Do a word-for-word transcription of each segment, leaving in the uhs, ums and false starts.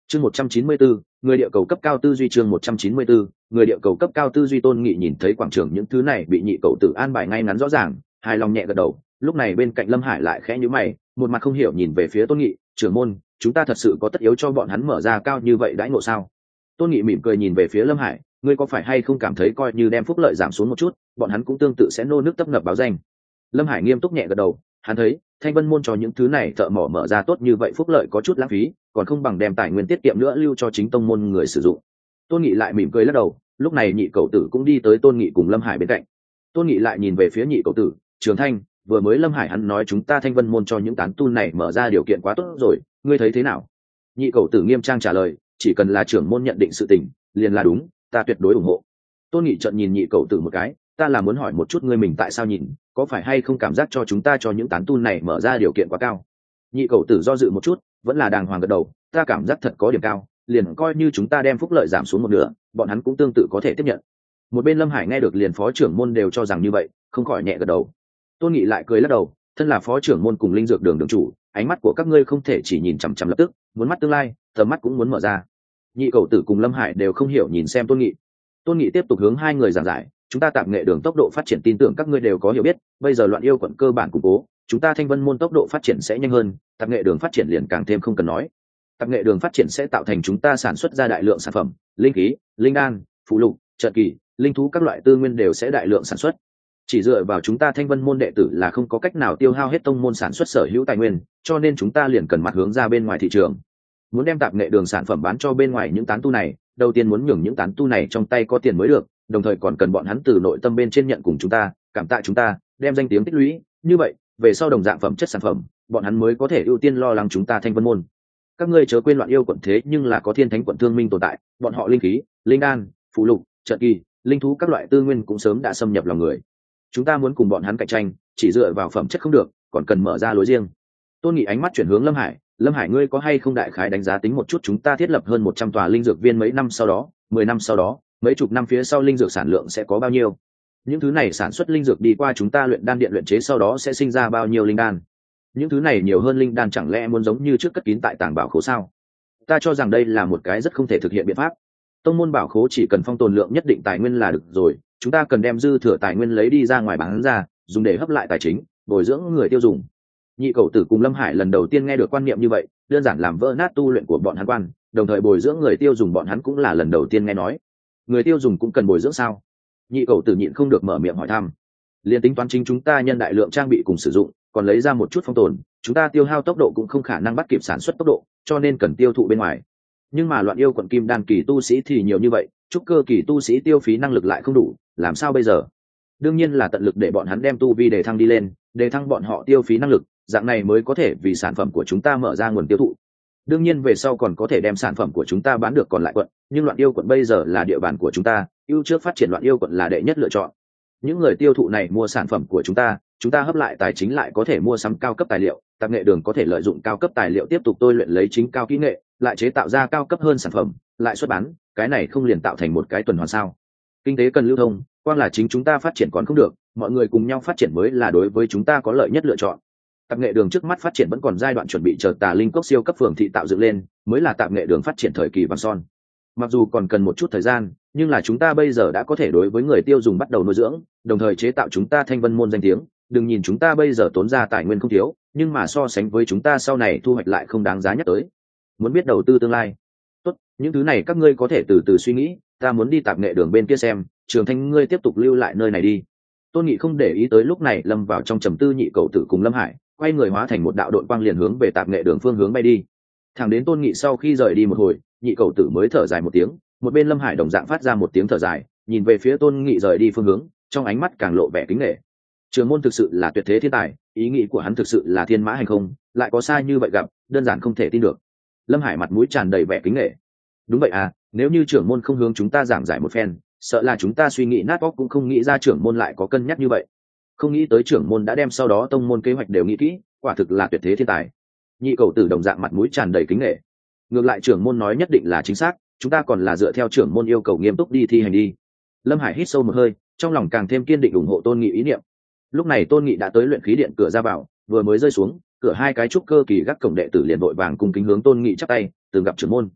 chương một trăm chín mươi bốn, người địa cầu cấp cao tư duy. Chương một trăm chín mươi bốn, người địa cầu cấp cao tư duy. Tôn Nghị nhìn thấy quảng trường những thứ này bị nhị cầu tử an bài ngay ngắn rõ ràng, hài lòng nhẹ gật đầu. Lúc này bên cạnh Lâm Hải lại khẽ nhíu mày, một mặt không hiểu nhìn về phía Tôn Nghị. Trưởng môn, chúng ta thật sự có tất yếu cho bọn hắn mở ra cao như vậy đãi ngộ sao? Tôn Nghị mỉm cười nhìn về phía Lâm Hải, ngươi có phải hay không cảm thấy coi như đem phúc lợi giảm xuống một chút, bọn hắn cũng tương tự sẽ nô nước tấp nập báo danh? Lâm Hải nghiêm túc nhẹ gật đầu, hắn thấy Thanh Vân môn cho những thứ này thợ mỏ mở ra tốt như vậy phúc lợi có chút lãng phí, còn không bằng đem tài nguyên tiết kiệm nữa lưu cho chính tông môn người sử dụng. Tôn Nghị lại mỉm cười lắc đầu. Lúc này nhị cầu tử cũng đi tới Tôn Nghị cùng Lâm Hải bên cạnh. Tôn Nghị lại nhìn về phía nhị cầu tử, Trường Thanh, vừa mới Lâm Hải hắn nói chúng ta Thanh Vân môn cho những tán tu này mở ra điều kiện quá tốt rồi, ngươi thấy thế nào? Nhị cầu tử nghiêm trang trả lời, chỉ cần là trưởng môn nhận định sự tình, liền là đúng, ta tuyệt đối ủng hộ. Tôn Nghị trợn nhìn nhị cầu tử một cái, ta là muốn hỏi một chút ngươi mình tại sao nhìn, có phải hay không cảm giác cho chúng ta cho những tán tu này mở ra điều kiện quá cao? Nhị cầu tử do dự một chút, vẫn là đàng hoàng gật đầu, ta cảm giác thật có điểm cao, liền coi như chúng ta đem phúc lợi giảm xuống một nửa, bọn hắn cũng tương tự có thể tiếp nhận. Một bên Lâm Hải nghe được liền phó trưởng môn đều cho rằng như vậy, không khỏi nhẹ gật đầu. Tôn Nghị lại cười lắc đầu, thân là phó trưởng môn cùng linh dược đường đường chủ, ánh mắt của các ngươi không thể chỉ nhìn chằm chằm lập tức, muốn mắt tương lai, tầm mắt cũng muốn mở ra. Nhị cầu tử cùng Lâm Hải đều không hiểu nhìn xem Tôn Nghị. Tôn Nghị tiếp tục hướng hai người giảng giải, chúng ta tạm nghệ đường tốc độ phát triển tin tưởng các ngươi đều có hiểu biết, bây giờ loạn yêu quận cơ bản củng cố, chúng ta Thanh Vân môn tốc độ phát triển sẽ nhanh hơn, tạm nghệ đường phát triển liền càng thêm không cần nói. Tạm nghệ đường phát triển sẽ tạo thành chúng ta sản xuất ra đại lượng sản phẩm, linh khí, linh đan, phụ lục, trận kỳ, linh thú các loại tư nguyên đều sẽ đại lượng sản xuất. Chỉ dựa vào chúng ta Thanh Vân môn đệ tử là không có cách nào tiêu hao hết tông môn sản xuất sở hữu tài nguyên, cho nên chúng ta liền cần mặt hướng ra bên ngoài thị trường. Muốn đem tạp nghệ đường sản phẩm bán cho bên ngoài những tán tu này, đầu tiên muốn nhường những tán tu này trong tay có tiền mới được, đồng thời còn cần bọn hắn từ nội tâm bên trên nhận cùng chúng ta, cảm tạ chúng ta, đem danh tiếng tích lũy, như vậy, về sau đồng dạng phẩm chất sản phẩm, bọn hắn mới có thể ưu tiên lo lắng chúng ta Thanh Vân môn. Các ngươi chớ quên loạn yêu quận thế nhưng là có Thiên Thánh quận Thương Minh tồn tại, bọn họ linh khí, linh đan, phụ lục, trận kỳ, linh thú các loại tư nguyên cũng sớm đã xâm nhập lòng người. Chúng ta muốn cùng bọn hắn cạnh tranh, chỉ dựa vào phẩm chất không được, còn cần mở ra lối riêng. Tôn Nghị ánh mắt chuyển hướng Lâm Hải, Lâm Hải ngươi có hay không đại khái đánh giá tính một chút chúng ta thiết lập hơn một trăm tòa linh dược viên mấy năm sau đó, mười năm sau đó, mấy chục năm phía sau linh dược sản lượng sẽ có bao nhiêu? Những thứ này sản xuất linh dược đi qua chúng ta luyện đan điện luyện chế sau đó sẽ sinh ra bao nhiêu linh đan? Những thứ này nhiều hơn linh đan chẳng lẽ muốn giống như trước cất kín tại tàng bảo khố sao? Ta cho rằng đây là một cái rất không thể thực hiện biện pháp. Tông môn bảo khố chỉ cần phong tồn lượng nhất định tài nguyên là được rồi, chúng ta cần đem dư thừa tài nguyên lấy đi ra ngoài bán ra, dùng để hấp lại tài chính, bồi dưỡng người tiêu dùng. Nhị cầu tử cùng Lâm Hải lần đầu tiên nghe được quan niệm như vậy, đơn giản làm vỡ nát tu luyện của bọn hắn quan, đồng thời bồi dưỡng người tiêu dùng bọn hắn cũng là lần đầu tiên nghe nói. Người tiêu dùng cũng cần bồi dưỡng sao? Nhị cầu tử nhịn không được mở miệng hỏi thăm. Liên tính toán chính chúng ta nhân đại lượng trang bị cùng sử dụng, còn lấy ra một chút phong tồn, chúng ta tiêu hao tốc độ cũng không khả năng bắt kịp sản xuất tốc độ, cho nên cần tiêu thụ bên ngoài. Nhưng mà loạn yêu quận kim đan kỳ tu sĩ thì nhiều như vậy, trúc cơ kỳ tu sĩ tiêu phí năng lực lại không đủ, làm sao bây giờ? Đương nhiên là tận lực để bọn hắn đem tu vi đề thăng đi lên, đề thăng bọn họ tiêu phí năng lực, dạng này mới có thể vì sản phẩm của chúng ta mở ra nguồn tiêu thụ. Đương nhiên về sau còn có thể đem sản phẩm của chúng ta bán được còn lại quận, nhưng loạn yêu quận bây giờ là địa bàn của chúng ta, ưu trước phát triển loạn yêu quận là đệ nhất lựa chọn. Những người tiêu thụ này mua sản phẩm của chúng ta, chúng ta hấp lại tài chính lại có thể mua sắm cao cấp tài liệu, tạp nghệ đường có thể lợi dụng cao cấp tài liệu tiếp tục tôi luyện lấy chính cao kỹ nghệ, lại chế tạo ra cao cấp hơn sản phẩm, lại xuất bán, cái này không liền tạo thành một cái tuần hoàn sao? Kinh tế cần lưu thông, quang là chính chúng ta phát triển còn không được, mọi người cùng nhau phát triển mới là đối với chúng ta có lợi nhất lựa chọn. Tạp nghệ đường trước mắt phát triển vẫn còn giai đoạn chuẩn bị chờ Tà Linh Cốc siêu cấp phường thị tạo dựng lên, mới là tạp nghệ đường phát triển thời kỳ vàng son. Mặc dù còn cần một chút thời gian, nhưng là chúng ta bây giờ đã có thể đối với người tiêu dùng bắt đầu nuôi dưỡng, đồng thời chế tạo chúng ta Thanh Vân môn danh tiếng. Đừng nhìn chúng ta bây giờ tốn ra tài nguyên không thiếu, nhưng mà so sánh với chúng ta sau này thu hoạch lại không đáng giá nhắc tới. Muốn biết đầu tư tương lai, tốt, những thứ này các ngươi có thể từ từ suy nghĩ, ta muốn đi tạp nghệ đường bên kia xem, Trường Thanh ngươi tiếp tục lưu lại nơi này đi. Tôn Nghị không để ý tới lúc này lâm vào trong trầm tư nhị cầu tử cùng Lâm Hải, quay người hóa thành một đạo đội quang liền hướng về tạp nghệ đường phương hướng bay đi. Thẳng đến Tôn Nghị sau khi rời đi một hồi, nhị cầu tử mới thở dài một tiếng, một bên Lâm Hải đồng dạng phát ra một tiếng thở dài, nhìn về phía Tôn Nghị rời đi phương hướng, trong ánh mắt càng lộ vẻ kính nể. Trường môn thực sự là tuyệt thế thiên tài, ý nghĩ của hắn thực sự là thiên mã hành không, lại có sai như vậy gặp, đơn giản không thể tin được. Lâm Hải mặt mũi tràn đầy vẻ kính nể. Đúng vậy à, nếu như trưởng môn không hướng chúng ta giảng giải một phen, sợ là chúng ta suy nghĩ nát óc cũng không nghĩ ra trưởng môn lại có cân nhắc như vậy. Không nghĩ tới trưởng môn đã đem sau đó tông môn kế hoạch đều nghĩ kỹ, quả thực là tuyệt thế thiên tài. Nhị cầu tử đồng dạng mặt mũi tràn đầy kính nể. Ngược lại trưởng môn nói nhất định là chính xác, chúng ta còn là dựa theo trưởng môn yêu cầu nghiêm túc đi thi hành đi. Lâm Hải hít sâu một hơi, trong lòng càng thêm kiên định ủng hộ Tôn Nghị ý niệm. Lúc này Tôn Nghị đã tới luyện khí điện cửa ra vào, vừa mới rơi xuống cửa, hai cái trúc cơ kỳ gác cổng đệ tử liền vội vàng cung kính hướng Tôn Nghị chắp tay, từng gặp trưởng môn.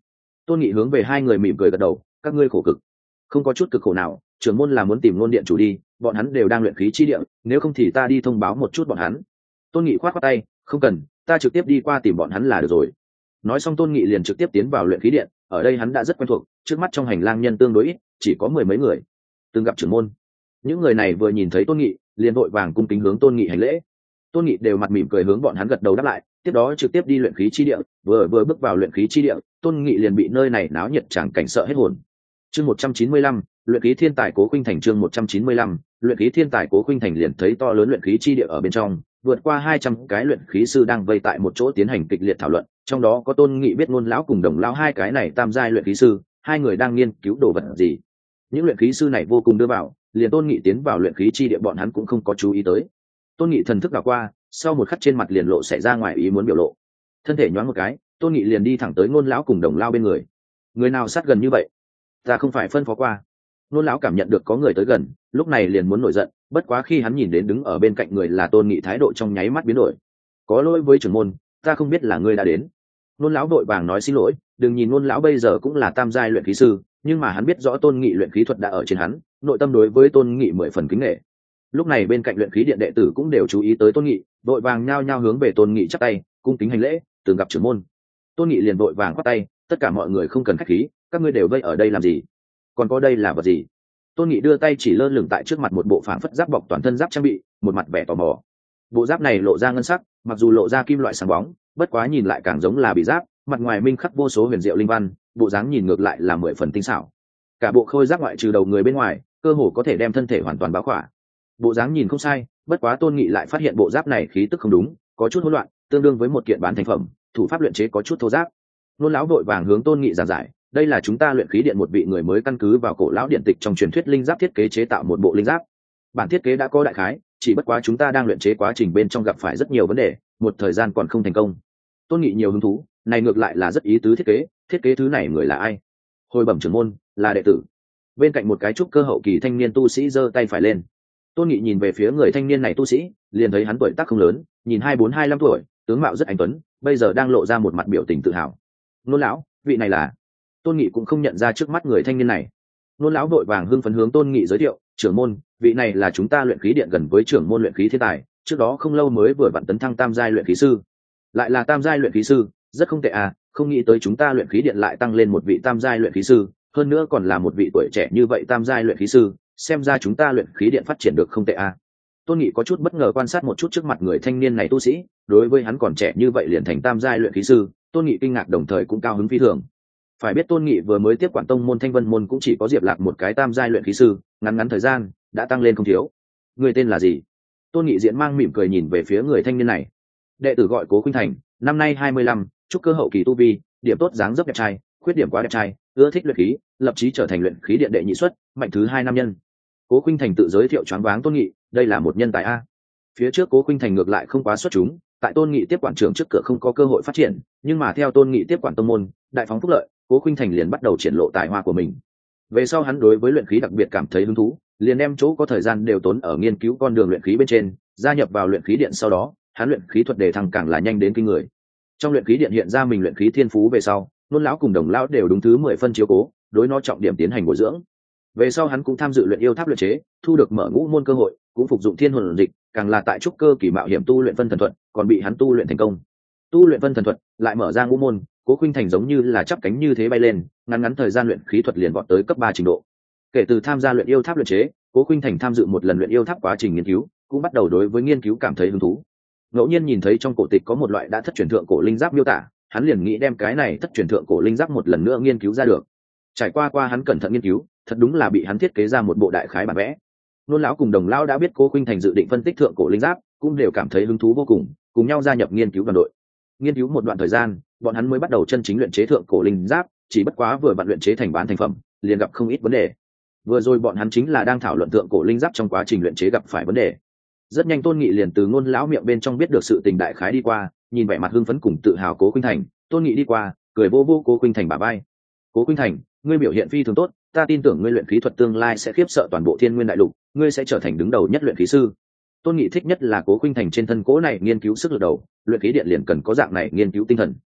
Tôn Nghị hướng về hai người mỉm cười gật đầu, các ngươi khổ cực. Không có chút cực khổ nào, trưởng môn là muốn tìm Nôn điện chủ đi, bọn hắn đều đang luyện khí chi địa, nếu không thì ta đi thông báo một chút bọn hắn. Tôn Nghị khoát khoát tay, không cần, ta trực tiếp đi qua tìm bọn hắn là được rồi. Nói xong Tôn Nghị liền trực tiếp tiến vào luyện khí điện, ở đây hắn đã rất quen thuộc, trước mắt trong hành lang nhân tương đối ít, chỉ có mười mấy người. Từng gặp trưởng môn. Những người này vừa nhìn thấy Tôn Nghị, liền vội vàng cung kính hướng Tôn Nghị hành lễ. Tôn Nghị đều mặt mỉm cười hướng bọn hắn gật đầu đáp lại, tiếp đó trực tiếp đi luyện khí chi địa, vừa vừa bước vào luyện khí chi địa, Tôn Nghị liền bị nơi này náo nhiệt chẳng cảnh sợ hết hồn. Chương một trăm chín mươi lăm, luyện khí thiên tài Cố Khuynh Thành chương một trăm chín mươi lăm, luyện khí thiên tài Cố Khuynh Thành liền thấy to lớn luyện khí chi địa ở bên trong, vượt qua hai trăm cái luyện khí sư đang vây tại một chỗ tiến hành kịch liệt thảo luận, trong đó có Tôn Nghị biết Ngôn lão cùng Đồng lão hai cái này tam giai luyện khí sư, hai người đang nghiên cứu đồ vật gì. Những luyện khí sư này vô cùng đưa vào, liền Tôn Nghị tiến vào luyện khí chi địa bọn hắn cũng không có chú ý tới. Tôn Nghị thần thức đảo qua, sau một khắc trên mặt liền lộ xảy ra ngoài ý muốn biểu lộ. Thân thể nhoáng một cái, Tôn Nghị liền đi thẳng tới Ngôn lão cùng Đồng lão bên người. Người nào sát gần như vậy? Ta không phải phân phó qua. Ngôn lão cảm nhận được có người tới gần, lúc này liền muốn nổi giận, bất quá khi hắn nhìn đến đứng ở bên cạnh người là Tôn Nghị, thái độ trong nháy mắt biến đổi. Có lỗi với trưởng môn, ta không biết là ngươi đã đến. Ngôn lão vội vàng nói xin lỗi, đừng nhìn Ngôn lão bây giờ cũng là tam giai luyện khí sư, nhưng mà hắn biết rõ Tôn Nghị luyện khí thuật đã ở trên hắn, nội tâm đối với Tôn Nghị mười phần kính nể. Lúc này bên cạnh luyện khí điện đệ tử cũng đều chú ý tới Tôn Nghị, vội vàng nhao nhao hướng về Tôn Nghị chắp tay, cung kính hành lễ, từng gặp trưởng môn. Tôn Nghị liền vội vàng quát tay, tất cả mọi người không cần khách khí, các ngươi đều vây ở đây làm gì? Còn có đây là vật gì? Tôn Nghị đưa tay chỉ lơ lửng tại trước mặt một bộ phảng phất giáp bọc toàn thân giáp trang bị, một mặt vẻ tò mò. Bộ giáp này lộ ra ngân sắc, mặc dù lộ ra kim loại sáng bóng, bất quá nhìn lại càng giống là bị giáp, mặt ngoài minh khắc vô số huyền diệu linh văn, bộ dáng nhìn ngược lại là mười phần tinh xảo. Cả bộ khôi giáp ngoại trừ đầu người bên ngoài, cơ hồ có thể đem thân thể hoàn toàn bao khỏa. Bộ dáng nhìn không sai, bất quá Tôn Nghị lại phát hiện bộ giáp này khí tức không đúng, có chút hỗn loạn, tương đương với một kiện bán thành phẩm, thủ pháp luyện chế có chút thô ráp. Nôn lão vội vàng hướng Tôn Nghị giảng giải, đây là chúng ta luyện khí điện một vị người mới căn cứ vào cổ lão điện tịch trong truyền thuyết linh giáp thiết kế chế tạo một bộ linh giáp. Bản thiết kế đã có đại khái, chỉ bất quá chúng ta đang luyện chế quá trình bên trong gặp phải rất nhiều vấn đề, một thời gian còn không thành công. Tôn Nghị nhiều hứng thú, này ngược lại là rất ý tứ thiết kế, thiết kế thứ này người là ai? Hồi bẩm trưởng môn, là đệ tử. Bên cạnh một cái trúc cơ hậu kỳ thanh niên tu sĩ giơ tay phải lên. Tôn Nghị nhìn về phía người thanh niên này tu sĩ, liền thấy hắn tuổi tác không lớn, nhìn hai bốn hai lăm tuổi, tướng mạo rất anh tuấn, bây giờ đang lộ ra một mặt biểu tình tự hào. Nôn lão, vị này là? Tôn Nghị cũng không nhận ra trước mắt người thanh niên này. Nôn lão vội vàng hưng phấn hướng Tôn Nghị giới thiệu, trưởng môn, vị này là chúng ta luyện khí điện gần với trưởng môn luyện khí thiên tài, trước đó không lâu mới vừa vặn tấn thăng tam giai luyện khí sư. Lại là tam giai luyện khí sư, rất không tệ à, không nghĩ tới chúng ta luyện khí điện lại tăng lên một vị tam giai luyện khí sư, hơn nữa còn là một vị tuổi trẻ như vậy tam giai luyện khí sư, xem ra chúng ta luyện khí điện phát triển được không tệ à. Tôn Nghị có chút bất ngờ quan sát một chút trước mặt người thanh niên này tu sĩ, đối với hắn còn trẻ như vậy liền thành tam giai luyện khí sư, Tôn Nghị kinh ngạc đồng thời cũng cao hứng phi thường. Phải biết Tôn Nghị vừa mới tiếp quản tông môn Thanh Vân môn cũng chỉ có Diệp Lạc một cái tam giai luyện khí sư, ngắn ngắn thời gian đã tăng lên không thiếu. Người tên là gì? Tôn Nghị diễn mang mỉm cười nhìn về phía người thanh niên này. Đệ tử gọi Cố Khuynh Thành, năm nay hai mươi lăm, trúc cơ hậu kỳ tu vi, điểm tốt dáng dấp đẹp trai, khuyết điểm quá đẹp trai, ưa thích luyện khí, lập chí trở thành luyện khí điện đệ nhị xuất, mạnh thứ hai nam nhân. Cố Khuynh Thành tự giới thiệu choáng váng Tôn Nghị, đây là một nhân tài a. Phía trước Cố Khuynh Thành ngược lại không quá xuất chúng, tại Tôn Nghị tiếp quản trưởng trước cửa không có cơ hội phát triển, nhưng mà theo Tôn Nghị tiếp quản tông môn, đại phóng phúc lợi, Cố Khuynh Thành liền bắt đầu triển lộ tài hoa của mình. Về sau hắn đối với luyện khí đặc biệt cảm thấy hứng thú, liền đem chỗ có thời gian đều tốn ở nghiên cứu con đường luyện khí bên trên, gia nhập vào luyện khí điện sau đó, hắn luyện khí thuật đề thăng càng là nhanh đến kinh người. Trong luyện khí điện hiện ra mình luyện khí thiên phú về sau, Nôn lão cùng Đồng lão đều đúng thứ mười phân chiếu cố, đối nó trọng điểm tiến hành bồi dưỡng. Về sau hắn cũng tham dự luyện yêu tháp luyện chế, thu được mở ngũ môn cơ hội, cũng phục dụng thiên hồn dịch, càng là tại trúc cơ kỳ mạo hiểm tu luyện phân thần thuật, còn bị hắn tu luyện thành công. Tu luyện phân thần thuật, lại mở ra ngũ môn, Cố Khuynh Thành giống như là chắp cánh như thế bay lên, ngắn ngắn thời gian luyện khí thuật liền vọt tới cấp ba trình độ. Kể từ tham gia luyện yêu tháp luyện chế, Cố Khuynh Thành tham dự một lần luyện yêu tháp quá trình nghiên cứu, cũng bắt đầu đối với nghiên cứu cảm thấy hứng thú. Ngẫu nhiên nhìn thấy trong cổ tịch có một loại đã thất truyền thượng cổ linh giáp miêu tả, hắn liền nghĩ đem cái này thất truyền thượng cổ linh giáp một lần nữa nghiên cứu ra được. Trải qua qua hắn cẩn thận nghiên cứu, thật đúng là bị hắn thiết kế ra một bộ đại khái bản vẽ. Nôn lão cùng Đồng lão đã biết Cố Khuynh Thành dự định phân tích thượng cổ linh giáp, cũng đều cảm thấy hứng thú vô cùng, cùng nhau gia nhập nghiên cứu đoàn đội. Nghiên cứu một đoạn thời gian, bọn hắn mới bắt đầu chân chính luyện chế thượng cổ linh giáp, chỉ bất quá vừa bạn luyện chế thành bán thành phẩm, liền gặp không ít vấn đề. Vừa rồi bọn hắn chính là đang thảo luận thượng cổ linh giáp trong quá trình luyện chế gặp phải vấn đề. Rất nhanh Tôn Nghị liền từ Nôn lão miệng bên trong biết được sự tình đại khái đi qua, nhìn vẻ mặt hưng phấn cùng tự hào Cố Khuynh Thành, Tôn Nghị đi qua, cười vô vô Cố Khuynh Thành bả vai. Cố Khuynh Thành, ngươi biểu hiện phi thường tốt, ta tin tưởng ngươi luyện khí thuật tương lai sẽ khiếp sợ toàn bộ Thiên Nguyên đại lục, ngươi sẽ trở thành đứng đầu nhất luyện khí sư. Tôn Nghị thích nhất là Cố Khuynh Thành trên thân cố này nghiên cứu sức lực đầu, luyện khí điện liền cần có dạng này nghiên cứu tinh thần.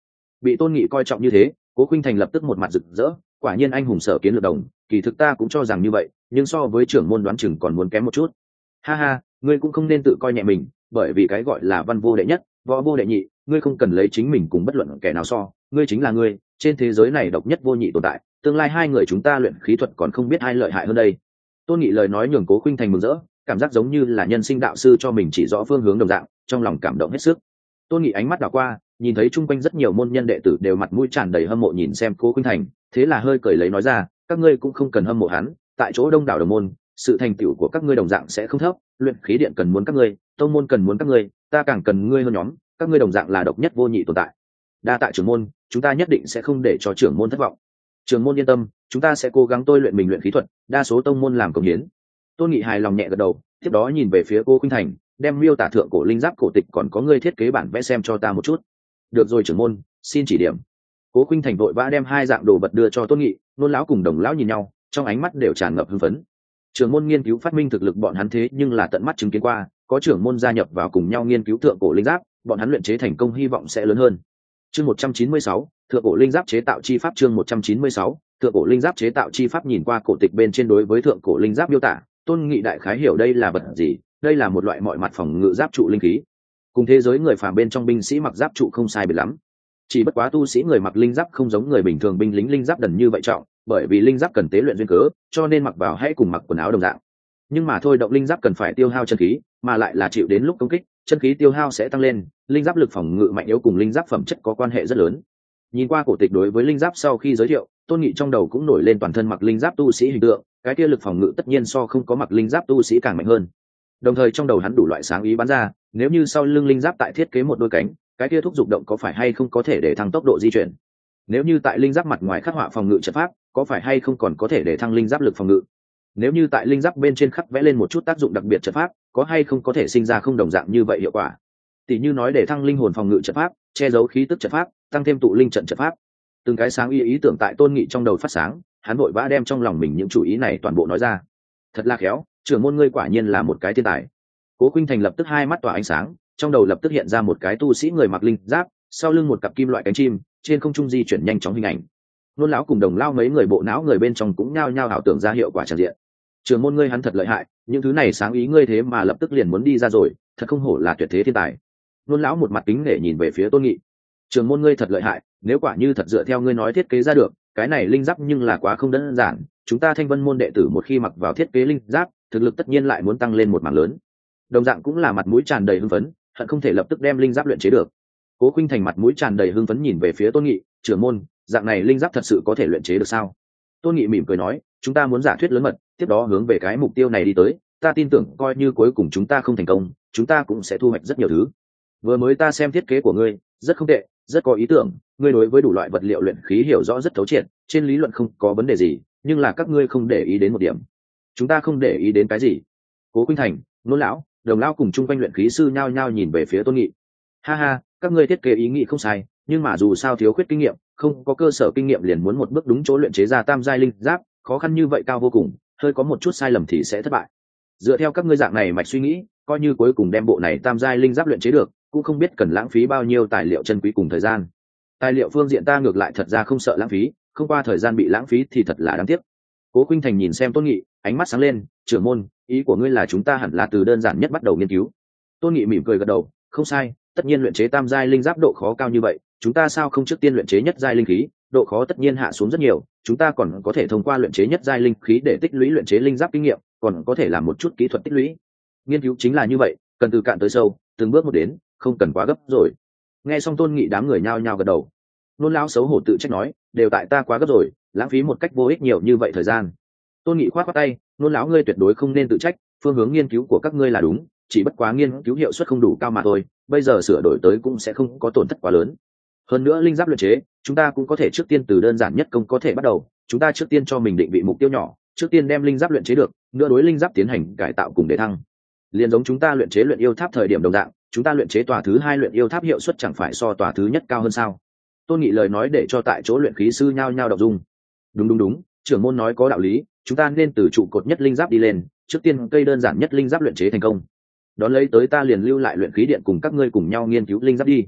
Bị Tôn Nghị coi trọng như thế, Cố Khuynh Thành lập tức một mặt rực rỡ, quả nhiên anh hùng sở kiến lược đồng, kỳ thực ta cũng cho rằng như vậy, nhưng so với trưởng môn đoán chừng còn muốn kém một chút. Ha ha, ngươi cũng không nên tự coi nhẹ mình, bởi vì cái gọi là văn vô đệ nhất, võ vô đệ nhị, ngươi không cần lấy chính mình cùng bất luận kẻ nào so, ngươi chính là ngươi, trên thế giới này độc nhất vô nhị tồn tại, tương lai hai người chúng ta luyện khí thuật còn không biết ai lợi hại hơn đây. Tôn Nghị lời nói nhường Cố Khuynh Thành mừng rỡ, cảm giác giống như là nhân sinh đạo sư cho mình chỉ rõ phương hướng đồng dạng, trong lòng cảm động hết sức. Tôn Nghị ánh mắt đảo qua, nhìn thấy chung quanh rất nhiều môn nhân đệ tử đều mặt mũi tràn đầy hâm mộ nhìn xem Cố Khuynh Thành, thế là hơi cười lấy nói ra, các ngươi cũng không cần hâm mộ hắn, tại chỗ đông đảo đồng môn, sự thành tựu của các ngươi đồng dạng sẽ không thấp, luyện khí điện cần muốn các ngươi, tông môn cần muốn các ngươi, ta càng cần ngươi hơn nhóm, các ngươi đồng dạng là độc nhất vô nhị tồn tại. Đa tạ trưởng môn, chúng ta nhất định sẽ không để cho trưởng môn thất vọng. Trưởng môn yên tâm, chúng ta sẽ cố gắng tôi luyện mình luyện khí thuật, đa số tông môn làm công hiến. Tôn Nghị hài lòng nhẹ gật đầu, tiếp đó nhìn về phía Cố Khuynh Thành, đem miêu tả thượng cổ linh giáp cổ tịch còn có ngươi thiết kế bản vẽ xem cho ta một chút. Được rồi trưởng môn, xin chỉ điểm. Cố Khuynh Thành vội vã đem hai dạng đồ vật đưa cho Tôn Nghị, Nôn lão cùng Đồng lão nhìn nhau, trong ánh mắt đều tràn ngập hưng phấn. Trưởng môn nghiên cứu phát minh thực lực bọn hắn thế nhưng là tận mắt chứng kiến qua, có trưởng môn gia nhập vào cùng nhau nghiên cứu thượng cổ linh giáp, bọn hắn luyện chế thành công hy vọng sẽ lớn hơn. Chương một trăm chín mươi sáu, thượng cổ linh giáp chế tạo chi pháp. Chương một trăm chín mươi sáu, thượng cổ linh giáp chế tạo chi pháp. Nhìn qua cổ tịch bên trên đối với thượng cổ linh giáp miêu tả, Tôn Nghị đại khái hiểu đây là vật gì, đây là một loại mọi mặt phòng ngự giáp trụ linh khí, cùng thế giới người phàm bên trong binh sĩ mặc giáp trụ không sai biệt lắm. Chỉ bất quá tu sĩ người mặc linh giáp không giống người bình thường binh lính linh giáp đần như vậy trọng, bởi vì linh giáp cần tế luyện duyên cớ, cho nên mặc vào hãy cùng mặc quần áo đồng dạng. Nhưng mà thôi động linh giáp cần phải tiêu hao chân khí, mà lại là chịu đến lúc công kích, chân khí tiêu hao sẽ tăng lên, linh giáp lực phòng ngự mạnh yếu cùng linh giáp phẩm chất có quan hệ rất lớn. Nhìn qua cổ tịch đối với linh giáp sau khi giới thiệu, Tôn Nghị trong đầu cũng nổi lên toàn thân mặc linh giáp tu sĩ hình tượng, cái kia lực phòng ngự tất nhiên so không có mặc linh giáp tu sĩ càng mạnh hơn. Đồng thời trong đầu hắn đủ loại sáng ý bắn ra, nếu như sau lưng linh giáp tại thiết kế một đôi cánh, cái kia thúc dục động có phải hay không có thể để thăng tốc độ di chuyển? Nếu như tại linh giáp mặt ngoài khắc họa phòng ngự trận pháp, có phải hay không còn có thể để thăng linh giáp lực phòng ngự? Nếu như tại linh giáp bên trên khắc vẽ lên một chút tác dụng đặc biệt trận pháp, có hay không có thể sinh ra không đồng dạng như vậy hiệu quả? Tỷ như nói để thăng linh hồn phòng ngự trận pháp, che giấu khí tức trận pháp, tăng thêm tụ linh trận trận pháp. Từng cái sáng ý ý tưởng tại Tôn Nghị trong đầu phát sáng, hắn vội vã đem trong lòng mình những chủ ý này toàn bộ nói ra. Thật là khéo, trưởng môn ngươi quả nhiên là một cái thiên tài. Cố Khuynh Thành lập tức hai mắt tỏa ánh sáng, trong đầu lập tức hiện ra một cái tu sĩ người mặc linh giáp, sau lưng một cặp kim loại cánh chim, trên không trung di chuyển nhanh chóng hình ảnh. Nôn lão cùng Đồng lão mấy người bộ não người bên trong cũng nhao nhao ảo tưởng ra hiệu quả tràn diện. Trưởng môn ngươi hắn thật lợi hại, những thứ này sáng ý ngươi thế mà lập tức liền muốn đi ra rồi, thật không hổ là tuyệt thế thiên tài. Nôn lão một mặt kính nể nhìn về phía Tôn Nghị. Trưởng môn ngươi thật lợi hại, nếu quả như thật dựa theo ngươi nói thiết kế ra được, cái này linh giáp nhưng là quá không đơn giản, chúng ta Thanh Vân môn đệ tử một khi mặc vào thiết kế linh giáp, thực lực tất nhiên lại muốn tăng lên một mảng lớn. Đồng dạng cũng là mặt mũi tràn đầy hưng phấn, hận không thể lập tức đem linh giáp luyện chế được. Cố Khuynh Thành mặt mũi tràn đầy hưng phấn nhìn về phía Tôn Nghị, trưởng môn, dạng này linh giáp thật sự có thể luyện chế được sao? Tôn Nghị mỉm cười nói, chúng ta muốn giả thuyết lớn mật, tiếp đó hướng về cái mục tiêu này đi tới, ta tin tưởng coi như cuối cùng chúng ta không thành công, chúng ta cũng sẽ thu hoạch rất nhiều thứ. Vừa mới ta xem thiết kế của ngươi, rất không tệ, rất có ý tưởng, ngươi đối với đủ loại vật liệu luyện khí hiểu rõ rất thấu triệt, trên lý luận không có vấn đề gì, nhưng là các ngươi không để ý đến một điểm. Chúng ta không để ý đến cái gì? Cố Khuynh Thành, Nôn lão, Đồng lão cùng chung quanh luyện khí sư nhao nhao nhìn về phía Tôn Nghị. Ha ha, các ngươi thiết kế ý nghĩ không sai, nhưng mà dù sao thiếu khuyết kinh nghiệm, không có cơ sở kinh nghiệm liền muốn một bước đúng chỗ luyện chế ra tam giai linh giáp, khó khăn như vậy cao vô cùng, hơi có một chút sai lầm thì sẽ thất bại. Dựa theo các ngươi dạng này mạch suy nghĩ, coi như cuối cùng đem bộ này tam giai linh giáp luyện chế được, cũng không biết cần lãng phí bao nhiêu tài liệu chân quý cùng thời gian. Tài liệu phương diện ta ngược lại thật ra không sợ lãng phí, không qua thời gian bị lãng phí thì thật là đáng tiếc. Cố Khuynh Thành nhìn xem Tôn Nghị, ánh mắt sáng lên, trưởng môn, ý của ngươi là chúng ta hẳn là từ đơn giản nhất bắt đầu nghiên cứu. Tôn Nghị mỉm cười gật đầu, không sai, tất nhiên luyện chế tam giai linh giáp độ khó cao như vậy, chúng ta sao không trước tiên luyện chế nhất giai linh khí, độ khó tất nhiên hạ xuống rất nhiều, chúng ta còn có thể thông qua luyện chế nhất giai linh khí để tích lũy luyện chế linh giáp kinh nghiệm, còn có thể làm một chút kỹ thuật tích lũy. Nghiên cứu chính là như vậy, cần từ cạn tới sâu, từng bước một đến, không cần quá gấp rồi. Nghe xong Tôn Nghị đám người nhao nhao gật đầu. Nôn lão xấu hổ tự trách nói, đều tại ta quá gấp rồi, lãng phí một cách vô ích nhiều như vậy thời gian. Tôn Nghị khoát khoát tay, Nôn lão ngươi tuyệt đối không nên tự trách, phương hướng nghiên cứu của các ngươi là đúng, chỉ bất quá nghiên cứu hiệu suất không đủ cao mà thôi, bây giờ sửa đổi tới cũng sẽ không có tổn thất quá lớn. Hơn nữa linh giáp luyện chế, chúng ta cũng có thể trước tiên từ đơn giản nhất công có thể bắt đầu, chúng ta trước tiên cho mình định vị mục tiêu nhỏ, trước tiên đem linh giáp luyện chế được, nữa đối linh giáp tiến hành cải tạo cùng để thăng. Liên giống chúng ta luyện chế luyện yêu tháp thời điểm đồng dạng, chúng ta luyện chế tòa thứ hai luyện yêu tháp hiệu suất chẳng phải so tòa thứ nhất cao hơn sao? Tôn Nghị lời nói để cho tại chỗ luyện khí sư nhao nhao động dung. Đúng đúng đúng, trưởng môn nói có đạo lý, chúng ta nên từ trụ cột nhất linh giáp đi lên, trước tiên cây đơn giản nhất linh giáp luyện chế thành công. Đón lấy tới ta liền lưu lại luyện khí điện cùng các ngươi cùng nhau nghiên cứu linh giáp đi.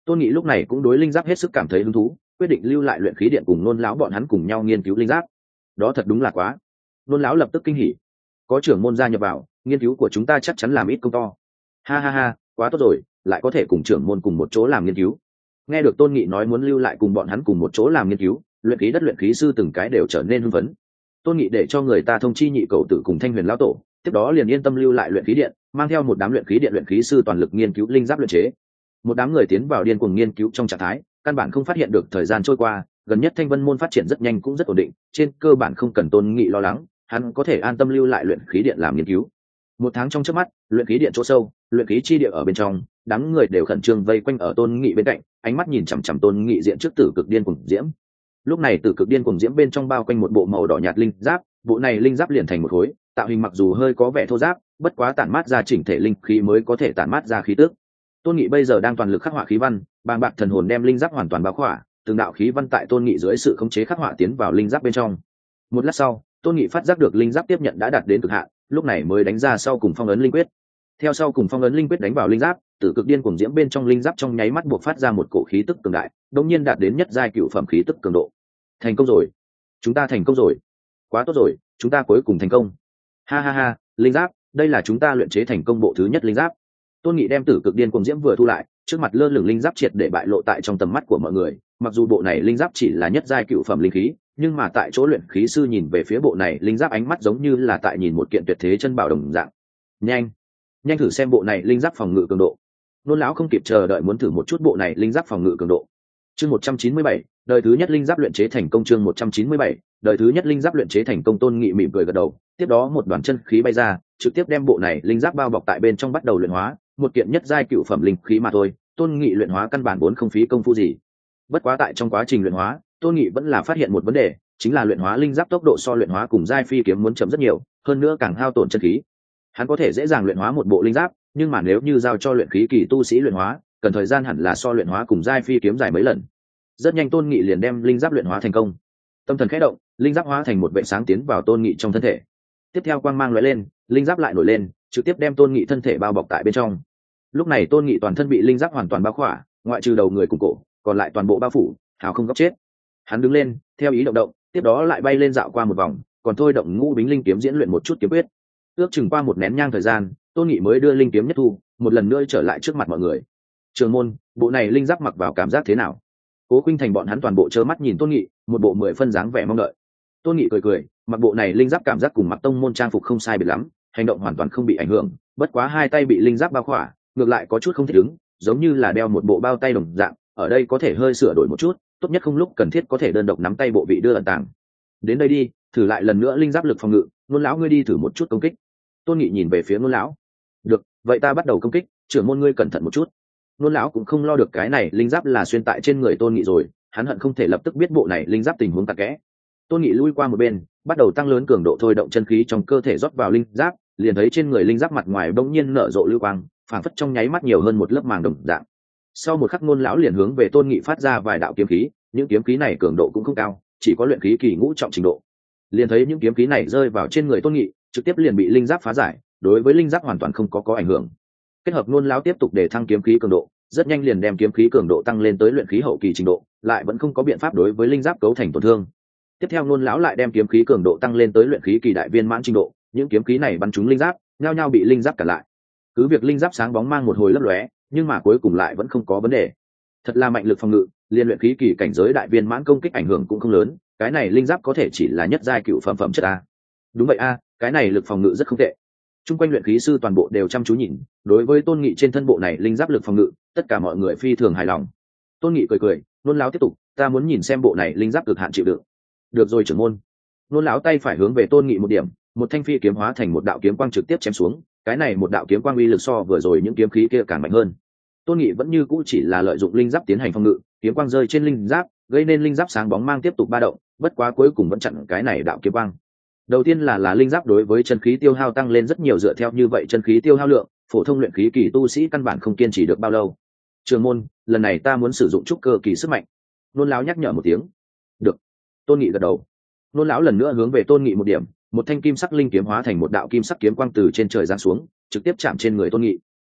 Tôn Nghị lúc này cũng đối linh giáp hết sức cảm thấy hứng thú, quyết định lưu lại luyện khí điện cùng Nôn lão bọn hắn cùng nhau nghiên cứu linh giáp. Đó thật đúng là quá. Nôn lão lập tức kinh hỉ. Có trưởng môn gia nhập vào, nghiên cứu của chúng ta chắc chắn làm ít công to. Ha ha ha, quá tốt rồi, lại có thể cùng trưởng môn cùng một chỗ làm nghiên cứu. Nghe được Tôn Nghị nói muốn lưu lại cùng bọn hắn cùng một chỗ làm nghiên cứu, luyện khí đất luyện khí sư từng cái đều trở nên hưng phấn. Tôn Nghị để cho người ta thông chi nhị cầu tử cùng Thanh Huyền lão tổ, tiếp đó liền yên tâm lưu lại luyện khí điện, mang theo một đám luyện khí điện luyện khí sư toàn lực nghiên cứu linh giáp luyện chế. Một đám người tiến vào điên cuồng nghiên cứu trong trạng thái, căn bản không phát hiện được thời gian trôi qua, gần nhất Thanh Vân môn phát triển rất nhanh cũng rất ổn định, trên cơ bản không cần Tôn Nghị lo lắng, hắn có thể an tâm lưu lại luyện khí điện làm nghiên cứu. Một tháng trong chớp mắt, luyện khí điện chỗ sâu, luyện khí chi địa ở bên trong, đám người đều khẩn trương vây quanh ở Tôn Nghị bên cạnh, ánh mắt nhìn chằm chằm Tôn Nghị diện trước tử cực điên cuồng diễm. Lúc này tử cực điên cuồng diễm bên trong bao quanh một bộ màu đỏ nhạt linh giáp, bộ này linh giáp liền thành một khối, tạo hình mặc dù hơi có vẻ thô ráp, bất quá tản mát ra chỉnh thể linh khí mới có thể tản mát ra khí tức. Tôn Nghị bây giờ đang toàn lực khắc họa khí văn, bàng bạc thần hồn đem linh giáp hoàn toàn bao khỏa, từng đạo khí văn tại Tôn Nghị dưới sự khống chế khắc họa tiến vào linh giáp bên trong. Một lát sau, Tôn Nghị phát giác được linh giáp tiếp nhận đã đạt đến cực hạn, lúc này mới đánh ra sau cùng phong ấn linh quyết. Theo sau cùng phong ấn linh quyết đánh vào linh giáp, tử cực điên cuồng diễm bên trong linh giáp trong nháy mắt buộc phát ra một cổ khí tức cường đại, đột nhiên đạt đến nhất giai cựu phẩm khí tức cường độ. Thành công rồi, chúng ta thành công rồi, quá tốt rồi, chúng ta cuối cùng thành công. Ha ha ha, linh giáp, đây là chúng ta luyện chế thành công bộ thứ nhất linh giáp. Tôn Nghị đem tử cực điên cuồng diễm vừa thu lại, trước mặt lơ lửng linh giáp triệt để bại lộ tại trong tầm mắt của mọi người. Mặc dù bộ này linh giáp chỉ là nhất giai cựu phẩm linh khí, nhưng mà tại chỗ luyện khí sư nhìn về phía bộ này linh giáp ánh mắt giống như là tại nhìn một kiện tuyệt thế chân bảo đồng dạng. Nhanh, nhanh thử xem bộ này linh giáp phòng ngự cường độ. Nôn lão không kịp chờ đợi muốn thử một chút bộ này linh giáp phòng ngự cường độ. Chương một trăm chín mươi bảy, đời thứ nhất linh giáp luyện chế thành công. Chương một trăm chín mươi bảy, đời thứ nhất linh giáp luyện chế thành công. Tôn Nghị mỉm cười gật đầu, tiếp đó một đoàn chân khí bay ra, trực tiếp đem bộ này linh giáp bao bọc tại bên trong bắt đầu luyện hóa, một kiện nhất giai cựu phẩm linh khí mà thôi. Tôn Nghị luyện hóa căn bản vốn không phí công phu gì. Bất quá tại trong quá trình luyện hóa, Tôn Nghị vẫn là phát hiện một vấn đề, chính là luyện hóa linh giáp tốc độ so luyện hóa cùng giai phi kiếm muốn chậm rất nhiều, hơn nữa càng hao tổn chân khí. Hắn có thể dễ dàng luyện hóa một bộ linh giáp, nhưng mà nếu như giao cho luyện khí kỳ tu sĩ luyện hóa, cần thời gian hẳn là so luyện hóa cùng giai phi kiếm dài mấy lần. Rất nhanh Tôn Nghị liền đem linh giáp luyện hóa thành công. Tâm thần khẽ động, linh giáp hóa thành một vệ sáng tiến vào Tôn Nghị trong thân thể. Tiếp theo quang mang lóe lên, linh giáp lại nổi lên, trực tiếp đem Tôn Nghị thân thể bao bọc tại bên trong. Lúc này Tôn Nghị toàn thân bị linh giáp hoàn toàn bao khỏa, ngoại trừ đầu người cùng cổ, còn lại toàn bộ bao phủ, hào không góc chết. Hắn đứng lên, theo ý động động, tiếp đó lại bay lên dạo qua một vòng, còn thôi động ngũ bính linh kiếm diễn luyện một chút kiếm quyết. Ước chừng qua một nén nhang thời gian, Tôn Nghị mới đưa linh kiếm nhất thu, một lần nữa trở lại trước mặt mọi người. Trường môn, bộ này linh giáp mặc vào cảm giác thế nào? Cố Khuynh Thành bọn hắn toàn bộ trơ mắt nhìn Tôn Nghị, một bộ mười phân dáng vẻ mong đợi. Tôn Nghị cười cười, mặc bộ này linh giáp cảm giác cùng mặc tông môn trang phục không sai biệt lắm, hành động hoàn toàn không bị ảnh hưởng, bất quá hai tay bị linh giáp bao khỏa, ngược lại có chút không thích ứng, giống như là đeo một bộ bao tay đồng dạng, ở đây có thể hơi sửa đổi một chút, tốt nhất không lúc cần thiết có thể đơn độc nắm tay bộ vị đưa ẩn tàng. Đến đây đi, thử lại lần nữa linh giáp lực phòng ngự, Nôn lão ngươi đi thử một chút công kích. Tôn Nghị nhìn về phía Nôn lão. Được, vậy ta bắt đầu công kích, trưởng môn ngươi cẩn thận một chút. Nôn lão cũng không lo được cái này linh giáp là xuyên tại trên người Tôn Nghị rồi, hắn hận không thể lập tức biết bộ này linh giáp tình huống tặc kẽ. Tôn Nghị lui qua một bên, bắt đầu tăng lớn cường độ thôi động chân khí trong cơ thể rót vào linh giáp, liền thấy trên người linh giáp mặt ngoài bỗng nhiên nở rộ lưu quang, phảng phất trong nháy mắt nhiều hơn một lớp màng đồng dạng. Sau một khắc Nôn lão liền hướng về Tôn Nghị phát ra vài đạo kiếm khí, những kiếm khí này cường độ cũng không cao, chỉ có luyện khí kỳ ngũ trọng trình độ. Liền thấy những kiếm khí này rơi vào trên người Tôn Nghị, trực tiếp liền bị linh giáp phá giải, đối với linh giáp hoàn toàn không có có ảnh hưởng. Kết hợp Nôn lão tiếp tục để thăng kiếm khí cường độ, rất nhanh liền đem kiếm khí cường độ tăng lên tới luyện khí hậu kỳ trình độ, lại vẫn không có biện pháp đối với linh giáp cấu thành tổn thương. Tiếp theo Nôn lão lại đem kiếm khí cường độ tăng lên tới luyện khí kỳ đại viên mãn trình độ, những kiếm khí này bắn trúng linh giáp, nhao nhao bị linh giáp cản lại. Cứ việc linh giáp sáng bóng mang một hồi lấp lóe, nhưng mà cuối cùng lại vẫn không có vấn đề. Thật là mạnh lực phòng ngự, liên luyện khí kỳ cảnh giới đại viên mãn công kích ảnh hưởng cũng không lớn, cái này linh giáp có thể chỉ là nhất giai cựu phẩm phẩm chất a. Đúng vậy a, cái này lực phòng ngự rất không tệ. Trung quanh luyện khí sư toàn bộ đều chăm chú nhìn, đối với Tôn Nghị trên thân bộ này linh giáp lực phòng ngự, tất cả mọi người phi thường hài lòng. Tôn Nghị cười cười, Nôn lão tiếp tục, ta muốn nhìn xem bộ này linh giáp cực hạn chịu đựng. Được rồi trưởng môn. Nôn lão tay phải hướng về Tôn Nghị một điểm, một thanh phi kiếm hóa thành một đạo kiếm quang trực tiếp chém xuống, cái này một đạo kiếm quang uy lực so vừa rồi những kiếm khí kia càng mạnh hơn. Tôn Nghị vẫn như cũ chỉ là lợi dụng linh giáp tiến hành phòng ngự, kiếm quang rơi trên linh giáp, gây nên linh giáp sáng bóng mang tiếp tục ba động, bất quá cuối cùng vẫn chặn cái này đạo kiếm quang. Đầu tiên là là linh giáp đối với chân khí tiêu hao tăng lên rất nhiều, dựa theo như vậy chân khí tiêu hao lượng, phổ thông luyện khí kỳ tu sĩ căn bản không kiên trì được bao lâu. Trường môn, lần này ta muốn sử dụng trúc cơ kỳ sức mạnh. Nôn lão nhắc nhở một tiếng. Được. Tôn Nghị gật đầu. Nôn lão lần nữa hướng về Tôn Nghị một điểm, một thanh kim sắc linh kiếm hóa thành một đạo kim sắc kiếm quang từ trên trời giáng xuống, trực tiếp chạm trên người Tôn Nghị.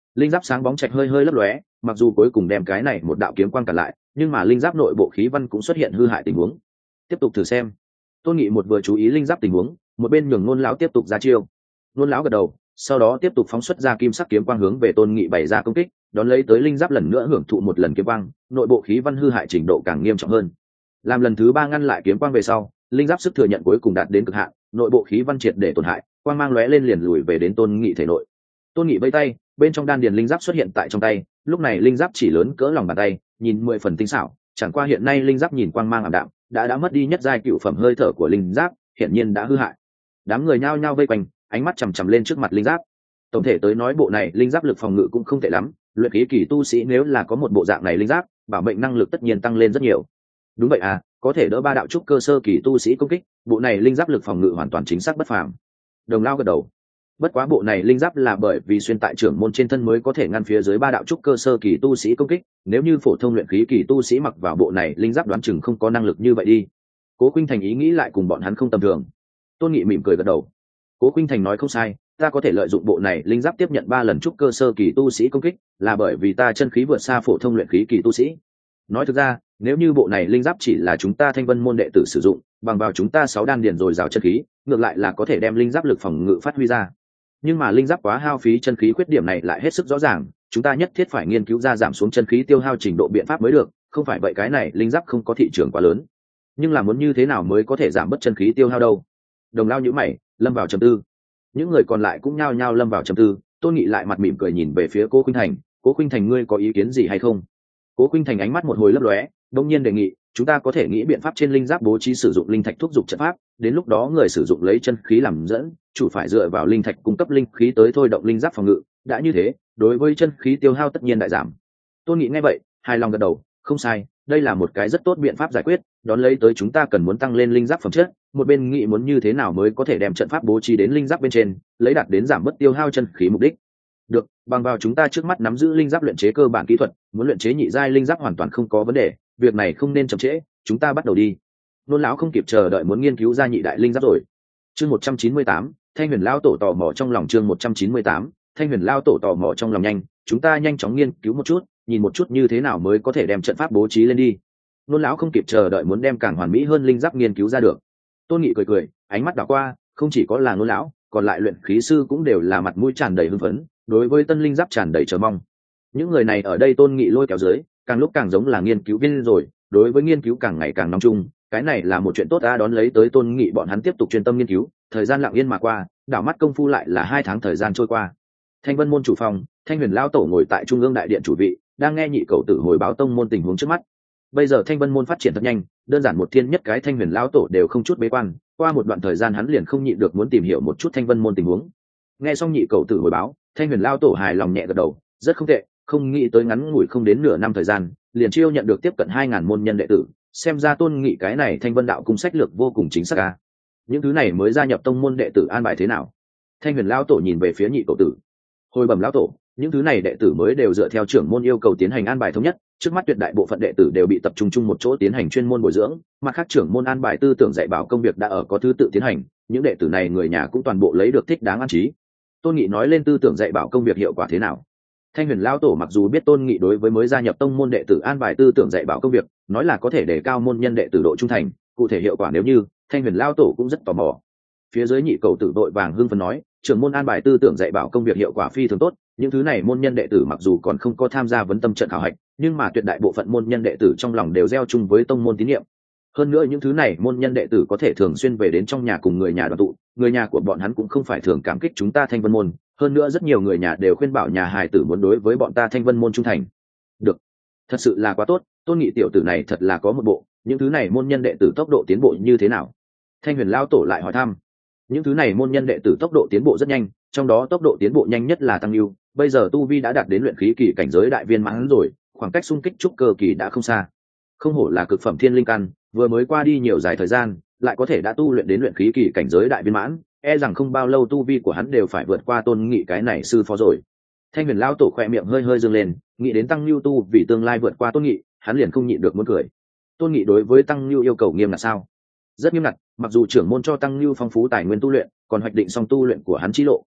linh giáp sáng bóng trạch hơi hơi lấp lóe, mặc dù cuối cùng đem cái này một đạo kiếm quang cản lại, nhưng mà linh giáp nội bộ khí văn cũng xuất hiện hư hại tình huống. Tiếp tục thử xem. Tôn Nghị một vừa chú ý linh giáp tình huống, một bên nhường Nôn lão tiếp tục ra chiêu. Nôn lão gật đầu, sau đó tiếp tục phóng xuất ra kim sắc kiếm quang hướng về Tôn Nghị bày ra công kích, đón lấy tới linh giáp lần nữa hưởng thụ một lần kiếm quang, nội bộ khí văn hư hại trình độ càng nghiêm trọng hơn. Làm lần thứ ba ngăn lại kiếm quang về sau, linh giáp sức thừa nhận cuối cùng đạt đến cực hạn, nội bộ khí văn triệt để tổn hại, quang mang lóe lên liền lùi về đến Tôn Nghị thể nội. Tôn Nghị vẫy tay, bên trong đan điền linh giáp xuất hiện tại trong tay, lúc này linh giáp chỉ lớn cỡ lòng bàn tay, nhìn mười phần tinh xảo, chẳng qua hiện nay linh giáp nhìn quang mang ảm đạm, đã đã mất đi nhất giai cựu phẩm hơi thở của linh giáp, hiển nhiên đã hư hại. Đám người nhao nhao vây quanh, ánh mắt chằm chằm lên trước mặt linh giáp. Tổng thể tới nói bộ này linh giáp lực phòng ngự cũng không tệ lắm, luyện khí kỳ tu sĩ nếu là có một bộ dạng này linh giáp, bảo mệnh năng lực tất nhiên tăng lên rất nhiều. Đúng vậy à, có thể đỡ ba đạo trúc cơ sơ kỳ tu sĩ công kích, bộ này linh giáp lực phòng ngự hoàn toàn chính xác bất phàm. Đồng Lao gật đầu. Bất quá bộ này linh giáp là bởi vì xuyên tại trưởng môn trên thân mới có thể ngăn phía dưới ba đạo trúc cơ sơ kỳ tu sĩ công kích, nếu như phổ thông luyện khí kỳ tu sĩ mặc vào bộ này linh giáp đoán chừng không có năng lực như vậy đi. Cố Khuynh Thành ý nghĩ lại cùng bọn hắn không tầm thường. Tôn Nghị mỉm cười gật đầu. Cố Khuynh Thành nói không sai, ta có thể lợi dụng bộ này linh giáp tiếp nhận ba lần trúc cơ sơ kỳ tu sĩ công kích, là bởi vì ta chân khí vượt xa phổ thông luyện khí kỳ tu sĩ. Nói thực ra, nếu như bộ này linh giáp chỉ là chúng ta Thanh Vân môn đệ tử sử dụng, bằng vào chúng ta sáu đan điền rồi rào chân khí, ngược lại là có thể đem linh giáp lực phòng ngự phát huy ra. Nhưng mà linh giáp quá hao phí chân khí, khuyết điểm này lại hết sức rõ ràng, chúng ta nhất thiết phải nghiên cứu ra giảm xuống chân khí tiêu hao trình độ biện pháp mới được, không phải vậy cái này linh giáp không có thị trường quá lớn. Nhưng là muốn như thế nào mới có thể giảm bớt chân khí tiêu hao đâu? Đồng Lao nhíu mày, lâm vào trầm tư. Những người còn lại cũng nhao nhao lâm vào trầm tư. Tôn Nghị lại mặt mỉm cười nhìn về phía Cố Khuynh Thành, Cố Khuynh Thành ngươi có ý kiến gì hay không? Cố Khuynh Thành ánh mắt một hồi lấp lóe, đột nhiên đề nghị, chúng ta có thể nghĩ biện pháp trên linh giáp bố trí sử dụng linh thạch thúc giục trận pháp, đến lúc đó người sử dụng lấy chân khí làm dẫn, chủ phải dựa vào linh thạch cung cấp linh khí tới thôi động linh giáp phòng ngự, đã như thế, đối với chân khí tiêu hao tất nhiên đại giảm. Tôn Nghị nghe vậy, hài lòng gật đầu, không sai, đây là một cái rất tốt biện pháp giải quyết, đón lấy tới chúng ta cần muốn tăng lên linh giáp phẩm chất, một bên nghĩ muốn như thế nào mới có thể đem trận pháp bố trí đến linh giáp bên trên, lấy đạt đến giảm bớt tiêu hao chân khí mục đích. Được, bằng vào chúng ta trước mắt nắm giữ linh giáp luyện chế cơ bản kỹ thuật, muốn luyện chế nhị giai linh giáp hoàn toàn không có vấn đề, việc này không nên chậm trễ, chúng ta bắt đầu đi. Nôn lão không kịp chờ đợi muốn nghiên cứu ra nhị đại linh giáp rồi. Chương một trăm chín mươi tám, Thanh Huyền lão tổ tò mò trong lòng. Chương một trăm chín mươi tám, Thanh Huyền lão tổ tò mò trong lòng. Nhanh, chúng ta nhanh chóng nghiên cứu một chút, nhìn một chút như thế nào mới có thể đem trận pháp bố trí lên đi. Nôn lão không kịp chờ đợi muốn đem càng hoàn mỹ hơn linh giáp nghiên cứu ra được. Tôn Nghị cười cười, ánh mắt đảo qua, không chỉ có là Nôn lão, còn lại luyện khí sư cũng đều là mặt mũi tràn đầy hưng phấn, đối với tân linh giáp tràn đầy chờ mong. Những người này ở đây Tôn Nghị lôi kéo dưới, càng lúc càng giống là nghiên cứu viên rồi, đối với nghiên cứu càng ngày càng nóng chung, cái này là một chuyện tốt đã. Đón lấy tới Tôn Nghị bọn hắn tiếp tục chuyên tâm nghiên cứu, thời gian lặng yên mà qua, đảo mắt công phu lại là hai tháng thời gian trôi qua. Thanh Vân môn chủ phòng, Thanh Huyền lão tổ ngồi tại trung ương đại điện chủ vị, đang nghe nhị cậu tử hồi báo tông môn tình huống trước mắt. Bây giờ Thanh Vân môn phát triển thật nhanh, đơn giản một thiên nhất cái Thanh Huyền lão tổ đều không chút bế quan, qua một đoạn thời gian hắn liền không nhịn được muốn tìm hiểu một chút Thanh Vân môn tình huống. Nghe xong nhị cậu tử hồi báo, Thanh Huyền lão tổ hài lòng nhẹ gật đầu, rất không tệ, không nghĩ tới ngắn ngủi không đến nửa năm thời gian, liền chiêu nhận được tiếp cận hai ngàn môn nhân đệ tử, xem ra Tôn Nghị cái này Thanh Vân đạo cung sách lược vô cùng chính xác a. Những thứ này mới gia nhập tông môn đệ tử an bài thế nào? Thanh Huyền lão tổ nhìn về phía nhị cậu tử. Hồi bẩm lão tổ, những thứ này đệ tử mới đều dựa theo trưởng môn yêu cầu tiến hành an bài thống nhất, trước mắt tuyệt đại bộ phận đệ tử đều bị tập trung chung một chỗ tiến hành chuyên môn bồi dưỡng, mặt khác trưởng môn an bài tư tưởng dạy bảo công việc đã ở có thứ tự tiến hành, những đệ tử này người nhà cũng toàn bộ lấy được thích đáng an trí. Tôn Nghị nói lên tư tưởng dạy bảo công việc hiệu quả thế nào. Thanh Huyền lão tổ mặc dù biết Tôn Nghị đối với mới gia nhập tông môn đệ tử an bài tư tưởng dạy bảo công việc, nói là có thể đề cao môn nhân đệ tử độ trung thành, cụ thể hiệu quả nếu như, Thanh Huyền lão tổ cũng rất tò mò. Phía dưới nhị cầu tử vội vàng hưng phấn nói, trưởng môn an bài tư tưởng dạy bảo công việc hiệu quả phi thường tốt, những thứ này môn nhân đệ tử mặc dù còn không có tham gia vấn tâm trận khảo hạch, nhưng mà tuyệt đại bộ phận môn nhân đệ tử trong lòng đều gieo chung với tông môn tín nhiệm. Hơn nữa những thứ này môn nhân đệ tử có thể thường xuyên về đến trong nhà cùng người nhà đoàn tụ, người nhà của bọn hắn cũng không phải thường cảm kích chúng ta Thanh Vân môn, hơn nữa rất nhiều người nhà đều khuyên bảo nhà hài tử muốn đối với bọn ta Thanh Vân môn trung thành. Được, thật sự là quá tốt, Tôn Nghị tiểu tử này thật là có một bộ, những thứ này môn nhân đệ tử tốc độ tiến bộ như thế nào? Thanh Huyền lão tổ lại hỏi thăm. Những thứ này môn nhân đệ tử tốc độ tiến bộ rất nhanh, trong đó tốc độ tiến bộ nhanh nhất là Tăng Lưu, bây giờ tu vi đã đạt đến luyện khí kỳ cảnh giới đại viên mãn rồi, khoảng cách xung kích trúc cơ kỳ đã không xa. Không hổ là cực phẩm thiên linh căn, vừa mới qua đi nhiều dài thời gian, lại có thể đã tu luyện đến luyện khí kỳ cảnh giới đại viên mãn, e rằng không bao lâu tu vi của hắn đều phải vượt qua Tôn Nghị cái này sư phó rồi. Thanh Huyền lão tổ khỏe miệng hơi hơi dương lên, nghĩ đến Tăng Lưu tu vì tương lai vượt qua Tôn Nghị, hắn liền không nhịn được muốn cười. Tôn Nghị đối với Tăng Lưu yêu cầu nghiêm ngặt sao? Rất nghiêm ngặt, mặc dù trưởng môn cho Tăng Lưu phong phú tài nguyên tu luyện, còn hoạch định xong tu luyện của hắn chi lộ,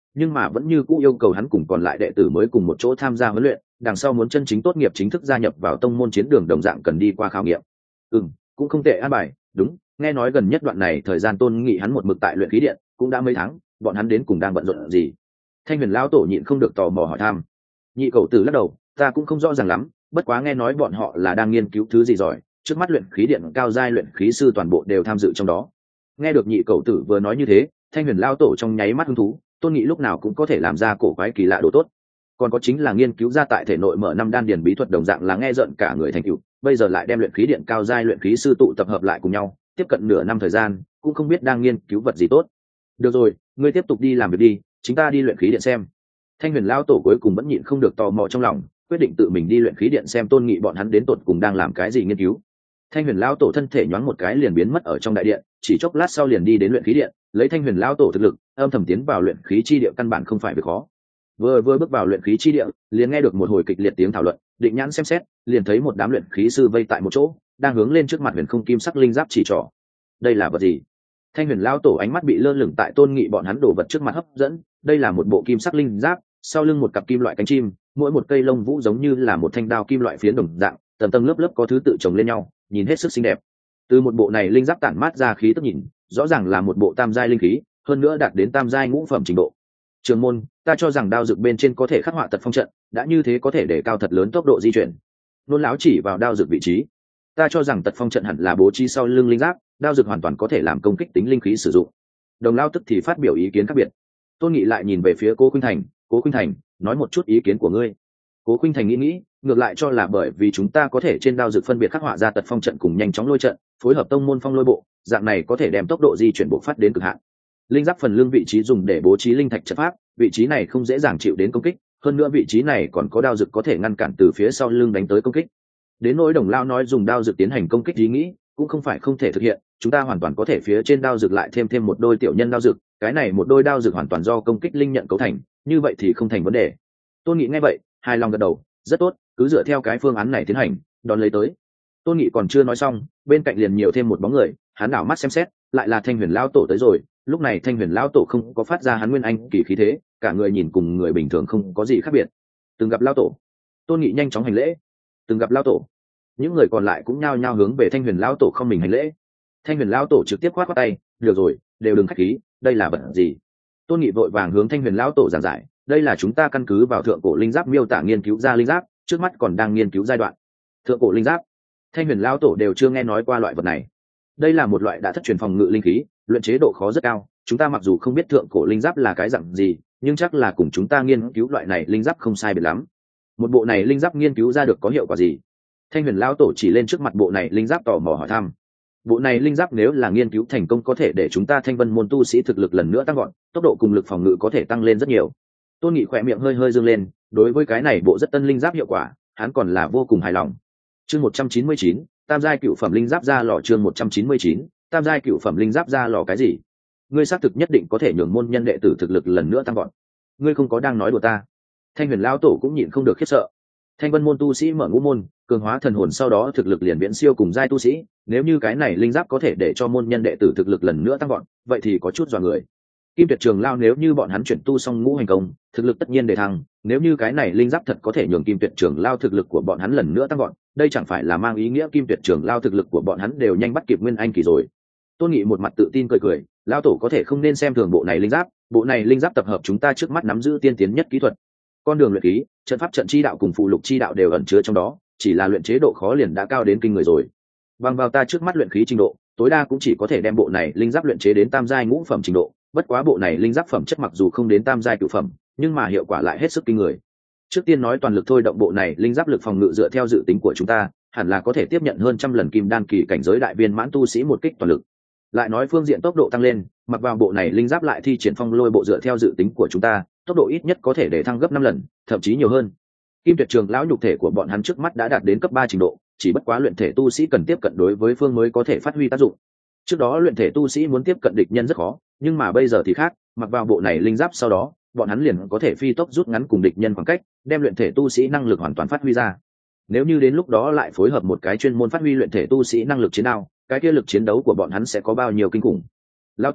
nhưng mà vẫn như cũ yêu cầu hắn cùng còn lại đệ tử mới cùng một chỗ tham gia huấn luyện, đằng sau muốn chân chính tốt nghiệp chính thức gia nhập vào tông môn chiến đường đồng dạng cần đi qua khảo nghiệm. Ừ, cũng không tệ an bài. Đúng, nghe nói gần nhất đoạn này thời gian Tôn Nghị hắn một mực tại luyện khí điện, cũng đã mấy tháng, bọn hắn đến cùng đang bận rộn gì? Thanh Huyền lão tổ nhịn không được tò mò hỏi thăm. Nhị cậu tử lắc đầu, ta cũng không rõ ràng lắm, bất quá nghe nói bọn họ là đang nghiên cứu thứ gì giỏi, trước mắt luyện khí điện cao giai luyện khí sư toàn bộ đều tham dự trong đó. Nghe được nhị cậu tử vừa nói như thế, Thanh Huyền lão tổ trong nháy mắt hứng thú, Tôn Nghị lúc nào cũng có thể làm ra cổ quái kỳ lạ đồ tốt. Còn có chính là nghiên cứu ra tại thể nội mở năm đan điền bí thuật đồng dạng là nghe rợn cả người thành tựu, bây giờ lại đem luyện khí điện cao giai luyện khí sư tụ tập hợp lại cùng nhau, tiếp cận nửa năm thời gian, cũng không biết đang nghiên cứu vật gì tốt. Được rồi, ngươi tiếp tục đi làm việc đi, chúng ta đi luyện khí điện xem. Thanh Huyền lão tổ cuối cùng vẫn nhịn không được tò mò trong lòng, quyết định tự mình đi luyện khí điện xem Tôn Nghị bọn hắn đến tột cùng đang làm cái gì nghiên cứu. Thanh Huyền lão tổ thân thể nhoáng một cái liền biến mất ở trong đại điện, chỉ chốc lát sau liền đi đến luyện khí điện, lấy Thanh Huyền lão tổ thực lực, âm thầm tiến vào luyện khí chi địa căn bản không phải việc khó. Vừa vừa bước vào luyện khí chi địa, liền nghe được một hồi kịch liệt tiếng thảo luận, định nhãn xem xét, liền thấy một đám luyện khí sư vây tại một chỗ, đang hướng lên trước mặt huyền không kim sắc linh giáp chỉ trỏ. Đây là vật gì? Thanh Huyền lão tổ ánh mắt bị lơ lửng tại Tôn Nghị bọn hắn đồ vật trước mặt hấp dẫn, đây là một bộ kim sắc linh giáp, sau lưng một cặp kim loại cánh chim, mỗi một cây lông vũ giống như là một thanh đao kim loại phiến đồng dạng, tầng tầng lớp lớp có thứ tự chồng lên nhau, nhìn hết sức xinh đẹp. Từ một bộ này linh giáp tản mát ra khí tức nhìn, rõ ràng là một bộ tam giai linh khí, hơn nữa đạt đến tam giai ngũ phẩm trình độ. Trường môn, ta cho rằng đao dược bên trên có thể khắc họa tật phong trận, đã như thế có thể để cao thật lớn tốc độ di chuyển. Nôn lão chỉ vào đao dược vị trí. Ta cho rằng tật phong trận hẳn là bố trí sau lưng linh giáp, đao dược hoàn toàn có thể làm công kích tính linh khí sử dụng. Đồng Lao tức thì phát biểu ý kiến khác biệt. Tôn Nghị lại nhìn về phía Cố Khuynh Thành, Cố Khuynh Thành, nói một chút ý kiến của ngươi. Cố Khuynh Thành nghĩ nghĩ, ngược lại cho là bởi vì chúng ta có thể trên đao dược phân biệt khắc họa ra tật phong trận cùng nhanh chóng lôi trận, phối hợp tông môn phong lôi bộ, dạng này có thể đem tốc độ di chuyển bộ phát đến cực hạn. Linh giáp phần lưng vị trí dùng để bố trí linh thạch trận pháp, vị trí này không dễ dàng chịu đến công kích, hơn nữa vị trí này còn có đao dược có thể ngăn cản từ phía sau lưng đánh tới công kích. Đến nỗi Đồng Lao nói dùng đao dược tiến hành công kích ý nghĩ, cũng không phải không thể thực hiện, chúng ta hoàn toàn có thể phía trên đao dược lại thêm thêm một đôi tiểu nhân đao dược, cái này một đôi đao dược hoàn toàn do công kích linh nhận cấu thành, như vậy thì không thành vấn đề. Tôn Nghị nghe vậy, hài lòng gật đầu, rất tốt, cứ dựa theo cái phương án này tiến hành, đón lấy tới. Tôn Nghị còn chưa nói xong, bên cạnh liền nhiều thêm một bóng người, hắn đảo mắt xem xét, lại là Thanh Huyền lão tổ tới rồi. Lúc này Thanh Huyền lão tổ không có phát ra hắn nguyên anh kỳ khí thế, cả người nhìn cùng người bình thường không có gì khác biệt. Từng gặp lão tổ. Tôn Nghị nhanh chóng hành lễ. Từng gặp lão tổ. Những người còn lại cũng nhao nhao hướng về Thanh Huyền lão tổ không mình hành lễ. Thanh Huyền lão tổ trực tiếp khoát khoát tay, được rồi, đều đừng khách khí, đây là vật gì? Tôn Nghị vội vàng hướng Thanh Huyền lão tổ giảng giải, đây là chúng ta căn cứ vào thượng cổ linh giáp miêu tả nghiên cứu ra linh giáp, trước mắt còn đang nghiên cứu giai đoạn. Thượng cổ linh giáp, Thanh Huyền lão tổ đều chưa nghe nói qua loại vật này. Đây là một loại đã thất truyền phòng ngự linh khí, luyện chế độ khó rất cao, chúng ta mặc dù không biết thượng cổ linh giáp là cái dạng gì, nhưng chắc là cùng chúng ta nghiên cứu loại này linh giáp không sai biệt lắm. Một bộ này linh giáp nghiên cứu ra được có hiệu quả gì? Thanh Huyền lão tổ chỉ lên trước mặt bộ này linh giáp tò mò hỏi thăm. Bộ này linh giáp nếu là nghiên cứu thành công có thể để chúng ta Thanh Vân môn tu sĩ thực lực lần nữa tăng gọn, tốc độ cùng lực phòng ngự có thể tăng lên rất nhiều. Tôn Nghị khỏe miệng hơi hơi dương lên, đối với cái này bộ rất tân linh giáp hiệu quả, hắn còn là vô cùng hài lòng. Chương một trăm chín mươi chín, tam giai cựu phẩm linh giáp ra lò. Chương một trăm chín mươi chín, tam giai cựu phẩm linh giáp ra lò cái gì? Ngươi xác thực nhất định có thể nhường môn nhân đệ tử thực lực lần nữa tăng gọn. Ngươi không có đang nói đùa ta? Thanh Huyền lão tổ cũng nhịn không được khiếp sợ. Thanh Vân môn tu sĩ mở ngũ môn, cường hóa thần hồn sau đó thực lực liền viễn siêu cùng giai tu sĩ, nếu như cái này linh giáp có thể để cho môn nhân đệ tử thực lực lần nữa tăng gọn, vậy thì có chút dọa người. Kim Tuyệt Trường Lao nếu như bọn hắn chuyển tu xong ngũ hành công, thực lực tất nhiên đề thăng, nếu như cái này linh giáp thật có thể nhường Kim Tuyệt Trường Lao thực lực của bọn hắn lần nữa tăng gọn, đây chẳng phải là mang ý nghĩa Kim Tuyệt Trường Lao thực lực của bọn hắn đều nhanh bắt kịp Nguyên Anh kỳ rồi. Tôn Nghị một mặt tự tin cười cười, lão tổ có thể không nên xem thường bộ này linh giáp, bộ này linh giáp tập hợp chúng ta trước mắt nắm giữ tiên tiến nhất kỹ thuật. Con đường luyện khí, trận pháp trận chi đạo cùng phụ lục chi đạo đều ẩn chứa trong đó, chỉ là luyện chế độ khó liền đã cao đến kinh người rồi. Bằng vào ta trước mắt luyện khí trình độ, tối đa cũng chỉ có thể đem bộ này linh giáp luyện chế đến tam giai ngũ phẩm trình độ, bất quá bộ này linh giáp phẩm chất mặc dù không đến tam giai cửu phẩm, nhưng mà hiệu quả lại hết sức kinh người. Trước tiên nói toàn lực thôi động bộ này linh giáp lực phòng ngự dựa theo dự tính của chúng ta, hẳn là có thể tiếp nhận hơn trăm lần kim đan kỳ cảnh giới đại viên mãn tu sĩ một kích toàn lực. Lại nói phương diện tốc độ tăng lên, mặc vào bộ này linh giáp lại thi triển phong lôi bộ dựa theo dự tính của chúng ta, tốc độ ít nhất có thể để thăng gấp năm lần, thậm chí nhiều hơn. Kim Tuyệt Trường lão nhục thể của bọn hắn trước mắt đã đạt đến cấp ba trình độ, chỉ bất quá luyện thể tu sĩ cần tiếp cận đối với phương mới có thể phát huy tác dụng. Trước đó luyện thể tu sĩ muốn tiếp cận địch nhân rất khó, nhưng mà bây giờ thì khác, mặc vào bộ này linh giáp sau đó, bọn hắn liền có thể phi tốc rút ngắn cùng địch nhân khoảng cách, đem luyện thể tu sĩ năng lực hoàn toàn phát huy ra. Nếu như đến lúc đó lại phối hợp một cái chuyên môn phát huy luyện thể tu sĩ năng lực chiến đao, cái kia lực chiến đấu của bọn hắn sẽ có bao nhiêu kinh khủng. Lão tổ,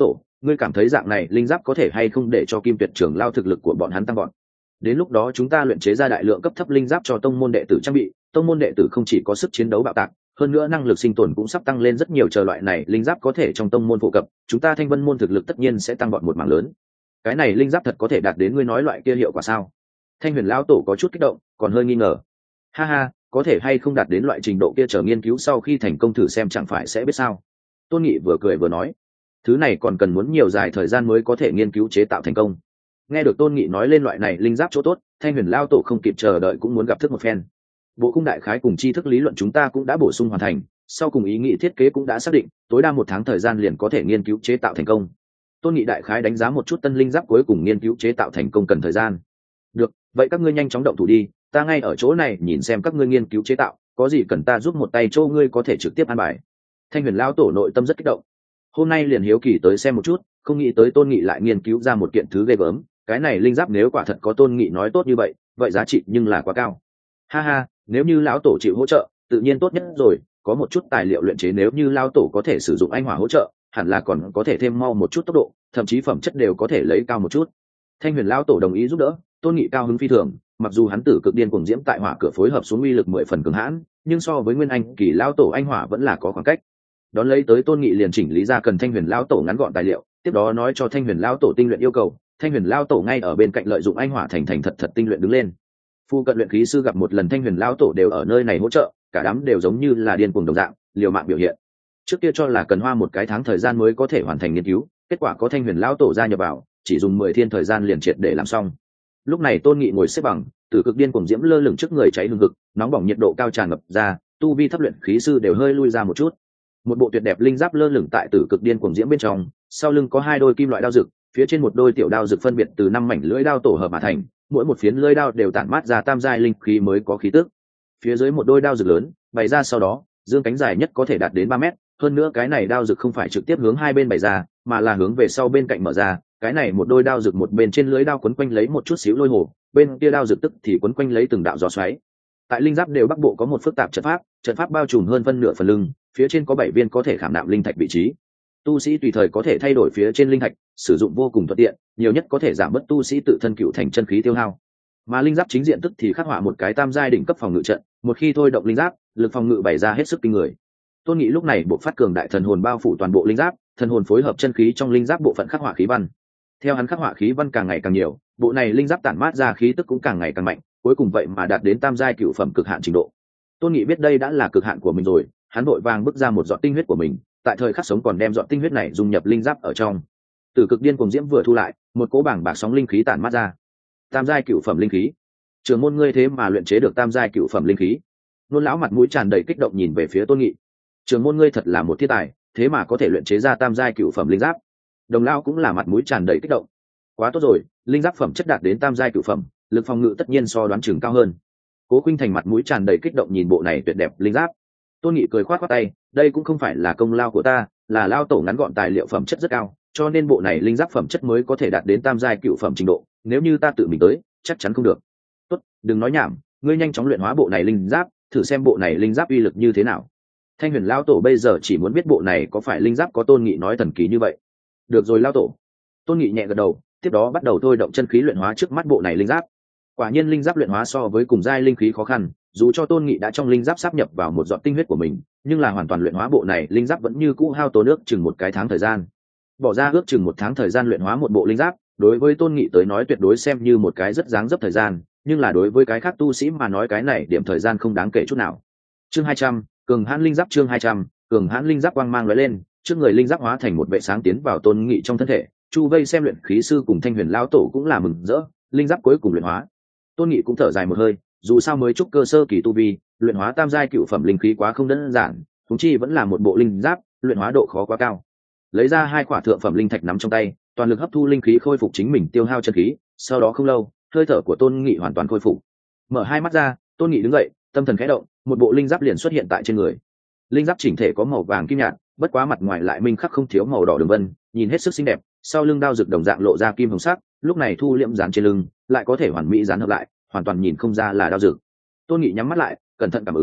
ngươi cảm thấy dạng này linh giáp có thể hay không để cho Kim Tuyệt trưởng lao thực lực của bọn hắn tăng gọn? Đến lúc đó chúng ta luyện chế ra đại lượng cấp thấp linh giáp cho tông môn đệ tử trang bị, tông môn đệ tử không chỉ có sức chiến đấu bạo tạc, hơn nữa năng lực sinh tồn cũng sắp tăng lên rất nhiều. Chờ loại này linh giáp có thể trong tông môn phổ cập, chúng ta Thanh Vân môn thực lực tất nhiên sẽ tăng gọn một mảng lớn. Cái này linh giáp thật có thể đạt đến ngươi nói loại kia hiệu quả sao? Thanh Huyền lão tổ có chút kích động, còn hơi nghi ngờ. Ha ha, có thể hay không đạt đến loại trình độ kia, chờ nghiên cứu sau khi thành công thử xem chẳng phải sẽ biết sao? Tôn Nghị vừa cười vừa nói, thứ này còn cần muốn nhiều dài thời gian mới có thể nghiên cứu chế tạo thành công. Nghe được Tôn Nghị nói lên loại này linh giáp chỗ tốt, Thanh Huyền lão tổ không kịp chờ đợi cũng muốn gặp thức một phen. Bộ khung đại khái cùng tri thức lý luận chúng ta cũng đã bổ sung hoàn thành, sau cùng ý nghĩ thiết kế cũng đã xác định, tối đa một tháng thời gian liền có thể nghiên cứu chế tạo thành công. Tôn Nghị đại khái đánh giá một chút tân linh giáp cuối cùng nghiên cứu chế tạo thành công cần thời gian. Được, vậy các ngươi nhanh chóng động thủ đi, ta ngay ở chỗ này nhìn xem các ngươi nghiên cứu chế tạo, có gì cần ta giúp một tay chỗ ngươi có thể trực tiếp an bài. Thanh Huyền lão tổ nội tâm rất kích động, hôm nay liền hiếu kỳ tới xem một chút, không nghĩ tới Tôn Nghị lại nghiên cứu ra một kiện thứ ghê gớm. Cái này linh giáp nếu quả thật có Tôn Nghị nói tốt như vậy, vậy giá trị nhưng là quá cao. Ha ha, nếu như lão tổ chịu hỗ trợ, tự nhiên tốt nhất rồi, có một chút tài liệu luyện chế, nếu như lão tổ có thể sử dụng anh hỏa hỗ trợ, hẳn là còn có thể thêm mau một chút tốc độ, thậm chí phẩm chất đều có thể lấy cao một chút. Thanh Huyền lão tổ đồng ý giúp đỡ, Tôn Nghị cao hứng phi thường, mặc dù hắn tử cực điên cuồng diễm tại hỏa cửa phối hợp xuống uy lực mười phần cường hãn, nhưng so với Nguyên Anh kỳ lão tổ anh hỏa vẫn là có khoảng cách. Đón lấy tới Tôn Nghị liền chỉnh lý ra cần Thanh Huyền lão tổ ngắn gọn tài liệu, tiếp đó nói cho Thanh Huyền lão tổ tinh luyện yêu cầu. Thanh Huyền lão tổ ngay ở bên cạnh lợi dụng anh hỏa thành thành thật thật tinh luyện đứng lên. Phu cận luyện khí sư gặp một lần Thanh Huyền lão tổ đều ở nơi này hỗ trợ, cả đám đều giống như là điên cuồng đồng dạng, liều mạng biểu hiện. Trước kia cho là cần hoa một cái tháng thời gian mới có thể hoàn thành nghiên cứu, kết quả có Thanh Huyền lão tổ gia nhập vào, chỉ dùng mười thiên thời gian liền triệt để làm xong. Lúc này Tôn Nghị ngồi xếp bằng, tử cực điên cuồng diễm lơ lửng trước người cháy hừng hực, nóng bỏng nhiệt độ cao tràn ngập ra, tu vi thấp luyện khí sư đều hơi lui ra một chút. Một bộ tuyệt đẹp linh giáp lơ lửng tại tử cực điên cuồng diễm bên trong, sau lưng có hai đôi kim loại đao rực, phía trên một đôi tiểu đao rực phân biệt từ năm mảnh lưỡi đao tổ hợp mà thành, mỗi một phiến lưỡi đao đều tản mát ra tam giai linh khí mới có khí tức. Phía dưới một đôi đao rực lớn, bày ra sau đó, dương cánh dài nhất có thể đạt đến ba mét, hơn nữa cái này đao rực không phải trực tiếp hướng hai bên bày ra, mà là hướng về sau bên cạnh mở ra, cái này một đôi đao rực một bên trên lưỡi đao quấn quanh lấy một chút xíu lôi hồ, bên kia đao rực tức thì quấn quanh lấy từng đạo gió xoáy. Tại linh giáp đều bắc bộ có một phức tạp trận pháp, trận pháp bao trùm hơn phân nửa phần lưng, phía trên có bảy viên có thể khảm nạm linh thạch vị trí. Tu sĩ tùy thời có thể thay đổi phía trên linh thạch, sử dụng vô cùng thuận tiện, nhiều nhất có thể giảm bớt tu sĩ tự thân cựu thành chân khí tiêu hao. Mà linh giáp chính diện tức thì khắc họa một cái tam giai đỉnh cấp phòng ngự trận, một khi thôi động linh giáp, lực phòng ngự bày ra hết sức kinh người. Tôn Nghị lúc này bộ phát cường đại thần hồn bao phủ toàn bộ linh giáp, thần hồn phối hợp chân khí trong linh giáp bộ phận khắc họa khí văn. Theo hắn khắc họa khí văn càng ngày càng nhiều, bộ này linh giáp tản mát ra khí tức cũng càng ngày càng mạnh, cuối cùng vậy mà đạt đến tam giai cựu phẩm cực hạn trình độ. Tôn Nghị biết đây đã là cực hạn của mình rồi, hắn vội vàng bước ra một giọt tinh huyết của mình, tại thời khắc sống còn đem giọt tinh huyết này dung nhập linh giáp ở trong. Từ cực điên cuồng diễm vừa thu lại, một cỗ bảng bạc sóng linh khí tản mát ra. Tam giai cựu phẩm linh khí. Trưởng môn ngươi thế mà luyện chế được tam giai cựu phẩm linh khí. Nôn lão mặt mũi tràn đầy kích động nhìn về phía Tôn Nghị. Trưởng môn ngươi thật là một thiên tài, thế mà có thể luyện chế ra tam giai cựu phẩm linh giáp. Đồng lão cũng là mặt mũi tràn đầy kích động. Quá tốt rồi, linh giáp phẩm chất đạt đến tam giai cựu phẩm, lực phòng ngự tất nhiên so đoán chừng cao hơn. Cố Khuynh Thành mặt mũi tràn đầy kích động nhìn bộ này tuyệt đẹp linh giáp. Tôn Nghị cười khoát khoát tay, đây cũng không phải là công lao của ta, là lao tổ ngắn gọn tài liệu phẩm chất rất cao, cho nên bộ này linh giáp phẩm chất mới có thể đạt đến tam giai cựu phẩm trình độ, nếu như ta tự mình tới, chắc chắn không được. Tốt, đừng nói nhảm, ngươi nhanh chóng luyện hóa bộ này linh giáp, thử xem bộ này linh giáp uy lực như thế nào. Thanh Huyền lao tổ bây giờ chỉ muốn biết bộ này có phải linh giáp có Tôn Nghị nói thần kỳ như vậy. Được rồi lao tổ. Tôn Nghị nhẹ gật đầu, tiếp đó bắt đầu thôi động chân khí luyện hóa trước mắt bộ này linh giáp. Quả nhiên linh giáp luyện hóa so với cùng giai linh khí khó khăn, dù cho Tôn Nghị đã trong linh giáp sáp nhập vào một giọt tinh huyết của mình, nhưng là hoàn toàn luyện hóa bộ này linh giáp vẫn như cũ hao tốn nước chừng một cái tháng thời gian. Bỏ ra ước chừng một tháng thời gian luyện hóa một bộ linh giáp, đối với Tôn Nghị tới nói tuyệt đối xem như một cái rất dáng dấp thời gian, nhưng là đối với cái khác tu sĩ mà nói cái này điểm thời gian không đáng kể chút nào. Chương hai trăm, cường hãn linh giáp. Chương hai trăm, cường hãn linh giáp quang mang lóe lên, trước người linh giáp hóa thành một vệ sáng tiến vào Tôn Nghị trong thân thể, chu vây xem luyện khí sư cùng Thanh Huyền lão tổ cũng là mừng rỡ, linh giáp cuối cùng luyện hóa. Tôn Nghị cũng thở dài một hơi, dù sao mới trúc cơ sơ kỳ tu vi, luyện hóa tam giai cựu phẩm linh khí quá không đơn giản, chúng chi vẫn là một bộ linh giáp, luyện hóa độ khó quá cao. Lấy ra hai quả thượng phẩm linh thạch nắm trong tay, toàn lực hấp thu linh khí khôi phục chính mình tiêu hao chân khí, sau đó không lâu, hơi thở của Tôn Nghị hoàn toàn khôi phục. Mở hai mắt ra, Tôn Nghị đứng dậy, tâm thần khẽ động, một bộ linh giáp liền xuất hiện tại trên người. Linh giáp chỉnh thể có màu vàng kim nhạt, bất quá mặt ngoài lại minh khắc không thiếu màu đỏ đường vân, nhìn hết sức xinh đẹp, sau lưng đao rực đồng dạng lộ ra kim hồng sắc, lúc này thu liễm dán trên lưng, lại có thể hoàn mỹ dán hợp lại, hoàn toàn nhìn không ra là đao rực. Tôn Nghị nhắm mắt lại, cẩn thận cảm ứng,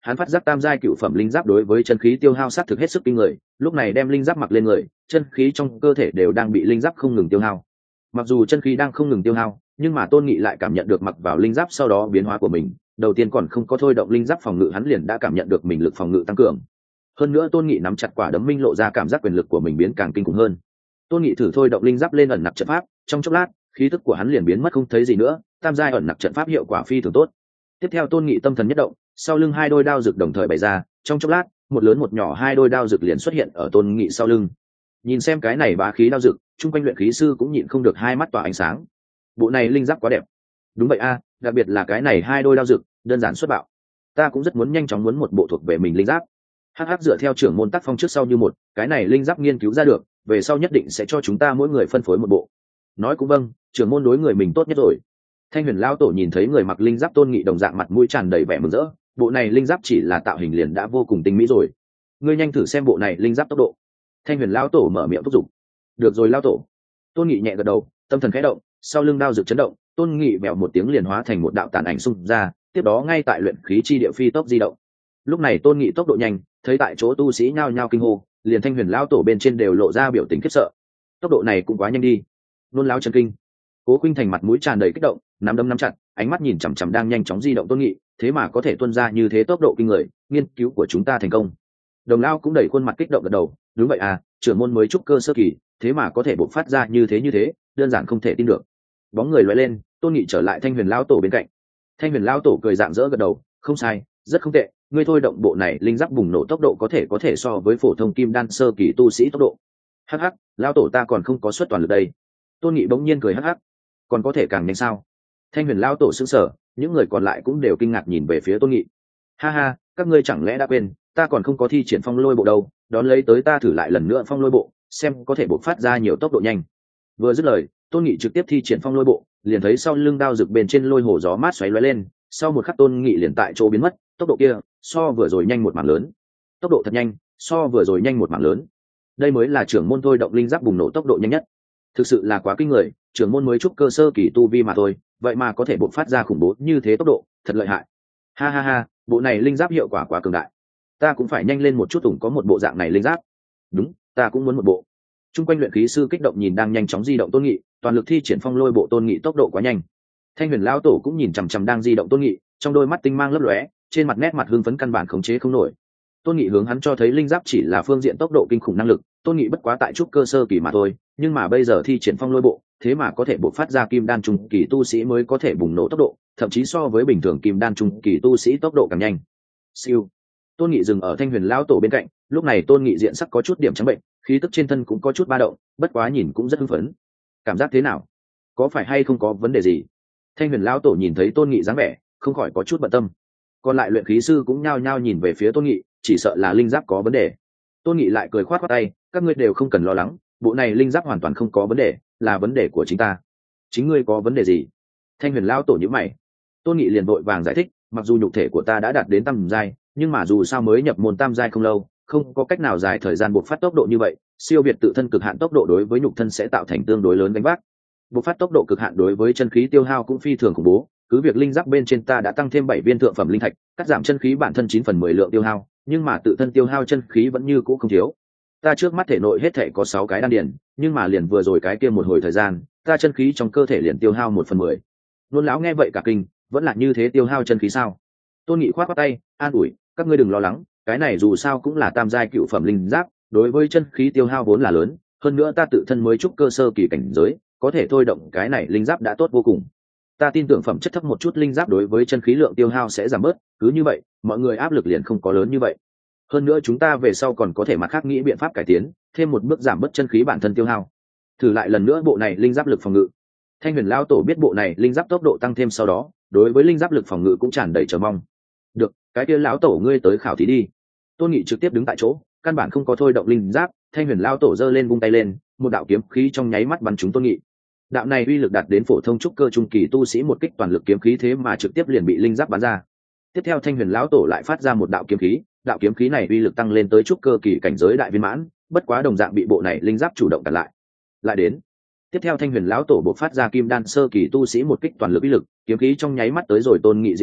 hắn phát giác tam giai cựu phẩm linh giáp đối với chân khí tiêu hao sát thực hết sức kinh người, lúc này đem linh giáp mặc lên người, chân khí trong cơ thể đều đang bị linh giáp không ngừng tiêu hao. Mặc dù chân khí đang không ngừng tiêu hao, nhưng mà Tôn Nghị lại cảm nhận được mặc vào linh giáp sau đó biến hóa của mình. Đầu tiên còn không có thôi động linh giáp phòng ngự, hắn liền đã cảm nhận được mình lực phòng ngự tăng cường. Hơn nữa Tôn Nghị nắm chặt quả đấm minh lộ ra cảm giác quyền lực của mình biến càng kinh khủng hơn. Tôn Nghị thử thôi động linh giáp lên ẩn nặc trận pháp, trong chốc lát, khí tức của hắn liền biến mất không thấy gì nữa, tam giai ẩn nặc trận pháp hiệu quả phi thường tốt. Tiếp theo Tôn Nghị tâm thần nhất động, sau lưng hai đôi đao rực đồng thời bày ra, trong chốc lát, một lớn một nhỏ hai đôi đao rực liền xuất hiện ở Tôn Nghị sau lưng. Nhìn xem cái này bá khí đao rực, chung quanh luyện khí sư cũng nhịn không được hai mắt tỏa ánh sáng. Bộ này linh giáp quá đẹp. Đúng vậy a, đặc biệt là cái này hai đôi đao rực, đơn giản xuất bạo. Ta cũng rất muốn nhanh chóng muốn một bộ thuộc về mình linh giáp. Hắc hắc, dựa theo trưởng môn tác phong trước sau như một, cái này linh giáp nghiên cứu ra được, về sau nhất định sẽ cho chúng ta mỗi người phân phối một bộ. Nói cũng vâng, trưởng môn đối người mình tốt nhất rồi. Thanh Huyền lão tổ nhìn thấy người mặc linh giáp Tôn Nghị đồng dạng mặt mũi tràn đầy vẻ mừng rỡ, bộ này linh giáp chỉ là tạo hình liền đã vô cùng tinh mỹ rồi. Ngươi nhanh thử xem bộ này linh giáp tốc độ. Thanh Huyền lão tổ mở miệng thúc giục. Được rồi lão tổ. Tôn Nghị nhẹ gật đầu, tâm thần khẽ động, sau lưng đao rực chấn động, Tôn Nghị vèo một tiếng liền hóa thành một đạo tàn ảnh xung ra, tiếp đó ngay tại luyện khí chi địa phi tốc di động. Lúc này Tôn Nghị tốc độ nhanh, thấy tại chỗ tu sĩ nhao nhao kinh hô, liền Thanh Huyền lão tổ bên trên đều lộ ra biểu tình khiếp sợ. Tốc độ này cũng quá nhanh đi. Nôn lão chân kinh. Cố Khuynh Thành mặt mũi tràn đầy kích động, nắm đấm nắm chặt, ánh mắt nhìn chằm chằm đang nhanh chóng di động Tôn Nghị, thế mà có thể tuôn ra như thế tốc độ kinh người, nghiên cứu của chúng ta thành công. Đồng Lão cũng đẩy khuôn mặt kích động gật đầu, đúng vậy à, trưởng môn mới trúc cơ sơ kỳ, thế mà có thể bộc phát ra như thế như thế, đơn giản không thể tin được. Bóng người lóe lên, Tôn Nghị trở lại Thanh Huyền lão tổ bên cạnh. Thanh Huyền lão tổ cười rạng rỡ gật đầu, không sai, rất không tệ, ngươi thôi động bộ này linh giáp bùng nổ tốc độ có thể có thể so với phổ thông kim đan sơ kỳ tu sĩ tốc độ. Hắc hắc, lão tổ ta còn không có xuất toàn lực đây. Tôn Nghị bỗng nhiên cười hắc hắc, còn có thể càng nhanh sao? Thanh Huyền lão tổ sững sờ, những người còn lại cũng đều kinh ngạc nhìn về phía Tôn Nghị. Ha ha, các ngươi chẳng lẽ đã quên, ta còn không có thi triển phong lôi bộ đâu, đón lấy tới ta thử lại lần nữa phong lôi bộ, xem có thể bộc phát ra nhiều tốc độ nhanh. Vừa dứt lời, Tôn Nghị trực tiếp thi triển phong lôi bộ, liền thấy sau lưng đao rực bên trên lôi hồ gió mát xoáy lóe lên, sau một khắc Tôn Nghị liền tại chỗ biến mất, tốc độ kia so vừa rồi nhanh một mảng lớn. Tốc độ thật nhanh, so vừa rồi nhanh một mảng lớn. Đây mới là trưởng môn thôi động linh giáp bùng nổ tốc độ nhanh nhất. Thực sự là quá kinh người, trưởng môn mới trúc cơ sơ kỳ tu vi mà thôi, vậy mà có thể bộc phát ra khủng bố như thế tốc độ, thật lợi hại. Ha ha ha, bộ này linh giáp hiệu quả quá cường đại. Ta cũng phải nhanh lên một chút, ủng có một bộ dạng này linh giáp. Đúng, ta cũng muốn một bộ. Trung quanh luyện khí sư kích động nhìn đang nhanh chóng di động Tôn Nghị, toàn lực thi triển phong lôi bộ Tôn Nghị tốc độ quá nhanh. Thanh Huyền lão tổ cũng nhìn chằm chằm đang di động Tôn Nghị, trong đôi mắt tinh mang lấp lóe, trên mặt nét mặt hưng phấn căn bản khống chế không nổi. Tôn Nghị hướng hắn cho thấy linh giáp chỉ là phương diện tốc độ kinh khủng năng lực, Tôn Nghị bất quá tại trúc cơ sơ kỳ mà thôi, nhưng mà bây giờ thi triển phong lôi bộ, thế mà có thể bộc phát ra kim đan trung kỳ tu sĩ mới có thể bùng nổ tốc độ, thậm chí so với bình thường kim đan trung kỳ tu sĩ tốc độ càng nhanh. Siêu. Tôn Nghị dừng ở Thanh Huyền lão tổ bên cạnh, lúc này Tôn Nghị diện sắc có chút điểm trắng bệnh, khí tức trên thân cũng có chút ba động, bất quá nhìn cũng rất hưng phấn. Cảm giác thế nào? Có phải hay không có vấn đề gì? Thanh Huyền lão tổ nhìn thấy Tôn Nghị dáng vẻ, không khỏi có chút bận tâm. Còn lại luyện khí sư cũng nhao nhao nhìn về phía Tôn Nghị, chỉ sợ là linh giáp có vấn đề. Tôn Nghị lại cười khoát khoát tay, các ngươi đều không cần lo lắng, bộ này linh giáp hoàn toàn không có vấn đề, là vấn đề của chính ta. Chính ngươi có vấn đề gì? Thanh Huyền lão tổ nhíu mày. Tôn Nghị liền vội vàng giải thích, mặc dù nhục thể của ta đã đạt đến tam giai, nhưng mà dù sao mới nhập môn tam giai không lâu, không có cách nào dài thời gian bộc phát tốc độ như vậy, siêu việt tự thân cực hạn tốc độ đối với nhục thân sẽ tạo thành tương đối lớn gánh vác. Bộc phát tốc độ cực hạn đối với chân khí tiêu hao cũng phi thường khủng bố, cứ việc linh giáp bên trên ta đã tăng thêm bảy viên thượng phẩm linh thạch, cắt giảm chân khí bản thân chín phần mười lượng tiêu hao, nhưng mà tự thân tiêu hao chân khí vẫn như cũ không thiếu. Ta trước mắt thể nội hết thể có sáu cái đan điền, nhưng mà liền vừa rồi cái kia một hồi thời gian, ta chân khí trong cơ thể liền tiêu hao một phần mười. Nôn lão nghe vậy cả kinh, vẫn là như thế tiêu hao chân khí sao? Tôn Nghị khoát khoát tay, an ủi, các ngươi đừng lo lắng, cái này dù sao cũng là tam giai cựu phẩm linh giáp, đối với chân khí tiêu hao vốn là lớn, hơn nữa ta tự thân mới trúc cơ sơ kỳ cảnh giới, có thể thôi động cái này linh giáp đã tốt vô cùng. Ta tin tưởng phẩm chất thấp một chút linh giáp đối với chân khí lượng tiêu hao sẽ giảm bớt, cứ như vậy, mọi người áp lực liền không có lớn như vậy. Hơn nữa chúng ta về sau còn có thể mặt khác nghĩ biện pháp cải tiến, thêm một bước giảm bớt chân khí bản thân tiêu hao. Thử lại lần nữa bộ này linh giáp lực phòng ngự. Thanh Huyền lão tổ biết bộ này linh giáp tốc độ tăng thêm sau đó, đối với linh giáp lực phòng ngự cũng tràn đầy chờ mong. Được, cái kia lão tổ ngươi tới khảo thí đi. Tôn Nghị trực tiếp đứng tại chỗ, căn bản không có thôi động linh giáp. Thanh Huyền lão tổ giơ lên vung tay lên, một đạo kiếm khí trong nháy mắt bắn trúng Tôn Nghị. Đạo này uy lực đạt đến phổ thông trúc cơ trung kỳ tu sĩ một kích toàn lực kiếm khí, thế mà trực tiếp liền bị linh giáp bắn ra. Tiếp theo Thanh Huyền lão tổ lại phát ra một đạo kiếm khí, đạo kiếm khí này uy lực tăng lên tới trúc cơ kỳ cảnh giới đại viên mãn, bất quá đồng dạng bị bộ này linh giáp chủ động cản lại. Lại đến. Tiếp theo Thanh Huyền lão tổ bộc phát ra kim đan sơ kỳ tu sĩ một kích toàn lực uy lực, kiếm khí trong nháy mắt tới rồi Tôn Nghị diện trước,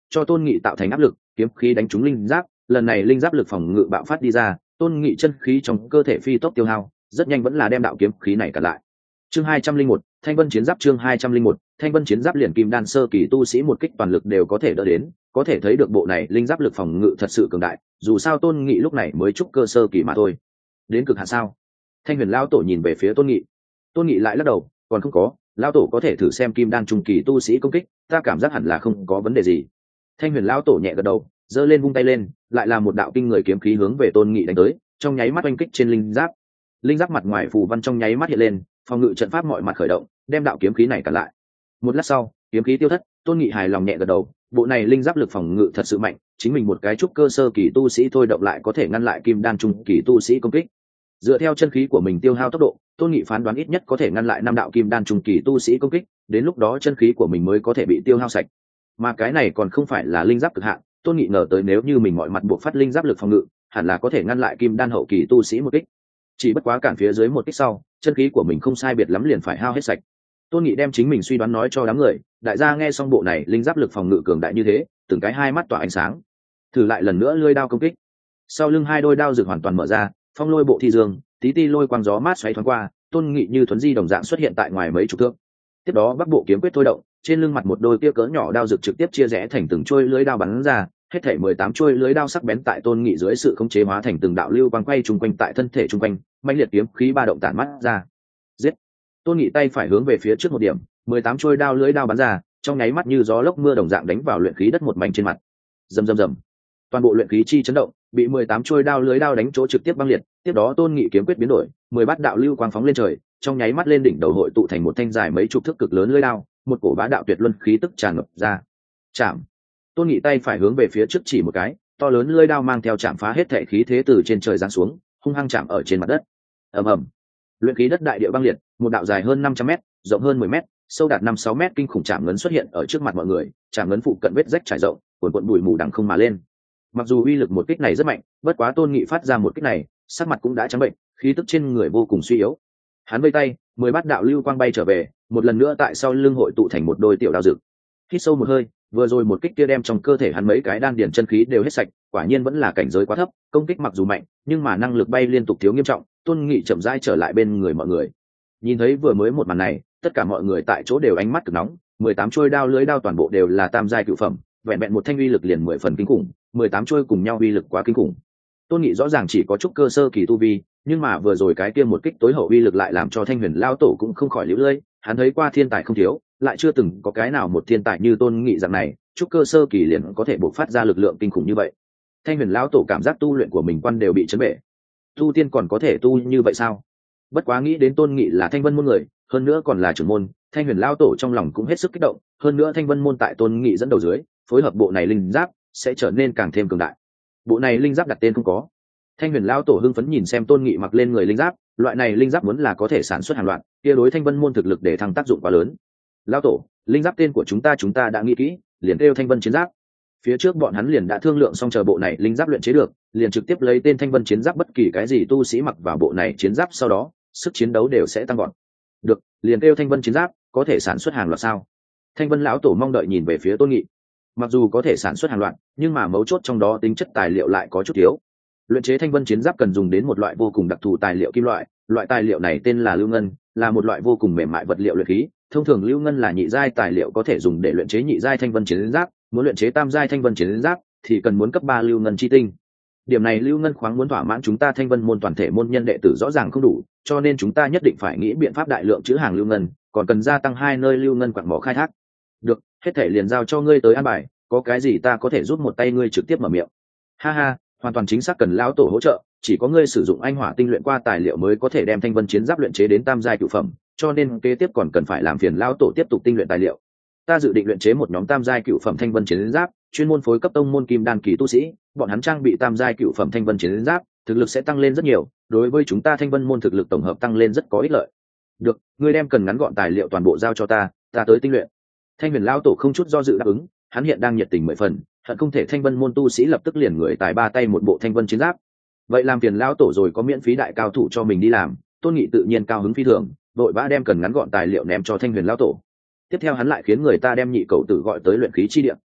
cho tôn nghị tạo thành áp lực, kiếm khí đánh trúng linh giáp, lần này linh giáp lực phòng ngự bạo phát đi ra, tôn nghị chân khí trong cơ thể phi tốc tiêu hao, rất nhanh vẫn là đem đạo kiếm khí này cản lại. Chương hai trăm linh một, Thanh Vân chiến giáp. Chương hai trăm linh một, Thanh Vân chiến giáp. Liền kim đan sơ kỳ tu sĩ một kích toàn lực đều có thể đỡ đến, có thể thấy được bộ này linh giáp lực phòng ngự thật sự cường đại, dù sao tôn nghị lúc này mới trúc cơ sơ kỳ mà thôi. Đến cực hạn sao? Thanh Huyền lão tổ nhìn về phía tôn nghị. Tôn nghị lại lắc đầu, còn không có, lão tổ có thể thử xem kim đan trung kỳ tu sĩ công kích, ta cảm giác hẳn là không có vấn đề gì. Thanh Huyền lão tổ nhẹ gật đầu, giơ lên vung tay lên, lại là một đạo kinh người kiếm khí hướng về tôn nghị đánh tới, trong nháy mắt oanh kích trên linh giáp. Linh giáp mặt ngoài phù văn trong nháy mắt hiện lên, phòng ngự trận pháp mọi mặt khởi động, đem đạo kiếm khí này cản lại. Một lát sau, kiếm khí tiêu thất, tôn nghị hài lòng nhẹ gật đầu, bộ này linh giáp lực phòng ngự thật sự mạnh, chính mình một cái trúc cơ sơ kỳ tu sĩ thôi động lại có thể ngăn lại kim đan trung kỳ tu sĩ công kích. Dựa theo chân khí của mình tiêu hao tốc độ, tôn nghị phán đoán ít nhất có thể ngăn lại năm đạo kim đan trung kỳ tu sĩ công kích, đến lúc đó chân khí của mình mới có thể bị tiêu hao sạch. Mà cái này còn không phải là linh giáp cực hạn, tôn nghị ngờ tới nếu như mình mọi mặt buộc phát linh giáp lực phòng ngự, hẳn là có thể ngăn lại kim đan hậu kỳ tu sĩ một kích. Chỉ bất quá cản phía dưới một kích sau, chân khí của mình không sai biệt lắm liền phải hao hết sạch. Tôn nghị đem chính mình suy đoán nói cho đám người, đại gia nghe xong bộ này linh giáp lực phòng ngự cường đại như thế, từng cái hai mắt tỏa ánh sáng. Thử lại lần nữa lưỡi đao công kích. Sau lưng hai đôi đao rực hoàn toàn mở ra, phong lôi bộ thi dương, tí ti lôi quang gió mát xoáy thoáng qua, tôn nghị như thuấn di đồng dạng xuất hiện tại ngoài mấy chục thước. Tiếp đó bắc bộ kiếm quyết thôi động, trên lưng mặt một đôi kia cỡ nhỏ đao rực trực tiếp chia rẽ thành từng chuôi lưỡi đao bắn ra, hết thảy mười tám chuôi lưỡi đao sắc bén tại tôn nghị dưới sự khống chế hóa thành từng đạo lưu quang quay trung quanh tại thân thể trung quanh, mãnh liệt kiếm khí ba động tản mắt ra. Giết! Tôn nghị tay phải hướng về phía trước một điểm, mười tám chuôi đao lưỡi đao bắn ra, trong nháy mắt như gió lốc mưa đồng dạng đánh vào luyện khí đất một mảnh trên mặt. Rầm rầm rầm. Toàn bộ luyện khí chi chấn động, bị mười tám chuôi đao lưỡi đao đánh chỗ trực tiếp băng liệt, tiếp đó tôn nghị kiếm quyết biến đổi, mười bát đạo lưu quang phóng lên trời, trong nháy mắt lên đỉnh đầu hội tụ thành một thanh dài mấy chục thước cực lớn lưỡi đao, một cổ bá đạo tuyệt luân khí tức tràn ngập ra. Chạm. Tôn nghị tay phải hướng về phía trước chỉ một cái, to lớn lưỡi đao mang theo chạm phá hết thể khí thế từ trên trời giáng xuống, hung hăng chạm ở trên mặt đất. Ầm ầm. Luyện khí đất đại địa băng liệt, một đạo dài hơn năm trăm mét, rộng hơn mười mét, sâu đạt năm sáu mét kinh khủng chạm ngấn xuất hiện ở trước mặt mọi người, chạm ngấn phụ cận vết rách trải rộng, cuồn cuộn bụi mù đằng không mà lên. Mặc dù uy lực một kích này rất mạnh, bất quá tôn nghị phát ra một kích này, sắc mặt cũng đã trắng bệnh, khí tức trên người vô cùng suy yếu. Hắn vây tay, mười bát đạo lưu quang bay trở về, một lần nữa tại sau lưng hội tụ thành một đôi tiểu đao rực. Hít sâu một hơi, vừa rồi một kích kia đem trong cơ thể hắn mấy cái đan điền chân khí đều hết sạch, quả nhiên vẫn là cảnh giới quá thấp, công kích mặc dù mạnh, nhưng mà năng lực bay liên tục thiếu nghiêm trọng. Tôn nghị chậm rãi trở lại bên người mọi người. Nhìn thấy vừa mới một màn này, tất cả mọi người tại chỗ đều ánh mắt cực nóng, mười tám chuôi đao lưới đao toàn bộ đều là tam giai cửu phẩm, vẹn vẹn một thanh uy lực liền mười phần kinh khủng, mười tám chuôi cùng nhau uy lực quá kinh khủng. Tôn nghị rõ ràng chỉ có chút cơ sơ kỳ tu vi, nhưng mà vừa rồi cái kia một kích tối hậu uy lực lại làm cho Thanh Huyền lão tổ cũng không khỏi liễu lơi, hắn thấy qua thiên tài không thiếu, lại chưa từng có cái nào một thiên tài như Tôn nghị dạng này, chút cơ sơ kỳ liền có thể bộc phát ra lực lượng kinh khủng như vậy. Thanh Huyền lão tổ cảm giác tu luyện của mình quan đều bị chấn bể. Tu tiên còn có thể tu như vậy sao? Bất quá nghĩ đến Tôn nghị là Thanh Vân môn người, hơn nữa còn là trưởng môn, Thanh Huyền lão tổ trong lòng cũng hết sức kích động, hơn nữa Thanh Vân môn tại Tôn nghị dẫn đầu dưới, phối hợp bộ này linh giáp sẽ trở nên càng thêm cường đại. Bộ này linh giáp đặt tên không có. Thanh Huyền lão tổ hưng phấn nhìn xem Tôn nghị mặc lên người linh giáp, loại này linh giáp muốn là có thể sản xuất hàng loạt, kia đối Thanh Vân môn thực lực để thăng tác dụng quá lớn. Lão tổ, linh giáp tên của chúng ta chúng ta đã nghĩ kỹ, liền kêu Thanh Vân chiến giáp. Phía trước bọn hắn liền đã thương lượng xong chờ bộ này linh giáp luyện chế được, liền trực tiếp lấy tên Thanh Vân chiến giáp, bất kỳ cái gì tu sĩ mặc vào bộ này chiến giáp sau đó, sức chiến đấu đều sẽ tăng gọn. Được, liền kêu Thanh Vân chiến giáp, có thể sản xuất hàng loạt sao? Thanh Vân lão tổ mong đợi nhìn về phía Tôn nghị. Mặc dù có thể sản xuất hàng loạt, nhưng mà mấu chốt trong đó tính chất tài liệu lại có chút thiếu. Luyện chế Thanh Vân chiến giáp cần dùng đến một loại vô cùng đặc thù tài liệu kim loại, loại tài liệu này tên là lưu ngân, là một loại vô cùng mềm mại vật liệu luyện khí. Thông thường lưu ngân là nhị giai tài liệu có thể dùng để luyện chế nhị giai Thanh Vân chiến giáp, muốn luyện chế tam giai Thanh Vân chiến giáp thì cần muốn cấp ba lưu ngân chi tinh. Điểm này lưu ngân khoáng muốn thỏa mãn chúng ta Thanh Vân môn toàn thể môn nhân đệ tử rõ ràng không đủ, cho nên chúng ta nhất định phải nghĩ biện pháp đại lượng trữ hàng lưu ngân, còn cần gia tăng hai nơi lưu ngân quặng mỏ khai thác. Được, hết thể liền giao cho ngươi tới an bài, có cái gì ta có thể giúp một tay ngươi trực tiếp mở miệng. Ha ha, hoàn toàn chính xác cần lão tổ hỗ trợ, chỉ có ngươi sử dụng anh hỏa tinh luyện qua tài liệu mới có thể đem Thanh Vân chiến giáp luyện chế đến tam giai cửu phẩm, cho nên kế tiếp còn cần phải làm phiền lão tổ tiếp tục tinh luyện tài liệu. Ta dự định luyện chế một nhóm tam giai cửu phẩm Thanh Vân chiến giáp, chuyên môn phối cấp tông môn kim đan kỳ tu sĩ, bọn hắn trang bị tam giai cửu phẩm Thanh Vân chiến giáp, thực lực sẽ tăng lên rất nhiều, đối với chúng ta Thanh Vân môn thực lực tổng hợp tăng lên rất có ích lợi. Được, ngươi đem cần ngắn gọn tài liệu toàn bộ giao cho ta, ta tới tinh luyện. Thanh Huyền lão tổ không chút do dự đáp ứng, hắn hiện đang nhiệt tình mười phần, hận không thể Thanh Vân môn tu sĩ lập tức liền người tài ba tay một bộ Thanh Vân chiến giáp. Vậy làm phiền lão tổ rồi có miễn phí đại cao thủ cho mình đi làm, Tôn nghị tự nhiên cao hứng phi thường, đội vã đem cần ngắn gọn tài liệu ném cho Thanh Huyền lão tổ. Tiếp theo hắn lại khiến người ta đem nhị cậu tử gọi tới luyện khí chi địa.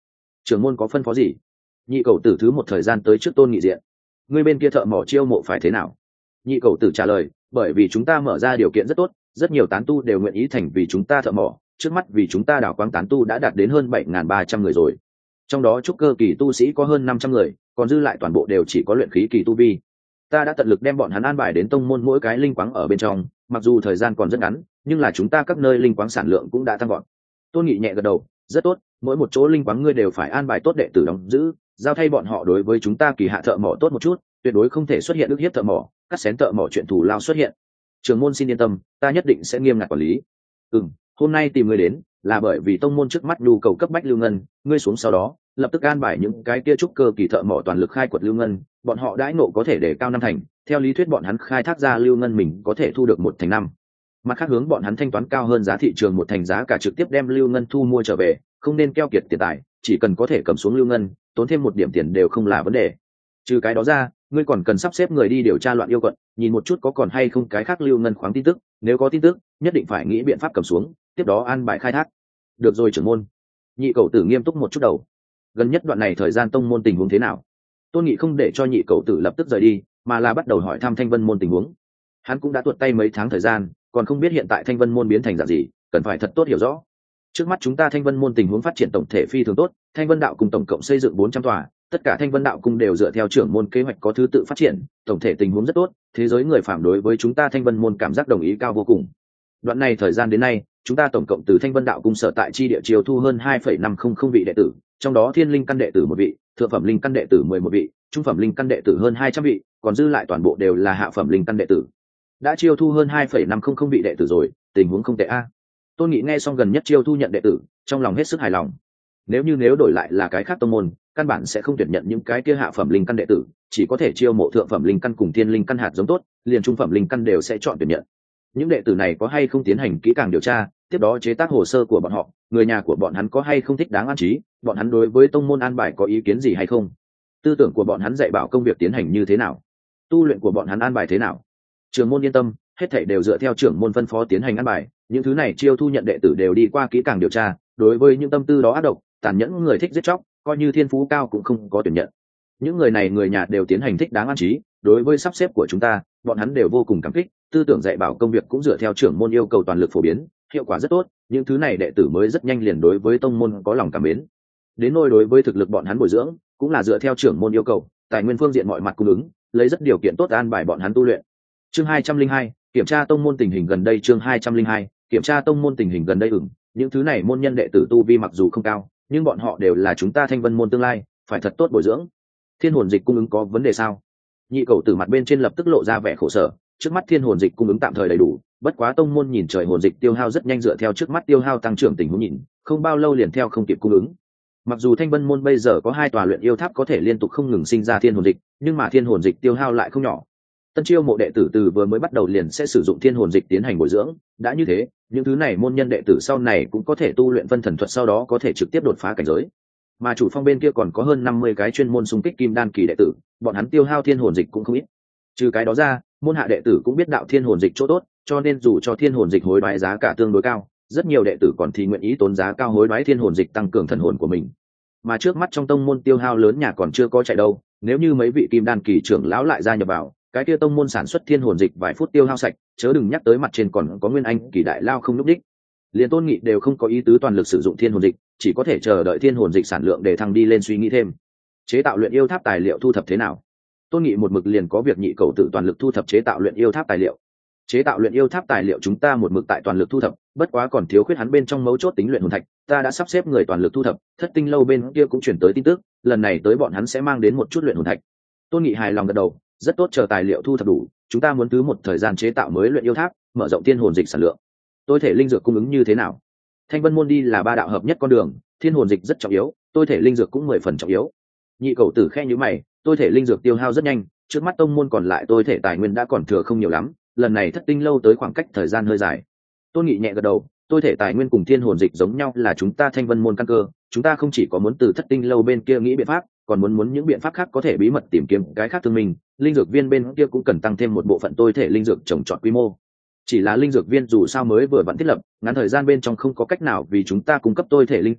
Trưởng môn có phân phó gì? Nhị cầu tử thứ một thời gian tới trước Tôn Nghị diện. Ngươi bên kia thợ mỏ chiêu mộ phải thế nào? Nhị cầu tử trả lời, bởi vì chúng ta mở ra điều kiện rất tốt, rất nhiều tán tu đều nguyện ý thành vì chúng ta thợ mỏ, trước mắt vì chúng ta đảo quáng tán tu đã đạt đến hơn bảy nghìn ba trăm người rồi. Trong đó trúc cơ kỳ tu sĩ có hơn năm trăm người, còn dư lại toàn bộ đều chỉ có luyện khí kỳ tu vi. Ta đã tận lực đem bọn hắn an bài đến tông môn mỗi cái linh quáng ở bên trong, mặc dù thời gian còn rất ngắn, nhưng là chúng ta các nơi linh quáng sản lượng cũng đã tăng gọn. Tôn Nghị nhẹ gật đầu, rất tốt, mỗi một chỗ linh quáng ngươi đều phải an bài tốt đệ tử đóng giữ, giao thay bọn họ đối với chúng ta kỳ hạ thợ mỏ tốt một chút, tuyệt đối không thể xuất hiện ức hiếp thợ mỏ, cắt xén thợ mỏ chuyện thù lao xuất hiện. Trưởng môn xin yên tâm, ta nhất định sẽ nghiêm ngặt quản lý. Ừm, hôm nay tìm ngươi đến là bởi vì tông môn trước mắt nhu cầu cấp bách lưu ngân, ngươi xuống sau đó lập tức an bài những cái kia trúc cơ kỳ thợ mỏ toàn lực khai quật lưu ngân, bọn họ đãi ngộ có thể để cao năm thành, theo lý thuyết bọn hắn khai thác ra lưu ngân mình có thể thu được một thành năm. Mặt khác hướng bọn hắn thanh toán cao hơn giá thị trường một thành giá cả trực tiếp đem lưu ngân thu mua trở về, không nên keo kiệt tiền tài, chỉ cần có thể cầm xuống lưu ngân, tốn thêm một điểm tiền đều không là vấn đề. Trừ cái đó ra, ngươi còn cần sắp xếp người đi điều tra loạn yêu quận, nhìn một chút có còn hay không cái khác lưu ngân khoáng tin tức, nếu có tin tức nhất định phải nghĩ biện pháp cầm xuống, tiếp đó an bài khai thác. Được rồi trưởng môn. Nhị cầu tử nghiêm túc một chút đầu. Gần nhất đoạn này thời gian tông môn tình huống thế nào? Tôn Nghị không để cho nhị cầu tử lập tức rời đi, mà là bắt đầu hỏi thăm Thanh Vân môn tình huống. Hắn cũng đã tuột tay mấy tháng thời gian, còn không biết hiện tại Thanh Vân môn biến thành dạng gì, cần phải thật tốt hiểu rõ. Trước mắt chúng ta Thanh Vân môn tình huống phát triển tổng thể phi thường tốt, Thanh Vân đạo cùng tổng cộng xây dựng bốn trăm tòa, tất cả Thanh Vân đạo cung đều dựa theo trưởng môn kế hoạch có thứ tự phát triển, tổng thể tình huống rất tốt, thế giới người phàm đối với chúng ta Thanh Vân môn cảm giác đồng ý cao vô cùng. Đoạn này thời gian đến nay, chúng ta tổng cộng từ Thanh Vân đạo cung sở tại chi địa chiêu thu hơn hai phẩy năm không không vị đệ tử, trong đó thiên linh căn đệ tử một vị, thượng phẩm linh căn đệ tử mười một vị, trung phẩm linh căn đệ tử hơn hai trăm vị, còn dư lại toàn bộ đều là hạ phẩm linh căn đệ tử. Đã chiêu thu hơn hai phẩy năm không không vị đệ tử rồi, tình huống không tệ a. Tôn Nghị nghe xong gần nhất chiêu thu nhận đệ tử, trong lòng hết sức hài lòng. Nếu như nếu đổi lại là cái khác tông môn, căn bản sẽ không tuyển nhận những cái kia hạ phẩm linh căn đệ tử, chỉ có thể chiêu mộ thượng phẩm linh căn cùng thiên linh căn hạt giống tốt, liền trung phẩm linh căn đều sẽ chọn tuyển nhận. Những đệ tử này có hay không tiến hành kỹ càng điều tra, tiếp đó chế tác hồ sơ của bọn họ, người nhà của bọn hắn có hay không thích đáng an trí, bọn hắn đối với tông môn an bài có ý kiến gì hay không, tư tưởng của bọn hắn dạy bảo công việc tiến hành như thế nào, tu luyện của bọn hắn an bài thế nào. Trưởng môn yên tâm, hết thảy đều dựa theo trưởng môn phân phó tiến hành an bài, những thứ này chiêu thu nhận đệ tử đều đi qua kỹ càng điều tra, đối với những tâm tư đó ác độc, tàn nhẫn người thích giết chóc, coi như thiên phú cao cũng không có tuyển nhận. Những người này người nhà đều tiến hành thích đáng an trí, đối với sắp xếp của chúng ta, bọn hắn đều vô cùng cảm kích, tư tưởng dạy bảo công việc cũng dựa theo trưởng môn yêu cầu toàn lực phổ biến, hiệu quả rất tốt, những thứ này đệ tử mới rất nhanh liền đối với tông môn có lòng cảm mến. Đến nôi đối với thực lực bọn hắn bồi dưỡng, cũng là dựa theo trưởng môn yêu cầu, tài nguyên phương diện mọi mặt cung ứng, lấy rất điều kiện tốt an bài bọn hắn tu luyện. Chương hai trăm linh hai, kiểm tra tông môn tình hình gần đây. Chương hai trăm linh hai, kiểm tra tông môn tình hình gần đây. Ừm, những thứ này môn nhân đệ tử tu vi mặc dù không cao, nhưng bọn họ đều là chúng ta Thanh Vân môn tương lai, phải thật tốt bồi dưỡng. Thiên hồn dịch cung ứng có vấn đề sao? Nhị cầu tử mặt bên trên lập tức lộ ra vẻ khổ sở, trước mắt thiên hồn dịch cung ứng tạm thời đầy đủ, bất quá tông môn nhìn trời hồn dịch tiêu hao rất nhanh, dựa theo trước mắt tiêu hao tăng trưởng tình huống nhìn, không bao lâu liền theo không kịp cung ứng. Mặc dù Thanh Vân môn bây giờ có hai tòa luyện yêu tháp có thể liên tục không ngừng sinh ra thiên hồn dịch, nhưng mà thiên hồn dịch tiêu hao lại không nhỏ. Tân chiêu mộ đệ tử từ vừa mới bắt đầu liền sẽ sử dụng thiên hồn dịch tiến hành bồi dưỡng, đã như thế, những thứ này môn nhân đệ tử sau này cũng có thể tu luyện vân thần thuật, sau đó có thể trực tiếp đột phá cảnh giới. Mà chủ phong bên kia còn có hơn năm mươi cái chuyên môn xung kích kim đan kỳ đệ tử, bọn hắn tiêu hao thiên hồn dịch cũng không ít. Trừ cái đó ra, môn hạ đệ tử cũng biết đạo thiên hồn dịch chỗ tốt, cho nên dù cho thiên hồn dịch hối đoái giá cả tương đối cao, rất nhiều đệ tử còn thì nguyện ý tốn giá cao hối đoái thiên hồn dịch tăng cường thần hồn của mình. Mà trước mắt trong tông môn tiêu hao lớn nhà còn chưa có chạy đâu, nếu như mấy vị kim đan kỳ trưởng lão lại gia nhập vào, cái kia tông môn sản xuất thiên hồn dịch vài phút tiêu hao sạch, chớ đừng nhắc tới mặt trên còn có nguyên anh kỳ đại lao không lúc đích. Liên Tôn Nghị đều không có ý tứ toàn lực sử dụng thiên hồn dịch, chỉ có thể chờ đợi thiên hồn dịch sản lượng để thăng đi lên suy nghĩ thêm. Chế tạo luyện yêu tháp tài liệu thu thập thế nào? Tôn Nghị một mực liền có việc nhị cầu tự toàn lực thu thập chế tạo luyện yêu tháp tài liệu. Chế tạo luyện yêu tháp tài liệu chúng ta một mực tại toàn lực thu thập, bất quá còn thiếu khuyết hắn bên trong mấu chốt tính luyện hồn thạch, ta đã sắp xếp người toàn lực thu thập, Thất Tinh lâu bên kia cũng chuyển tới tin tức, lần này tới bọn hắn sẽ mang đến một chút luyện hồn thạch. Tôn Nghị hài lòng gật đầu, rất tốt, chờ tài liệu thu thập đủ, chúng ta muốn thứ một thời gian chế tạo mới luyện yêu tháp, mở rộng thiên hồn dịch sản lượng. Tôi thể linh dược cung ứng như thế nào? Thanh Vân môn đi là ba đạo hợp nhất con đường, thiên hồn dịch rất trọng yếu, tôi thể linh dược cũng mười phần trọng yếu. Nhị cầu tử khe nhíu mày, tôi thể linh dược tiêu hao rất nhanh, trước mắt tông môn còn lại tôi thể tài nguyên đã còn thừa không nhiều lắm, lần này Thất Tinh lâu tới khoảng cách thời gian hơi dài. Tôn Nghị nhẹ gật đầu, tôi thể tài nguyên cùng thiên hồn dịch giống nhau là chúng ta Thanh Vân môn căn cơ, chúng ta không chỉ có muốn từ Thất Tinh lâu bên kia nghĩ biện pháp, còn muốn muốn những biện pháp khác có thể bí mật tìm kiếm cái khác thương mình, linh dược viên bên kia cũng cần tăng thêm một bộ phận tôi thể linh dược trồng trọt quy mô. Chỉ là linh dược viên dù sao mới vừa vặn thiết lập, ngắn thời gian bên trong không có cách nào vì chúng ta cung cấp tôi thể linh dược,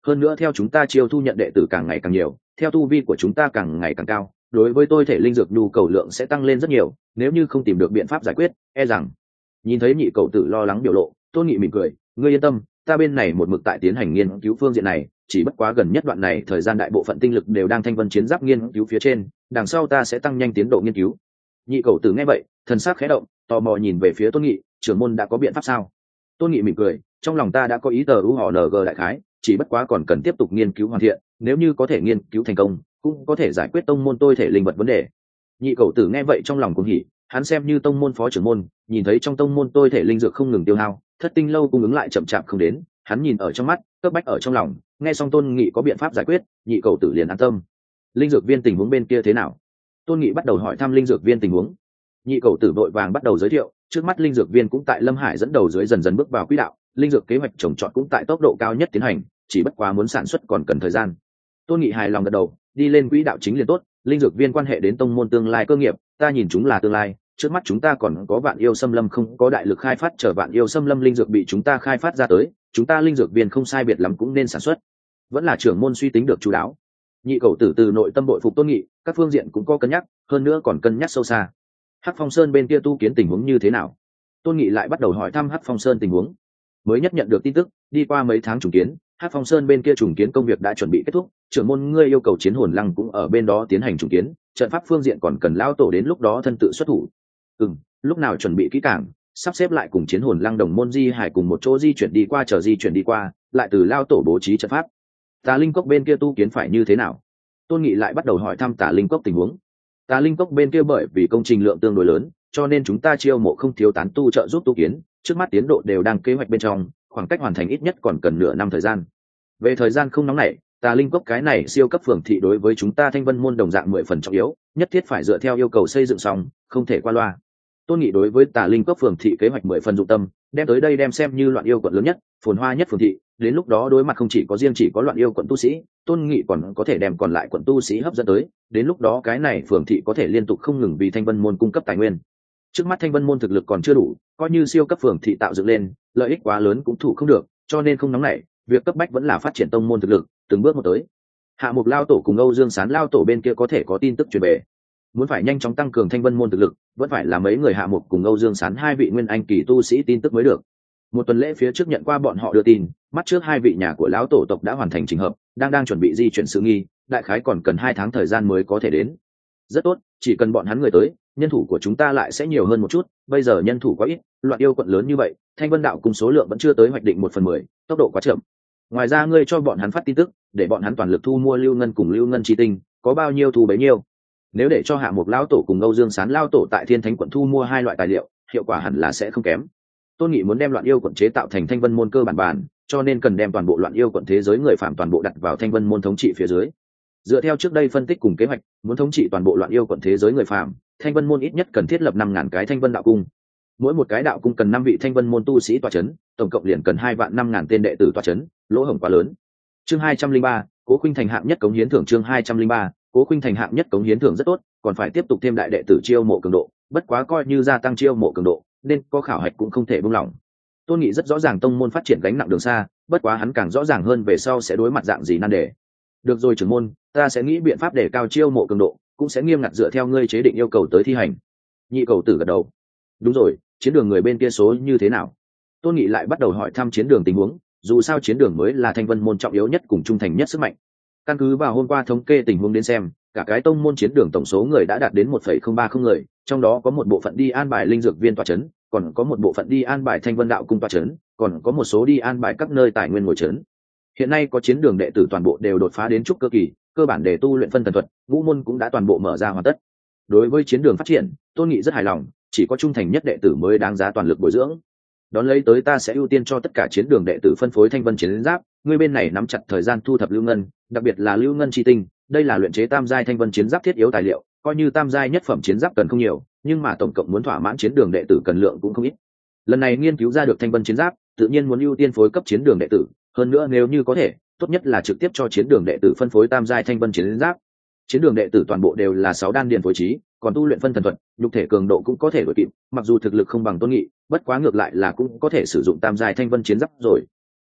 hơn nữa theo chúng ta chiêu thu nhận đệ tử càng ngày càng nhiều, theo tu vi của chúng ta càng ngày càng cao, đối với tôi thể linh dược nhu cầu lượng sẽ tăng lên rất nhiều, nếu như không tìm được biện pháp giải quyết, e rằng. Nhìn thấy nhị cầu tử lo lắng biểu lộ, Tôn Nghị mỉm cười, ngươi yên tâm, ta bên này một mực tại tiến hành nghiên cứu phương diện này, chỉ bất quá gần nhất đoạn này thời gian đại bộ phận tinh lực đều đang thanh vân chiến giáp nghiên cứu phía trên, đằng sau ta sẽ tăng nhanh tiến độ nghiên cứu. Nhị cầu tử nghe vậy, thần sắc khẽ động, tò mò nhìn về phía Tôn Nghị, trưởng môn đã có biện pháp sao? Tôn Nghị mỉm cười, trong lòng ta đã có ý tờ u họ ng đại khái, chỉ bất quá còn cần tiếp tục nghiên cứu hoàn thiện, nếu như có thể nghiên cứu thành công, cũng có thể giải quyết tông môn tôi thể linh vật vấn đề. Nhị cầu tử nghe vậy trong lòng cũng hỉ, hắn xem như tông môn phó trưởng môn, nhìn thấy trong tông môn tôi thể linh dược không ngừng tiêu hao, thất tinh lâu cung ứng lại chậm chạp không đến, hắn nhìn ở trong mắt, cấp bách ở trong lòng, nghe xong Tôn Nghị có biện pháp giải quyết, nhị cầu tử liền an tâm. Linh dược viên tình huống bên kia thế nào? Tôn Nghị bắt đầu hỏi thăm linh dược viên tình huống. Nhị cầu tử vội vàng bắt đầu giới thiệu, trước mắt linh dược viên cũng tại Lâm Hải dẫn đầu dưới dần dần bước vào quỹ đạo, linh dược kế hoạch trồng trọt cũng tại tốc độ cao nhất tiến hành, chỉ bất quá muốn sản xuất còn cần thời gian. Tôn Nghị hài lòng gật đầu, đi lên quỹ đạo chính liền tốt, linh dược viên quan hệ đến tông môn tương lai cơ nghiệp, ta nhìn chúng là tương lai, trước mắt chúng ta còn có Vạn Yêu Xâm Lâm không có đại lực khai phát, chờ Vạn Yêu Xâm Lâm linh dược bị chúng ta khai phát ra tới, chúng ta linh dược viên không sai biệt lắm cũng nên sản xuất. Vẫn là trưởng môn suy tính được chú đáo. Nhị cầu tử từ nội tâm bội phục Tôn Nghị, các phương diện cũng có cân nhắc, hơn nữa còn cân nhắc sâu xa. Hắc Phong Sơn bên kia tu kiến tình huống như thế nào? Tôn Nghị lại bắt đầu hỏi thăm Hắc Phong Sơn tình huống. Mới nhất nhận được tin tức, đi qua mấy tháng trùng kiến, Hắc Phong Sơn bên kia trùng kiến công việc đã chuẩn bị kết thúc, trưởng môn ngươi yêu cầu Chiến Hồn Lăng cũng ở bên đó tiến hành trùng kiến, trận pháp phương diện còn cần lão tổ đến lúc đó thân tự xuất thủ. Ừm, lúc nào chuẩn bị kỹ càng, sắp xếp lại cùng Chiến Hồn Lăng đồng môn di hải cùng một chỗ di chuyển đi qua, chờ di chuyển đi qua, lại từ lão tổ bố trí trận pháp. Tà Linh Cốc bên kia tu kiến phải như thế nào? Tôn Nghị lại bắt đầu hỏi thăm Tà Linh Cốc tình huống. Tà Linh Cốc bên kia bởi vì công trình lượng tương đối lớn, cho nên chúng ta chiêu mộ không thiếu tán tu trợ giúp tu kiến, trước mắt tiến độ đều đang kế hoạch bên trong, khoảng cách hoàn thành ít nhất còn cần nửa năm thời gian. Về thời gian không nóng nảy, Tà Linh Cốc cái này siêu cấp phường thị đối với chúng ta Thanh Vân môn đồng dạng mười phần trọng yếu, nhất thiết phải dựa theo yêu cầu xây dựng xong, không thể qua loa. Tôn Nghị đối với Tà Linh Cốc phường thị kế hoạch mười phần dụng tâm, đem tới đây đem xem như loạn yêu quận lớn nhất, phồn hoa nhất phường thị, đến lúc đó đối mặt không chỉ có riêng chỉ có loạn yêu quận tu sĩ, Tôn Nghị còn có thể đem còn lại quận tu sĩ hấp dẫn tới, đến lúc đó cái này phường thị có thể liên tục không ngừng vì Thanh Vân môn cung cấp tài nguyên. Trước mắt Thanh Vân môn thực lực còn chưa đủ, coi như siêu cấp phường thị tạo dựng lên, lợi ích quá lớn cũng thủ không được, cho nên không nóng nảy, việc cấp bách vẫn là phát triển tông môn thực lực, từng bước một tới. Hạ Mục Lao tổ cùng Âu Dương Sán Lao tổ bên kia có thể có tin tức truyền về. Muốn phải nhanh chóng tăng cường Thanh Vân môn thực lực, vẫn phải là mấy người Hạ Mục cùng Âu Dương Sán hai vị nguyên anh kỳ tu sĩ tin tức mới được. Một tuần lễ phía trước nhận qua bọn họ đưa tin, mắt trước hai vị nhà của lão tổ tộc đã hoàn thành trình hợp, đang đang chuẩn bị di chuyển sự nghi, đại khái còn cần hai tháng thời gian mới có thể đến. Rất tốt, chỉ cần bọn hắn người tới, nhân thủ của chúng ta lại sẽ nhiều hơn một chút, bây giờ nhân thủ quá ít, loạn yêu quận lớn như vậy, Thanh Vân đạo cùng số lượng vẫn chưa tới hoạch định một phần mười, tốc độ quá chậm. Ngoài ra ngươi cho bọn hắn phát tin tức, để bọn hắn toàn lực thu mua lưu ngân cùng lưu ngân chi tinh, có bao nhiêu thu bấy nhiêu. Nếu để cho Hạ Mục lão tổ cùng Âu Dương Sán lão tổ tại Thiên Thánh quận thu mua hai loại tài liệu, hiệu quả hẳn là sẽ không kém. Tôn Nghị muốn đem loạn yêu quận chế tạo thành Thanh Vân môn cơ bản bản, cho nên cần đem toàn bộ loạn yêu quận thế giới người phạm toàn bộ đặt vào Thanh Vân môn thống trị phía dưới. Dựa theo trước đây phân tích cùng kế hoạch, muốn thống trị toàn bộ loạn yêu quận thế giới người phạm, Thanh Vân môn ít nhất cần thiết lập năm ngàn cái Thanh Vân đạo cung. Mỗi một cái đạo cung cần năm vị Thanh Vân môn tu sĩ tọa chấn, tổng cộng liền cần hai vạn năm ngàn tên đệ tử tọa chấn, lỗ hổng quá lớn. Chương hai trăm linh ba, Cố Khuynh Thành hạng nhất cống hiến thưởng. Chương hai trăm linh ba, Cố Khuynh Thành hạng nhất cống hiến thưởng rất tốt, còn phải tiếp tục thêm đại đệ tử chiêu mộ cường độ, bất quá coi như gia tăng chiêu mộ cường độ, nên có khảo hạch cũng không thể buông lỏng. Tôn Nghị rất rõ ràng tông môn phát triển gánh nặng đường xa, bất quá hắn càng rõ ràng hơn về sau sẽ đối mặt dạng gì nan đề. Được rồi trưởng môn, ta sẽ nghĩ biện pháp để cao chiêu mộ cường độ, cũng sẽ nghiêm ngặt dựa theo ngươi chế định yêu cầu tới thi hành. Nhị cầu tử gật đầu. Đúng rồi, chiến đường người bên kia số như thế nào? Tôn Nghị lại bắt đầu hỏi thăm chiến đường tình huống, dù sao chiến đường mới là Thanh Vân môn trọng yếu nhất cùng trung thành nhất sức mạnh. Căn cứ vào hôm qua thống kê tình huống đến xem, cả cái tông môn chiến đường tổng số người đã đạt đến một phẩy không ba không người, trong đó có một bộ phận đi an bài linh dược viên tọa chấn, còn có một bộ phận đi an bài Thanh Vân đạo cung tọa chấn, còn có một số đi an bài các nơi tài nguyên ngồi chấn. Hiện nay có chiến đường đệ tử toàn bộ đều đột phá đến trúc cơ kỳ, cơ bản để tu luyện phân thần thuật, ngũ môn cũng đã toàn bộ mở ra hoàn tất. Đối với chiến đường phát triển, Tôn Nghị rất hài lòng, chỉ có trung thành nhất đệ tử mới đáng giá toàn lực bồi dưỡng. Đón lấy tới ta sẽ ưu tiên cho tất cả chiến đường đệ tử phân phối Thanh Vân chiến giáp, ngươi bên này nắm chặt thời gian thu thập lưu ngân, đặc biệt là lưu ngân chi tinh, đây là luyện chế tam giai Thanh Vân chiến giáp thiết yếu tài liệu, coi như tam giai nhất phẩm chiến giáp cần không nhiều, nhưng mà tổng cộng muốn thỏa mãn chiến đường đệ tử cần lượng cũng không ít. Lần này nghiên cứu ra được Thanh Vân chiến giáp, tự nhiên muốn ưu tiên phối cấp chiến đường đệ tử, hơn nữa nếu như có thể, tốt nhất là trực tiếp cho chiến đường đệ tử phân phối tam giai Thanh Vân chiến giáp. Chiến đường đệ tử toàn bộ đều là sáu đan điền phối trí, còn tu luyện phân thần thuật, nhục thể cường độ cũng có thể đổi kịp, mặc dù thực lực không bằng Tôn Nghị, bất quá ngược lại là cũng có thể sử dụng tam giai Thanh Vân chiến giáp rồi.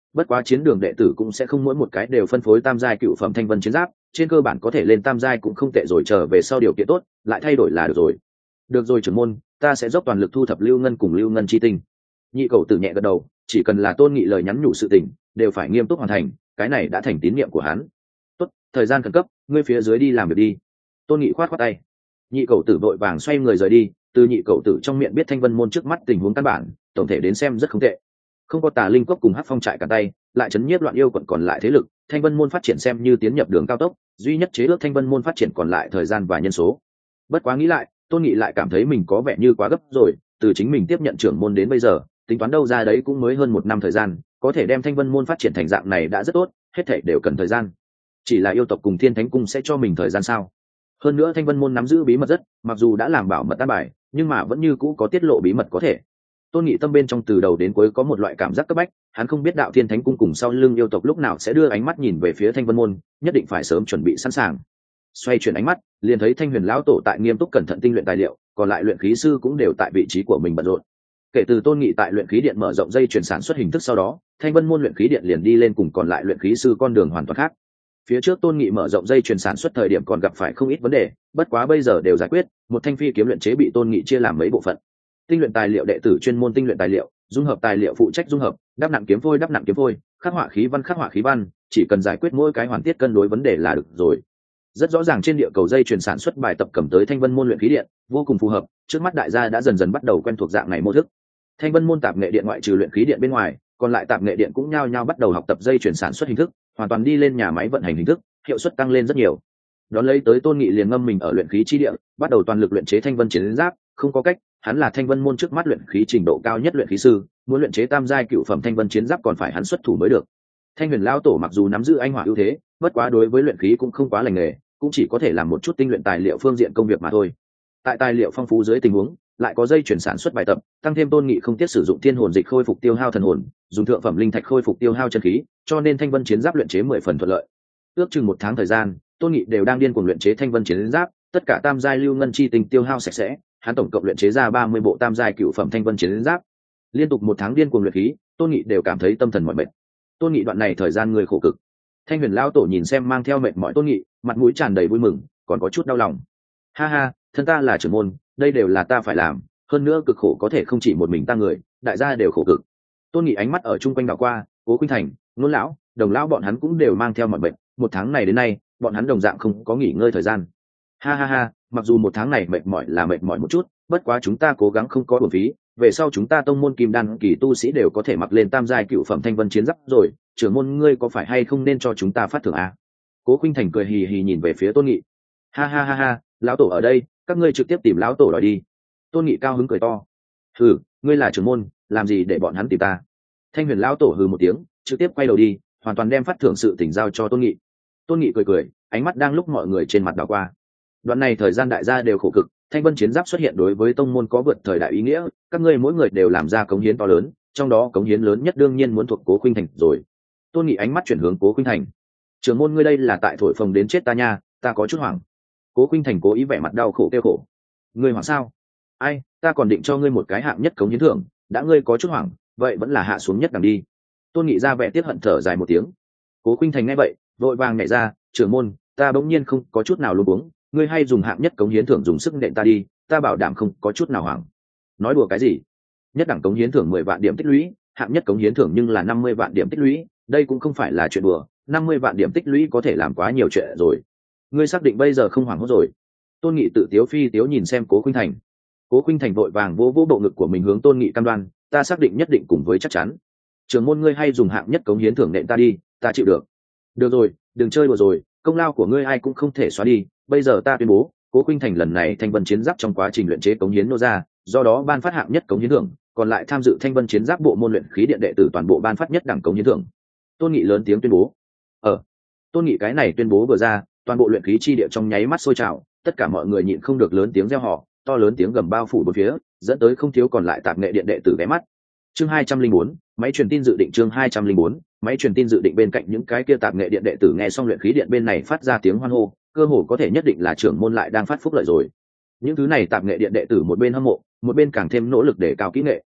bất quá chiến đường đệ tử cũng sẽ không mỗi một cái đều phân phối tam giai cựu phẩm thanh vân chiến giáp, trên cơ bản có thể lên tam giai cũng không tệ rồi, trở về sau điều kiện tốt lại thay đổi là được rồi. Được rồi trưởng môn, ta sẽ dốc toàn lực thu thập lưu ngân cùng lưu ngân chi tinh. Nhị cầu tử nhẹ gật đầu, chỉ cần là Tôn Nghị lời nhắn nhủ sự tình đều phải nghiêm túc hoàn thành, cái này đã thành tín nhiệm của hắn. Tốt, thời gian khẩn cấp, ngươi phía dưới đi làm việc đi. Tôn Nghị khoát khoát tay. Nhị cầu tử vội vàng xoay người rời đi. Từ nhị cầu tử trong miệng biết thanh vân môn trước mắt tình huống căn bản tổng thể đến xem rất không tệ, không có Tà Linh Cốc cùng Hắc Phong trại cả tay, lại chấn nhiếp loạn yêu quận còn lại thế lực, thanh vân môn phát triển xem như tiến nhập đường cao tốc, duy nhất chế ước thanh vân môn phát triển còn lại thời gian và nhân số. Bất quá nghĩ lại, Tôn Nghị lại cảm thấy mình có vẻ như quá gấp rồi, từ chính mình tiếp nhận trưởng môn đến bây giờ, tính toán đâu ra đấy cũng mới hơn một năm thời gian, có thể đem thanh vân môn phát triển thành dạng này đã rất tốt, hết thảy đều cần thời gian. Chỉ là yêu tộc cùng Thiên Thánh cung sẽ cho mình thời gian sao? Hơn nữa thanh vân môn nắm giữ bí mật rất, mặc dù đã làm bảo mật an bài, nhưng mà vẫn như cũ có tiết lộ bí mật có thể. Tôn Nghị tâm bên trong từ đầu đến cuối có một loại cảm giác cấp bách, hắn không biết đạo Thiên Thánh cung cùng sau lưng yêu tộc lúc nào sẽ đưa ánh mắt nhìn về phía thanh vân môn, nhất định phải sớm chuẩn bị sẵn sàng. Xoay chuyển ánh mắt, liền thấy Thanh Huyền lão tổ tại nghiêm túc cẩn thận tinh luyện tài liệu, còn lại luyện khí sư cũng đều tại vị trí của mình bận rộn. Kể từ Tôn Nghị tại luyện khí điện mở rộng dây chuyển sản xuất hình thức sau đó, thanh vân môn luyện khí điện liền đi lên cùng còn lại luyện khí sư con đường hoàn toàn khác. Phía trước Tôn Nghị mở rộng dây chuyển sản xuất thời điểm còn gặp phải không ít vấn đề, bất quá bây giờ đều giải quyết. Một thanh phi kiếm luyện chế bị Tôn Nghị chia làm mấy bộ phận. Tinh luyện tài liệu đệ tử chuyên môn tinh luyện tài liệu, dung hợp tài liệu phụ trách dung hợp, đắp nặng kiếm phôi đắp nặng kiếm phôi, khắc họa khí văn khắc họa khí văn, chỉ cần giải quyết mỗi cái hoàn tiết cân đối vấn đề là được rồi. Rất rõ ràng trên địa cầu dây chuyển sản xuất bài tập cầm tới thanh vân môn luyện khí điện vô cùng phù hợp, trước mắt đại gia đã dần dần bắt đầu quen thuộc dạng này mô thức. Thanh vân môn tạp nghệ điện ngoại trừ luyện khí điện bên ngoài, còn lại tạp nghệ điện cũng nhao nhao bắt đầu học tập dây chuyển sản xuất hình thức, hoàn toàn đi lên nhà máy vận hành hình thức, hiệu suất tăng lên rất nhiều. Đón lấy tới Tôn Nghị liền ngâm mình ở luyện khí chi địa, bắt đầu toàn lực luyện chế thanh vân chiến giáp, không có cách, hắn là thanh vân môn trước mắt luyện khí trình độ cao nhất luyện khí sư, muốn luyện chế tam giai cựu phẩm thanh vân chiến giáp còn phải hắn xuất thủ mới được. Thanh Huyền lão tổ mặc dù nắm giữ anh hỏa ưu thế, bất quá đối với luyện khí cũng không quá lành nghề, cũng chỉ có thể làm một chút tinh luyện tài liệu phương diện công việc mà thôi. Tại tài liệu phong phú dưới tình huống, lại có dây chuyển sản xuất bài tập, tăng thêm Tôn Nghị không tiếc sử dụng thiên hồn dịch khôi phục tiêu hao thần hồn, dùng thượng phẩm linh thạch khôi phục tiêu hao chân khí, cho nên thanh vân chiến giáp luyện chế mười phần thuận lợi. Ước chừng một tháng thời gian, Tôn Nghị đều đang điên cuồng luyện chế thanh vân chiến giáp, tất cả tam giai lưu ngân chi tinh tiêu hao sạch sẽ, hắn tổng cộng luyện chế ra ba mươi bộ tam giai cựu phẩm thanh vân chiến giáp. Liên tục một tháng điên cuồng luyện khí, Tôn Nghị đều cảm thấy tâm thần mỏi mệt. Tôn Nghị đoạn này thời gian người khổ cực. Thanh Huyền lão tổ nhìn xem mang theo mệt mỏi Tôn Nghị, mặt mũi tràn đầy vui mừng, còn có chút đau lòng. Ha ha, thân ta là trưởng môn, đây đều là ta phải làm, hơn nữa cực khổ có thể không chỉ một mình ta người, đại gia đều khổ cực. Tôn Nghị ánh mắt ở chung quanh đảo qua, Cố Khuynh Thành, Nôn lão, Đồng lão bọn hắn cũng đều mang theo mỏi mệt, một tháng này đến nay, bọn hắn đồng dạng không có nghỉ ngơi thời gian. Ha ha ha, mặc dù một tháng này mệt mỏi là mệt mỏi một chút, bất quá chúng ta cố gắng không có uổng phí, về sau chúng ta tông môn kim đan kỳ tu sĩ đều có thể mặc lên tam giai cựu phẩm thanh vân chiến giáp rồi, trưởng môn ngươi có phải hay không nên cho chúng ta phát thưởng à? Cố Khuynh Thành cười hì hì nhìn về phía Tôn Nghị. Ha ha ha ha, lão tổ ở đây, các ngươi trực tiếp tìm lão tổ đòi đi. Tôn Nghị cao hứng cười to. Hừ, ngươi là trưởng môn, làm gì để bọn hắn tìm ta? Thanh Huyền lão tổ hừ một tiếng, trực tiếp quay đầu đi, hoàn toàn đem phát thưởng sự tình giao cho Tôn Nghị. Tôn Nghị cười cười, ánh mắt đang lúc mọi người trên mặt đảo qua. Đoạn này thời gian đại gia đều khổ cực, thanh vân chiến giáp xuất hiện đối với tông môn có vượt thời đại ý nghĩa, các ngươi mỗi người đều làm ra cống hiến to lớn, trong đó cống hiến lớn nhất đương nhiên muốn thuộc Cố Khuynh Thành rồi. Tôn Nghị ánh mắt chuyển hướng Cố Khuynh Thành. Trưởng môn ngươi đây là tại thổi phồng đến chết ta nha, ta có chút hoảng. Cố Khuynh Thành cố ý vẻ mặt đau khổ kêu khổ. Ngươi hoảng sao? Ai, ta còn định cho ngươi một cái hạng nhất cống hiến thưởng, đã ngươi có chút hoảng, vậy vẫn là hạ xuống nhất đẳng đi. Tôn Nghị ra vẻ tiếc hận thở dài một tiếng. Cố Khuynh Thành nghe vậy, vội vàng nhảy ra, trưởng môn, ta bỗng nhiên không có chút nào luống cuống, ngươi hay dùng hạng nhất cống hiến thưởng dùng sức nện ta đi, ta bảo đảm không có chút nào hoảng. Nói đùa cái gì? Nhất đẳng cống hiến thưởng mười vạn điểm tích lũy, hạng nhất cống hiến thưởng nhưng là năm mươi vạn điểm tích lũy, đây cũng không phải là chuyện đùa, năm mươi vạn điểm tích lũy có thể làm quá nhiều chuyện rồi. Ngươi xác định bây giờ không hoảng hốt rồi? Tôn Nghị tự tiếu phi tiếu nhìn xem Cố Khuynh Thành. Cố Khuynh Thành vội vàng vỗ vỗ bộ ngực của mình hướng Tôn Nghị cam đoan, ta xác định nhất định cùng với chắc chắn. Trưởng môn ngươi hay dùng hạng nhất cống hiến thưởng nện ta đi, ta chịu được. Được rồi, đừng chơi đùa rồi, công lao của ngươi ai cũng không thể xóa đi, bây giờ ta tuyên bố, Cố Khuynh Thành lần này thanh vân chiến giáp trong quá trình luyện chế cống hiến nô ra, do đó ban phát hạng nhất cống hiến thưởng, còn lại tham dự thanh vân chiến giáp bộ môn luyện khí điện đệ tử toàn bộ ban phát nhất đẳng cống hiến thưởng. Tôn Nghị lớn tiếng tuyên bố. Ờ, Tôn Nghị cái này tuyên bố vừa ra, toàn bộ luyện khí chi địa trong nháy mắt sôi trào, tất cả mọi người nhịn không được lớn tiếng reo hò, to lớn tiếng gầm bao phủ bốn phía, dẫn tới không thiếu còn lại tạp nghệ điện đệ tử ghé mắt. Chương hai trăm linh bốn, máy truyền tin dự định chương hai trăm linh bốn, máy truyền tin dự định bên cạnh những cái kia tạp nghệ điện đệ tử nghe xong luyện khí điện bên này phát ra tiếng hoan hô, cơ hồ có thể nhất định là trưởng môn lại đang phát phúc lợi rồi. Những thứ này tạp nghệ điện đệ tử một bên hâm mộ, một bên càng thêm nỗ lực để cao kỹ nghệ.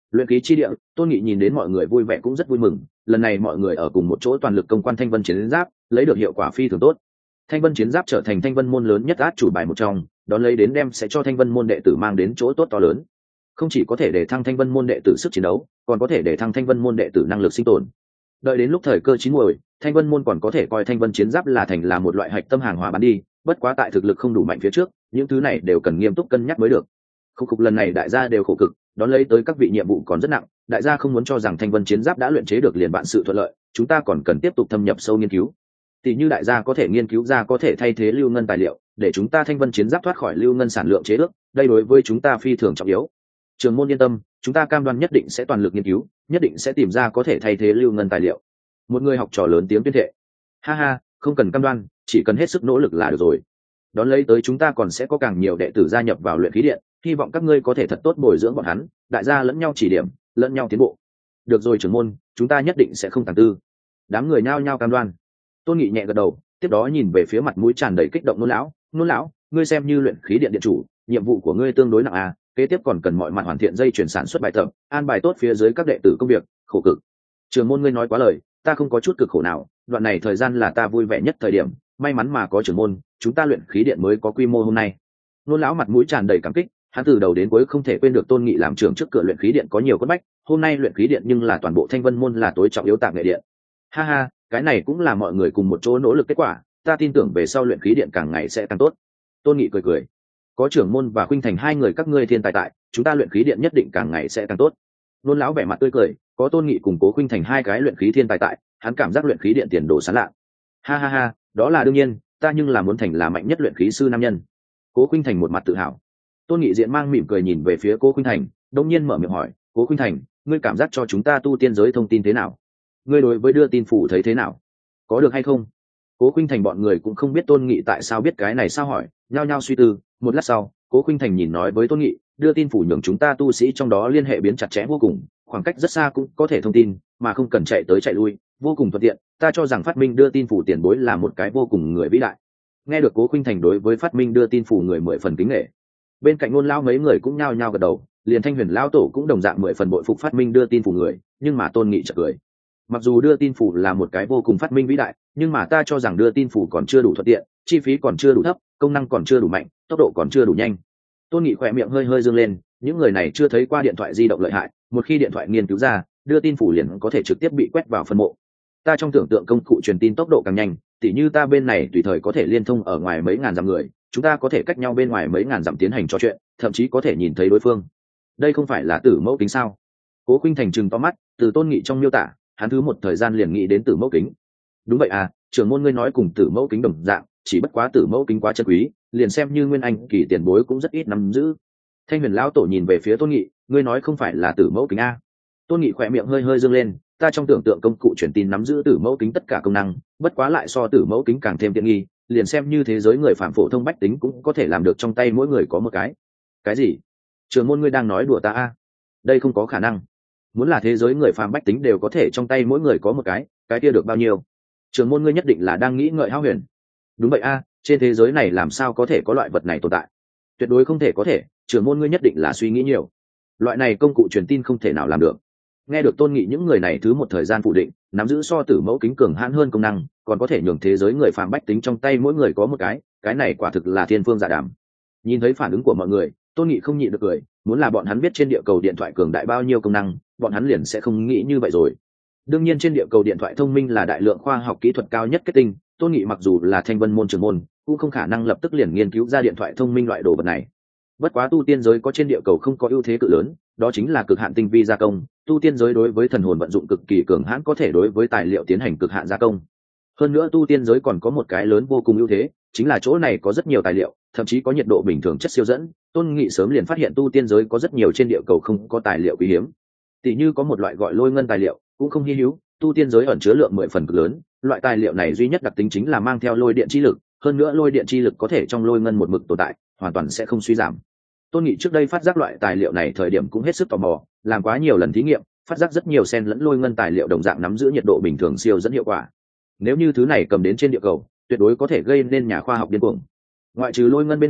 Luyện khí chi địa, Tôn Nghị nhìn đến mọi người vui vẻ cũng rất vui mừng. Lần này mọi người ở cùng một chỗ toàn lực công quan thanh vân chiến giáp, lấy được hiệu quả phi thường tốt. Thanh vân chiến giáp trở thành thanh vân môn lớn nhất át chủ bài một trong, đón lấy đến đem sẽ cho thanh vân môn đệ tử mang đến chỗ tốt to lớn. Không chỉ có thể để thăng thanh vân môn đệ tử sức chiến đấu, còn có thể để thăng thanh vân môn đệ tử năng lực sinh tồn. Đợi đến lúc thời cơ chín muồi, thanh vân môn còn có thể coi thanh vân chiến giáp là thành là một loại hạch tâm hàng hóa bán đi. Bất quá tại thực lực không đủ mạnh phía trước, những thứ này đều cần nghiêm túc cân nhắc mới được. Khúc khục lần này đại gia đều khổ cực, đón lấy tới các vị nhiệm vụ còn rất nặng. Đại gia không muốn cho rằng thanh vân chiến giáp đã luyện chế được liền bạn sự thuận lợi, chúng ta còn cần tiếp tục thâm nhập sâu nghiên cứu. Tỷ như đại gia có thể nghiên cứu ra có thể thay thế lưu ngân tài liệu, để chúng ta thanh vân chiến giáp thoát khỏi lưu ngân sản lượng chế ước, đây đối với chúng ta phi thường trọng yếu. Trường môn yên tâm, chúng ta cam đoan nhất định sẽ toàn lực nghiên cứu, nhất định sẽ tìm ra có thể thay thế lưu ngân tài liệu. Một người học trò lớn tiếng tuyên thệ. Ha ha, không cần cam đoan, chỉ cần hết sức nỗ lực là được rồi. Đón lấy tới chúng ta còn sẽ có càng nhiều đệ tử gia nhập vào luyện khí điện, hy vọng các ngươi có thể thật tốt bồi dưỡng bọn hắn, đại gia lẫn nhau chỉ điểm, lẫn nhau tiến bộ. Được rồi trưởng môn, chúng ta nhất định sẽ không tàng tư. Đám người nhao nhao cam đoan. Tôn Nghị nhẹ gật đầu, tiếp đó nhìn về phía mặt mũi tràn đầy kích động Nôn lão, Nôn lão, ngươi xem như luyện khí điện điện chủ, nhiệm vụ của ngươi tương đối nặng à, kế tiếp còn cần mọi mặt hoàn thiện dây chuyển sản xuất bài tập, an bài tốt phía dưới các đệ tử công việc, khổ cực. Trường môn ngươi nói quá lời, ta không có chút cực khổ nào, đoạn này thời gian là ta vui vẻ nhất thời điểm, may mắn mà có trưởng môn, chúng ta luyện khí điện mới có quy mô hôm nay. Nôn lão mặt mũi tràn đầy cảm kích, hắn từ đầu đến cuối không thể quên được Tôn Nghị làm trưởng trước cửa luyện khí điện có nhiều cốt bách, hôm nay luyện khí điện nhưng là toàn bộ thanh vân môn là tối trọng yếu tạng nghệ điện. Ha ha, cái này cũng là mọi người cùng một chỗ nỗ lực kết quả, ta tin tưởng về sau luyện khí điện càng ngày sẽ càng tốt. Tôn Nghị cười cười, có trưởng môn và Khuynh Thành hai người các ngươi thiên tài tại, chúng ta luyện khí điện nhất định càng ngày sẽ càng tốt. Nôn lão vẻ mặt tươi cười, có Tôn Nghị cùng Cố Khuynh Thành hai cái luyện khí thiên tài tại, hắn cảm giác luyện khí điện tiền đồ sáng lạ. Ha ha ha, đó là đương nhiên, ta nhưng là muốn thành là mạnh nhất luyện khí sư nam nhân. Cố Khuynh Thành một mặt tự hào. Tôn Nghị diện mang mỉm cười nhìn về phía Cố Khuynh Thành, đông nhiên mở miệng hỏi, Cố Khuynh Thành, ngươi cảm giác cho chúng ta tu tiên giới thông tin thế nào? Ngươi đối với đưa tin phủ thấy thế nào? Có được hay không? Cố Khuynh Thành bọn người cũng không biết Tôn Nghị tại sao biết cái này sao hỏi, nhao nhao suy tư. Một lát sau, Cố Khuynh Thành nhìn nói với Tôn Nghị, đưa tin phủ nhường chúng ta tu sĩ trong đó liên hệ biến chặt chẽ vô cùng, khoảng cách rất xa cũng có thể thông tin, mà không cần chạy tới chạy lui, vô cùng thuận tiện. Ta cho rằng phát minh đưa tin phủ tiền bối là một cái vô cùng người vĩ đại. Nghe được Cố Khuynh Thành đối với phát minh đưa tin phủ người mười phần kính nể. Bên cạnh Nôn lão mấy người cũng nhao nhao gật đầu, liền Thanh Huyền lão tổ cũng đồng dạng mười phần bội phục phát minh đưa tin phủ người, nhưng mà Tôn Nghị chợt cười. Mặc dù đưa tin phủ là một cái vô cùng phát minh vĩ đại, nhưng mà ta cho rằng đưa tin phủ còn chưa đủ thuận tiện, chi phí còn chưa đủ thấp, công năng còn chưa đủ mạnh, tốc độ còn chưa đủ nhanh. Tôn Nghị khỏe miệng hơi hơi dương lên, những người này chưa thấy qua điện thoại di động lợi hại, một khi điện thoại nghiên cứu ra, đưa tin phủ liền có thể trực tiếp bị quét vào phân mộ. Ta trong tưởng tượng công cụ truyền tin tốc độ càng nhanh, tỉ như ta bên này tùy thời có thể liên thông ở ngoài mấy ngàn dặm người, chúng ta có thể cách nhau bên ngoài mấy ngàn dặm tiến hành trò chuyện, thậm chí có thể nhìn thấy đối phương. Đây không phải là tử mẫu kính sao? Cố Khuynh Thành trừng to mắt, từ Tôn Nghị trong miêu tả, hắn thứ một thời gian liền nghĩ đến tử mẫu kính. Đúng vậy à, trưởng môn ngươi nói cùng tử mẫu kính đồng dạng, chỉ bất quá tử mẫu kính quá chân quý, liền xem như nguyên anh kỳ tiền bối cũng rất ít nắm giữ. Thanh Huyền lão tổ nhìn về phía Tôn Nghị, ngươi nói không phải là tử mẫu kính a? Tôn Nghị khỏe miệng hơi hơi dương lên, ta trong tưởng tượng công cụ truyền tin nắm giữ tử mẫu kính tất cả công năng, bất quá lại so tử mẫu kính càng thêm tiện nghi, liền xem như thế giới người phạm phổ thông bách tính cũng có thể làm được trong tay mỗi người có một cái. Cái gì? Trưởng môn ngươi đang nói đùa ta a? Đây không có khả năng. Muốn là thế giới người phàm bách tính đều có thể trong tay mỗi người có một cái, cái kia được bao nhiêu? Trưởng môn ngươi nhất định là đang nghĩ ngợi hão huyền. Đúng vậy a, trên thế giới này làm sao có thể có loại vật này tồn tại? Tuyệt đối không thể có thể, trưởng môn ngươi nhất định là suy nghĩ nhiều. Loại này công cụ truyền tin không thể nào làm được. Nghe được Tôn Nghị những người này thứ một thời gian phủ định, nắm giữ so tử mẫu kính cường hãn hơn công năng, còn có thể nhường thế giới người phàm bách tính trong tay mỗi người có một cái, cái này quả thực là thiên phương dạ đàm. Nhìn thấy phản ứng của mọi người, Tôn Nghị không nhịn được cười, muốn là bọn hắn biết trên địa cầu điện thoại cường đại bao nhiêu công năng, bọn hắn liền sẽ không nghĩ như vậy rồi. Đương nhiên trên địa cầu điện thoại thông minh là đại lượng khoa học kỹ thuật cao nhất kết tinh, Tôn Nghị mặc dù là Thanh Vân môn trưởng môn, cũng không khả năng lập tức liền nghiên cứu ra điện thoại thông minh loại đồ vật này. Bất quá tu tiên giới có trên địa cầu không có ưu thế cự lớn, đó chính là cực hạn tinh vi gia công, tu tiên giới đối với thần hồn vận dụng cực kỳ cường hãn, có thể đối với tài liệu tiến hành cực hạn gia công. Hơn nữa tu tiên giới còn có một cái lớn vô cùng ưu thế, chính là chỗ này có rất nhiều tài liệu, thậm chí có nhiệt độ bình thường chất siêu dẫn. Tôn Nghị sớm liền phát hiện tu tiên giới có rất nhiều trên địa cầu không có tài liệu quý hiếm. Tỷ như có một loại gọi lôi ngân tài liệu, cũng không hi hữu, tu tiên giới ẩn chứa lượng mười phần cực lớn, loại tài liệu này duy nhất đặc tính chính là mang theo lôi điện chi lực, hơn nữa lôi điện chi lực có thể trong lôi ngân một mực tồn tại, hoàn toàn sẽ không suy giảm. Tôn Nghị trước đây phát giác loại tài liệu này thời điểm cũng hết sức tò mò, làm quá nhiều lần thí nghiệm, phát giác rất nhiều xen lẫn lôi ngân tài liệu đồng dạng nắm giữ nhiệt độ bình thường siêu dẫn hiệu quả. Nếu như thứ này cầm đến trên địa cầu, tuyệt đối có thể gây nên nhà khoa học điên cuồng. Ngoại trừ lôi ngân bên ngoài,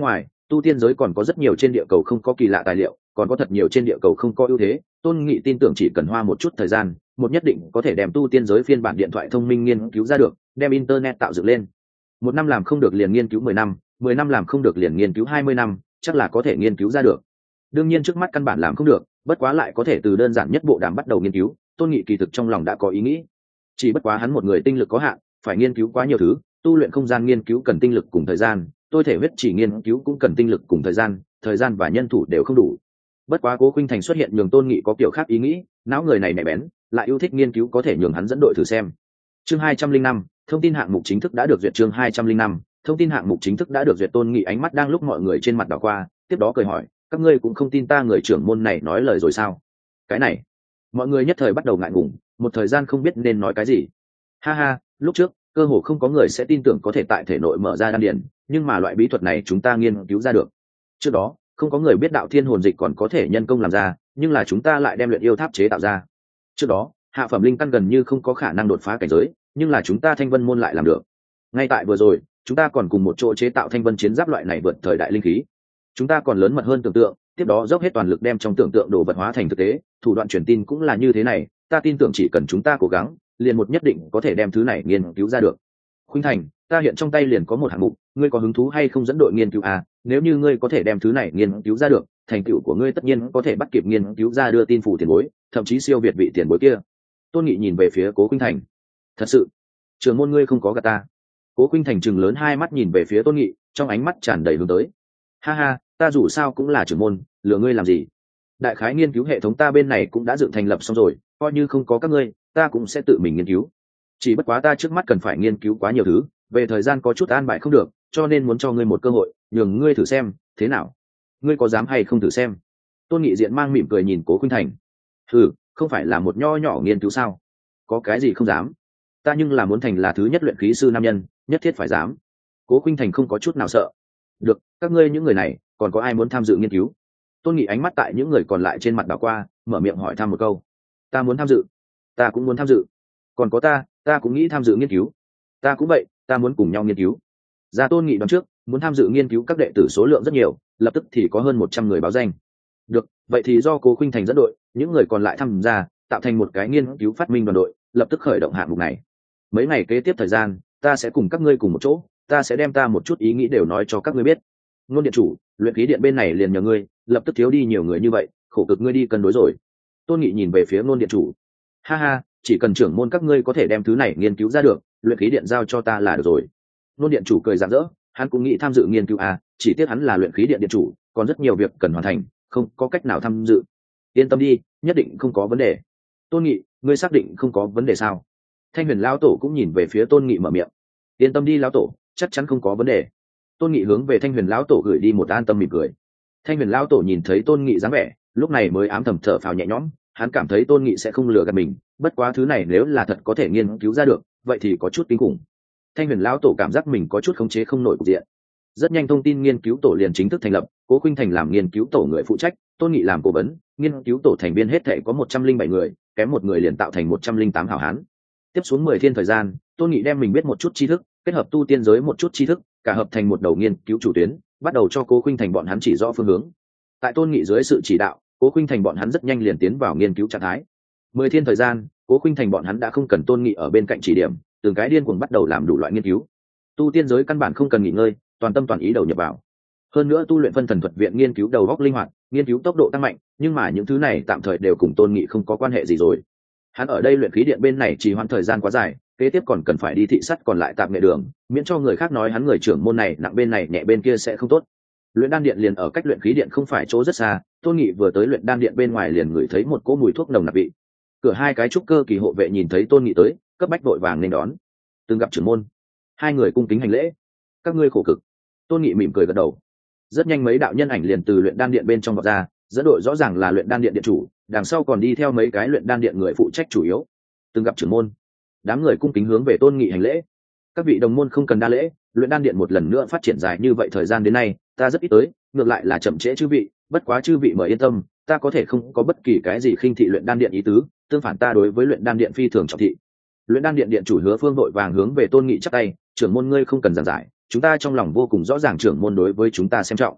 tu tiên giới còn có rất nhiều trên địa cầu không có kỳ lạ tài liệu, còn có thật nhiều trên địa cầu không có ưu thế. Tôn Nghị tin tưởng chỉ cần hoa một chút thời gian, một nhất định có thể đem tu tiên giới phiên bản điện thoại thông minh nghiên cứu ra được, đem internet tạo dựng lên. Một năm làm không được liền nghiên cứu mười năm, mười năm làm không được liền nghiên cứu hai mươi năm, chắc là có thể nghiên cứu ra được. Đương nhiên trước mắt căn bản làm không được, bất quá lại có thể từ đơn giản nhất bộ đàm bắt đầu nghiên cứu. Tôn Nghị kỳ thực trong lòng đã có ý nghĩ, chỉ bất quá hắn một người tinh lực có hạn, phải nghiên cứu quá nhiều thứ. Tu luyện không gian nghiên cứu cần tinh lực cùng thời gian, tôi thể huyết chỉ nghiên cứu cũng cần tinh lực cùng thời gian, thời gian và nhân thủ đều không đủ. Bất quá Cố Khuynh Thành xuất hiện nhường Tôn Nghị có kiểu khác ý nghĩ, não người này nhạy bén, lại yêu thích nghiên cứu, có thể nhường hắn dẫn đội thử xem. Chương hai trăm linh năm, thông tin hạng mục chính thức đã được duyệt. Chương hai trăm linh năm, thông tin hạng mục chính thức đã được duyệt. Tôn Nghị ánh mắt đang lúc mọi người trên mặt đảo qua, tiếp đó cười hỏi, các ngươi cũng không tin ta người trưởng môn này nói lời rồi sao? Cái này, mọi người nhất thời bắt đầu ngại ngùng, một thời gian không biết nên nói cái gì. Ha ha, lúc trước cơ hồ không có người sẽ tin tưởng có thể tại thể nội mở ra đan điền, nhưng mà loại bí thuật này chúng ta nghiên cứu ra được. Trước đó không có người biết đạo thiên hồn dịch còn có thể nhân công làm ra, nhưng là chúng ta lại đem luyện yêu tháp chế tạo ra. Trước đó hạ phẩm linh căn gần như không có khả năng đột phá cảnh giới, nhưng là chúng ta Thanh Vân môn lại làm được. Ngay tại vừa rồi chúng ta còn cùng một chỗ chế tạo Thanh Vân chiến giáp loại này vượt thời đại linh khí. Chúng ta còn lớn mật hơn tưởng tượng, tiếp đó dốc hết toàn lực đem trong tưởng tượng đồ vật hóa thành thực tế. Thủ đoạn truyền tin cũng là như thế này, ta tin tưởng chỉ cần chúng ta cố gắng, liền một nhất định có thể đem thứ này nghiên cứu ra được. Khuynh Thành, ta hiện trong tay liền có một hạng mục, ngươi có hứng thú hay không dẫn đội nghiên cứu à? Nếu như ngươi có thể đem thứ này nghiên cứu ra được, thành tựu của ngươi tất nhiên có thể bắt kịp nghiên cứu ra đưa tin phủ tiền bối, thậm chí siêu việt vị tiền bối kia. Tôn Nghị nhìn về phía Cố Khuynh Thành, thật sự, trưởng môn ngươi không có gạt ta? Cố Khuynh Thành trừng lớn hai mắt nhìn về phía Tôn Nghị, trong ánh mắt tràn đầy hướng tới. Ha ha, ta dù sao cũng là trưởng môn, lừa ngươi làm gì? Đại khái nghiên cứu hệ thống ta bên này cũng đã dựng thành lập xong rồi, coi như không có các ngươi, ta cũng sẽ tự mình nghiên cứu. Chỉ bất quá ta trước mắt cần phải nghiên cứu quá nhiều thứ, về thời gian có chút an bài không được, cho nên muốn cho ngươi một cơ hội, nhường ngươi thử xem thế nào. Ngươi có dám hay không thử xem? Tôn Nghị diện mang mỉm cười nhìn Cố Khuynh Thành. Ừ, không phải là một nho nhỏ nghiên cứu sao? Có cái gì không dám? Ta nhưng là muốn thành là thứ nhất luyện khí sư nam nhân, nhất thiết phải dám. Cố Khuynh Thành không có chút nào sợ. Được, các ngươi những người này, còn có ai muốn tham dự nghiên cứu? Tôn Nghị ánh mắt tại những người còn lại trên mặt đảo qua, mở miệng hỏi thăm một câu. Ta muốn tham dự. Ta cũng muốn tham dự. Còn có ta, ta cũng nghĩ tham dự nghiên cứu. Ta cũng vậy, ta muốn cùng nhau nghiên cứu. Ra Tôn Nghị đoán trước, muốn tham dự nghiên cứu các đệ tử số lượng rất nhiều, lập tức thì có hơn một trăm người báo danh. Được, vậy thì do Cố Khuynh Thành dẫn đội, những người còn lại tham gia, tạo thành một cái nghiên cứu phát minh đoàn đội, lập tức khởi động hạng mục này. Mấy ngày kế tiếp thời gian, ta sẽ cùng các ngươi cùng một chỗ, ta sẽ đem ta một chút ý nghĩ đều nói cho các ngươi biết. Nôn điện chủ, luyện khí điện bên này liền nhờ ngươi, lập tức thiếu đi nhiều người như vậy, khổ cực ngươi đi cân đối rồi. Tôn Nghị nhìn về phía Nôn điện chủ. Ha ha, chỉ cần trưởng môn các ngươi có thể đem thứ này nghiên cứu ra được, luyện khí điện giao cho ta là được rồi. Nôn điện chủ cười rạng rỡ, hắn cũng nghĩ tham dự nghiên cứu à, chỉ tiếc hắn là luyện khí điện điện chủ, còn rất nhiều việc cần hoàn thành, không có cách nào tham dự. Yên tâm đi, nhất định không có vấn đề. Tôn Nghị, ngươi xác định không có vấn đề sao? Thanh Huyền lão tổ cũng nhìn về phía Tôn Nghị mở miệng. Yên tâm đi lão tổ, chắc chắn không có vấn đề. Tôn Nghị hướng về Thanh Huyền lão tổ gửi đi một an tâm mỉm cười. Thanh Huyền lão tổ nhìn thấy Tôn Nghị dáng vẻ, lúc này mới ám thầm thở phào nhẹ nhõm, hắn cảm thấy Tôn Nghị sẽ không lừa gạt mình, bất quá thứ này nếu là thật có thể nghiên cứu ra được, vậy thì có chút kinh khủng. Thanh Huyền lão tổ cảm giác mình có chút khống chế không nổi cục diện. Rất nhanh thông tin nghiên cứu tổ liền chính thức thành lập, Cố Khuynh Thành làm nghiên cứu tổ người phụ trách, Tôn Nghị làm cố vấn, nghiên cứu tổ thành viên hết thảy có một trăm linh bảy người, kém một người liền tạo thành một trăm linh tám hảo hán. Tiếp xuống mười thiên thời gian, Tôn Nghị đem mình biết một chút tri thức, kết hợp tu tiên giới một chút tri thức, cả hợp thành một đầu nghiên cứu chủ tuyến, bắt đầu cho Cố Khuynh Thành bọn hắn chỉ rõ phương hướng. Tại Tôn Nghị dưới sự chỉ đạo, Cố Khuynh Thành bọn hắn rất nhanh liền tiến vào nghiên cứu trạng thái. Mười thiên thời gian, Cố Khuynh Thành bọn hắn đã không cần Tôn Nghị ở bên cạnh chỉ điểm, từng cái điên cuồng bắt đầu làm đủ loại nghiên cứu. Tu tiên giới căn bản không cần nghỉ ngơi, toàn tâm toàn ý đầu nhập vào. Hơn nữa tu luyện phân thần thuật viện nghiên cứu đầu óc linh hoạt, nghiên cứu tốc độ tăng mạnh, nhưng mà những thứ này tạm thời đều cùng Tôn Nghị không có quan hệ gì rồi. Hắn ở đây luyện khí điện bên này chỉ hoãn thời gian quá dài, kế tiếp còn cần phải đi thị sát còn lại tạm nghệ đường, miễn cho người khác nói hắn người trưởng môn này nặng bên này nhẹ bên kia sẽ không tốt. Luyện đan điện liền ở cách luyện khí điện không phải chỗ rất xa, Tôn Nghị vừa tới luyện đan điện bên ngoài liền ngửi thấy một cỗ mùi thuốc nồng nặc vị. Cửa hai cái trúc cơ kỳ hộ vệ nhìn thấy Tôn Nghị tới, cấp bách vội vàng nên đón. Từng gặp trưởng môn, hai người cung kính hành lễ. Các ngươi khổ cực. Tôn Nghị mỉm cười gật đầu. Rất nhanh mấy đạo nhân ảnh liền từ luyện đan điện bên trong vọt ra, dẫn đội rõ ràng là luyện đan điện điện chủ, đằng sau còn đi theo mấy cái luyện đan điện người phụ trách chủ yếu. Từng gặp trưởng môn. Đám người cung kính hướng về Tôn Nghị hành lễ. Các vị đồng môn không cần đa lễ, luyện đan điện một lần nữa phát triển dài như vậy thời gian đến nay, ta rất ít tới, ngược lại là chậm trễ chư vị, bất quá chư vị mời yên tâm, ta có thể không có bất kỳ cái gì khinh thị luyện đan điện ý tứ, tương phản ta đối với luyện đan điện phi thường trọng thị. Luyện đan điện điện chủ Hứa Phương vội vàng hướng về Tôn Nghị chắp tay, trưởng môn ngươi không cần giảng giải, chúng ta trong lòng vô cùng rõ ràng trưởng môn đối với chúng ta xem trọng.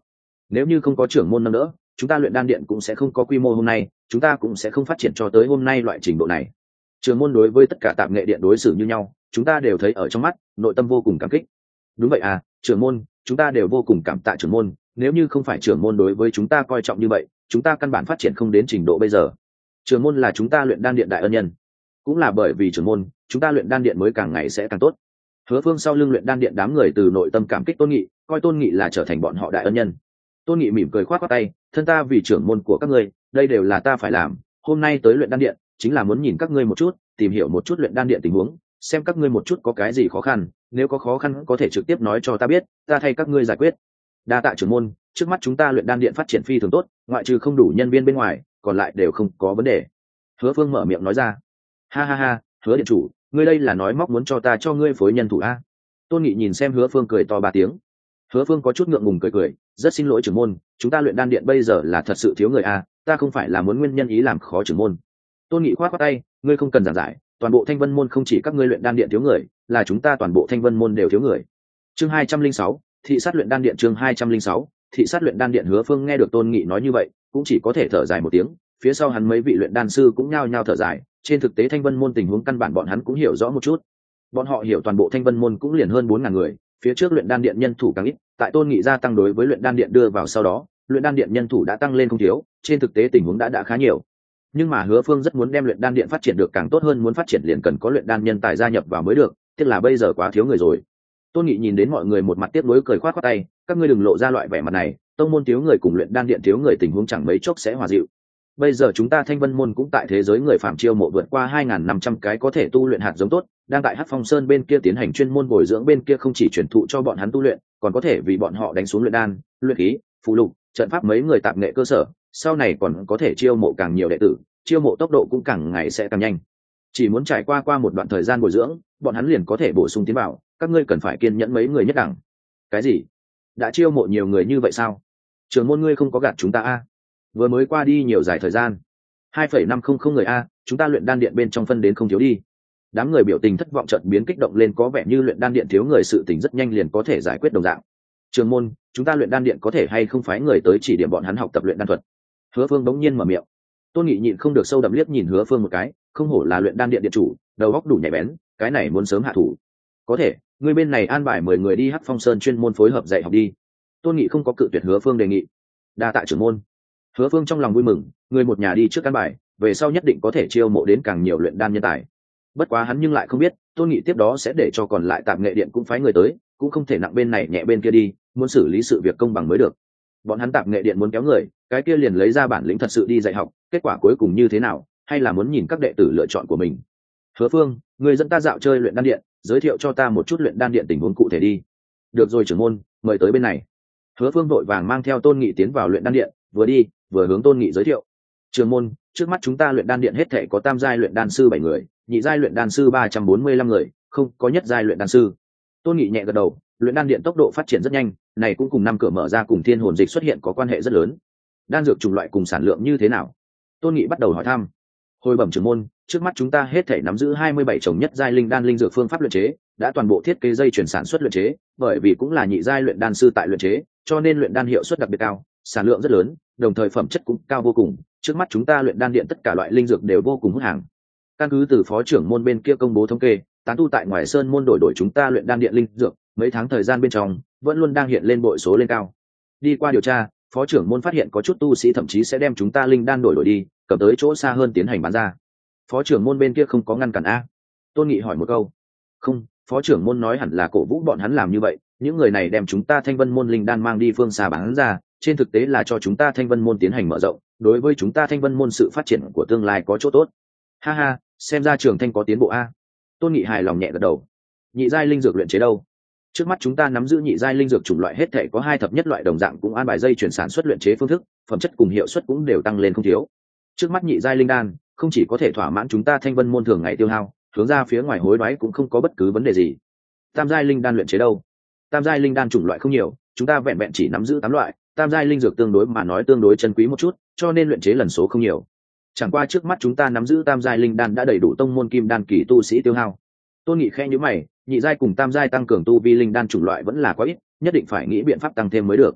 nếu như không có trưởng môn nâng đỡ, chúng ta luyện đan điện cũng sẽ không có quy mô hôm nay, chúng ta cũng sẽ không phát triển cho tới hôm nay loại trình độ này. Trưởng môn đối với tất cả tạp nghệ điện đối xử như nhau, chúng ta đều thấy ở trong mắt, nội tâm vô cùng cảm kích. Đúng vậy à, trưởng môn, chúng ta đều vô cùng cảm tạ trưởng môn, nếu như không phải trưởng môn đối với chúng ta coi trọng như vậy, chúng ta căn bản phát triển không đến trình độ bây giờ. Trưởng môn là chúng ta luyện đan điện đại ân nhân, cũng là bởi vì trưởng môn, chúng ta luyện đan điện mới càng ngày sẽ càng tốt. Hứa Phương sau lưng luyện đan điện đám người từ nội tâm cảm kích Tôn Nghị, coi Tôn Nghị là trở thành bọn họ đại ân nhân. Tôn Nghị mỉm cười khoát khoát tay, thân ta vì trưởng môn của các ngươi, đây đều là ta phải làm, hôm nay tới luyện đan điện chính là muốn nhìn các ngươi một chút, tìm hiểu một chút luyện đan điện tình huống, xem các ngươi một chút có cái gì khó khăn, nếu có khó khăn có thể trực tiếp nói cho ta biết, ta thay các ngươi giải quyết. Đa tạ trưởng môn, trước mắt chúng ta luyện đan điện phát triển phi thường tốt, ngoại trừ không đủ nhân viên bên ngoài, còn lại đều không có vấn đề. Hứa Phương mở miệng nói ra. Ha ha ha, Hứa điện chủ, ngươi đây là nói móc muốn cho ta cho ngươi phối nhân thủ a? Tôn Nghị nhìn xem Hứa Phương cười to ba tiếng. Hứa Phương có chút ngượng ngùng cười cười, rất xin lỗi trưởng môn, chúng ta luyện đan điện bây giờ là thật sự thiếu người a, ta không phải là muốn nguyên nhân ý làm khó trưởng môn. Tôn Nghị khoát khoát tay, ngươi không cần giảng giải, toàn bộ Thanh Vân môn không chỉ các ngươi luyện đan điện thiếu người, là chúng ta toàn bộ Thanh Vân môn đều thiếu người. Chương hai trăm linh sáu, thị sát luyện đan điện. Chương hai trăm linh sáu, thị sát luyện đan điện. Hứa Phương nghe được Tôn Nghị nói như vậy, cũng chỉ có thể thở dài một tiếng, phía sau hắn mấy vị luyện đan sư cũng nhao nhao thở dài, trên thực tế Thanh Vân môn tình huống căn bản bọn hắn cũng hiểu rõ một chút. Bọn họ hiểu toàn bộ Thanh Vân môn cũng liền hơn bốn ngàn người, phía trước luyện đan điện nhân thủ càng ít, tại Tôn Nghị gia tăng đối với luyện đan điện đưa vào sau đó, luyện đan điện nhân thủ đã tăng lên không thiếu, trên thực tế tình huống đã đã khá nhiều. Nhưng mà Hứa Phương rất muốn đem luyện đan điện phát triển được càng tốt hơn, muốn phát triển liền cần có luyện đan nhân tài gia nhập vào mới được, tiếc là bây giờ quá thiếu người rồi. Tôn Nghị nhìn đến mọi người một mặt tiếc nuối cười khoát khoát tay, các ngươi đừng lộ ra loại vẻ mặt này, tông môn thiếu người cùng luyện đan điện thiếu người tình huống chẳng mấy chốc sẽ hòa dịu. Bây giờ chúng ta Thanh Vân môn cũng tại thế giới người phạm chiêu mộ vượt qua hai nghìn năm trăm cái có thể tu luyện hạt giống tốt, đang tại Hắc Phong Sơn bên kia tiến hành chuyên môn bồi dưỡng, bên kia không chỉ truyền thụ cho bọn hắn tu luyện, còn có thể vì bọn họ đánh xuống luyện đan, luyện khí, phù lục, trận pháp mấy người tạp nghệ cơ sở, sau này còn có thể chiêu mộ càng nhiều đệ tử, chiêu mộ tốc độ cũng càng ngày sẽ càng nhanh. Chỉ muốn trải qua qua một đoạn thời gian bồi dưỡng, bọn hắn liền có thể bổ sung tiến vào, các ngươi cần phải kiên nhẫn mấy người nhất đẳng. Cái gì? Đã chiêu mộ nhiều người như vậy sao? Trưởng môn ngươi không có gạt chúng ta a? Vừa mới qua đi nhiều dài thời gian, hai phẩy năm không không người a, chúng ta luyện đan điện bên trong phân đến không thiếu đi. Đám người biểu tình thất vọng chợt biến kích động lên, có vẻ như luyện đan điện thiếu người sự tình rất nhanh liền có thể giải quyết đồng dạng. Trưởng môn, chúng ta luyện đan điện có thể hay không phái người tới chỉ điểm bọn hắn học tập luyện đan thuật? Hứa Phương bỗng nhiên mở miệng. Tôn Nghị nhịn không được sâu đậm liếc nhìn Hứa Phương một cái, không hổ là luyện đan điện điện chủ, đầu óc đủ nhạy bén, cái này muốn sớm hạ thủ. Có thể, người bên này an bài mười người đi Hắc Phong Sơn chuyên môn phối hợp dạy học đi. Tôn Nghị không có cự tuyệt Hứa Phương đề nghị. Đa tạ trưởng môn. Hứa Phương trong lòng vui mừng, người một nhà đi trước an bài, về sau nhất định có thể chiêu mộ đến càng nhiều luyện đan nhân tài. Bất quá hắn nhưng lại không biết, Tôn Nghị tiếp đó sẽ để cho còn lại tạp nghệ điện cũng phái người tới, cũng không thể nặng bên này nhẹ bên kia đi, muốn xử lý sự việc công bằng mới được. Bọn hắn tạp nghệ điện muốn kéo người, cái kia liền lấy ra bản lĩnh thật sự đi dạy học, kết quả cuối cùng như thế nào, hay là muốn nhìn các đệ tử lựa chọn của mình. Hứa Phương, người dẫn ta dạo chơi luyện đan điện, giới thiệu cho ta một chút luyện đan điện tình huống cụ thể đi. Được rồi trưởng môn, mời tới bên này. Hứa Phương vội vàng mang theo Tôn Nghị tiến vào luyện đan điện, vừa đi vừa hướng Tôn Nghị giới thiệu. Trưởng môn, trước mắt chúng ta luyện đan điện hết thể có tam giai luyện đan sư bảy người, nhị giai luyện đan sư ba trăm bốn mươi lăm người, không có nhất giai luyện đan sư. Tôn Nghị nhẹ gật đầu, luyện đan điện tốc độ phát triển rất nhanh, này cũng cùng năm cửa mở ra cùng thiên hồn dịch xuất hiện có quan hệ rất lớn. Đan dược chủng loại cùng sản lượng như thế nào? Tôn Nghị bắt đầu hỏi thăm. Hồi bẩm trưởng môn, trước mắt chúng ta hết thể nắm giữ hai mươi bảy chồng nhất giai linh đan linh dược phương pháp luyện chế, đã toàn bộ thiết kế dây chuyển sản xuất luyện chế, bởi vì cũng là nhị giai luyện đan sư tại luyện chế, cho nên luyện đan hiệu suất đặc biệt cao, sản lượng rất lớn, đồng thời phẩm chất cũng cao vô cùng. Trước mắt chúng ta luyện đan điện tất cả loại linh dược đều vô cùng hút hàng. Căn cứ từ phó trưởng môn bên kia công bố thống kê, tán tu tại ngoài sơn môn đổi đổi chúng ta luyện đan điện linh dược, mấy tháng thời gian bên trong vẫn luôn đang hiện lên bội số lên cao. Đi qua điều tra, phó trưởng môn phát hiện có chút tu sĩ thậm chí sẽ đem chúng ta linh đan đổi đổi đi, cầm tới chỗ xa hơn tiến hành bán ra. Phó trưởng môn bên kia không có ngăn cản a? Tôn Nghị hỏi một câu. Không, phó trưởng môn nói hẳn là cổ vũ bọn hắn làm như vậy, những người này đem chúng ta Thanh Vân môn linh đan mang đi phương xa bán ra, trên thực tế là cho chúng ta Thanh Vân môn tiến hành mở rộng, đối với chúng ta Thanh Vân môn sự phát triển của tương lai có chỗ tốt. Ha ha, xem ra Trường Thanh có tiến bộ a. Tôn Nghị hài lòng nhẹ gật đầu. Nhị giai linh dược luyện chế đâu? Trước mắt chúng ta nắm giữ nhị giai linh dược chủng loại hết thể có hai thập nhất loại đồng dạng, cũng an bài dây chuyển sản xuất luyện chế phương thức, phẩm chất cùng hiệu suất cũng đều tăng lên không thiếu. Trước mắt nhị giai linh đan không chỉ có thể thỏa mãn chúng ta Thanh Vân môn thường ngày tiêu hao, hướng ra phía ngoài hối đoái cũng không có bất cứ vấn đề gì. Tam giai linh đan luyện chế đâu? Tam giai linh đan chủng loại không nhiều, chúng ta vẹn vẹn chỉ nắm giữ tám loại, tam giai linh dược tương đối mà nói tương đối chân quý một chút, cho nên luyện chế lần số không nhiều. Chẳng qua trước mắt chúng ta nắm giữ tam giai linh đan đã đầy đủ tông môn kim đan kỳ tu sĩ tiêu hao. Tôn Nghị khẽ nhíu mày, nhị giai cùng tam giai tăng cường tu vi linh đan chủng loại vẫn là quá ít, nhất định phải nghĩ biện pháp tăng thêm mới được.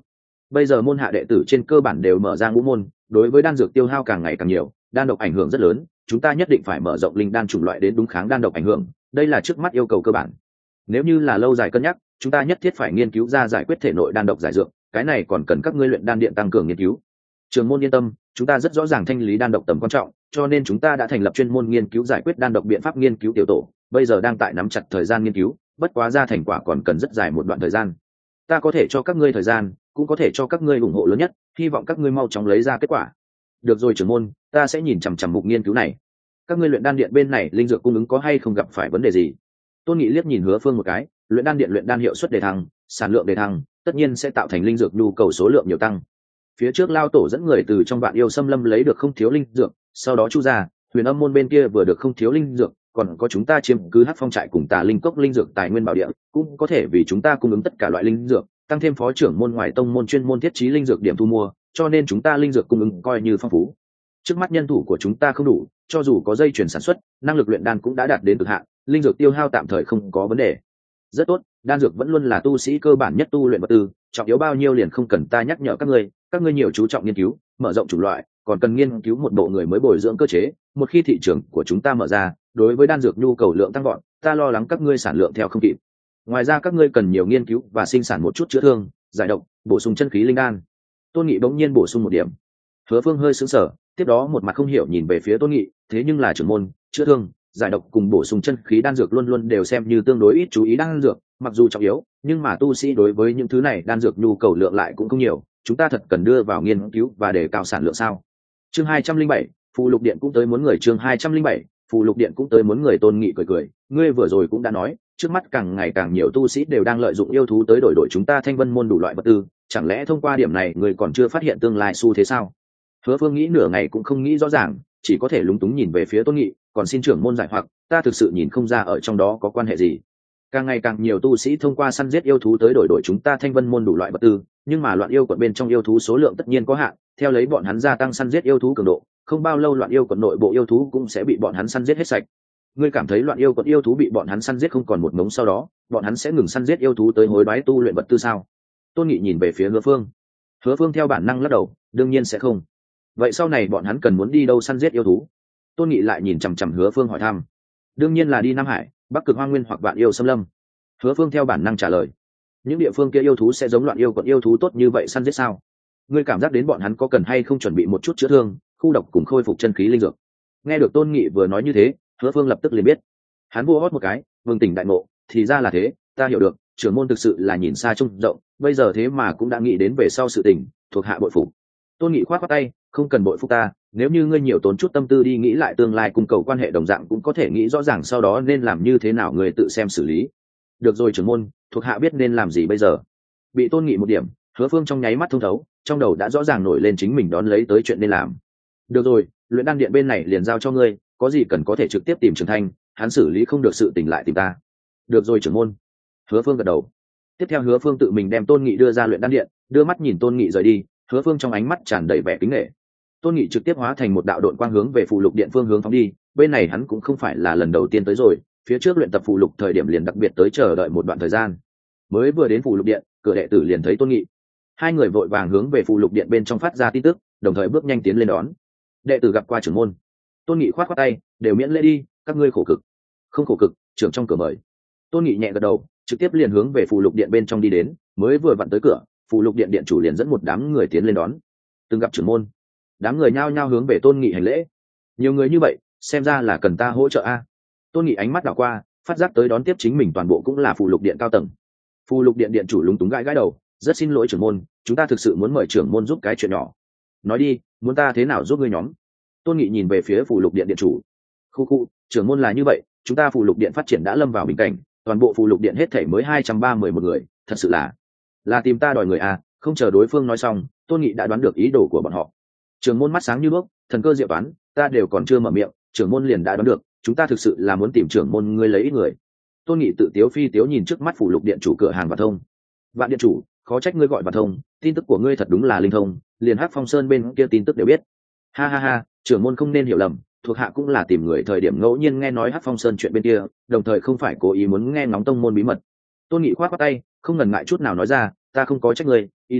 bây giờ môn hạ đệ tử trên cơ bản đều mở ra ngũ môn, đối với đan dược tiêu hao càng ngày càng nhiều, đan độc ảnh hưởng rất lớn, chúng ta nhất định phải mở rộng linh đan chủng loại đến đúng kháng đan độc ảnh hưởng, đây là trước mắt yêu cầu cơ bản. Nếu như là lâu dài cân nhắc, chúng ta nhất thiết phải nghiên cứu ra giải quyết thể nội đan độc giải dược, cái này còn cần các ngươi luyện đan điện tăng cường nghiên cứu. Trường môn yên tâm, chúng ta rất rõ ràng thanh lý đan độc tầm quan trọng, cho nên chúng ta đã thành lập chuyên môn nghiên cứu giải quyết đan độc biện pháp nghiên cứu tiểu tổ, bây giờ đang tại nắm chặt thời gian nghiên cứu, bất quá ra thành quả còn cần rất dài một đoạn thời gian. Ta có thể cho các ngươi thời gian, cũng có thể cho các ngươi ủng hộ lớn nhất, hy vọng các ngươi mau chóng lấy ra kết quả. Được rồi trưởng môn, ta sẽ nhìn chằm chằm mục nghiên cứu này. Các ngươi luyện đan điện bên này linh dược cung ứng có hay không gặp phải vấn đề gì? Tôn Nghị liếc nhìn Hứa Phương một cái, luyện đan điện luyện đan hiệu suất đề thăng, sản lượng đề thăng, tất nhiên sẽ tạo thành linh dược nhu cầu số lượng nhiều tăng. Phía trước lao tổ dẫn người từ trong Vạn Yêu Xâm Lâm lấy được không thiếu linh dược, sau đó chu ra, Huyền Âm môn bên kia vừa được không thiếu linh dược, còn có chúng ta chiếm cứ Hắc Phong trại cùng Tà Linh cốc linh dược tài nguyên bảo địa, cũng có thể vì chúng ta cung ứng tất cả loại linh dược, tăng thêm phó trưởng môn ngoài tông môn chuyên môn thiết trí linh dược điểm thu mua, cho nên chúng ta linh dược cung ứng coi như phong phú. Trước mắt nhân thủ của chúng ta không đủ, cho dù có dây chuyển sản xuất, năng lực luyện đan cũng đã đạt đến cực hạn, linh dược tiêu hao tạm thời không có vấn đề. Rất tốt, đan dược vẫn luôn là tu sĩ cơ bản nhất tu luyện vật tư, trọng yếu bao nhiêu liền không cần ta nhắc nhở các ngươi, các ngươi nhiều chú trọng nghiên cứu, mở rộng chủng loại, còn cần nghiên cứu một bộ người mới bồi dưỡng cơ chế, một khi thị trường của chúng ta mở ra, đối với đan dược nhu cầu lượng tăng vọt, ta lo lắng các ngươi sản lượng theo không kịp. Ngoài ra các ngươi cần nhiều nghiên cứu và sinh sản một chút chữa thương, giải độc, bổ sung chân khí linh đan. Tôn Nghị bỗng nhiên bổ sung một điểm. Hứa Phương hơi sững sờ, tiếp đó một mặt không hiểu nhìn về phía Tôn Nghị, thế nhưng là trưởng môn, chữa thương, giải độc cùng bổ sung chân khí đan dược luôn luôn đều xem như tương đối ít chú ý đan dược, mặc dù trọng yếu, nhưng mà tu sĩ đối với những thứ này đan dược nhu cầu lượng lại cũng không nhiều, chúng ta thật cần đưa vào nghiên cứu và đề cao sản lượng sao? Chương hai trăm linh bảy, Phù Lục Điện cũng tới muốn người chương hai trăm linh bảy, Phù Lục Điện cũng tới muốn người. Tôn Nghị cười cười, ngươi vừa rồi cũng đã nói, trước mắt càng ngày càng nhiều tu sĩ đều đang lợi dụng yêu thú tới đổi đổi chúng ta Thanh Vân môn đủ loại vật tư, chẳng lẽ thông qua điểm này ngươi còn chưa phát hiện tương lai xu thế sao? Hứa Phương nghĩ nửa ngày cũng không nghĩ rõ ràng, chỉ có thể lúng túng nhìn về phía Tôn Nghị, còn xin trưởng môn giải hoặc, ta thực sự nhìn không ra ở trong đó có quan hệ gì. Càng ngày càng nhiều tu sĩ thông qua săn giết yêu thú tới đổi đổi chúng ta Thanh Vân môn đủ loại vật tư, nhưng mà loạn yêu quận bên trong yêu thú số lượng tất nhiên có hạn, theo lấy bọn hắn gia tăng săn giết yêu thú cường độ, không bao lâu loạn yêu quận nội bộ yêu thú cũng sẽ bị bọn hắn săn giết hết sạch. Ngươi cảm thấy loạn yêu quận yêu thú bị bọn hắn săn giết không còn một ngống sau đó, bọn hắn sẽ ngừng săn giết yêu thú tới hối đoái tu luyện vật tư sao? Tôn Nghị nhìn về phía Hứa Phương. Hứa Phương theo bản năng lắc đầu, đương nhiên sẽ không. Vậy sau này bọn hắn cần muốn đi đâu săn giết yêu thú? Tôn Nghị lại nhìn chằm chằm Hứa Phương hỏi thăm. Đương nhiên là đi Nam Hải, Bắc Cực Hoang Nguyên hoặc Vạn Yêu Xâm Lâm. Hứa Phương theo bản năng trả lời. Những địa phương kia yêu thú sẽ giống loạn yêu quận yêu thú tốt như vậy săn giết sao? Ngươi cảm giác đến bọn hắn có cần hay không chuẩn bị một chút chữa thương, khu độc cùng khôi phục chân khí linh dược? Nghe được Tôn Nghị vừa nói như thế, Hứa Phương lập tức liền biết. Hắn vua hót một cái, vương tỉnh đại ngộ, thì ra là thế, ta hiểu được, trưởng môn thực sự là nhìn xa trông rộng, bây giờ thế mà cũng đã nghĩ đến về sau sự tình, thuộc hạ bội phục. Tôn Nghị khoát khoát tay, không cần bội phục ta, nếu như ngươi nhiều tốn chút tâm tư đi nghĩ lại tương lai cùng cầu quan hệ đồng dạng cũng có thể nghĩ rõ ràng sau đó nên làm như thế nào người tự xem xử lý. Được rồi trưởng môn, thuộc hạ biết nên làm gì bây giờ. Bị Tôn Nghị một điểm, Hứa Phương trong nháy mắt thông thấu, trong đầu đã rõ ràng nổi lên chính mình đón lấy tới chuyện nên làm. Được rồi, luyện đan điện bên này liền giao cho ngươi, có gì cần có thể trực tiếp tìm Trường Thanh, hắn xử lý không được sự tình lại tìm ta. Được rồi trưởng môn. Hứa Phương gật đầu. Tiếp theo Hứa Phương tự mình đem Tôn Nghị đưa ra luyện đan điện, đưa mắt nhìn Tôn Nghị rời đi, Hứa Phương trong ánh mắt tràn đầy vẻ kính nể. Tôn Nghị trực tiếp hóa thành một đạo độn quang hướng về Phù Lục Điện phương hướng phóng đi, bên này hắn cũng không phải là lần đầu tiên tới rồi, phía trước luyện tập phù lục thời điểm liền đặc biệt tới chờ đợi một đoạn thời gian. Mới vừa đến Phù Lục Điện, cửa đệ tử liền thấy Tôn Nghị. Hai người vội vàng hướng về Phù Lục Điện bên trong phát ra tin tức, đồng thời bước nhanh tiến lên đón. Đệ tử gặp qua trưởng môn. Tôn Nghị khoát khoát tay, đều miễn lễ đi, các ngươi khổ cực. Không khổ cực, trưởng trong cửa mời. Tôn Nghị nhẹ gật đầu, trực tiếp liền hướng về Phù Lục Điện bên trong đi đến, mới vừa vặn tới cửa, Phù Lục Điện điện chủ liền dẫn một đám người tiến lên đón. Từng gặp trưởng môn. Đám người nhao nhao hướng về Tôn Nghị hành lễ. Nhiều người như vậy, xem ra là cần ta hỗ trợ a. Tôn Nghị ánh mắt đảo qua, phát giác tới đón tiếp chính mình toàn bộ cũng là Phù Lục Điện cao tầng. Phù Lục Điện điện chủ lúng túng gãi gãi đầu, rất xin lỗi trưởng môn, chúng ta thực sự muốn mời trưởng môn giúp cái chuyện nhỏ. Nói đi, muốn ta thế nào giúp ngươi nhóm? Tôn Nghị nhìn về phía Phù Lục Điện điện chủ. Khu khu, trưởng môn là như vậy, chúng ta Phù Lục Điện phát triển đã lâm vào bình cảnh, toàn bộ Phù Lục Điện hết thảy mới hai trăm ba mươi một người, thật sự là là tìm ta đòi người à? Không chờ đối phương nói xong, Tôn Nghị đã đoán được ý đồ của bọn họ. Trưởng môn mắt sáng như đuốc, thần cơ diệu toán, ta đều còn chưa mở miệng, trưởng môn liền đã đoán được, chúng ta thực sự là muốn tìm trưởng môn ngươi lấy ít người. Tôn Nghị tự tiếu phi tiếu nhìn trước mắt Phù Lục Điện chủ cửa hàng Vạn Thông. Vạn điện chủ, khó trách ngươi gọi Vạn Thông, tin tức của ngươi thật đúng là linh thông, liền Hắc Phong Sơn bên kia tin tức đều biết. Ha ha ha, trưởng môn không nên hiểu lầm, thuộc hạ cũng là tìm người thời điểm ngẫu nhiên nghe nói Hắc Phong Sơn chuyện bên kia, đồng thời không phải cố ý muốn nghe ngóng tông môn bí mật. Tôn Nghị khoát khoát tay, không ngần ngại chút nào nói ra, ta không có trách ngươi, ý tứ,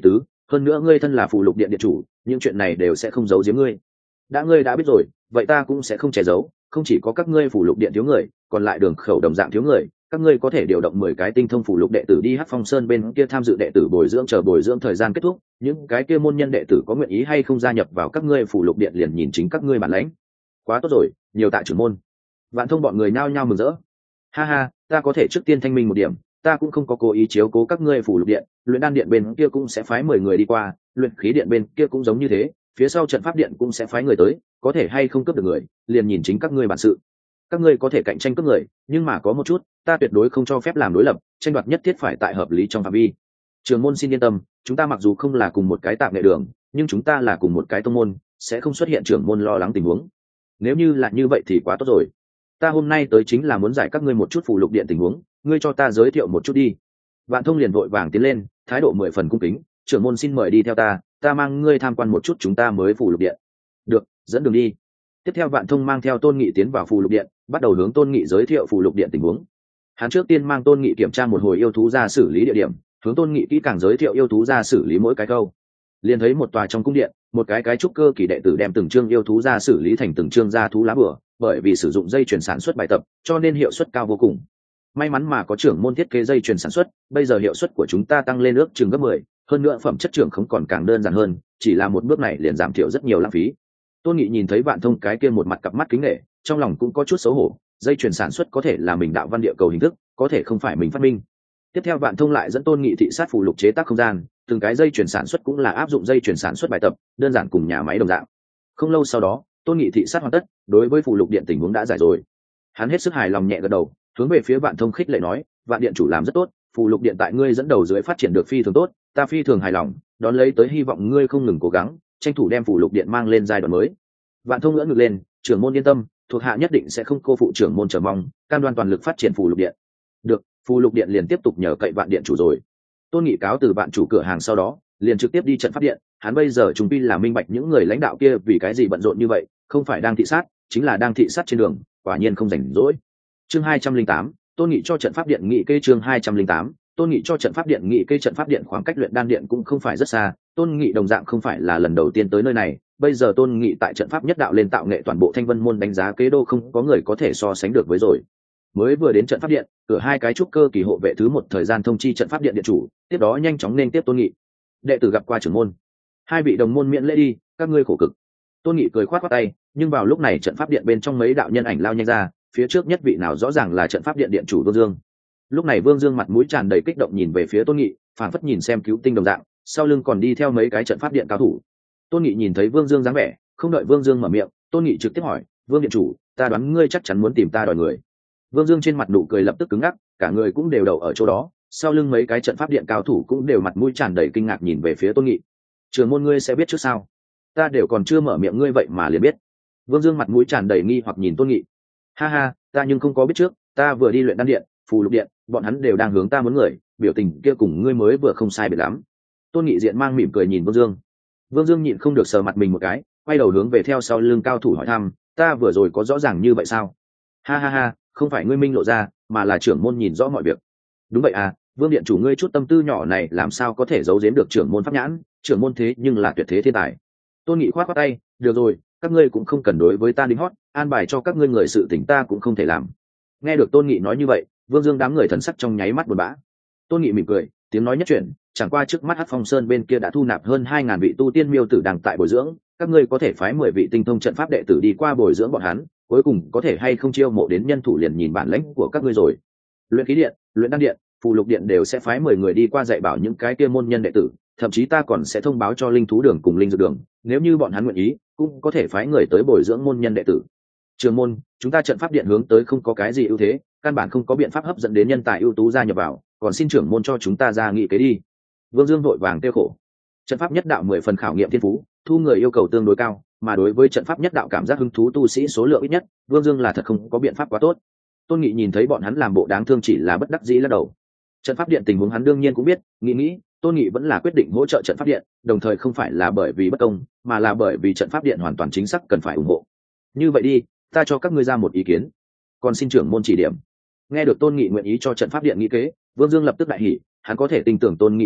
hơn nữa ngươi thân là phù lục điện điện chủ, những chuyện này đều sẽ không giấu giếm ngươi. Đã ngươi đã biết rồi, vậy ta cũng sẽ không che giấu, không chỉ có các ngươi phù lục điện thiếu người, còn lại đường khẩu đồng dạng thiếu người, các ngươi có thể điều động mười cái tinh thông phù lục đệ tử đi Hắc Phong Sơn bên kia tham dự đệ tử bồi dưỡng, chờ bồi dưỡng thời gian kết thúc, những cái kia môn nhân đệ tử có nguyện ý hay không gia nhập vào các ngươi phù lục điện liền nhìn chính các ngươi bản lãnh. Quá tốt rồi, nhiều tạ trưởng môn. Vạn Thông bọn người nhao nhao mừng rỡ. Ha ha, ta có thể trước tiên thanh minh một điểm, ta cũng không có cố ý chiếu cố các ngươi phù lục điện, luyện đan điện bên kia cũng sẽ phái mười người đi qua, luyện khí điện bên kia cũng giống như thế, phía sau trận pháp điện cũng sẽ phái người tới, có thể hay không cướp được người, liền nhìn chính các ngươi bản sự. Các ngươi có thể cạnh tranh cướp người, nhưng mà có một chút, ta tuyệt đối không cho phép làm đối lập, tranh đoạt nhất thiết phải tại hợp lý trong phạm vi. Trường môn xin yên tâm, chúng ta mặc dù không là cùng một cái tạp nghệ đường, nhưng chúng ta là cùng một cái tông môn, sẽ không xuất hiện trưởng môn lo lắng tình huống. Nếu như là như vậy thì quá tốt rồi. Ta hôm nay tới chính là muốn giải các ngươi một chút phù lục điện tình huống, ngươi cho ta giới thiệu một chút đi. Vạn Thông liền vội vàng tiến lên, thái độ mười phần cung kính, trưởng môn xin mời đi theo ta, ta mang ngươi tham quan một chút chúng ta mới phù lục điện. Được, dẫn đường đi. Tiếp theo Vạn Thông mang theo Tôn Nghị tiến vào phù lục điện, bắt đầu hướng Tôn Nghị giới thiệu phù lục điện tình huống. Hắn trước tiên mang Tôn Nghị kiểm tra một hồi yêu thú ra xử lý địa điểm, hướng Tôn Nghị kỹ càng giới thiệu yêu thú ra xử lý mỗi cái câu. Liền thấy một tòa trong cung điện, một cái cái trúc cơ kỳ đệ tử đem từng chương yêu thú ra xử lý thành từng chương gia thú lá bửa, bởi vì sử dụng dây chuyền sản xuất bài tập, cho nên hiệu suất cao vô cùng. May mắn mà có trưởng môn thiết kế dây chuyền sản xuất, bây giờ hiệu suất của chúng ta tăng lên ước chừng gấp mười, hơn nữa phẩm chất trưởng không còn càng đơn giản hơn, chỉ là một bước này liền giảm thiểu rất nhiều lãng phí. Tôn Nghị nhìn thấy Vạn Thông cái kia một mặt cặp mắt kính nể, trong lòng cũng có chút xấu hổ, dây chuyền sản xuất có thể là mình đạo văn địa cầu hình thức, có thể không phải mình phát minh. Tiếp theo Vạn Thông lại dẫn Tôn Nghị thị sát phù lục chế tác không gian, từng cái dây chuyền sản xuất cũng là áp dụng dây chuyền sản xuất bài tập, đơn giản cùng nhà máy đồng dạng. Không lâu sau đó, Tôn Nghị thị sát hoàn tất, đối với phù lục điện tình huống đã giải rồi. Hắn hết sức hài lòng nhẹ gật đầu, hướng về phía Vạn Thông khích lệ nói, Vạn điện chủ làm rất tốt, phù lục điện tại ngươi dẫn đầu dưới phát triển được phi thường tốt, ta phi thường hài lòng, đón lấy tới hy vọng ngươi không ngừng cố gắng, tranh thủ đem phù lục điện mang lên giai đoạn mới. Vạn Thông ngỡ ngực lên, trưởng môn yên tâm, thuộc hạ nhất định sẽ không cô phụ trưởng môn chờ mong, cam đoan toàn lực phát triển phù lục điện. Được, phù lục điện liền tiếp tục nhờ cậy Vạn điện chủ rồi. Tôn Nghị cáo từ Vạn chủ cửa hàng sau đó, liền trực tiếp đi trận pháp điện, hắn bây giờ chúng pi là minh bạch những người lãnh đạo kia vì cái gì bận rộn như vậy, không phải đang thị sát, chính là đang thị sát trên đường, quả nhiên không rảnh rỗi. Chương hai trăm linh tám, Tôn Nghị cho trận pháp điện nghị kê chương hai trăm linh tám, Tôn Nghị cho trận pháp điện nghị kê trận pháp điện khoảng cách luyện đan điện cũng không phải rất xa, Tôn Nghị đồng dạng không phải là lần đầu tiên tới nơi này, bây giờ Tôn Nghị tại trận pháp nhất đạo lên tạo nghệ toàn bộ Thanh Vân môn đánh giá kế đô không có người có thể so sánh được với rồi. Mới vừa đến trận pháp điện, cửa hai cái trúc cơ kỳ hộ vệ thứ một thời gian thông chi trận pháp điện điện chủ, tiếp đó nhanh chóng nên tiếp Tôn Nghị. Đệ tử gặp qua trưởng môn. Hai vị đồng môn miễn lễ đi, các ngươi khổ cực. Tôn Nghị cười khoát khoát tay, nhưng vào lúc này trận pháp điện bên trong mấy đạo nhân ảnh lao nhanh ra, phía trước nhất vị nào rõ ràng là trận pháp điện điện chủ Vương Dương. Lúc này Vương Dương mặt mũi tràn đầy kích động nhìn về phía Tôn Nghị, phảng phất nhìn xem cứu tinh đồng dạng, sau lưng còn đi theo mấy cái trận pháp điện cao thủ. Tôn Nghị nhìn thấy Vương Dương dáng vẻ, không đợi Vương Dương mở miệng, Tôn Nghị trực tiếp hỏi, Vương điện chủ, ta đoán ngươi chắc chắn muốn tìm ta đòi người. Vương Dương trên mặt nụ cười lập tức cứng ngắc, cả người cũng đều đầu ở chỗ đó, sau lưng mấy cái trận pháp điện cao thủ cũng đều mặt mũi tràn đầy kinh ngạc nhìn về phía Tôn Nghị. Trưởng môn ngươi sẽ biết trước sao? Ta đều còn chưa mở miệng ngươi vậy mà liền biết. Vương Dương mặt mũi tràn đầy nghi hoặc nhìn Tôn Nghị. Ha ha, ta nhưng không có biết trước, ta vừa đi luyện đan điện, phù lục điện, bọn hắn đều đang hướng ta muốn người, biểu tình kia cùng ngươi mới vừa không sai biệt lắm. Tôn Nghị diện mang mỉm cười nhìn Vương Dương. Vương Dương nhịn không được sờ mặt mình một cái, quay đầu hướng về theo sau lưng cao thủ hỏi thăm, ta vừa rồi có rõ ràng như vậy sao? Ha ha ha, không phải ngươi minh lộ ra, mà là trưởng môn nhìn rõ mọi việc. Đúng vậy à, Vương điện chủ ngươi chút tâm tư nhỏ này làm sao có thể giấu giếm được trưởng môn pháp nhãn, trưởng môn thế nhưng là tuyệt thế thiên tài. Tôn Nghị khoát khoát tay, được rồi, các ngươi cũng không cần đối với ta đính hót, an bài cho các ngươi người sự tình ta cũng không thể làm. Nghe được Tôn Nghị nói như vậy, Vương Dương đám người thần sắc trong nháy mắt buồn bã. Tôn Nghị mỉm cười, tiếng nói nhất chuyển, chẳng qua trước mắt Hắc Phong Sơn bên kia đã thu nạp hơn hai ngàn vị tu tiên miêu tử đang tại bồi dưỡng, các ngươi có thể phái mười vị tinh thông trận pháp đệ tử đi qua bồi dưỡng bọn hắn, cuối cùng có thể hay không chiêu mộ đến nhân thủ liền nhìn bản lãnh của các ngươi rồi. Luyện khí điện, luyện đan điện, phù lục điện đều sẽ phái mười người đi qua dạy bảo những cái kia môn nhân đệ tử, thậm chí ta còn sẽ thông báo cho linh thú đường cùng linh dược đường, nếu như bọn hắn nguyện ý, cũng có thể phái người tới bồi dưỡng môn nhân đệ tử. Trường môn, chúng ta trận pháp điện hướng tới không có cái gì ưu thế, căn bản không có biện pháp hấp dẫn đến nhân tài ưu tú gia nhập vào, còn xin trưởng môn cho chúng ta ra nghị kế đi. Vương Dương vội vàng tiêu khổ. Trận pháp nhất đạo mười phần khảo nghiệm thiên phú, thu người yêu cầu tương đối cao, mà đối với trận pháp nhất đạo cảm giác hứng thú tu sĩ số lượng ít nhất, Vương Dương là thật không có biện pháp quá tốt. Tôn Nghị nhìn thấy bọn hắn làm bộ đáng thương chỉ là bất đắc dĩ lắc đầu. Trận pháp điện tình huống hắn đương nhiên cũng biết, nghĩ nghĩ, Tôn Nghị vẫn là quyết định hỗ trợ trận pháp điện, đồng thời không phải là bởi vì bất công, mà là bởi vì trận pháp điện hoàn toàn chính xác cần phải ủng hộ. Như vậy đi, ta cho các ngươi ra một ý kiến, còn xin trưởng môn chỉ điểm. Nghe được Tôn Nghị nguyện ý cho trận pháp điện nghĩ kế, Vương Dương lập tức đại hỉ, hắn có thể tin tưởng Tôn Nghị năng lực,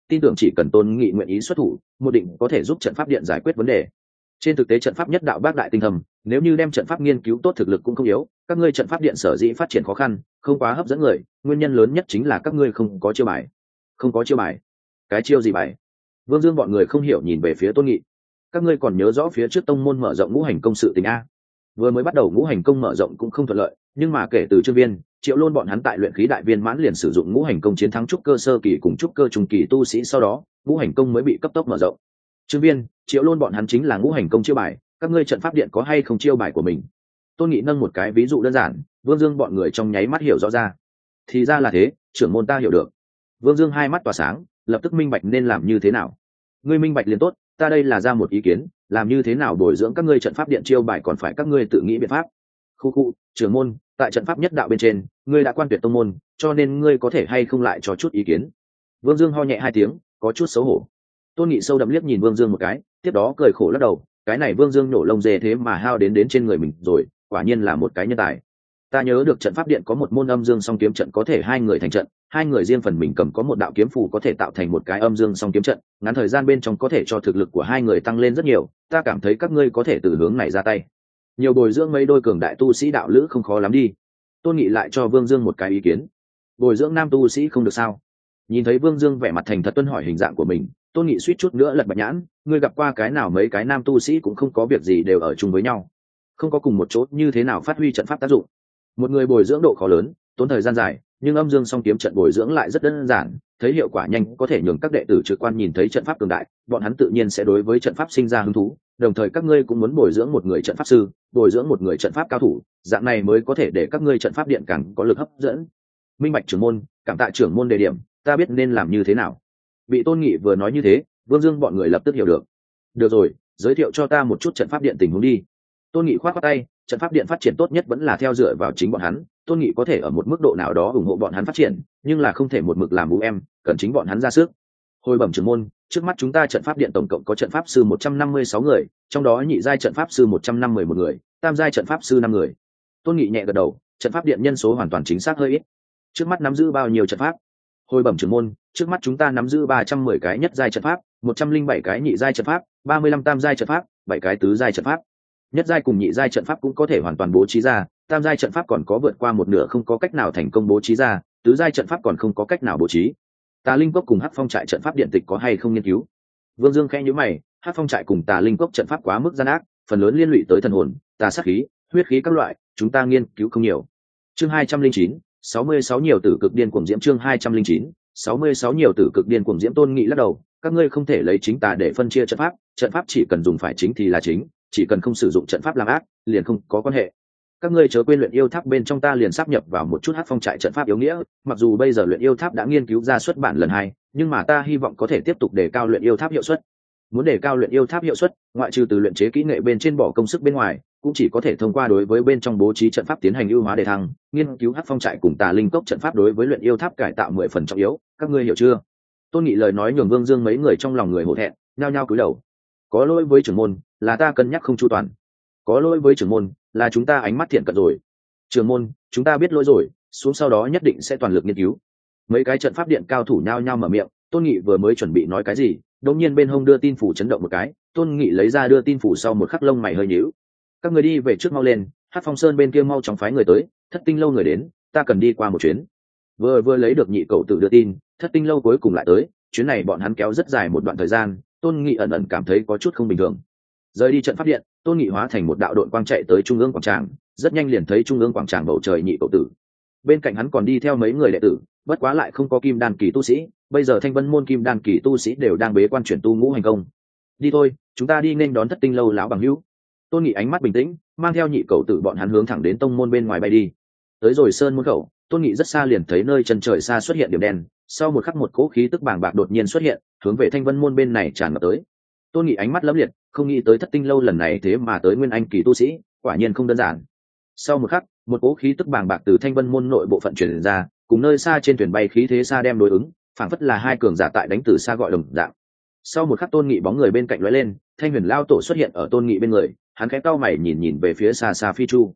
tin tưởng chỉ cần tôn nghị nguyện ý xuất thủ, một định có thể giúp trận pháp điện giải quyết vấn đề. Trên thực tế trận pháp nhất đạo bác đại tinh thầm, nếu như đem trận pháp nghiên cứu tốt thực lực cũng không yếu, các ngươi trận pháp điện sở dĩ phát triển khó khăn, không quá hấp dẫn người, nguyên nhân lớn nhất chính là các ngươi không có chiêu bài. Không có chiêu bài? Cái chiêu gì bài? Vương Dương bọn người không hiểu nhìn về phía Tôn Nghị. Các ngươi còn nhớ rõ phía trước tông môn mở rộng ngũ hành công sự tình a? Vừa mới bắt đầu ngũ hành công mở rộng cũng không thuận lợi, nhưng mà kể từ Trương Viên, Triệu Lôn bọn hắn tại luyện khí đại viên mãn liền sử dụng ngũ hành công chiến thắng trúc cơ sơ kỳ cùng trúc cơ trung kỳ tu sĩ, sau đó ngũ hành công mới bị cấp tốc mở rộng. Trương Viên, Triệu Lôn bọn hắn chính là ngũ hành công chiêu bài, các ngươi trận pháp điện có hay không chiêu bài của mình? Tôn Nghị nâng một cái ví dụ đơn giản, Vương Dương bọn người trong nháy mắt hiểu rõ ra. Thì ra là thế, trưởng môn ta hiểu được. Vương Dương hai mắt tỏa sáng, lập tức minh bạch nên làm như thế nào. Ngươi minh bạch liền tốt, ta đây là ra một ý kiến, làm như thế nào bồi dưỡng các ngươi trận pháp điện chiêu bài còn phải các ngươi tự nghĩ biện pháp. Khu khu, trưởng môn, tại trận pháp nhất đạo bên trên, ngươi đã quan tuyệt tông môn, cho nên ngươi có thể hay không lại cho chút ý kiến. Vương Dương ho nhẹ hai tiếng, có chút xấu hổ. Tôn Nghị sâu đậm liếc nhìn Vương Dương một cái, tiếp đó cười khổ lắc đầu, cái này Vương Dương nổ lông dê thế mà hao đến đến trên người mình rồi, quả nhiên là một cái nhân tài. Ta nhớ được trận pháp điện có một môn âm dương song kiếm trận có thể hai người thành trận, hai người riêng phần mình cầm có một đạo kiếm phù có thể tạo thành một cái âm dương song kiếm trận, ngắn thời gian bên trong có thể cho thực lực của hai người tăng lên rất nhiều, ta cảm thấy các ngươi có thể từ hướng này ra tay. Nhiều bồi dưỡng mấy đôi cường đại tu sĩ đạo lữ không khó lắm đi. Tôn Nghị lại cho Vương Dương một cái ý kiến. Bồi dưỡng nam tu sĩ không được sao? Nhìn thấy Vương Dương vẻ mặt thành thật tuân hỏi hình dạng của mình, Tôn Nghị suýt chút nữa lật bạch nhãn, ngươi gặp qua cái nào mấy cái nam tu sĩ cũng không có việc gì đều ở chung với nhau, không có cùng một chỗ như thế nào phát huy trận pháp tác dụng. Một người bồi dưỡng độ khó lớn, tốn thời gian dài, nhưng âm dương song kiếm trận bồi dưỡng lại rất đơn giản, thấy hiệu quả nhanh có thể nhường các đệ tử trực quan nhìn thấy trận pháp cường đại, bọn hắn tự nhiên sẽ đối với trận pháp sinh ra hứng thú. Đồng thời các ngươi cũng muốn bồi dưỡng một người trận pháp sư, bồi dưỡng một người trận pháp cao thủ, dạng này mới có thể để các ngươi trận pháp điện càng có lực hấp dẫn. Minh bạch trưởng môn, cảm tạ trưởng môn đề điểm, ta biết nên làm như thế nào. Bị Tôn Nghị vừa nói như thế, Vương Dương bọn người lập tức hiểu được. Được rồi, giới thiệu cho ta một chút trận pháp điện tình huống đi. Tôn Nghị khoát khoát tay, trận pháp điện phát triển tốt nhất vẫn là theo dựa vào chính bọn hắn. Tôn Nghị có thể ở một mức độ nào đó ủng hộ bọn hắn phát triển, nhưng là không thể một mực làm bú em, cần chính bọn hắn ra sức. Hồi bẩm trưởng môn, trước mắt chúng ta trận pháp điện tổng cộng có trận pháp sư một trăm năm mươi sáu người, trong đó nhị giai trận pháp sư một trăm năm mươi mốt người, tam giai trận pháp sư năm người. Tôn Nghị nhẹ gật đầu, trận pháp điện nhân số hoàn toàn chính xác hơi ít. Trước mắt nắm giữ bao nhiêu trận pháp? Hồi bẩm trưởng môn, trước mắt chúng ta nắm giữ ba trăm mười cái nhất giai trận pháp, một trăm linh bảy cái nhị giai trận pháp, ba mươi lăm tam giai trận pháp, bảy cái tứ giai trận pháp. Nhất giai cùng nhị giai trận pháp cũng có thể hoàn toàn bố trí ra, tam giai trận pháp còn có vượt qua một nửa không có cách nào thành công bố trí ra, tứ giai trận pháp còn không có cách nào bố trí. Tà Linh Cốc cùng Hắc Phong trại trận pháp điện tịch có hay không nghiên cứu? Vương Dương khẽ nhíu mày, Hắc Phong trại cùng Tà Linh Cốc trận pháp quá mức gian ác, phần lớn liên lụy tới thần hồn, tà sát khí, huyết khí các loại, chúng ta nghiên cứu không nhiều. Chương hai trăm linh chín, sáu mươi sáu nhiều tử cực điên cuồng diễm chương hai trăm linh chín, sáu mươi sáu nhiều tử cực điên cuồng diễm. Tôn Nghị lắc đầu, các ngươi không thể lấy chính tà để phân chia trận pháp, trận pháp chỉ cần dùng phải chính thì là chính, chỉ cần không sử dụng trận pháp làm ác, liền không có quan hệ. Các ngươi chớ quên luyện yêu tháp bên trong ta liền sáp nhập vào một chút Hắc Phong trại trận pháp yếu nghĩa, mặc dù bây giờ luyện yêu tháp đã nghiên cứu ra xuất bản lần hai, nhưng mà ta hy vọng có thể tiếp tục đề cao luyện yêu tháp hiệu suất. Muốn đề cao luyện yêu tháp hiệu suất, ngoại trừ từ luyện chế kỹ nghệ bên trên bỏ công sức bên ngoài, cũng chỉ có thể thông qua đối với bên trong bố trí trận pháp tiến hành ưu hóa đề thăng, nghiên cứu Hắc Phong trại cùng Tà Linh Cốc trận pháp đối với luyện yêu tháp cải tạo mười phần trọng yếu, các ngươi hiểu chưa? Tôn Nghị lời nói nhường Vương Dương mấy người trong lòng người hổ thẹn, nhao nhao cúi đầu. Có lỗi với trưởng môn, là ta cân nhắc không chu toàn. Có lỗi với trưởng môn, là chúng ta ánh mắt thiện cận rồi. Trưởng môn, chúng ta biết lỗi rồi, xuống sau đó nhất định sẽ toàn lực nghiên cứu. Mấy cái trận pháp điện cao thủ nhao nhao mở miệng, Tôn Nghị vừa mới chuẩn bị nói cái gì, đột nhiên bên hông đưa tin phủ chấn động một cái, Tôn Nghị lấy ra đưa tin phủ sau một khắc lông mày hơi nhíu. Các người đi về trước mau lên, Hắc Phong Sơn bên kia mau chóng phái người tới, Thất Tinh lâu người đến, ta cần đi qua một chuyến. Vừa vừa lấy được nhị cậu tử đưa tin, Thất Tinh lâu cuối cùng lại tới, chuyến này bọn hắn kéo rất dài một đoạn thời gian, Tôn Nghị ẩn ẩn cảm thấy có chút không bình thường. Rời đi trận pháp điện, Tôn Nghị hóa thành một đạo đội quang chạy tới trung ương quảng tràng, rất nhanh liền thấy trung ương quảng tràng bầu trời nhị cậu tử. Bên cạnh hắn còn đi theo mấy người đệ tử, bất quá lại không có kim đan kỳ tu sĩ, bây giờ Thanh Vân môn kim đan kỳ tu sĩ đều đang bế quan chuyển tu ngũ hành công. Đi thôi, chúng ta đi nên đón Thất Tinh lâu lão bằng hữu. Tôn Nghị ánh mắt bình tĩnh, mang theo nhị cậu tử bọn hắn hướng thẳng đến tông môn bên ngoài bay đi. Tới rồi sơn môn khẩu, Tôn Nghị rất xa liền thấy nơi chân trời xa xuất hiện điểm đen, sau một khắc một cỗ khí tức bàng bạc đột nhiên xuất hiện, hướng về Thanh Vân môn bên này tràn ngập tới. Tôn Nghị ánh mắt lấm liệt, không nghĩ tới Thất Tinh lâu lần này thế mà tới nguyên anh kỳ tu sĩ, quả nhiên không đơn giản. Sau một khắc, một cỗ khí tức bàng bạc từ Thanh Vân môn nội bộ phận truyền ra, cùng nơi xa trên thuyền bay khí thế xa đem đối ứng, phảng phất là hai cường giả tại đánh từ xa gọi đồng dạng. Sau một khắc Tôn Nghị bóng người bên cạnh lóe lên, Thanh Huyền lao tổ xuất hiện ở Tôn Nghị bên người, hắn khẽ cau mày nhìn nhìn về phía xa xa Phi Chu.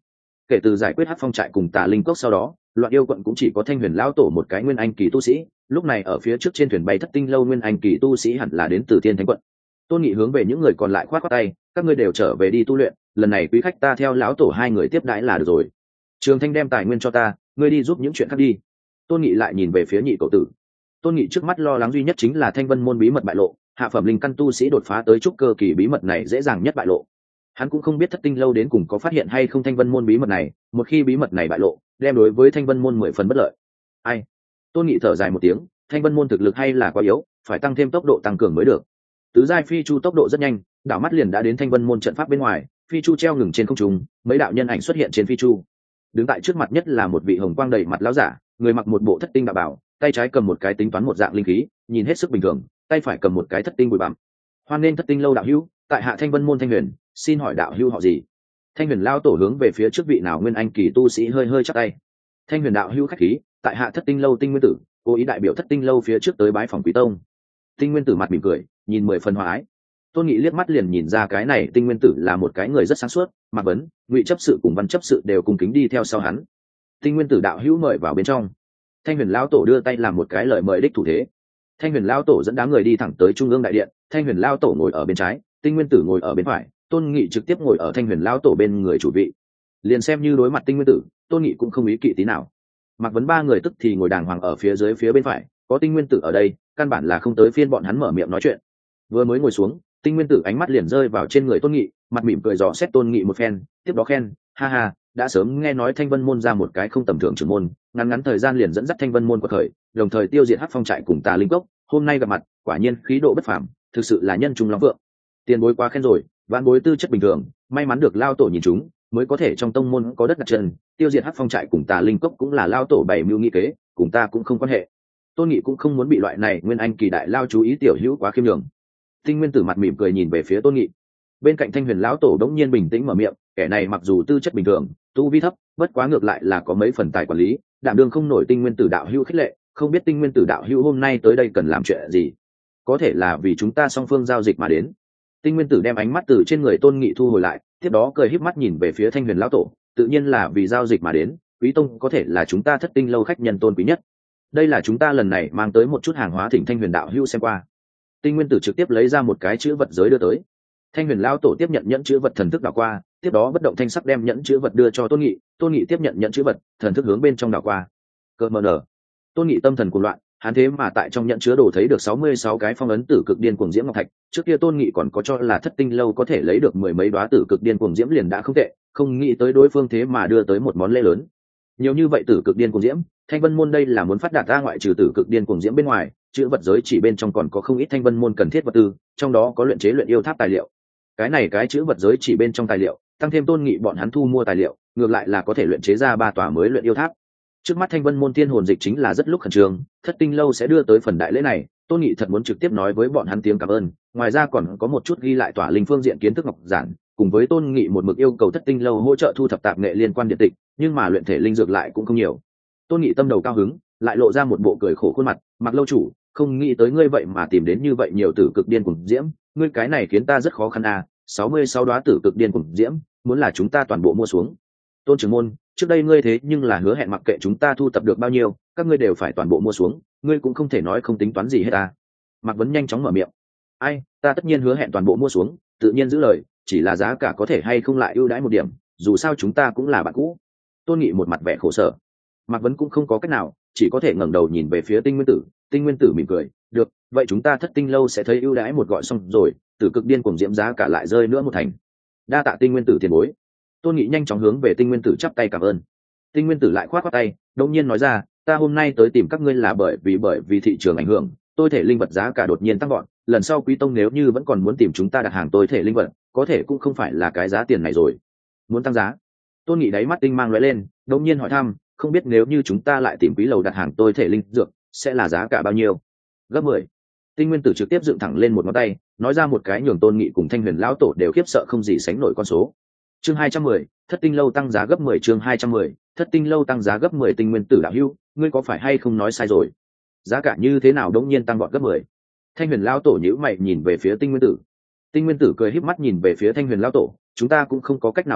kể từ giải quyết hắc phong trại cùng tà linh cốc sau đó, loạn yêu quận cũng chỉ có thanh huyền lão tổ một cái nguyên anh kỳ tu sĩ, lúc này ở phía trước trên thuyền bay thất tinh lâu nguyên anh kỳ tu sĩ hẳn là đến từ thiên thánh quận. Tôn Nghị hướng về những người còn lại khoát khoát tay, các ngươi đều trở về đi tu luyện, lần này quý khách ta theo lão tổ hai người tiếp đãi là được rồi. Trường Thanh đem tài nguyên cho ta, ngươi đi giúp những chuyện khác đi. Tôn Nghị lại nhìn về phía nhị cậu tử. Tôn Nghị trước mắt lo lắng duy nhất chính là thanh vân môn bí mật bại lộ, hạ phẩm linh căn tu sĩ đột phá tới trúc cơ kỳ bí mật này dễ dàng nhất bại lộ. Hắn cũng không biết thất tinh lâu đến cùng có phát hiện hay không thanh vân môn bí mật này, một khi bí mật này bại lộ, đem đối với thanh vân môn mười phần bất lợi. Ai? Tôn Nghị thở dài một tiếng, thanh vân môn thực lực hay là quá yếu, phải tăng thêm tốc độ tăng cường mới được. Tứ giai phi chu tốc độ rất nhanh, đảo mắt liền đã đến thanh vân môn trận pháp bên ngoài, phi chu treo ngừng trên không trung, mấy đạo nhân ảnh xuất hiện trên phi chu. Đứng tại trước mặt nhất là một vị hồng quang đầy mặt lão giả, người mặc một bộ thất tinh đạo bảo, tay trái cầm một cái tính toán một dạng linh khí, nhìn hết sức bình thường, tay phải cầm một cái thất tinh bụi bặm. Hoan nghênh thất tinh lâu đạo hữu, tại hạ thanh vân môn Thanh Huyền, xin hỏi đạo hữu họ gì? Thanh Huyền lao tổ hướng về phía trước vị nào nguyên anh kỳ tu sĩ hơi hơi chắp tay. Thanh Huyền đạo hữu khách khí, tại hạ thất tinh lâu tinh nguyên tử, cố ý đại biểu thất tinh lâu phía trước tới bái phòng quý tông. Tinh nguyên tử mặt mỉm cười, nhìn mười phần hòa ái. Tôn Nghị liếc mắt liền nhìn ra cái này tinh nguyên tử là một cái người rất sáng suốt, Mạc Vấn, Ngụy chấp sự cùng Văn chấp sự đều cùng kính đi theo sau hắn. Tinh nguyên tử đạo hữu mời vào bên trong. Thanh Huyền lão tổ đưa tay làm một cái lời mời đích thủ thế. Thanh Huyền lão tổ dẫn đám người đi thẳng tới trung ương đại điện, Thanh Huyền lão tổ ngồi ở bên trái, tinh nguyên tử ngồi ở bên phải, Tôn Nghị trực tiếp ngồi ở Thanh Huyền lão tổ bên người chủ vị. Liền xem như đối mặt tinh nguyên tử, Tôn Nghị cũng không ý kỵ tí nào. Mạc Vấn ba người tức thì ngồi đàng hoàng ở phía dưới phía bên phải, có tinh nguyên tử ở đây, căn bản là không tới phiên bọn hắn mở miệng nói chuyện. Vừa mới ngồi xuống, tinh nguyên tử ánh mắt liền rơi vào trên người Tôn Nghị, mặt mỉm cười dò xét Tôn Nghị một phen, tiếp đó khen, ha ha, đã sớm nghe nói thanh vân môn ra một cái không tầm thường trưởng môn, ngắn ngắn thời gian liền dẫn dắt thanh vân môn quật khởi, đồng thời tiêu diệt hắc phong trại cùng tà linh cốc, hôm nay gặp mặt quả nhiên khí độ bất phàm, thực sự là nhân trung lắm vượng. Tiền bối quá khen rồi, vạn bối tư chất bình thường, may mắn được lao tổ nhìn chúng, mới có thể trong tông môn có đất đặt chân, tiêu diệt hắc phong trại cùng tà linh cốc cũng là lao tổ bày mưu nghị kế, cùng ta cũng không quan hệ. Tôn Nghị cũng không muốn bị loại này nguyên anh kỳ đại lao chú ý tiểu hữu quá khiêm nhường. Tinh nguyên tử mặt mỉm cười nhìn về phía Tôn Nghị. Bên cạnh Thanh Huyền lão tổ đống nhiên bình tĩnh mở miệng, kẻ này mặc dù tư chất bình thường, tu vi thấp, bất quá ngược lại là có mấy phần tài quản lý, đảm đương không nổi tinh nguyên tử đạo hữu khích lệ, không biết tinh nguyên tử đạo hữu hôm nay tới đây cần làm chuyện gì? Có thể là vì chúng ta song phương giao dịch mà đến. Tinh nguyên tử đem ánh mắt từ trên người Tôn Nghị thu hồi lại, tiếp đó cười híp mắt nhìn về phía Thanh Huyền lão tổ, tự nhiên là vì giao dịch mà đến, Quý tông có thể là chúng ta thất tinh lâu khách nhân tôn quý nhất. Đây là chúng ta lần này mang tới một chút hàng hóa thỉnh Thanh Huyền đạo hữu xem qua. Tinh nguyên tử trực tiếp lấy ra một cái chữ vật giới đưa tới. Thanh Huyền lão tổ tiếp nhận nhẫn chữ vật thần thức đảo qua, tiếp đó bất động thanh sắc đem nhẫn chữ vật đưa cho Tôn Nghị, Tôn Nghị tiếp nhận nhẫn chữ vật, thần thức hướng bên trong đảo qua. Cơ mờ nở. Tôn Nghị tâm thần cuồng loạn, hắn thế mà tại trong nhẫn chứa đồ thấy được sáu mươi sáu cái phong ấn tử cực điên cuồng diễm ngọc thạch, trước kia Tôn Nghị còn có cho là thất tinh lâu có thể lấy được mười mấy đóa tử cực điên cuồng diễm liền đã không tệ, không nghĩ tới đối phương thế mà đưa tới một món lễ lớn. Nhiều như vậy tử cực điên cuồng diễm, Thanh Vân môn đây là muốn phát đạt ra ngoại trừ tử cực điên cuồng diễm bên ngoài, chữ vật giới chỉ bên trong còn có không ít Thanh Vân môn cần thiết vật tư, trong đó có luyện chế luyện yêu tháp tài liệu. Cái này cái chữ vật giới chỉ bên trong tài liệu, tăng thêm Tôn Nghị bọn hắn thu mua tài liệu, ngược lại là có thể luyện chế ra ba tòa mới luyện yêu tháp. Trước mắt Thanh Vân môn tiên hồn dịch chính là rất lúc khẩn trương, thất tinh lâu sẽ đưa tới phần đại lễ này, Tôn Nghị thật muốn trực tiếp nói với bọn hắn tiếng cảm ơn, ngoài ra còn có một chút ghi lại tỏa linh phương diện kiến thức ngọc giản, cùng với Tôn Nghị một mực yêu cầu thất tinh lâu hỗ trợ thu thập tạp nghệ liên quan điện tịch, nhưng mà luyện thể linh dược lại cũng không nhiều. Tôn Nghị tâm đầu cao hứng, lại lộ ra một bộ cười khổ khuôn mặt, "Mặc lâu chủ, không nghĩ tới ngươi vậy mà tìm đến như vậy nhiều tử cực điên cuồng diễm, ngươi cái này khiến ta rất khó khăn à, sáu mươi sáu đóa tử cực điên cuồng diễm, muốn là chúng ta toàn bộ mua xuống." Tôn trưởng môn, trước đây ngươi thế nhưng là hứa hẹn mặc kệ chúng ta thu tập được bao nhiêu, các ngươi đều phải toàn bộ mua xuống, ngươi cũng không thể nói không tính toán gì hết à. Mạc Vấn nhanh chóng mở miệng. Ai, ta tất nhiên hứa hẹn toàn bộ mua xuống, tự nhiên giữ lời, chỉ là giá cả có thể hay không lại ưu đãi một điểm, dù sao chúng ta cũng là bạn cũ. Tôn Nghị một mặt vẻ khổ sở. Mạc Vấn cũng không có cách nào, chỉ có thể ngẩng đầu nhìn về phía Tinh Nguyên Tử, Tinh Nguyên Tử mỉm cười, được, vậy chúng ta thất tinh lâu sẽ thấy ưu đãi một gọi xong rồi, tử cực điên cuồng diễm giá cả lại rơi nữa một thành. Đa tạ Tinh Nguyên Tử tiền bối. Tôn Nghị nhanh chóng hướng về Tinh Nguyên Tử chắp tay cảm ơn. Tinh Nguyên Tử lại khoát khoát tay, đột nhiên nói ra, ta hôm nay tới tìm các ngươi là bởi vì bởi vì thị trường ảnh hưởng, tôi thể linh vật giá cả đột nhiên tăng gọn, lần sau Quý tông nếu như vẫn còn muốn tìm chúng ta đặt hàng tôi thể linh vật, có thể cũng không phải là cái giá tiền này rồi. Muốn tăng giá? Tôn Nghị đáy mắt tinh mang lóe lên, đột nhiên hỏi thăm, không biết nếu như chúng ta lại tìm Quý lầu đặt hàng tôi thể linh dược, sẽ là giá cả bao nhiêu? Gấp mười. Tinh Nguyên Tử trực tiếp dựng thẳng lên một ngón tay, nói ra một cái nhường Tôn Nghị cùng Thanh Huyền lão tổ đều khiếp sợ không gì sánh nổi con số. Chương hai trăm mười, Thất tinh lâu tăng giá gấp mười chương hai trăm mười, Thất tinh lâu tăng giá gấp mười Tinh Nguyên Tử đạo hữu, ngươi có phải hay không nói sai rồi? Giá cả như thế nào đột nhiên tăng vọt gấp mười? Thanh Huyền lão tổ nhíu mày nhìn về phía Tinh Nguyên Tử. Tinh Nguyên Tử cười híp mắt nhìn về phía Thanh Huyền lão tổ, chúng ta cũng không có cách nào à,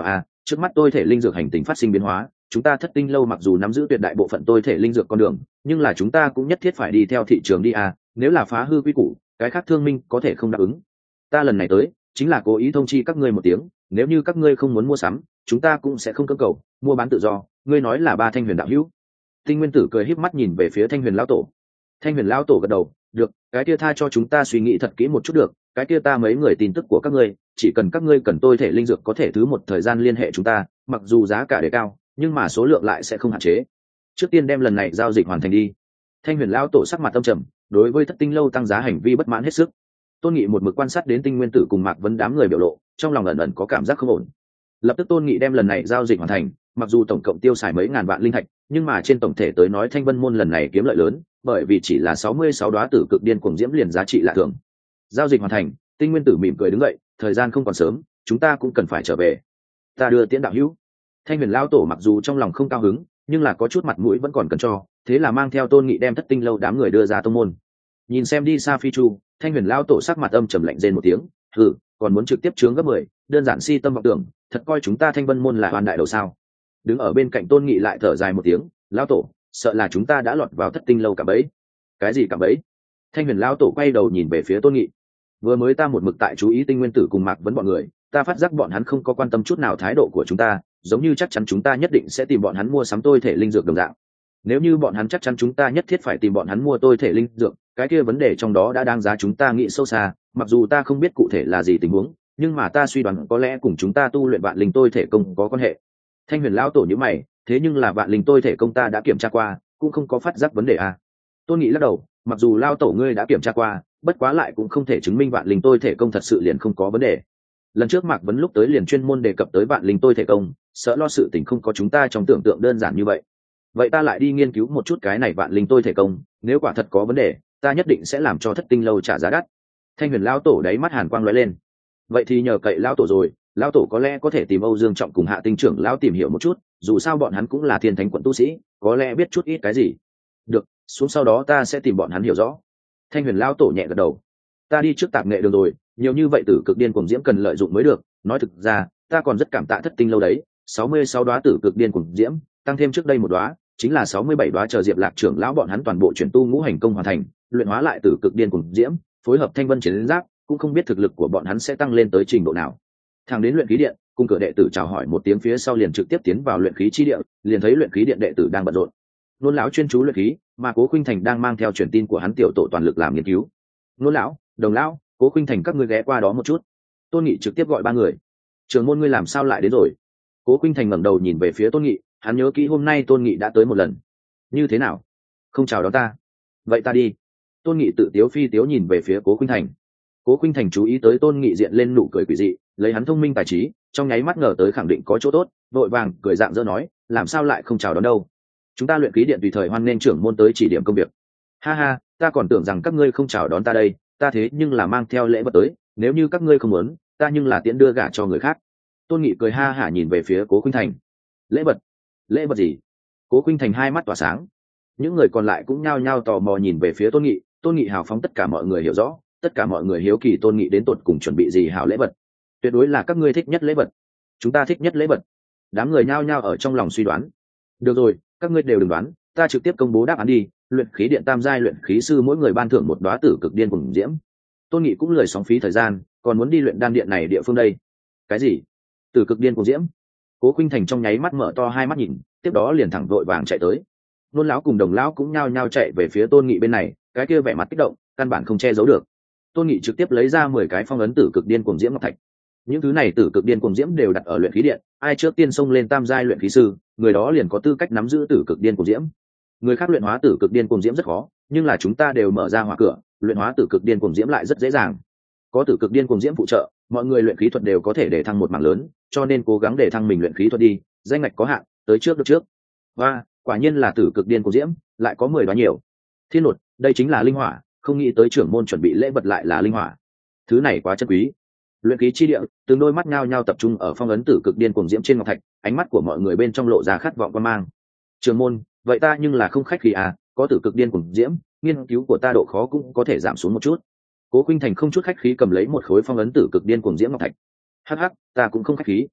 trước mắt tôi thể linh dược hành tinh phát sinh biến hóa, chúng ta Thất Tinh lâu mặc dù nắm giữ tuyệt đại bộ phận tôi thể linh dược con đường, nhưng là chúng ta cũng nhất thiết phải đi theo thị trường đi à, nếu là phá hư quy củ, cái khác thương minh có thể không đáp ứng. Ta lần này tới chính là cố ý thông chi các ngươi một tiếng, nếu như các ngươi không muốn mua sắm, chúng ta cũng sẽ không cưỡng cầu, mua bán tự do. Ngươi nói là ba Thanh Huyền đạo hữu. Tinh Nguyên Tử cười híp mắt nhìn về phía Thanh Huyền lão tổ. Thanh Huyền lão tổ gật đầu, được, cái kia tha cho chúng ta suy nghĩ thật kỹ một chút được, cái kia ta mấy người tin tức của các ngươi, chỉ cần các ngươi cần tôi thể linh dược có thể thứ một thời gian liên hệ chúng ta, mặc dù giá cả đề cao, nhưng mà số lượng lại sẽ không hạn chế. Trước tiên đem lần này giao dịch hoàn thành đi. Thanh Huyền lão tổ sắc mặt âm trầm, đối với Thất Tinh lâu tăng giá hành vi bất mãn hết sức. Tôn Nghị một mực quan sát đến Tinh Nguyên Tử cùng Mạc Vấn đám người biểu lộ, trong lòng ẩn ẩn có cảm giác không ổn. Lập tức Tôn Nghị đem lần này giao dịch hoàn thành, mặc dù tổng cộng tiêu xài mấy ngàn vạn linh thạch, nhưng mà trên tổng thể tới nói Thanh Vân môn lần này kiếm lợi lớn, bởi vì chỉ là sáu mươi sáu đóa tử cực điên cuồng diễm liền giá trị lạ thường. Giao dịch hoàn thành, Tinh Nguyên Tử mỉm cười đứng dậy, thời gian không còn sớm, chúng ta cũng cần phải trở về. Ta đưa tiễn đạo hữu. Thanh Huyền lão tổ mặc dù trong lòng không cao hứng, nhưng là có chút mặt mũi vẫn còn cần cho, thế là mang theo Tôn Nghị đem Thất Tinh lâu đám người đưa ra tông môn. Nhìn xem đi xa phi chu, Thanh Huyền lão tổ sắc mặt âm trầm lạnh rên một tiếng, hừ, còn muốn trực tiếp chướng gấp mười, đơn giản si tâm vọng tưởng, thật coi chúng ta Thanh Vân môn là oan đại đầu sao? Đứng ở bên cạnh Tôn Nghị lại thở dài một tiếng, lão tổ, sợ là chúng ta đã lọt vào Thất Tinh lâu cả bẫy. Cái gì cả bẫy? Thanh Huyền lão tổ quay đầu nhìn về phía Tôn Nghị. Vừa mới ta một mực tại chú ý Tinh Nguyên Tử cùng Mạc Vấn bọn người, ta phát giác bọn hắn không có quan tâm chút nào thái độ của chúng ta, giống như chắc chắn chúng ta nhất định sẽ tìm bọn hắn mua sắm tôi thể linh dược đồng dạng. Nếu như bọn hắn chắc chắn chúng ta nhất thiết phải tìm bọn hắn mua tôi thể linh dược, cái kia vấn đề trong đó đã đáng giá chúng ta nghĩ sâu xa, mặc dù ta không biết cụ thể là gì tình huống, nhưng mà ta suy đoán có lẽ cùng chúng ta tu luyện vạn linh tôi thể công có quan hệ. Thanh Huyền lão tổ như mày, thế nhưng là vạn linh tôi thể công ta đã kiểm tra qua, cũng không có phát giác vấn đề à? Tôn Nghị lắc đầu, mặc dù lão tổ ngươi đã kiểm tra qua, bất quá lại cũng không thể chứng minh vạn linh tôi thể công thật sự liền không có vấn đề. Lần trước Mạc Vấn lúc tới liền chuyên môn đề cập tới vạn linh tôi thể công, sợ lo sự tình không có chúng ta trong tưởng tượng đơn giản như vậy. Vậy ta lại đi nghiên cứu một chút cái này vạn linh tôi thể công, nếu quả thật có vấn đề, ta nhất định sẽ làm cho Thất Tinh lâu trả giá đắt. Thanh Huyền lão tổ đáy mắt hàn quang lóe lên. Vậy thì nhờ cậy lão tổ rồi, lão tổ có lẽ có thể tìm Âu Dương Trọng cùng Hạ Tinh trưởng lão tìm hiểu một chút, dù sao bọn hắn cũng là Thiên Thánh quận tu sĩ, có lẽ biết chút ít cái gì. Được, xuống sau đó ta sẽ tìm bọn hắn hiểu rõ. Thanh Huyền lão tổ nhẹ gật đầu. Ta đi trước tạp nghệ đường rồi, nhiều như vậy tử cực điên cuồng diễm cần lợi dụng mới được, nói thực ra, ta còn rất cảm tạ Thất Tinh lâu đấy, sáu mươi sáu đóa tử cực điên cuồng diễm, tăng thêm trước đây một đóa, chính là sáu mươi bảy đóa chờ Diệp Lạc trưởng lão bọn hắn toàn bộ chuyển tu ngũ hành công hoàn thành, luyện hóa lại tử cực điên cuồng diễm, phối hợp thanh vân chiến giáp, cũng không biết thực lực của bọn hắn sẽ tăng lên tới trình độ nào. Thẳng đến luyện khí điện, cung cửa đệ tử chào hỏi một tiếng phía sau liền trực tiếp tiến vào luyện khí chi địa, liền thấy luyện khí điện đệ tử đang bận rộn. Nôn lão chuyên chú luyện khí, mà Cố Khuynh Thành đang mang theo truyền tin của hắn tiểu tổ toàn lực làm nghiên cứu. Nôn lão, Đồng lão, Cố Khuynh Thành các ngươi ghé qua đó một chút. Tôn Nghị trực tiếp gọi ba người. Trường môn ngươi làm sao lại đến rồi? Cố Khuynh Thành ngẩng đầu nhìn về phía Tôn Nghị, hắn nhớ kỹ hôm nay Tôn Nghị đã tới một lần. Như thế nào? Không chào đón ta? Vậy ta đi. Tôn Nghị tự tiếu phi tiếu nhìn về phía Cố Khuynh Thành. Cố Khuynh Thành chú ý tới Tôn Nghị diện lên nụ cười quỷ dị, lấy hắn thông minh tài trí, trong nháy mắt ngờ tới khẳng định có chỗ tốt, vội vàng cười dạng dỡ nói, làm sao lại không chào đón đâu? Chúng ta luyện khí điện tùy thời hoan nên trưởng môn tới chỉ điểm công việc. Ha ha, ta còn tưởng rằng các ngươi không chào đón ta đây, ta thế nhưng là mang theo lễ vật tới, nếu như các ngươi không muốn, ta nhưng là tiễn đưa gả cho người khác. Tôn Nghị cười ha hả nhìn về phía Cố Khuynh Thành. Lễ vật? Lễ vật gì? Cố Khuynh Thành hai mắt tỏa sáng. Những người còn lại cũng nhao nhao tò mò nhìn về phía Tôn Nghị. Tôn Nghị hào phóng tất cả mọi người hiểu rõ, tất cả mọi người hiếu kỳ Tôn Nghị đến tột cùng chuẩn bị gì hảo lễ vật. Tuyệt đối là các ngươi thích nhất lễ vật. Chúng ta thích nhất lễ vật. Đám người nhao nhao ở trong lòng suy đoán. Được rồi, các ngươi đều đừng đoán, ta trực tiếp công bố đáp án đi. Luyện khí điện tam giai luyện khí sư mỗi người ban thưởng một đóa tử cực điên cuồng diễm. Tôn Nghị cũng lười sóng phí thời gian, còn muốn đi luyện đan điện này địa phương đây. Cái gì? Tử cực điên cuồng diễm? Cố Khuynh Thành trong nháy mắt mở to hai mắt nhìn, tiếp đó liền thẳng vội vàng chạy tới. Nôn lão cùng Đồng lão cũng nhao nhao chạy về phía Tôn Nghị bên này, cái kia vẻ mặt kích động, căn bản không che giấu được. Tôn Nghị trực tiếp lấy ra mười cái phong ấn tử cực điên cuồng diễm ngọc thạch. Những thứ này tử cực điên cuồng diễm đều đặt ở luyện khí điện, ai trước tiên xông lên tam giai luyện khí sư, người đó liền có tư cách nắm giữ tử cực điên cuồng diễm. Người khác luyện hóa tử cực điên cuồng diễm rất khó, nhưng là chúng ta đều mở ra hỏa cửa, luyện hóa tử cực điên cuồng diễm lại rất dễ dàng. Có tử cực điên cuồng diễm phụ trợ, mọi người luyện khí thuật đều có thể để thăng một mảng lớn, cho nên cố gắng để thăng mình luyện khí thuật đi, danh ngạch có hạn, tới trước được trước. Và quả nhiên là tử cực điên cuồng diễm, lại có mười đoá nhiều. Thiên nột, đây chính là linh hỏa, không nghĩ tới trưởng môn chuẩn bị lễ vật lại là linh hỏa. Thứ này quá chân quý. Luyện khí chi địa, từng đôi mắt nhao nhao tập trung ở phong ấn tử cực điên cuồng diễm trên ngọc thạch, ánh mắt của mọi người bên trong lộ ra khát vọng quan mang. Trưởng môn, vậy ta nhưng là không khách khí à, có tử cực điên cuồng diễm, nghiên cứu của ta độ khó cũng có thể giảm xuống một chút. Cố Khuynh Thành không chút khách khí cầm lấy một khối phong ấn tử cực điên cuồng diễm ngọc thạch. Hắc hắc, ta cũng không khách khí.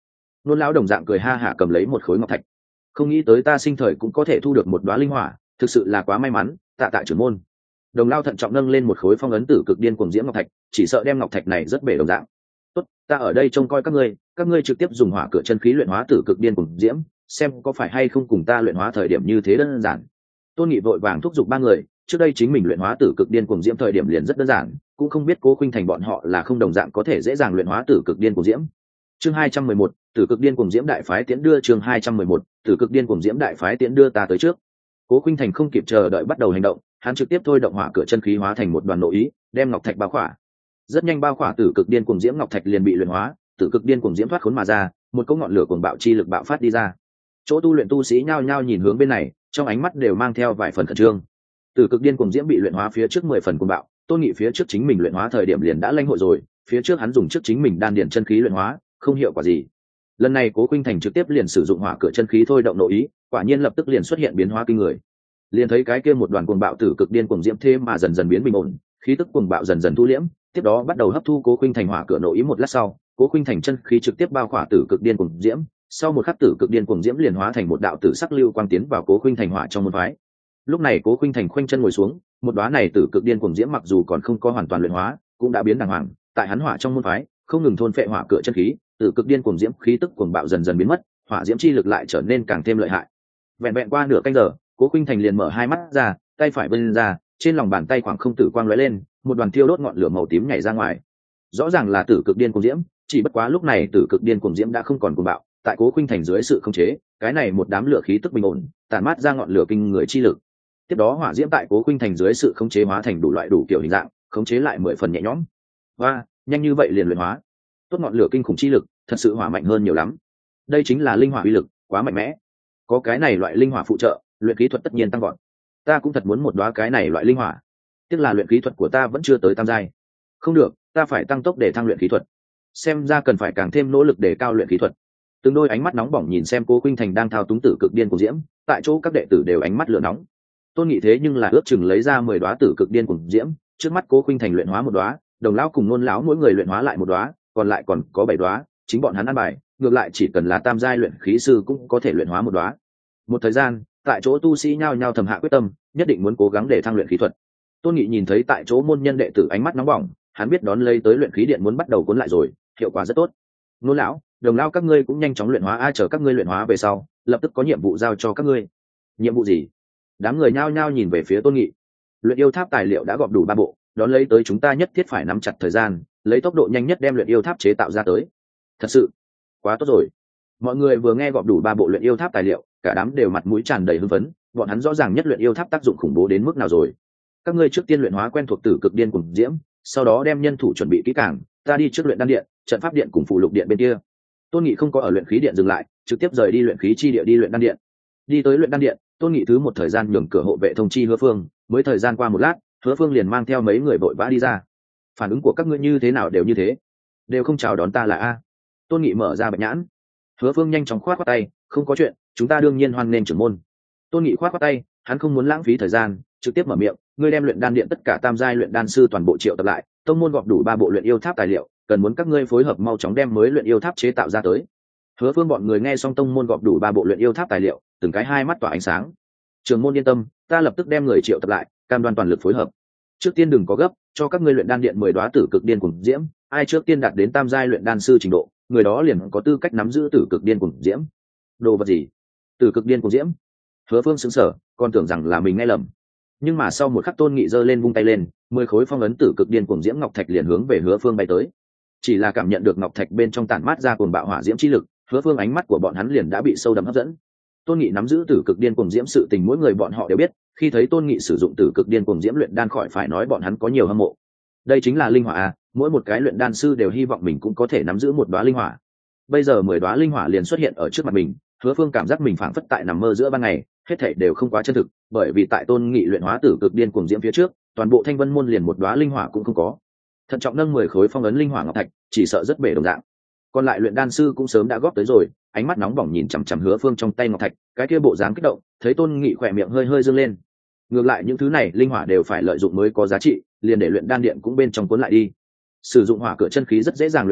Nôn lão đồng dạng cười ha hả cầm lấy một khối ngọc thạch. Không nghĩ tới ta sinh thời cũng có thể thu được một đóa linh hỏa, thực sự là quá may mắn, tạ tạ trưởng môn. Đồng Lao thận trọng nâng lên một khối phong ấn tử cực điên cuồng diễm ngọc thạch, chỉ sợ đem ngọc thạch này rất bể đồng dạng. Tốt, ta ở đây trông coi các ngươi, các ngươi trực tiếp dùng hỏa cửa chân khí luyện hóa tử cực điên cuồng diễm, xem có phải hay không cùng ta luyện hóa thời điểm như thế đơn giản. Tôn Nghị vội vàng thúc giục ba người, trước đây chính mình luyện hóa tử cực điên cuồng diễm thời điểm liền rất đơn giản, cũng không biết Cố Khuynh Thành bọn họ là không đồng dạng có thể dễ dàng luyện hóa tử cực điên cuồng diễm. Chương hai trăm mười một, tử cực điên cuồng diễm đại phái tiễn đưa chương hai trăm mười một, tử cực điên cuồng diễm đại phái tiễn đưa ta tới trước. Cố Khuynh Thành không kịp chờ đợi bắt đầu hành động, hắn trực tiếp thôi động hỏa cửa chân khí hóa thành một đoàn nội ý, đem ngọc thạch bao khỏa. Rất nhanh bao khỏa tử cực điên cuồng diễm ngọc thạch liền bị luyện hóa, tử cực điên cuồng diễm thoát khốn mà ra, một cỗ ngọn lửa cuồng bạo chi lực bạo phát đi ra. Chỗ tu luyện tu sĩ nhao nhao nhìn hướng bên này, trong ánh mắt đều mang theo vài phần khẩn trương. Tử cực điên cuồng diễm bị luyện hóa phía trước mười phần cuồng bạo, Tôn Nghị phía trước chính mình luyện hóa thời điểm liền đã lãnh hội rồi, phía trước hắn dùng trước chính mình đan điền chân khí luyện hóa, không hiệu quả gì. Lần này Cố Khuynh Thành trực tiếp liền sử dụng hỏa cửa chân khí thôi động nội ý, quả nhiên lập tức liền xuất hiện biến hóa kinh người. Liền thấy cái kia một đoàn cuồng bạo tử cực điên cuồng diễm thêm mà dần dần biến bình ổn, khí tức cuồng bạo dần dần thu liễm, tiếp đó bắt đầu hấp thu Cố Khuynh Thành hỏa cửa nội ý. Một lát sau, Cố Khuynh Thành chân khí trực tiếp bao khỏa tử cực điên cuồng diễm, sau một khắc tử cực điên cuồng diễm liền hóa thành một đạo tử sắc lưu quang tiến vào Cố Khuynh Thành hỏa trong môn phái. Lúc này Cố Khuynh Thành khoanh chân ngồi xuống, một đóa này tử cực điên cuồng diễm mặc dù còn không có hoàn toàn luyện hóa, cũng đã biến đàng hoàng, tại hắn hỏa trong môn phái, không ngừng thôn phệ hỏa cửa chân khí, tử cực điên cuồng diễm khí tức cuồng bạo dần dần biến mất, hỏa diễm chi lực lại trở nên càng thêm lợi hại. Vẹn vẹn qua nửa canh giờ, Cố Khuynh Thành liền mở hai mắt ra, tay phải vươn ra, trên lòng bàn tay khoảng không tử quang lóe lên, một đoàn thiêu đốt ngọn lửa màu tím nhảy ra ngoài. Rõ ràng là tử cực điên cuồng diễm, chỉ bất quá lúc này tử cực điên cuồng diễm đã không còn cuồng bạo, tại Cố Khuynh Thành dưới sự khống chế, cái này một đám lửa khí tức bình ổn, tản mát ra ngọn lửa kinh người chi lực. Tiếp đó hỏa diễm tại Cố Khuynh Thành dưới sự khống chế hóa thành đủ loại đủ kiểu hình dạng, khống chế lại mười phần nhẹ nhõm. Và, nhanh như vậy liền luyện hóa. Tốt ngọn lửa kinh khủng chi lực, thật sự hỏa mạnh hơn nhiều lắm. Đây chính là linh hỏa uy lực, quá mạnh mẽ. Có cái này loại linh hỏa phụ trợ, luyện khí thuật tất nhiên tăng vọt. Ta cũng thật muốn một đóa cái này loại linh hỏa. Tiếc là luyện khí thuật của ta vẫn chưa tới tam giai. Không được, ta phải tăng tốc để thăng luyện khí thuật. Xem ra cần phải càng thêm nỗ lực để cao luyện khí thuật. Từng đôi ánh mắt nóng bỏng nhìn xem Cố Khuynh Thành đang thao túng tử cực điên cuồng diễm, tại chỗ các đệ tử đều ánh mắt lửa nóng. Tôn Nghị thế nhưng là ước chừng lấy ra mười đóa tử cực điên cuồng diễm, trước mắt Cố Khuynh Thành luyện hóa một đóa, Đồng lão cùng Nôn lão mỗi người luyện hóa lại một đóa, còn lại còn có bảy đóa, chính bọn hắn ăn bài, ngược lại chỉ cần là tam giai luyện khí sư cũng có thể luyện hóa một đóa. Một thời gian, tại chỗ tu sĩ nhao nhao thầm hạ quyết tâm, nhất định muốn cố gắng để thăng luyện khí thuật. Tôn Nghị nhìn thấy tại chỗ môn nhân đệ tử ánh mắt nóng bỏng, hắn biết đón lấy tới luyện khí điện muốn bắt đầu cuốn lại rồi, hiệu quả rất tốt. Nôn lão, Đồng lão các ngươi cũng nhanh chóng luyện hóa, ai chờ các ngươi luyện hóa về sau, lập tức có nhiệm vụ giao cho các ngươi. Nhiệm vụ gì? Đám người nhao nhao nhìn về phía Tôn Nghị. Luyện yêu tháp tài liệu đã gọp đủ ba bộ, đón lấy tới chúng ta nhất thiết phải nắm chặt thời gian, lấy tốc độ nhanh nhất đem luyện yêu tháp chế tạo ra tới. Thật sự, quá tốt rồi. Mọi người vừa nghe gọp đủ ba bộ luyện yêu tháp tài liệu, cả đám đều mặt mũi tràn đầy hưng phấn, bọn hắn rõ ràng nhất luyện yêu tháp tác dụng khủng bố đến mức nào rồi. Các ngươi trước tiên luyện hóa quen thuộc tử cực điên cuồng diễm, sau đó đem nhân thủ chuẩn bị kỹ càng, ta đi trước luyện đan điện, trận pháp điện cùng phụ lục điện bên kia. Tôn Nghị không có ở luyện khí điện dừng lại, trực tiếp rời đi luyện khí chi địa đi luyện đan điện. Đi tới luyện đan điện, Tôn Nghị thứ một thời gian nhường cửa hộ vệ thông chi Hứa Phương, mới thời gian qua một lát, Hứa Phương liền mang theo mấy người vội vã đi ra. Phản ứng của các ngươi như thế nào đều như thế, đều không chào đón ta là a? Tôn Nghị mở ra bạch nhãn. Hứa Phương nhanh chóng khoát khoát tay, không có chuyện, chúng ta đương nhiên hoan nghênh trưởng môn. Tôn Nghị khoát khoát tay, hắn không muốn lãng phí thời gian, trực tiếp mở miệng, ngươi đem luyện đan điện tất cả tam giai luyện đan sư toàn bộ triệu tập lại, tông môn gọp đủ ba bộ luyện yêu tháp tài liệu, cần muốn các ngươi phối hợp mau chóng đem mới luyện yêu tháp chế tạo ra tới. Hứa Phương bọn người nghe xong tông môn gọp đủ ba bộ luyện yêu tháp tài liệu, từng cái hai mắt tỏa ánh sáng. Trưởng môn yên tâm, ta lập tức đem người triệu tập lại, cam đoan toàn lực phối hợp. Trước tiên đừng có gấp, cho các ngươi luyện đan điện mười đóa tử cực điên cuồng diễm, ai trước tiên đạt đến tam giai luyện đan sư trình độ, người đó liền có tư cách nắm giữ tử cực điên cuồng diễm. Đồ vật gì? Tử cực điên cuồng diễm? Hứa Phương sững sờ, còn tưởng rằng là mình nghe lầm. Nhưng mà sau một khắc Tôn Nghị giơ lên vung tay lên, mười khối phong ấn tử cực điên cuồng diễm ngọc thạch liền hướng về Hứa Phương bay tới. Chỉ là cảm nhận được ngọc thạch bên trong tản mát ra cuồng bạo hỏa diễm chi lực, Hứa Phương ánh mắt của bọn hắn liền đã bị sâu đậm hấp dẫn. Tôn Nghị nắm giữ tử cực điên cuồng diễm sự tình mỗi người bọn họ đều biết, khi thấy Tôn Nghị sử dụng tử cực điên cuồng diễm luyện đan khỏi phải nói bọn hắn có nhiều hâm mộ. Đây chính là linh hỏa à, mỗi một cái luyện đan sư đều hy vọng mình cũng có thể nắm giữ một đóa linh hỏa. Bây giờ mười đóa linh hỏa liền xuất hiện ở trước mặt mình, Hứa Phương cảm giác mình phảng phất tại nằm mơ giữa ban ngày, hết thảy đều không quá chân thực, bởi vì tại Tôn Nghị luyện hóa tử cực điên cuồng diễm phía trước, toàn bộ Thanh Vân môn liền một đóa linh hỏa cũng không có. Thận trọng nâng mười khối phong ấn linh hỏa ngọc thạch, chỉ sợ rất bể đồng dạng. Còn lại luyện đan sư cũng sớm đã góp tới rồi, ánh mắt nóng bỏng nhìn chằm chằm Hứa Phương trong tay ngọc thạch, cái kia bộ dáng kích động, thấy Tôn Nghị khỏe miệng hơi hơi dương lên. Ngược lại những thứ này linh hỏa đều phải lợi dụng mới có giá trị, liền để luyện đan điện cũng bên trong cuốn lại đi. Sử dụng hỏa cửa chân khí rất dễ dàng luyện hóa,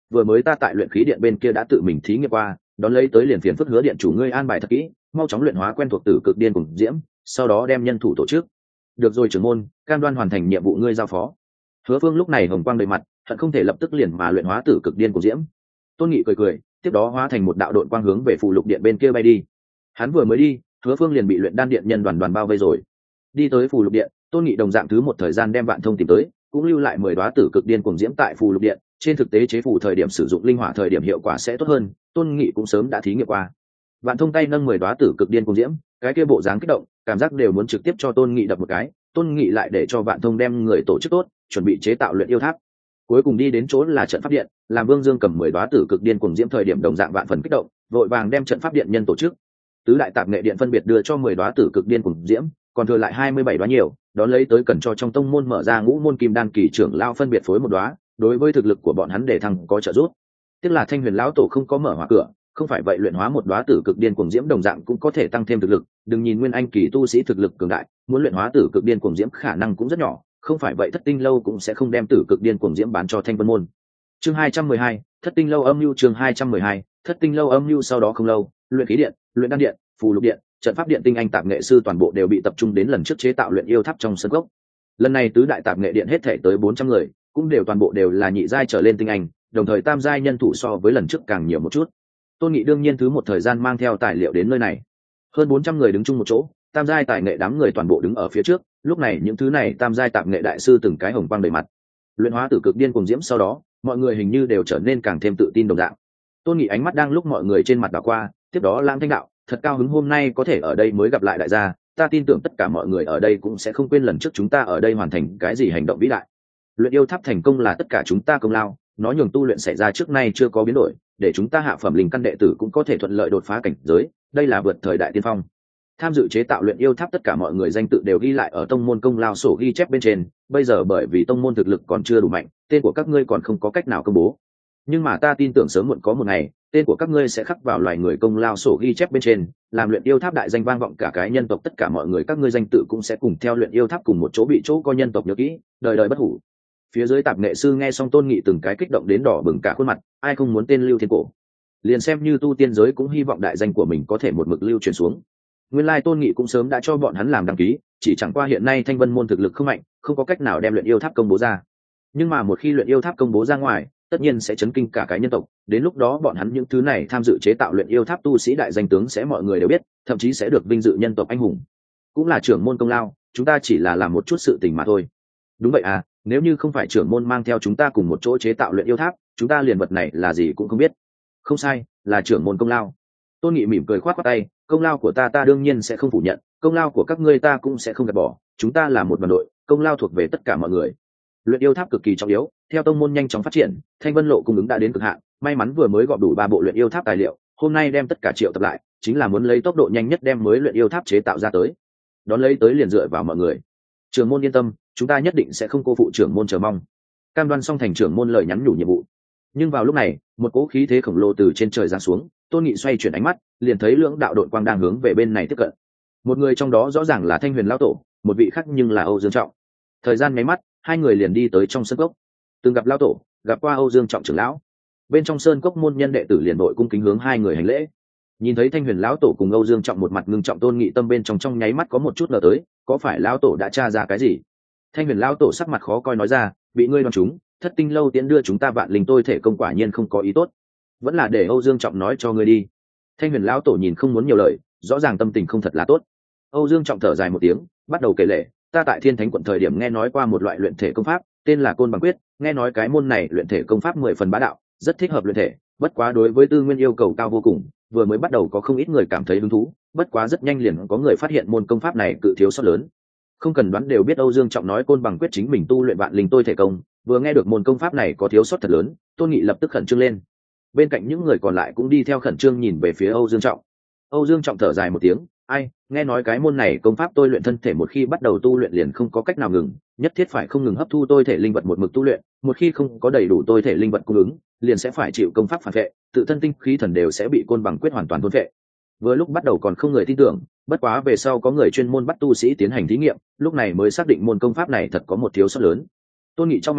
vừa mới ta tại luyện khí điện bên kia đã tự mình thí nghiệm qua, đón lấy tới liền phiền phức hứa điện chủ ngươi an bài thật kỹ, mau chóng luyện hóa quen thuộc tử cực điên cùng diễm, sau đó đem nhân thủ tổ chức. Được rồi trưởng môn, cam đoan hoàn thành nhiệm vụ ngươi giao phó. Hứa Phương lúc này hồng quang đầy mặt, hận không thể lập tức liền mà luyện hóa tử cực điên cùng diễm. Tôn Nghị cười cười, tiếp đó hóa thành một đạo đội quang hướng về phù lục điện bên kia bay đi. Hắn vừa mới đi, Hứa Phương liền bị luyện đan điện nhân đoàn đoàn bao vây rồi. Đi tới phù lục điện, Tôn Nghị đồng dạng thứ một thời gian đem Vạn Thông tìm tới, cũng lưu lại mười đóa tử cực điên cuồng diễm tại phù lục điện. Trên thực tế chế phù thời điểm sử dụng linh hỏa thời điểm hiệu quả sẽ tốt hơn, Tôn Nghị cũng sớm đã thí nghiệm qua. Vạn Thông tay nâng mười đóa tử cực điên cuồng diễm, cái kia bộ dáng kích động, cảm giác đều muốn trực tiếp cho Tôn Nghị đập một cái. Tôn Nghị lại để cho Vạn Thông đem người tổ chức tốt, chuẩn bị chế tạo luyện yêu tháp. Cuối cùng đi đến chỗ là trận pháp điện, làm Vương Dương cầm mười đóa tử cực điên cuồng diễm thời điểm đồng dạng vạn phần kích động, vội vàng đem trận pháp điện nhân tổ chức. Tứ đại tạp nghệ điện phân biệt đưa cho mười đóa tử cực điên cuồng diễm, còn thừa lại hai mươi bảy đóa nhiều, đón lấy tới cần cho trong tông môn mở ra ngũ môn kim đan kỳ trưởng lao phân biệt phối một đóa, đối với thực lực của bọn hắn để thăng có trợ giúp. Tiếc là Thanh Huyền lão tổ không có mở hỏa cửa, không phải vậy luyện hóa một đóa tử cực điên cuồng diễm đồng dạng cũng có thể tăng thêm thực lực, đừng nhìn nguyên anh kỳ tu sĩ thực lực cường đại, muốn luyện hóa tử cực điên cuồng diễm khả năng cũng rất nhỏ, không phải vậy Thất Tinh lâu cũng sẽ không đem tử cực điên cuồng diễm bán cho Thanh Vân môn. Chương hai trăm mười hai, Thất Tinh lâu âm lưu chương hai trăm mười hai, Thất Tinh lâu âm lưu sau đó không lâu, luyện khí điện, luyện đan điện, phù lục điện, trận pháp điện tinh anh tạp nghệ sư toàn bộ đều bị tập trung đến lần trước chế tạo luyện yêu tháp trong sân gốc. Lần này tứ đại tạp nghệ điện hết thể tới bốn trăm người, cũng đều toàn bộ đều là nhị giai trở lên tinh anh, đồng thời tam giai nhân thủ so với lần trước càng nhiều một chút. Tôn Nghị đương nhiên thứ một thời gian mang theo tài liệu đến nơi này. Hơn bốn trăm người đứng chung một chỗ, tam giai tài nghệ đám người toàn bộ đứng ở phía trước, lúc này những thứ này tam giai tạp nghệ đại sư từng cái hồng quang đầy mặt. Luyện hóa tử cực điên cuồng diễm sau đó, mọi người hình như đều trở nên càng thêm tự tin đồng dạng. Tôn Nghị ánh mắt đang lúc mọi người trên mặt đảo qua, tiếp đó Lãng Thanh đạo, thật cao hứng hôm nay có thể ở đây mới gặp lại đại gia, ta tin tưởng tất cả mọi người ở đây cũng sẽ không quên lần trước chúng ta ở đây hoàn thành cái gì hành động vĩ đại. Luyện yêu tháp thành công là tất cả chúng ta công lao, nó nhường tu luyện xảy ra trước nay chưa có biến đổi, để chúng ta hạ phẩm linh căn đệ tử cũng có thể thuận lợi đột phá cảnh giới, đây là vượt thời đại tiên phong. Tham dự chế tạo luyện yêu tháp tất cả mọi người danh tự đều ghi lại ở tông môn công lao sổ ghi chép bên trên, bây giờ bởi vì tông môn thực lực còn chưa đủ mạnh, tên của các ngươi còn không có cách nào công bố. Nhưng mà ta tin tưởng sớm muộn có một ngày, tên của các ngươi sẽ khắc vào loài người công lao sổ ghi chép bên trên, làm luyện yêu tháp đại danh vang vọng cả cái nhân tộc, tất cả mọi người các ngươi danh tự cũng sẽ cùng theo luyện yêu tháp cùng một chỗ bị chỗ coi nhân tộc nhớ kỹ, đời đời bất hủ. Phía dưới tạp nghệ sư nghe xong Tôn Nghị từng cái kích động đến đỏ bừng cả khuôn mặt, ai không muốn tên lưu thiên cổ. Liền xem như tu tiên giới cũng hy vọng đại danh của mình có thể một mực lưu truyền xuống. Nguyên lai Tôn Nghị cũng sớm đã cho bọn hắn làm đăng ký, chỉ chẳng qua hiện nay Thanh Vân môn thực lực không mạnh, không có cách nào đem luyện yêu tháp công bố ra. Nhưng mà một khi luyện yêu tháp công bố ra ngoài, tất nhiên sẽ chấn kinh cả cái nhân tộc, đến lúc đó bọn hắn những thứ này tham dự chế tạo luyện yêu tháp tu sĩ đại danh tướng sẽ mọi người đều biết, thậm chí sẽ được vinh dự nhân tộc anh hùng. Cũng là trưởng môn công lao, chúng ta chỉ là làm một chút sự tình mà thôi. Đúng vậy à, nếu như không phải trưởng môn mang theo chúng ta cùng một chỗ chế tạo luyện yêu tháp, chúng ta liền vật này là gì cũng không biết. Không sai, là trưởng môn công lao. Tôn Nghị mỉm cười khoát khoát tay, công lao của ta ta đương nhiên sẽ không phủ nhận, công lao của các ngươi ta cũng sẽ không gạt bỏ, chúng ta là một đoàn đội, công lao thuộc về tất cả mọi người. Luyện yêu tháp cực kỳ trọng yếu, theo tông môn nhanh chóng phát triển, Thanh Vân lộ cung ứng đã đến cực hạn, may mắn vừa mới gọp đủ ba bộ luyện yêu tháp tài liệu, hôm nay đem tất cả triệu tập lại, chính là muốn lấy tốc độ nhanh nhất đem mới luyện yêu tháp chế tạo ra tới. Đón lấy tới liền dựa vào mọi người. Trưởng môn yên tâm, chúng ta nhất định sẽ không cô phụ trưởng môn chờ mong. Cam đoan xong thành trưởng môn lời nhắn nhủ nhiệm vụ. Nhưng vào lúc này, một cỗ khí thế khổng lồ từ trên trời giáng xuống, Tôn Nghị xoay chuyển ánh mắt, liền thấy lưỡng đạo đội quang đang hướng về bên này tiếp cận. Một người trong đó rõ ràng là Thanh Huyền lão tổ, một vị khác nhưng là Âu Dương Trọng. Thời gian nháy mắt, hai người liền đi tới trong sân cốc. Từng gặp lão tổ, gặp qua Âu Dương Trọng trưởng lão. Bên trong sơn cốc môn nhân đệ tử liền đội cung kính hướng hai người hành lễ. Nhìn thấy Thanh Huyền lão tổ cùng Âu Dương Trọng một mặt ngưng trọng, Tôn Nghị tâm bên trong trong nháy mắt có một chút ngờ tới, có phải lão tổ đã tra ra cái gì? Thanh Huyền lão tổ sắc mặt khó coi nói ra, bị ngươi đoán trúng, Thất Tinh lâu tiến đưa chúng ta vạn linh tôi thể công quả nhiên không có ý tốt, vẫn là để Âu Dương Trọng nói cho ngươi đi. Thanh Huyền lão tổ nhìn không muốn nhiều lời, rõ ràng tâm tình không thật là tốt. Âu Dương Trọng thở dài một tiếng, bắt đầu kể lể, ta tại Thiên Thánh quận thời điểm nghe nói qua một loại luyện thể công pháp, tên là Côn Bằng Quyết, nghe nói cái môn này luyện thể công pháp mười phần bá đạo, rất thích hợp luyện thể, bất quá đối với tư nguyên yêu cầu cao vô cùng, vừa mới bắt đầu có không ít người cảm thấy hứng thú, bất quá rất nhanh liền có người phát hiện môn công pháp này cự thiếu sót lớn. Không cần đoán đều biết Âu Dương Trọng nói Côn Bằng Quyết chính mình tu luyện vạn linh tôi thể công, vừa nghe được môn công pháp này có thiếu sót thật lớn, Tôn Nghị lập tức khẩn trương lên. Bên cạnh những người còn lại cũng đi theo khẩn trương nhìn về phía Âu Dương Trọng. Âu Dương Trọng thở dài một tiếng, ai, nghe nói cái môn này công pháp tôi luyện thân thể một khi bắt đầu tu luyện liền không có cách nào ngừng, nhất thiết phải không ngừng hấp thu tôi thể linh vật một mực tu luyện, một khi không có đầy đủ tôi thể linh vật cung ứng, liền sẽ phải chịu công pháp phản vệ, tự thân tinh khí thần đều sẽ bị Côn Bằng Quyết hoàn toàn thôn vệ. Vừa lúc bắt đầu còn không người tin tưởng, bất quá về sau có người chuyên môn bắt tu sĩ tiến hành thí nghiệm, lúc này mới xác định môn công pháp này thật có một thiếu sót lớn. Tôn Nghị trong mày,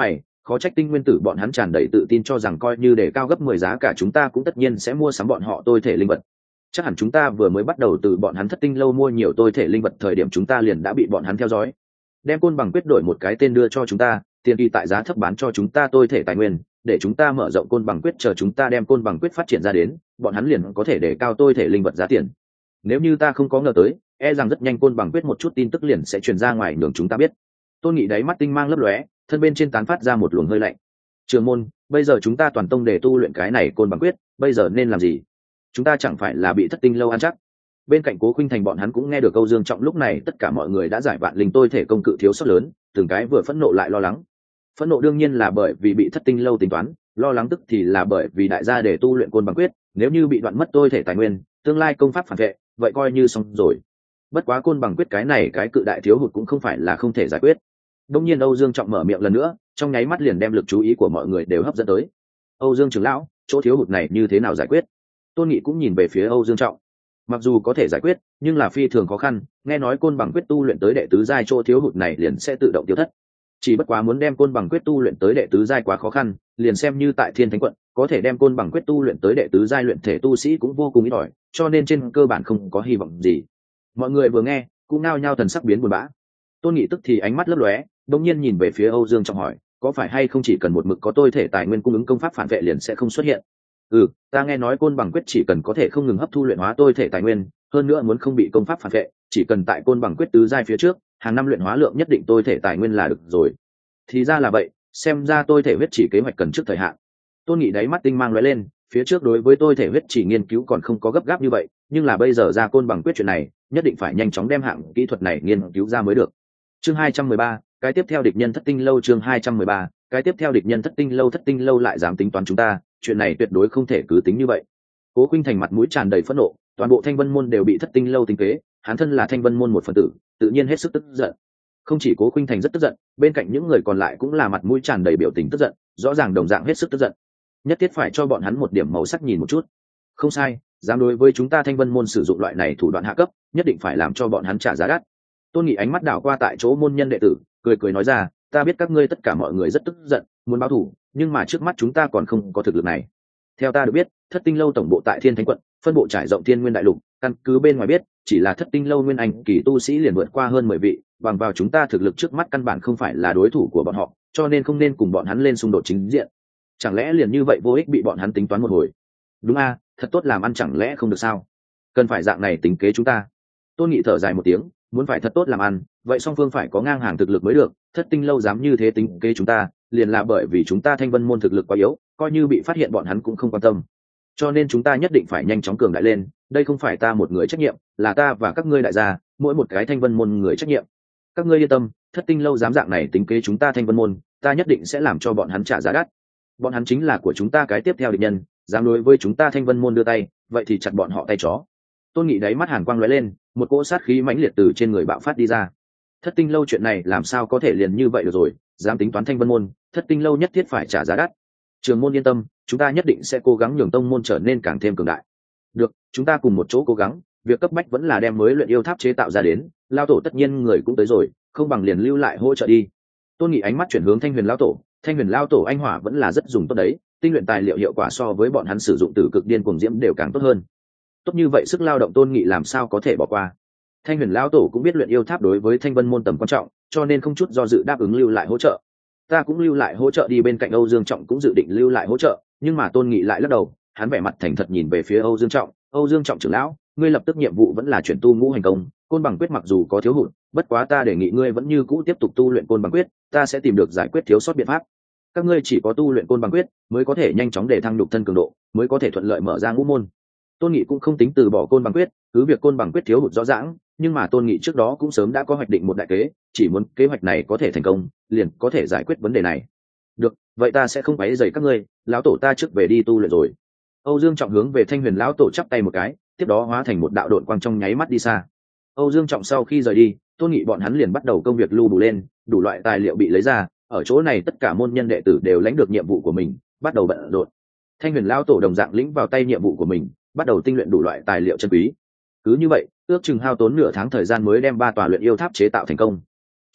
khó trách tinh nguyên tử bọn hắn tràn đầy tự tin cho rằng coi như để cao gấp mười giá cả chúng ta cũng tất nhiên sẽ mua sắm bọn họ tôi thể linh vật. Chắc hẳn chúng ta vừa mới bắt đầu từ bọn hắn thất tinh lâu mua nhiều tôi thể linh vật thời điểm chúng ta liền đã bị bọn hắn theo dõi, đem côn bằng quyết đổi một cái tên đưa cho chúng ta, tiền kỳ tại giá thấp bán cho chúng ta tôi thể tài nguyên, để chúng ta mở rộng côn bằng quyết, chờ chúng ta đem côn bằng quyết phát triển ra đến, bọn hắn liền có thể để cao tôi thể linh vật giá tiền. Nếu như ta không có ngờ tới, e rằng rất nhanh côn bằng quyết một chút tin tức liền sẽ truyền ra ngoài nhường chúng ta biết. Tôn Nghị đáy mắt tinh mang lấp lóe, thân bên trên tán phát ra một luồng hơi lạnh. Trường môn, bây giờ chúng ta toàn tông để tu luyện cái này côn bằng quyết, bây giờ nên làm gì? Chúng ta chẳng phải là bị thất tinh lâu ăn chắc? Bên cạnh Cố Khuynh Thành bọn hắn cũng nghe được Âu Dương Trọng lúc này tất cả mọi người đã giải vạn linh tôi thể công cự thiếu sót lớn, từng cái vừa phẫn nộ lại lo lắng. Phẫn nộ đương nhiên là bởi vì bị thất tinh lâu tính toán, lo lắng tức thì là bởi vì đại gia để tu luyện côn bằng quyết, nếu như bị đoạn mất tôi thể tài nguyên, tương lai công pháp phản vệ, vậy coi như xong rồi. Bất quá côn bằng quyết cái này cái cự đại thiếu hụt cũng không phải là không thể giải quyết. Đương nhiên Âu Dương Trọng mở miệng lần nữa, trong nháy mắt liền đem lực chú ý của mọi người đều hấp dẫn tới. Âu Dương trưởng lão, chỗ thiếu hụt này như thế nào giải quyết? Tôn Nghị cũng nhìn về phía Âu Dương Trọng. Mặc dù có thể giải quyết, nhưng là phi thường khó khăn, nghe nói côn bằng quyết tu luyện tới đệ tứ giai chỗ thiếu hụt này liền sẽ tự động tiêu thất. Chỉ bất quá muốn đem côn bằng quyết tu luyện tới đệ tứ giai quá khó khăn, liền xem như tại Thiên Thánh quận, có thể đem côn bằng quyết tu luyện tới đệ tứ giai luyện thể tu sĩ cũng vô cùng ít ỏi, cho nên trên cơ bản không có hy vọng gì. Mọi người vừa nghe, cũng nao nhao thần sắc biến buồn bã. Tôn Nghị tức thì ánh mắt lấp lóe, đột nhiên nhìn về phía Âu Dương Trọng hỏi, có phải hay không chỉ cần một mực có tôi thể tài nguyên cung ứng công pháp phản vệ liền sẽ không xuất hiện? Ừ, ta nghe nói côn bằng quyết chỉ cần có thể không ngừng hấp thu luyện hóa tôi thể tài nguyên, hơn nữa muốn không bị công pháp phản vệ, chỉ cần tại côn bằng quyết tứ giai phía trước, hàng năm luyện hóa lượng nhất định tôi thể tài nguyên là được rồi. Thì ra là vậy, xem ra tôi thể huyết chỉ kế hoạch cần trước thời hạn. Tôn Nghị đáy mắt tinh mang lóe lên, phía trước đối với tôi thể huyết chỉ nghiên cứu còn không có gấp gáp như vậy, nhưng là bây giờ ra côn bằng quyết chuyện này, nhất định phải nhanh chóng đem hạng kỹ thuật này nghiên cứu ra mới được. Chương hai trăm mười ba, cái tiếp theo địch nhân thất tinh lâu. Chương hai trăm mười ba, cái tiếp theo địch nhân thất tinh lâu. Thất tinh lâu lại dám tính toán chúng ta, chuyện này tuyệt đối không thể cứ tính như vậy. Cố Khuynh Thành mặt mũi tràn đầy phẫn nộ, toàn bộ Thanh Vân môn đều bị thất tinh lâu tính kế, hắn thân là Thanh Vân môn một phần tử, tự nhiên hết sức tức giận. Không chỉ Cố Khuynh Thành rất tức giận, bên cạnh những người còn lại cũng là mặt mũi tràn đầy biểu tình tức giận, rõ ràng đồng dạng hết sức tức giận. Nhất thiết phải cho bọn hắn một điểm màu sắc nhìn một chút. Không sai, dám đối với chúng ta Thanh Vân môn sử dụng loại này thủ đoạn hạ cấp, nhất định phải làm cho bọn hắn trả giá đắt. Tôn Nghị ánh mắt đảo qua tại chỗ môn nhân đệ tử, cười cười nói ra, ta biết các ngươi tất cả mọi người rất tức giận, muốn báo thù, nhưng mà trước mắt chúng ta còn không có thực lực này. Theo ta được biết, thất tinh lâu tổng bộ tại Thiên Thánh quận, phân bộ trải rộng Thiên Nguyên đại lục, căn cứ bên ngoài biết, chỉ là thất tinh lâu nguyên anh kỳ tu sĩ liền vượt qua hơn mười vị, bằng vào chúng ta thực lực trước mắt căn bản không phải là đối thủ của bọn họ, cho nên không nên cùng bọn hắn lên xung đột chính diện. Chẳng lẽ liền như vậy vô ích bị bọn hắn tính toán một hồi? Đúng a, thật tốt làm ăn chẳng lẽ không được sao? Cần phải dạng này tính kế chúng ta. Tôn Nghị thở dài một tiếng, muốn phải thật tốt làm ăn, vậy song phương phải có ngang hàng thực lực mới được, thất tinh lâu dám như thế tính kế chúng ta, liền là bởi vì chúng ta Thanh Vân môn thực lực quá yếu, coi như bị phát hiện bọn hắn cũng không quan tâm. Cho nên chúng ta nhất định phải nhanh chóng cường đại lên, đây không phải ta một người trách nhiệm, là ta và các ngươi đại gia, mỗi một cái Thanh Vân môn người trách nhiệm. Các ngươi yên tâm, thất tinh lâu dám dạng này tính kế chúng ta Thanh Vân môn, ta nhất định sẽ làm cho bọn hắn trả giá đắt. Bọn hắn chính là của chúng ta cái tiếp theo địch nhân, dám đối với chúng ta Thanh Vân môn đưa tay, vậy thì chặt bọn họ tay chó. Tôn Nghị đáy mắt hàn quang lóe lên, một cỗ sát khí mãnh liệt từ trên người bạo phát đi ra. Thất tinh lâu chuyện này làm sao có thể liền như vậy được rồi, dám tính toán Thanh Vân môn, thất tinh lâu nhất thiết phải trả giá đắt. Trường môn yên tâm, chúng ta nhất định sẽ cố gắng nhường tông môn trở nên càng thêm cường đại. Được, chúng ta cùng một chỗ cố gắng, việc cấp bách vẫn là đem mới luyện yêu tháp chế tạo ra đến, lao tổ tất nhiên người cũng tới rồi, không bằng liền lưu lại hỗ trợ đi. Tôn Nghị ánh mắt chuyển hướng Thanh Huyền lao tổ, Thanh Huyền lao tổ anh hỏa vẫn là rất dùng tốt đấy, tinh luyện tài liệu hiệu quả so với bọn hắn sử dụng từ cực điên cuồng diễm đều càng tốt hơn. Tốt như vậy sức lao động Tôn Nghị làm sao có thể bỏ qua. Thanh Huyền lao tổ cũng biết luyện yêu tháp đối với Thanh Vân môn tầm quan trọng, cho nên không chút do dự đáp ứng lưu lại hỗ trợ. Ta cũng lưu lại hỗ trợ đi. Bên cạnh Âu Dương Trọng cũng dự định lưu lại hỗ trợ, nhưng mà Tôn Nghị lại lắc đầu, hắn vẻ mặt thành thật nhìn về phía Âu Dương Trọng. Âu Dương Trọng trưởng lão, ngươi lập tức nhiệm vụ vẫn là chuyển tu ngũ hành công, côn bằng quyết mặc dù có thiếu hụt, bất quá ta đề nghị ngươi vẫn như cũ tiếp tục tu luyện côn bằng quyết, ta sẽ tìm được giải quyết thiếu sót biện pháp. Các ngươi chỉ có tu luyện côn bằng quyết mới có thể nhanh chóng để thăng nhục thân cường độ, mới có thể thuận lợi mở ra ngũ môn. Tôn Nghị cũng không tính từ bỏ côn bằng quyết, cứ việc côn bằng quyết thiếu hụt rõ ràng, nhưng mà Tôn Nghị trước đó cũng sớm đã có hoạch định một đại kế, chỉ muốn kế hoạch này có thể thành công, liền có thể giải quyết vấn đề này. Được, vậy ta sẽ không quấy rầy các ngươi, lão tổ ta trước về đi tu luyện rồi. Âu Dương Trọng hướng về Thanh Huyền lão tổ chắp tay một cái, tiếp đó hóa thành một đạo độn quang trong nháy mắt đi xa. Âu Dương Trọng sau khi rời đi, Tôn Nghị bọn hắn liền bắt đầu công việc lưu đủ lên, đủ loại tài liệu bị lấy ra, ở chỗ này tất cả môn nhân đệ tử đều lãnh được nhiệm vụ của mình, bắt đầu bận rộn. Thanh Huyền lão tổ đồng dạng lĩnh vào tay nhiệm vụ của mình, bắt đầu tinh luyện đủ loại tài liệu chân quý. Cứ như vậy, ước chừng hao tốn nửa tháng thời gian mới đem ba tòa luyện yêu tháp chế tạo thành công.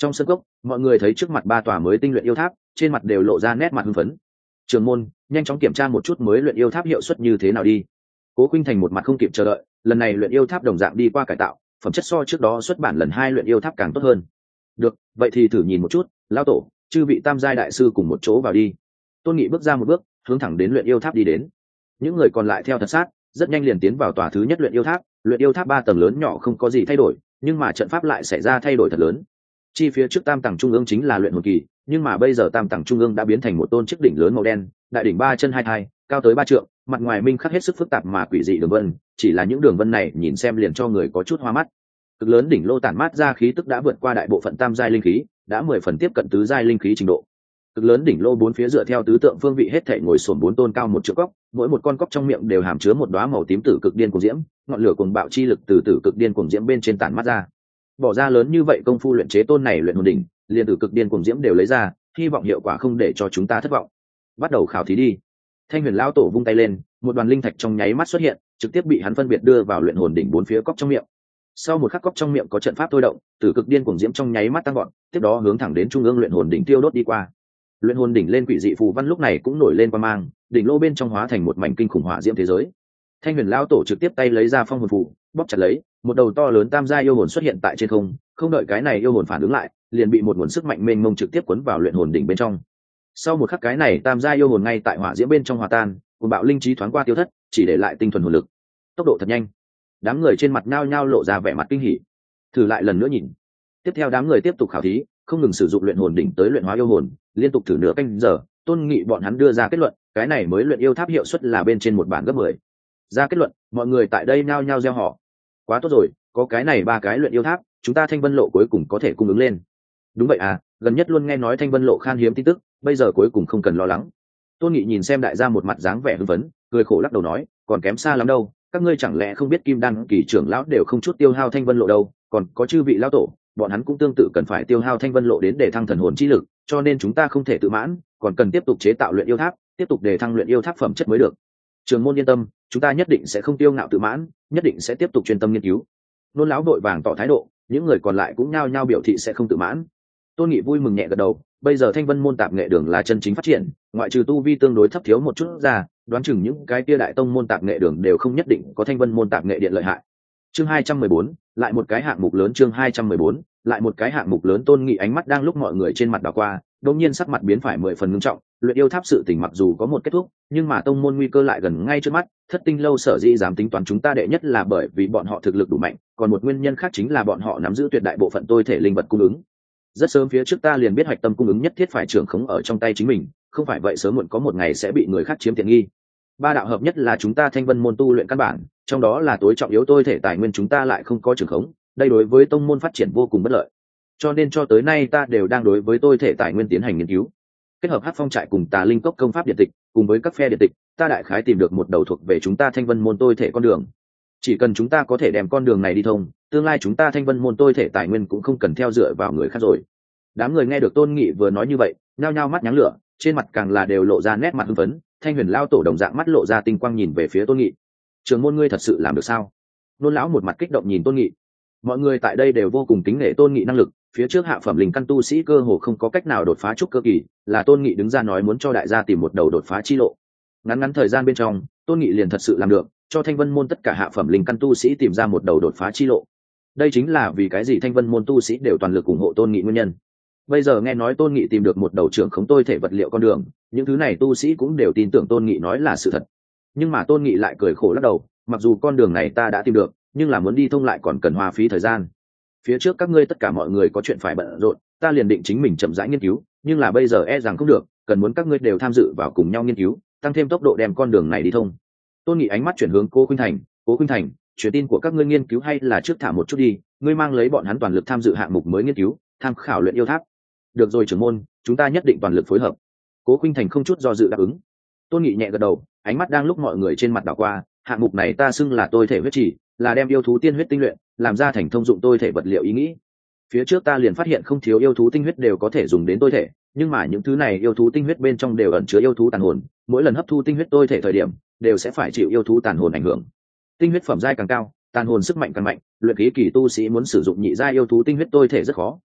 Trong sân cốc, mọi người thấy trước mặt ba tòa mới tinh luyện yêu tháp, trên mặt đều lộ ra nét mặt hưng phấn. Trường môn, nhanh chóng kiểm tra một chút mới luyện yêu tháp hiệu suất như thế nào đi. Cố Khuynh Thành một mặt không kịp chờ đợi, lần này luyện yêu tháp đồng dạng đi qua cải tạo, phẩm chất so trước đó xuất bản lần hai luyện yêu tháp càng tốt hơn. Được, vậy thì thử nhìn một chút, lão tổ, chư vị tam giai đại sư cùng một chỗ vào đi. Tôn Nghị bước ra một bước, hướng thẳng đến luyện yêu tháp đi đến. Những người còn lại theo thật sát, rất nhanh liền tiến vào tòa thứ nhất luyện yêu tháp. Luyện yêu tháp ba tầng lớn nhỏ không có gì thay đổi, nhưng mà trận pháp lại xảy ra thay đổi thật lớn. Chi phía trước tam tầng trung ương chính là luyện hồn kỳ, nhưng mà bây giờ tam tầng trung ương đã biến thành một tôn chiếc đỉnh lớn màu đen, đại đỉnh ba chân hai thai, cao tới ba trượng, mặt ngoài minh khắc hết sức phức tạp mà quỷ dị đường vân, chỉ là những đường vân này nhìn xem liền cho người có chút hoa mắt. Cực lớn đỉnh lô tản mát ra khí tức đã vượt qua đại bộ phận tam giai linh khí, đã mười phần tiếp cận tứ giai linh khí trình độ. Cực lớn đỉnh lô bốn phía dựa theo tứ tượng phương vị hết thảy ngồi xổm bốn tôn cao một trượng cốc, mỗi một con cốc trong miệng đều hàm chứa một đóa màu tím tử cực điên cuồng diễm, ngọn lửa cuồng bạo chi lực từ tử cực điên cuồng diễm bên trên tản mát ra. Bỏ ra lớn như vậy công phu luyện chế tôn này luyện hồn đỉnh, liền tử cực điên cuồng diễm đều lấy ra, hy vọng hiệu quả không để cho chúng ta thất vọng. Bắt đầu khảo thí đi. Thanh Huyền lão tổ vung tay lên, một đoàn linh thạch trong nháy mắt xuất hiện, trực tiếp bị hắn phân biệt đưa vào luyện hồn đỉnh bốn phía cốc trong miệng. Sau một khắc cốc trong miệng có trận pháp thôi động, tử cực điên cuồng diễm trong nháy mắt tăng gọn, tiếp đó hướng thẳng đến trung ương luyện hồn đỉnh tiêu đốt đi qua. Luyện hồn đỉnh lên quỷ dị phù văn lúc này cũng nổi lên quang mang, đỉnh lô bên trong hóa thành một mảnh kinh khủng hỏa diễm thế giới. Thanh Huyền lão tổ trực tiếp tay lấy ra phong hồn phù, bóp chặt lấy, một đầu to lớn tam gia yêu hồn xuất hiện tại trên không, không đợi cái này yêu hồn phản ứng lại, liền bị một nguồn sức mạnh mênh mông trực tiếp cuốn vào luyện hồn đỉnh bên trong. Sau một khắc cái này tam gia yêu hồn ngay tại hỏa diễm bên trong hòa tan, cuồng bạo linh trí thoáng qua tiêu thất, chỉ để lại tinh thuần hồn lực. Tốc độ thật nhanh. Đám người trên mặt nhao nhao lộ ra vẻ mặt kinh hỉ. Thử lại lần nữa nhìn. Tiếp theo đám người tiếp tục khảo thí, không ngừng sử dụng luyện hồn đỉnh tới luyện hóa yêu hồn, liên tục thử nửa canh giờ. Tôn Nghị bọn hắn đưa ra kết luận, cái này mới luyện yêu tháp hiệu suất là bên trên một bản gấp mười. Ra kết luận, mọi người tại đây nhao nhao reo hò. Quá tốt rồi, có cái này ba cái luyện yêu tháp, chúng ta Thanh Vân Lộ cuối cùng có thể cung ứng lên. Đúng vậy à, gần nhất luôn nghe nói Thanh Vân Lộ khan hiếm tin tức, bây giờ cuối cùng không cần lo lắng. Tôn Nghị nhìn xem đại gia một mặt dáng vẻ hưng phấn, cười khổ lắc đầu nói, còn kém xa lắm đâu, các ngươi chẳng lẽ không biết Kim Đan kỳ trưởng lão đều không chút tiêu hao Thanh Vân Lộ đâu, còn có chư vị lão tổ, bọn hắn cũng tương tự cần phải tiêu hao Thanh Vân Lộ đến để thăng thần hồn chi lực, cho nên chúng ta không thể tự mãn, còn cần tiếp tục chế tạo luyện yêu tháp, tiếp tục để thăng luyện yêu tháp phẩm chất mới được. Trường môn yên tâm, chúng ta nhất định sẽ không tiêu ngạo tự mãn, nhất định sẽ tiếp tục chuyên tâm nghiên cứu. Nôn lão vội vàng tỏ thái độ, những người còn lại cũng nhao nhao biểu thị sẽ không tự mãn. Tôn Nghị vui mừng nhẹ gật đầu, bây giờ Thanh Vân môn tạp nghệ đường là chân chính phát triển, ngoại trừ tu vi tương đối thấp thiếu một chút ra, đoán chừng những cái kia đại tông môn tạp nghệ đường đều không nhất định có Thanh Vân môn tạp nghệ điện lợi hại. Chương hai trăm mười bốn, lại một cái hạng mục lớn. Chương hai trăm mười bốn, lại một cái hạng mục lớn. Tôn Nghị ánh mắt đang lúc mọi người trên mặt đảo qua, đột nhiên sắc mặt biến phải mười phần nghiêm trọng. Luyện yêu tháp sự tình mặc dù có một kết thúc, nhưng mà tông môn nguy cơ lại gần ngay trước mắt. Thất Tinh lâu sở dĩ dám tính toán chúng ta đệ nhất là bởi vì bọn họ thực lực đủ mạnh, còn một nguyên nhân khác chính là bọn họ nắm giữ tuyệt đại bộ phận tôi thể linh vật cung ứng. Rất sớm phía trước ta liền biết hoạch tâm cung ứng nhất thiết phải trưởng khống ở trong tay chính mình, không phải vậy sớm muộn có một ngày sẽ bị người khác chiếm tiện nghi. Ba đạo hợp nhất là chúng ta Thanh Vân môn tu luyện căn bản, trong đó là tối trọng yếu tôi thể tài nguyên chúng ta lại không có trưởng khống, đây đối với tông môn phát triển vô cùng bất lợi. Cho nên cho tới nay ta đều đang đối với tôi thể tài nguyên tiến hành nghiên cứu. Kết hợp Hắc Phong trại cùng Tà Linh cốc công pháp điện tịch, cùng với các phe điện tịch, ta đại khái tìm được một đầu thuộc về chúng ta Thanh Vân môn tôi thể con đường. Chỉ cần chúng ta có thể đem con đường này đi thông, tương lai chúng ta Thanh Vân môn tôi thể tài nguyên cũng không cần theo dựa vào người khác rồi. Đám người nghe được Tôn Nghị vừa nói như vậy, nhao nhao mắt nháng lửa, trên mặt càng là đều lộ ra nét mặt hưng phấn. Thanh Huyền lao tổ đồng dạng mắt lộ ra tinh quang nhìn về phía Tôn Nghị. Trường môn ngươi thật sự làm được sao? Nôn lão một mặt kích động nhìn Tôn Nghị. Mọi người tại đây đều vô cùng kính nể Tôn Nghị năng lực, phía trước hạ phẩm linh căn tu sĩ cơ hồ không có cách nào đột phá trúc cơ kỳ, là Tôn Nghị đứng ra nói muốn cho đại gia tìm một đầu đột phá chi lộ. Ngắn ngắn thời gian bên trong, Tôn Nghị liền thật sự làm được, cho Thanh Vân môn tất cả hạ phẩm linh căn tu sĩ tìm ra một đầu đột phá chi lộ. Đây chính là vì cái gì Thanh Vân môn tu sĩ đều toàn lực ủng hộ Tôn Nghị nguyên nhân. Bây giờ nghe nói Tôn Nghị tìm được một đầu trưởng khống tôi thể vật liệu con đường, những thứ này tu sĩ cũng đều tin tưởng Tôn Nghị nói là sự thật. Nhưng mà Tôn Nghị lại cười khổ lắc đầu, mặc dù con đường này ta đã tìm được, nhưng là muốn đi thông lại còn cần hoa phí thời gian. Phía trước các ngươi tất cả mọi người có chuyện phải bận rộn, ta liền định chính mình chậm rãi nghiên cứu, nhưng là bây giờ e rằng không được, cần muốn các ngươi đều tham dự vào cùng nhau nghiên cứu, tăng thêm tốc độ đem con đường này đi thông. Tôn Nghị ánh mắt chuyển hướng Cố Khuynh Thành, Cố Khuynh Thành, truyền tin của các ngươi nghiên cứu hay là trước thả một chút đi, ngươi mang lấy bọn hắn toàn lực tham dự hạng mục mới nghiên cứu, tham khảo luyện yêu tháp. Được rồi trưởng môn, chúng ta nhất định toàn lực phối hợp. Cố Khuynh Thành không chút do dự đáp ứng. Tôn Nghị nhẹ gật đầu, ánh mắt đang lúc mọi người trên mặt đảo qua, hạng mục này ta xưng là tôi thể huyết chỉ, là đem yêu thú tiên huyết tinh luyện, làm ra thành thông dụng tôi thể vật liệu ý nghĩ. Phía trước ta liền phát hiện không thiếu yêu thú tinh huyết đều có thể dùng đến tôi thể, nhưng mà những thứ này yêu thú tinh huyết bên trong đều ẩn chứa yêu thú tàn hồn, mỗi lần hấp thu tinh huyết tôi thể thời điểm, đều sẽ phải chịu yêu thú tàn hồn ảnh hưởng. Tinh huyết phẩm giai càng cao, tàn hồn sức mạnh càng mạnh, luyện khí kỳ tu sĩ muốn sử dụng nhị giai yêu thú tinh huyết tôi thể rất khó,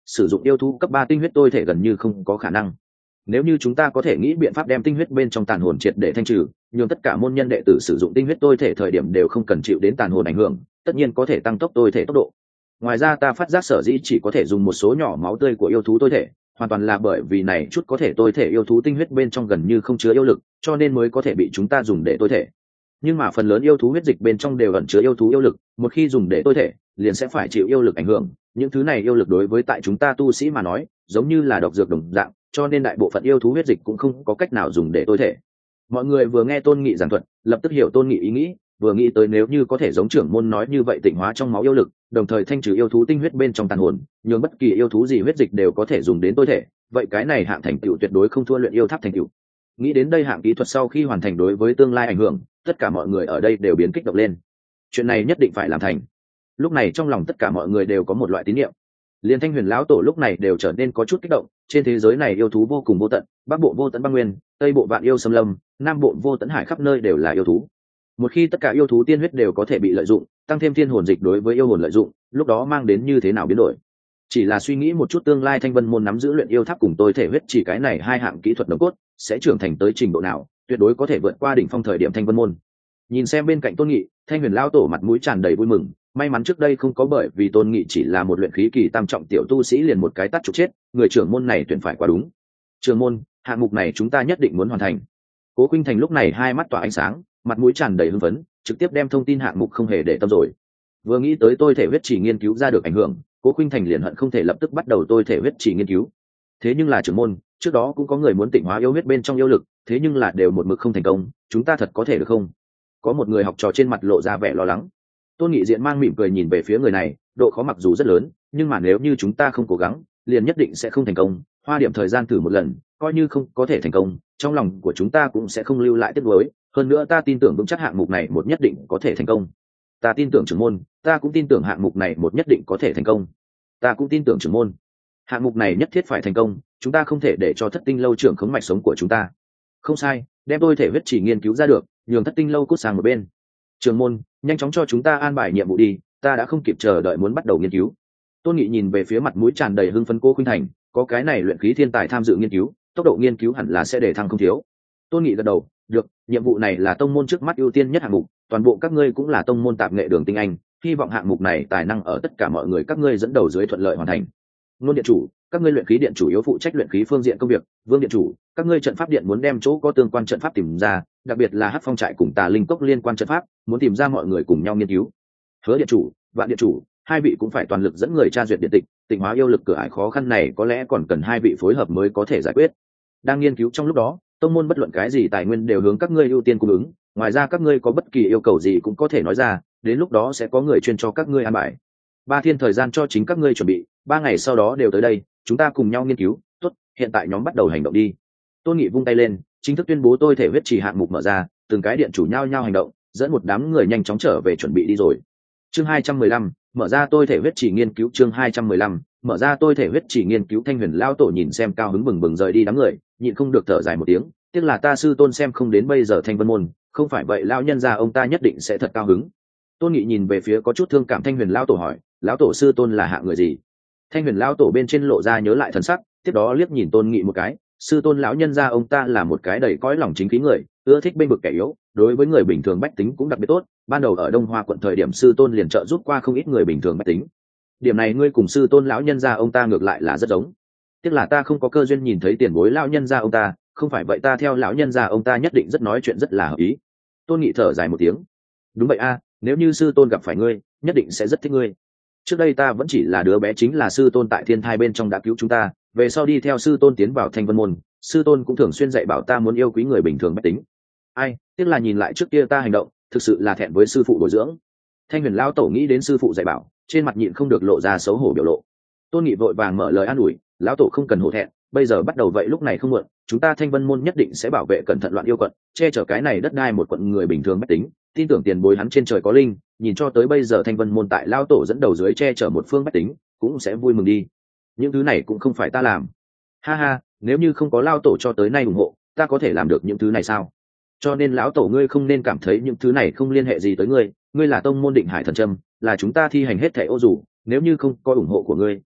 sử dụng yêu thú cấp ba tinh huyết tôi thể gần như không có khả năng. Nếu như chúng ta có thể nghĩ biện pháp đem tinh huyết bên trong tàn hồn triệt để thanh trừ, nhưng tất cả môn nhân đệ tử sử dụng tinh huyết tôi thể thời điểm đều không cần chịu đến tàn hồn ảnh hưởng, tất nhiên có thể tăng tốc tôi thể tốc độ. Ngoài ra ta phát giác sở dĩ chỉ có thể dùng một số nhỏ máu tươi của yêu thú tôi thể, hoàn toàn là bởi vì này chút có thể tôi thể yêu thú tinh huyết bên trong gần như không chứa yêu lực, cho nên mới có thể bị chúng ta dùng để tôi thể. Nhưng mà phần lớn yêu thú huyết dịch bên trong đều ẩn chứa yêu thú yêu lực, một khi dùng để tôi thể, liền sẽ phải chịu yêu lực ảnh hưởng. Những thứ này yêu lực đối với tại chúng ta tu sĩ mà nói, giống như là độc dược đồng dạng, cho nên đại bộ phận yêu thú huyết dịch cũng không có cách nào dùng để tôi thể. Mọi người vừa nghe Tôn Nghị giảng thuật, lập tức hiểu Tôn Nghị ý nghĩ, vừa nghĩ tới nếu như có thể giống trưởng môn nói như vậy tịnh hóa trong máu yêu lực, đồng thời thanh trừ yêu thú tinh huyết bên trong tàn hồn, nhường bất kỳ yêu thú gì huyết dịch đều có thể dùng đến tôi thể, vậy cái này hạng thành tựu tuyệt đối không thua luyện yêu tháp thành tựu. Nghĩ đến đây hạng kỹ thuật sau khi hoàn thành đối với tương lai ảnh hưởng, tất cả mọi người ở đây đều biến kích động lên. Chuyện này nhất định phải làm thành. Lúc này trong lòng tất cả mọi người đều có một loại tín niệm. Liên Thanh Huyền lão tổ lúc này đều trở nên có chút kích động, trên thế giới này yêu thú vô cùng vô tận, bắc bộ vô tận băng nguyên, tây bộ vạn yêu xâm lâm, nam bộ vô tận hải khắp nơi đều là yêu thú. Một khi tất cả yêu thú tiên huyết đều có thể bị lợi dụng, tăng thêm thiên hồn dịch đối với yêu hồn lợi dụng, lúc đó mang đến như thế nào biến đổi. Chỉ là suy nghĩ một chút tương lai Thanh Vân môn nắm giữ luyện yêu tháp cùng tôi thể huyết chỉ cái này hai hạng kỹ thuật đồng cốt sẽ trưởng thành tới trình độ nào, tuyệt đối có thể vượt qua đỉnh phong thời điểm Thanh Vân môn. Nhìn xem bên cạnh Tôn Nghị, Thanh Huyền lão tổ mặt mũi tràn đầy vui mừng, may mắn trước đây không có bởi vì Tôn Nghị chỉ là một luyện khí kỳ tam trọng tiểu tu sĩ liền một cái tát trục chết, người trưởng môn này tuyển phải quá đúng. Trưởng môn, hạng mục này chúng ta nhất định muốn hoàn thành. Cố Khuynh Thành lúc này hai mắt tỏa ánh sáng, mặt mũi tràn đầy hưng phấn, trực tiếp đem thông tin hạng mục không hề để tâm rồi. Vừa nghĩ tới tôi thể huyết chỉ nghiên cứu ra được ảnh hưởng, Cố Khuynh Thành liền hận không thể lập tức bắt đầu tôi thể huyết chỉ nghiên cứu. Thế nhưng là trưởng môn, trước đó cũng có người muốn tịnh hóa yêu huyết bên trong yêu lực, thế nhưng là đều một mực không thành công, chúng ta thật có thể được không? Có một người học trò trên mặt lộ ra vẻ lo lắng. Tôn Nghị diện mang mỉm cười nhìn về phía người này, độ khó mặc dù rất lớn, nhưng mà nếu như chúng ta không cố gắng, liền nhất định sẽ không thành công. Hoa điểm thời gian thử một lần, coi như không có thể thành công, trong lòng của chúng ta cũng sẽ không lưu lại tiếc nuối. Hơn nữa ta tin tưởng vững chắc hạng mục này một nhất định có thể thành công. Ta tin tưởng trưởng môn, ta cũng tin tưởng hạng mục này một nhất định có thể thành công. Ta cũng tin tưởng trưởng môn, hạng mục này nhất thiết phải thành công, chúng ta không thể để cho Thất Tinh lâu trưởng khống mạch sống của chúng ta. Không sai, đem tôi thể huyết chỉ nghiên cứu ra được, nhường Thất Tinh lâu cút sang một bên. Trưởng môn, nhanh chóng cho chúng ta an bài nhiệm vụ đi, ta đã không kịp chờ đợi muốn bắt đầu nghiên cứu. Tôn Nghị nhìn về phía mặt mũi tràn đầy hưng phấn Cố Khuynh Thành, có cái này luyện khí thiên tài tham dự nghiên cứu, tốc độ nghiên cứu hẳn là sẽ để thăng không thiếu. Tôn Nghị gật đầu, được, nhiệm vụ này là tông môn trước mắt ưu tiên nhất hạng mục, toàn bộ các ngươi cũng là tông môn tạp nghệ đường tinh anh, hy vọng hạng mục này tài năng ở tất cả mọi người các ngươi dẫn đầu dưới thuận lợi hoàn thành. Nôn điện chủ, các ngươi luyện khí điện chủ yếu phụ trách luyện khí phương diện công việc. Vương điện chủ, các ngươi trận pháp điện muốn đem chỗ có tương quan trận pháp tìm ra, đặc biệt là Hắc Phong trại cùng Tà Linh cốc liên quan trận pháp, muốn tìm ra mọi người cùng nhau nghiên cứu. Hứa điện chủ, Vạn điện chủ, hai vị cũng phải toàn lực dẫn người tra duyệt điện tịch, tịnh hóa yêu lực cửa ải khó khăn này có lẽ còn cần hai vị phối hợp mới có thể giải quyết. Đang nghiên cứu trong lúc đó, tông môn bất luận cái gì tài nguyên đều hướng các ngươi ưu tiên cung ứng, ngoài ra các ngươi có bất kỳ yêu cầu gì cũng có thể nói ra, đến lúc đó sẽ có người chuyên cho các ngươi an bài. Ba thiên thời gian cho chính các ngươi chuẩn bị, ba ngày sau đó đều tới đây, chúng ta cùng nhau nghiên cứu. Tốt, hiện tại nhóm bắt đầu hành động đi. Tôn Nghị vung tay lên, chính thức tuyên bố tôi thể huyết trì hạng mục mở ra, từng cái điện chủ nhau nhau hành động, dẫn một đám người nhanh chóng trở về chuẩn bị đi rồi. Chương hai trăm mười lăm, mở ra tôi thể huyết trì nghiên cứu. Chương hai trăm mười lăm, mở ra tôi thể huyết trì nghiên cứu. Thanh Huyền lão tổ nhìn xem cao hứng bừng bừng rời đi đám người, nhịn không được thở dài một tiếng, tiếc là ta sư tôn xem không đến bây giờ Thanh Vân môn, không phải vậy lão nhân gia ông ta nhất định sẽ thật cao hứng. Tôn Nghị nhìn về phía có chút thương cảm Thanh Huyền lão tổ hỏi, lão tổ sư tôn là hạng người gì? Thanh Huyền lão tổ bên trên lộ ra nhớ lại thần sắc, tiếp đó liếc nhìn Tôn Nghị một cái, sư tôn lão nhân gia ông ta là một cái đầy cõi lòng chính khí người, ưa thích bên vực kẻ yếu, đối với người bình thường bách tính cũng đặc biệt tốt. Ban đầu ở Đông Hoa quận thời điểm sư tôn liền trợ giúp qua không ít người bình thường bách tính. Điểm này ngươi cùng sư tôn lão nhân gia ông ta ngược lại là rất giống. Tiếc là ta không có cơ duyên nhìn thấy tiền bối lão nhân gia ông ta, không phải vậy ta theo lão nhân gia ông ta nhất định rất nói chuyện rất là hợp ý. Tôn Nghị thở dài một tiếng, đúng vậy a, nếu như sư tôn gặp phải ngươi, nhất định sẽ rất thích ngươi. Trước đây ta vẫn chỉ là đứa bé, chính là sư tôn tại thiên thai bên trong đã cứu chúng ta, về sau đi theo sư tôn tiến vào Thanh Vân môn, sư tôn cũng thường xuyên dạy bảo ta muốn yêu quý người bình thường bách tính. Ai, tiếc là nhìn lại trước kia ta hành động, thực sự là thẹn với sư phụ bồi dưỡng. Thanh Huyền lão tổ nghĩ đến sư phụ dạy bảo, trên mặt nhịn không được lộ ra xấu hổ biểu lộ. Tôn Nghị vội vàng mở lời an ủi, lão tổ không cần hổ thẹn, bây giờ bắt đầu vậy lúc này không muộn, chúng ta Thanh Vân môn nhất định sẽ bảo vệ cẩn thận loạn yêu quận, che chở cái này đất đai một quận người bình thường bách tính, tin tưởng tiền bối hắn trên trời có linh, nhìn cho tới bây giờ Thanh Vân môn tại lão tổ dẫn đầu dưới che chở một phương bách tính, cũng sẽ vui mừng đi. Những thứ này cũng không phải ta làm. Ha ha, nếu như không có lão tổ cho tới nay ủng hộ, ta có thể làm được những thứ này sao? Cho nên lão tổ ngươi không nên cảm thấy những thứ này không liên hệ gì tới ngươi, ngươi là tông môn Định Hải thần châm, là chúng ta thi hành hết thảy ô dù, nếu như không có ủng hộ của ngươi,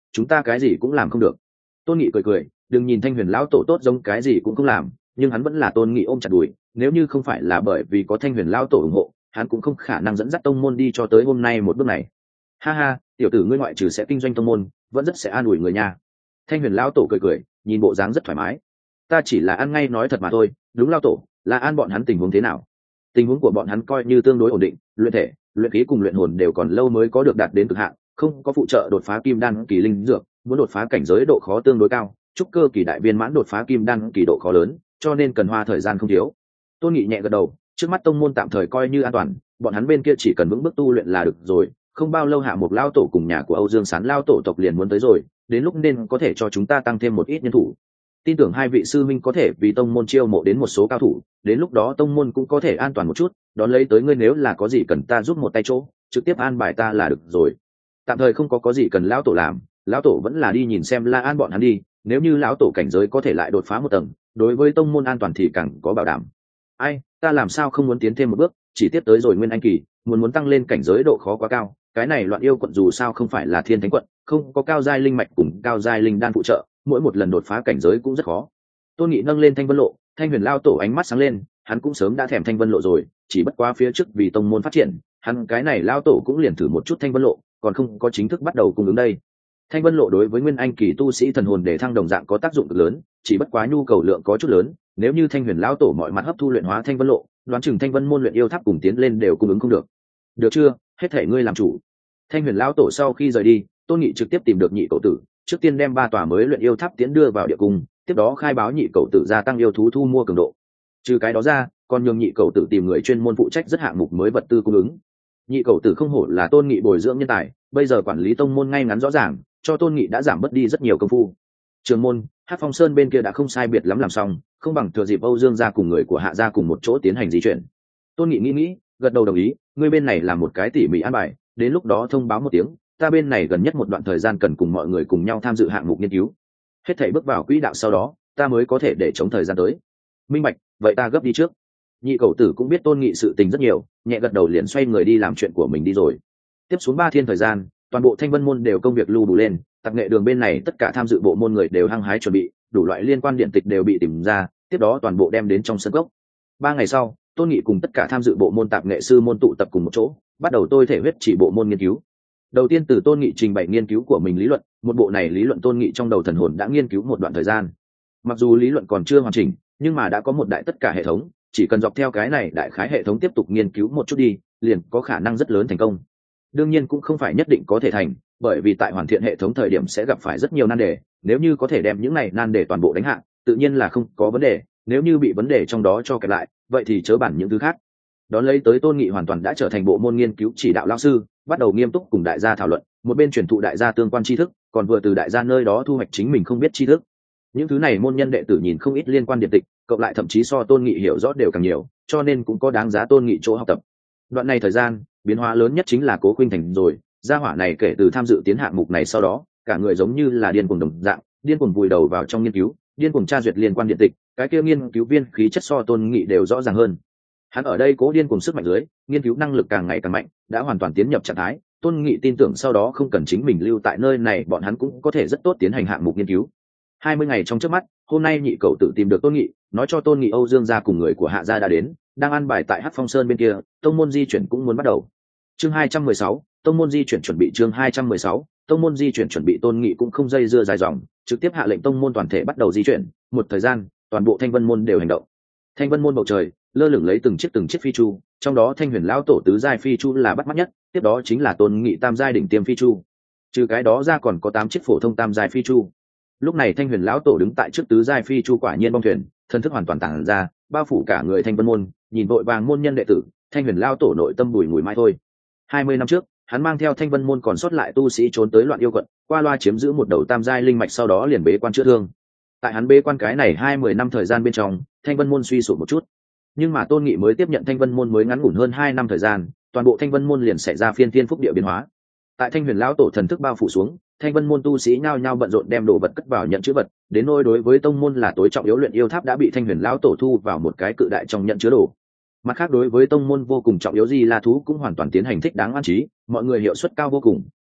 chúng ta cái gì cũng làm không được. Tôn Nghị cười cười, đừng nhìn Thanh Huyền lão tổ tốt giống cái gì cũng không làm, nhưng hắn vẫn là Tôn Nghị ôm chặt đùi, nếu như không phải là bởi vì có Thanh Huyền lão tổ ủng hộ, hắn cũng không khả năng dẫn dắt tông môn đi cho tới hôm nay một bước này. Ha ha, tiểu tử ngươi ngoại trừ sẽ kinh doanh tông môn, vẫn rất sẽ an ủi người nha. Thanh Huyền lão tổ cười cười, nhìn bộ dáng rất thoải mái. Ta chỉ là ăn ngay nói thật mà thôi. Đúng, lão tổ, là an bọn hắn tình huống thế nào? Tình huống của bọn hắn coi như tương đối ổn định, luyện thể, luyện khí cùng luyện hồn đều còn lâu mới có được đạt đến cực hạn, không có phụ trợ đột phá kim đan kỳ linh dược, muốn đột phá cảnh giới độ khó tương đối cao, trúc cơ kỳ đại viên mãn đột phá kim đan kỳ độ khó lớn, cho nên cần hoa thời gian không thiếu. Tôn Nghị nhẹ gật đầu, trước mắt tông môn tạm thời coi như an toàn, bọn hắn bên kia chỉ cần vững bước tu luyện là được rồi. Không bao lâu Hạ Mục lão tổ cùng nhà của Âu Dương Sán lão tổ tộc liền muốn tới rồi, đến lúc nên có thể cho chúng ta tăng thêm một ít nhân thủ. Tin tưởng hai vị sư minh có thể vì tông môn chiêu mộ đến một số cao thủ, đến lúc đó tông môn cũng có thể an toàn một chút, đón lấy tới ngươi nếu là có gì cần ta giúp một tay chỗ, trực tiếp an bài ta là được rồi. Tạm thời không có có gì cần lão tổ làm, lão tổ vẫn là đi nhìn xem La An bọn hắn đi, nếu như lão tổ cảnh giới có thể lại đột phá một tầng, đối với tông môn an toàn thì càng có bảo đảm. Ai, ta làm sao không muốn tiến thêm một bước, chỉ tiếp tới rồi nguyên anh kỳ, muốn muốn tăng lên cảnh giới độ khó quá cao, cái này Loạn Yêu quận dù sao không phải là Thiên Thánh quận, không có cao giai linh mạch cùng cao giai linh đan phụ trợ, mỗi một lần đột phá cảnh giới cũng rất khó. Tôn Nghị nâng lên Thanh Vân Lộ, Thanh Huyền lão tổ ánh mắt sáng lên, hắn cũng sớm đã thèm Thanh Vân Lộ rồi, chỉ bất quá phía trước vì tông môn phát triển, hắn cái này lão tổ cũng liền thử một chút Thanh Vân Lộ, còn không có chính thức bắt đầu cung ứng đây. Thanh Vân Lộ đối với nguyên anh kỳ tu sĩ thần hồn để thăng đồng dạng có tác dụng cực lớn, chỉ bất quá nhu cầu lượng có chút lớn, nếu như Thanh Huyền lão tổ mọi mặt hấp thu luyện hóa Thanh Vân Lộ, đoán chừng Thanh Vân môn luyện yêu tháp cùng tiến lên đều cung ứng không được. Được chưa, hết thể ngươi làm chủ. Thanh Huyền lão tổ sau khi rời đi, Tôn Nghị trực tiếp tìm được nhị cậu tử, trước tiên đem ba tòa mới luyện yêu tháp tiến đưa vào địa cung, tiếp đó khai báo nhị cậu tử gia tăng yêu thú thu mua cường độ. Trừ cái đó ra, còn nhường nhị cậu tử tìm người chuyên môn phụ trách rất hạng mục mới vật tư cung ứng. Nhị cậu tử không hổ là Tôn Nghị bồi dưỡng nhân tài, bây giờ quản lý tông môn ngay ngắn rõ ràng, cho Tôn Nghị đã giảm bớt đi rất nhiều công phu. Trường môn, Hắc Phong Sơn bên kia đã không sai biệt lắm làm xong, không bằng thừa dịp Âu Dương gia cùng người của Hạ gia cùng một chỗ tiến hành di chuyển. Tôn Nghị nghĩ nghĩ, gật đầu đồng ý, ngươi bên này làm một cái tỉ mỉ an bài, đến lúc đó thông báo một tiếng, ta bên này gần nhất một đoạn thời gian cần cùng mọi người cùng nhau tham dự hạng mục nghiên cứu. Hết thảy bước vào quỹ đạo sau đó, ta mới có thể để chống thời gian tới. Minh bạch, vậy ta gấp đi trước. Nhị cậu tử cũng biết Tôn Nghị sự tình rất nhiều, nhẹ gật đầu liền xoay người đi làm chuyện của mình đi rồi. Tiếp xuống ba thiên thời gian, toàn bộ Thanh Vân môn đều công việc lưu đủ lên, tạp nghệ đường bên này tất cả tham dự bộ môn người đều hăng hái chuẩn bị, đủ loại liên quan điện tịch đều bị tìm ra, tiếp đó toàn bộ đem đến trong sân gốc. Ba ngày sau, Tôn Nghị cùng tất cả tham dự bộ môn tạp nghệ sư môn tụ tập cùng một chỗ, bắt đầu tôi thể huyết chỉ bộ môn nghiên cứu. Đầu tiên từ Tôn Nghị trình bày nghiên cứu của mình lý luận, một bộ này lý luận Tôn Nghị trong đầu thần hồn đã nghiên cứu một đoạn thời gian. Mặc dù lý luận còn chưa hoàn chỉnh, nhưng mà đã có một đại tất cả hệ thống, chỉ cần dọc theo cái này đại khái hệ thống tiếp tục nghiên cứu một chút đi, liền có khả năng rất lớn thành công. Đương nhiên cũng không phải nhất định có thể thành, bởi vì tại hoàn thiện hệ thống thời điểm sẽ gặp phải rất nhiều nan đề, nếu như có thể đem những này nan đề toàn bộ đánh hạ, tự nhiên là không có vấn đề, nếu như bị vấn đề trong đó cho kẹp lại, vậy thì chớ bản những thứ khác. Đón lấy tới Tôn Nghị hoàn toàn đã trở thành bộ môn nghiên cứu chỉ đạo lão sư, bắt đầu nghiêm túc cùng đại gia thảo luận, một bên truyền thụ đại gia tương quan tri thức, còn vừa từ đại gia nơi đó thu hoạch chính mình không biết tri thức. Những thứ này môn nhân đệ tử nhìn không ít liên quan điện tịch, cộng lại thậm chí so Tôn Nghị hiểu rõ đều càng nhiều, cho nên cũng có đáng giá Tôn Nghị chỗ học tập. Đoạn này thời gian, biến hóa lớn nhất chính là Cố Khuynh Thành rồi, gia hỏa này kể từ tham dự tiến hạng mục này sau đó, cả người giống như là điên cuồng đồng dạng, điên cuồng vùi đầu vào trong nghiên cứu, điên cuồng tra duyệt liên quan điện tịch, cái kia nghiên cứu viên khí chất so Tôn Nghị đều rõ ràng hơn. Hắn ở đây cố điên cuồng sức mạnh dưới, nghiên cứu năng lực càng ngày càng mạnh, đã hoàn toàn tiến nhập trạng thái. Tôn Nghị tin tưởng sau đó không cần chính mình lưu tại nơi này, bọn hắn cũng có thể rất tốt tiến hành hạng mục nghiên cứu. Hai mươi ngày trong trước mắt, hôm nay nhị cậu tự tìm được Tôn Nghị, nói cho Tôn Nghị Âu Dương gia cùng người của Hạ gia đã đến, đang ăn bài tại Hắc Phong Sơn bên kia, tông môn di chuyển cũng muốn bắt đầu. Chương hai trăm mười sáu, tông môn di chuyển chuẩn bị. Chương hai trăm mười sáu, tông môn di chuyển chuẩn bị. Tôn Nghị cũng không dây dưa dài dòng, trực tiếp hạ lệnh tông môn toàn thể bắt đầu di chuyển. Một thời gian, toàn bộ Thanh Vân môn đều hành động. Thanh Vân môn bầu trời lơ lửng lấy từng chiếc từng chiếc phi chu, trong đó Thanh Huyền lão tổ tứ giai phi chu là bắt mắt nhất, tiếp đó chính là Tôn Nghị tam giai đỉnh tiêm phi chu. Trừ cái đó ra còn có tám chiếc phổ thông tam giai phi chu. Lúc này Thanh Huyền lão tổ đứng tại trước tứ giai phi chu quả nhiên bong thuyền, thân thức hoàn toàn tản ra, bao phủ cả người Thanh Vân môn, nhìn vội vàng môn nhân đệ tử, Thanh Huyền lão tổ nội tâm bùi ngùi mãi thôi. Hai mươi năm trước, hắn mang theo Thanh Vân môn còn sót lại tu sĩ trốn tới Loạn Yêu quận, qua loa chiếm giữ một đầu tam giai linh mạch, sau đó liền bế quan chữa thương. Tại hắn bế quan cái này hai mươi năm thời gian bên trong, Thanh Vân môn suy sụp một chút, nhưng mà Tôn Nghị mới tiếp nhận Thanh Vân môn mới ngắn ngủn hơn hai năm thời gian, toàn bộ Thanh Vân môn liền xảy ra phiên thiên phúc địa biến hóa. Tại Thanh Huyền lão tổ thần thức bao phủ xuống, Thanh Vân môn tu sĩ nhao nhao bận rộn đem đồ vật cất vào nhận chứa vật, đến nỗi đối với tông môn là tối trọng yếu luyện yêu tháp đã bị Thanh Huyền lão tổ thu vào một cái cự đại trong nhận chứa đồ. Mặt khác đối với tông môn vô cùng trọng yếu Di La thú cũng hoàn toàn tiến hành thích đáng an trí, mọi người hiệu suất cao vô cùng,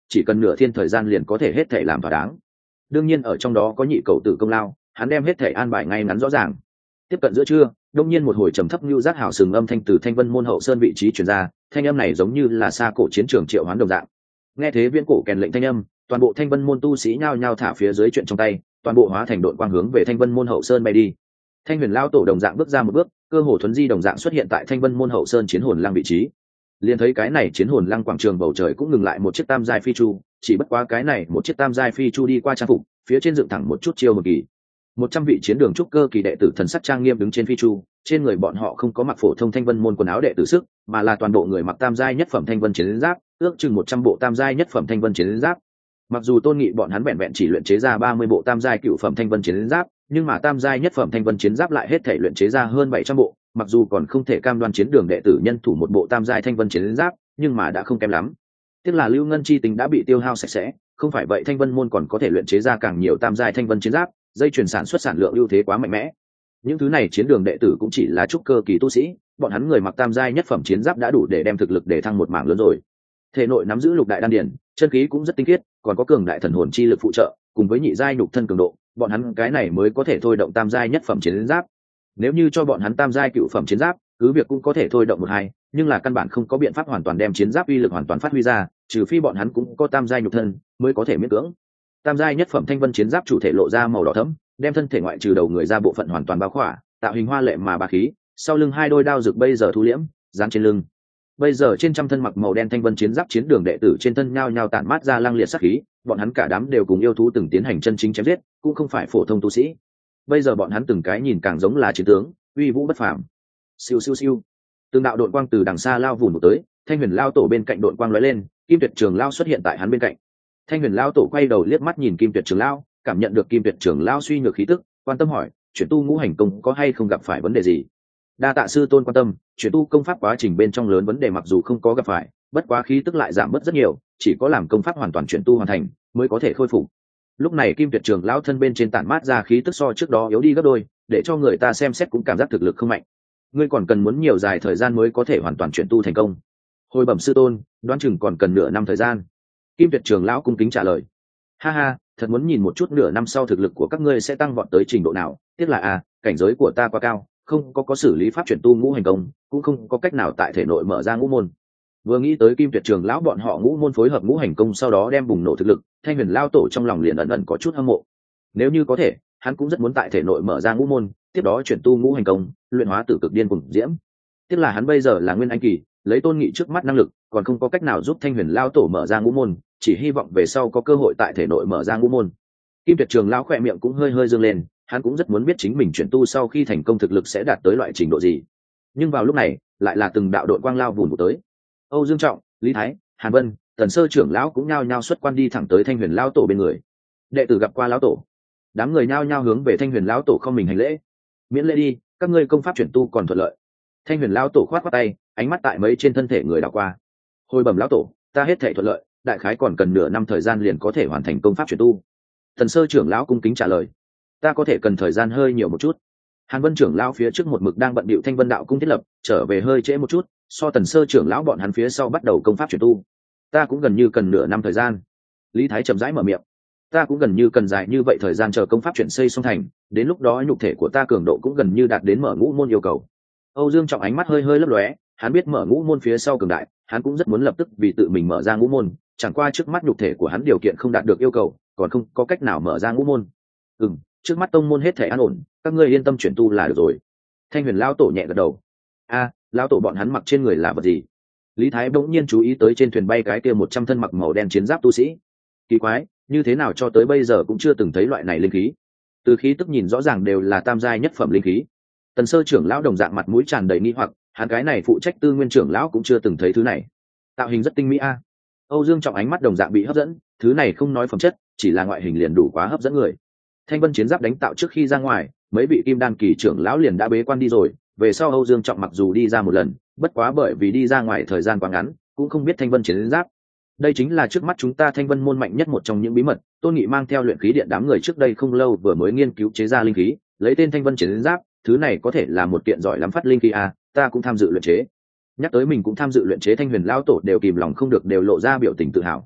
chỉ cần nửa thiên thời gian liền có thể hết thể làm thỏa đáng. Đương nhiên ở trong đó có nhị cầu tử công lao, hắn đem hết thể an bài ngay ngắn rõ ràng. Tiếp cận giữa trưa, đông nhiên một hồi trầm thấp như rác hào sừng âm thanh từ Thanh Vân môn hậu sơn vị trí truyền ra, thanh âm này giống như là xa cổ chiến trường triệu hoán đồng dạng. Nghe thế viễn cổ kèn lệnh thanh âm, toàn bộ Thanh Vân môn tu sĩ nhao nhao thả phía dưới chuyện trong tay, toàn bộ hóa thành đội quang hướng về Thanh Vân môn hậu sơn bay đi. Thanh Huyền lão tổ đồng dạng bước ra một bước, cơ hồ thuấn di đồng dạng xuất hiện tại Thanh Vân môn hậu sơn chiến hồn lăng vị trí. Liền thấy cái này chiến hồn lăng quảng trường bầu trời cũng ngừng lại một chiếc tam giai phi chu, chỉ bất quá cái này một chiếc tam giai phi chu đi qua trang phục, phía trên dựng thẳng một chút chiêu một kỳ. Một trăm vị chiến đường trúc cơ kỳ đệ tử thần sắc trang nghiêm đứng trên phi chu, trên người bọn họ không có mặc phổ thông Thanh Vân môn quần áo đệ tử sức, mà là toàn bộ người mặc tam giai nhất phẩm Thanh Vân chiến giáp, ước chừng một trăm bộ tam giai nhất phẩm Thanh Vân chiến giáp. Mặc dù Tôn Nghị bọn hắn vẹn vẹn chỉ luyện chế ra ba mươi bộ tam giai cựu phẩm Thanh Vân chiến giáp, nhưng mà tam giai nhất phẩm Thanh Vân chiến giáp lại hết thể luyện chế ra hơn bảy trăm bộ, mặc dù còn không thể cam đoan chiến đường đệ tử nhân thủ một bộ tam giai Thanh Vân chiến giáp, nhưng mà đã không kém lắm. Tiếc là Lưu Ngân chi tính đã bị tiêu hao sạch sẽ, không phải vậy Thanh Vân môn còn có thể luyện chế ra càng nhiều tam giai Thanh Vân chiến giáp, dây chuyển sản xuất sản lượng ưu thế quá mạnh mẽ. Những thứ này chiến đường đệ tử cũng chỉ là trúc cơ kỳ tu sĩ, bọn hắn người mặc tam giai nhất phẩm chiến giáp đã đủ để đem thực lực để thăng một mảng lớn rồi. Thể nội nắm giữ lục đại đan điển, chân khí cũng rất tinh khiết, còn có cường đại thần hồn chi lực phụ trợ, cùng với nhị giai nhục thân cường độ, bọn hắn cái này mới có thể thôi động tam giai nhất phẩm chiến giáp. Nếu như cho bọn hắn tam giai cựu phẩm chiến giáp, cứ việc cũng có thể thôi động một hai, nhưng là căn bản không có biện pháp hoàn toàn đem chiến giáp uy lực hoàn toàn phát huy ra, trừ phi bọn hắn cũng có tam giai nhục thân mới có thể miễn cưỡng. Tam giai nhất phẩm Thanh Vân chiến giáp chủ thể lộ ra màu đỏ thẫm, đem thân thể ngoại trừ đầu người ra bộ phận hoàn toàn bao khỏa, tạo hình hoa lệ mà bá khí. Sau lưng hai đôi đao rực bây giờ thu liễm, dán trên lưng. Bây giờ trên trăm thân mặc màu đen Thanh Vân chiến giáp chiến đường đệ tử trên thân nhao nhao tản mát ra lăng liệt sát khí, bọn hắn cả đám đều cùng yêu thú từng tiến hành chân chính chém giết, cũng không phải phổ thông tu sĩ. Bây giờ bọn hắn từng cái nhìn càng giống là chiến tướng, uy vũ bất phàm. Siêu siêu siêu. Từng đạo đội quang từ đằng xa lao vụn tới, Thanh Huyền lão tổ bên cạnh đội quang lóe lên, Kim Tuyệt Trường lão xuất hiện tại hắn bên cạnh. Thanh Huyền lão tổ quay đầu liếc mắt nhìn Kim Tuyệt Trường lão, cảm nhận được Kim Tuyệt Trường lão suy nhược khí tức, quan tâm hỏi, chuyển tu ngũ hành công có hay không gặp phải vấn đề gì? Đa tạ sư tôn quan tâm, chuyển tu công pháp quá trình bên trong lớn vấn đề mặc dù không có gặp phải, bất quá khí tức lại giảm bớt rất nhiều, chỉ có làm công pháp hoàn toàn chuyển tu hoàn thành mới có thể khôi phục. Lúc này Kim Tuyệt Trường lão thân bên trên tản mát ra khí tức so trước đó yếu đi gấp đôi, để cho người ta xem xét cũng cảm giác thực lực không mạnh. Ngươi còn cần muốn nhiều dài thời gian mới có thể hoàn toàn chuyển tu thành công. Hồi bẩm sư tôn, đoán chừng còn cần nửa năm thời gian. Kim Tuyệt Trường lão cung kính trả lời. Ha ha, thật muốn nhìn một chút nửa năm sau thực lực của các ngươi sẽ tăng vọt tới trình độ nào, tiếc là à, cảnh giới của ta quá cao, không có có xử lý pháp chuyển tu ngũ hành công, cũng không có cách nào tại thể nội mở ra ngũ môn. Vừa nghĩ tới Kim Tuyệt Trường lão bọn họ ngũ môn phối hợp ngũ hành công sau đó đem bùng nổ thực lực, Thanh Huyền lão tổ trong lòng liền ẩn ẩn có chút hâm mộ. Nếu như có thể, hắn cũng rất muốn tại thể nội mở ra ngũ môn, tiếp đó chuyển tu ngũ hành công, luyện hóa tử cực điên cuồng diễm. Tiếc là hắn bây giờ là nguyên anh kỳ, lấy Tôn Nghị trước mắt năng lực, còn không có cách nào giúp Thanh Huyền lão tổ mở ra ngũ môn, chỉ hy vọng về sau có cơ hội tại thể nội mở ra ngũ môn. Kim Tuyệt Trường lão khỏe miệng cũng hơi hơi dương lên, hắn cũng rất muốn biết chính mình chuyển tu sau khi thành công thực lực sẽ đạt tới loại trình độ gì. Nhưng vào lúc này, lại là từng đạo đội quang lao vụn tới. Âu Dương Trọng, Lý Thái, Hàn Vân, Tần Sơ trưởng lão cũng nhao nhao xuất quan đi thẳng tới Thanh Huyền lão tổ bên người. Đệ tử gặp qua lão tổ. Đám người nhao nhao hướng về Thanh Huyền lão tổ không mình hành lễ. Miễn lễ đi, các ngươi công pháp chuyển tu còn thuận lợi. Thanh Huyền lão tổ khoát khoát tay, ánh mắt tại mấy trên thân thể người đảo qua. Hồi bẩm lão tổ, ta hết thể thuận lợi, đại khái còn cần nửa năm thời gian liền có thể hoàn thành công pháp chuyển tu. Tần Sơ trưởng lão cung kính trả lời. Ta có thể cần thời gian hơi nhiều một chút. Hàn Vân trưởng lão phía trước một mực đang bận bịu Thanh Vân đạo cung thiết lập, trở về hơi trễ một chút, so Tần Sơ trưởng lão bọn hắn phía sau bắt đầu công pháp chuyển tu. Ta cũng gần như cần nửa năm thời gian. Lý Thái chậm rãi mở miệng. Ta cũng gần như cần dài như vậy thời gian chờ công pháp chuyển xây xong thành, đến lúc đó nhục thể của ta cường độ cũng gần như đạt đến mở ngũ môn yêu cầu. Âu Dương Trọng ánh mắt hơi hơi lấp lóe, hắn biết mở ngũ môn phía sau cường đại, hắn cũng rất muốn lập tức vì tự mình mở ra ngũ môn, chẳng qua trước mắt nhục thể của hắn điều kiện không đạt được yêu cầu, còn không có cách nào mở ra ngũ môn. Ừm, trước mắt tông môn hết thể an ổn, các ngươi yên tâm chuyển tu là được rồi. Thanh Huyền lão tổ nhẹ gật đầu. A, lão tổ bọn hắn mặc trên người là vật gì? Lý Thái bỗng nhiên chú ý tới trên thuyền bay cái kia một trăm thân mặc màu đen chiến giáp tu sĩ. Kỳ quái, như thế nào cho tới bây giờ cũng chưa từng thấy loại này linh khí. Từ khí tức nhìn rõ ràng đều là tam giai nhất phẩm linh khí. Tần Sơ trưởng lão đồng dạng mặt mũi tràn đầy nghi hoặc, hắn cái này phụ trách tư nguyên trưởng lão cũng chưa từng thấy thứ này. Tạo hình rất tinh mỹ a. Âu Dương Trọng ánh mắt đồng dạng bị hấp dẫn, thứ này không nói phẩm chất, chỉ là ngoại hình liền đủ quá hấp dẫn người. Thanh Vân chiến giáp đánh tạo trước khi ra ngoài, mấy vị kim đan kỳ trưởng lão liền đã bế quan đi rồi, về sau Âu Dương Trọng mặc dù đi ra một lần, bất quá bởi vì đi ra ngoài thời gian quá ngắn, cũng không biết Thanh Vân chiến giáp. Đây chính là trước mắt chúng ta Thanh Vân môn mạnh nhất một trong những bí mật, Tôn Nghị mang theo luyện khí điện đám người trước đây không lâu vừa mới nghiên cứu chế ra linh khí, lấy tên Thanh Vân chiến giáp, thứ này có thể là một kiện giỏi lắm phát linh khí a, ta cũng tham dự luyện chế. Nhắc tới mình cũng tham dự luyện chế, Thanh Huyền lão tổ đều kìm lòng không được đều lộ ra biểu tình tự hào.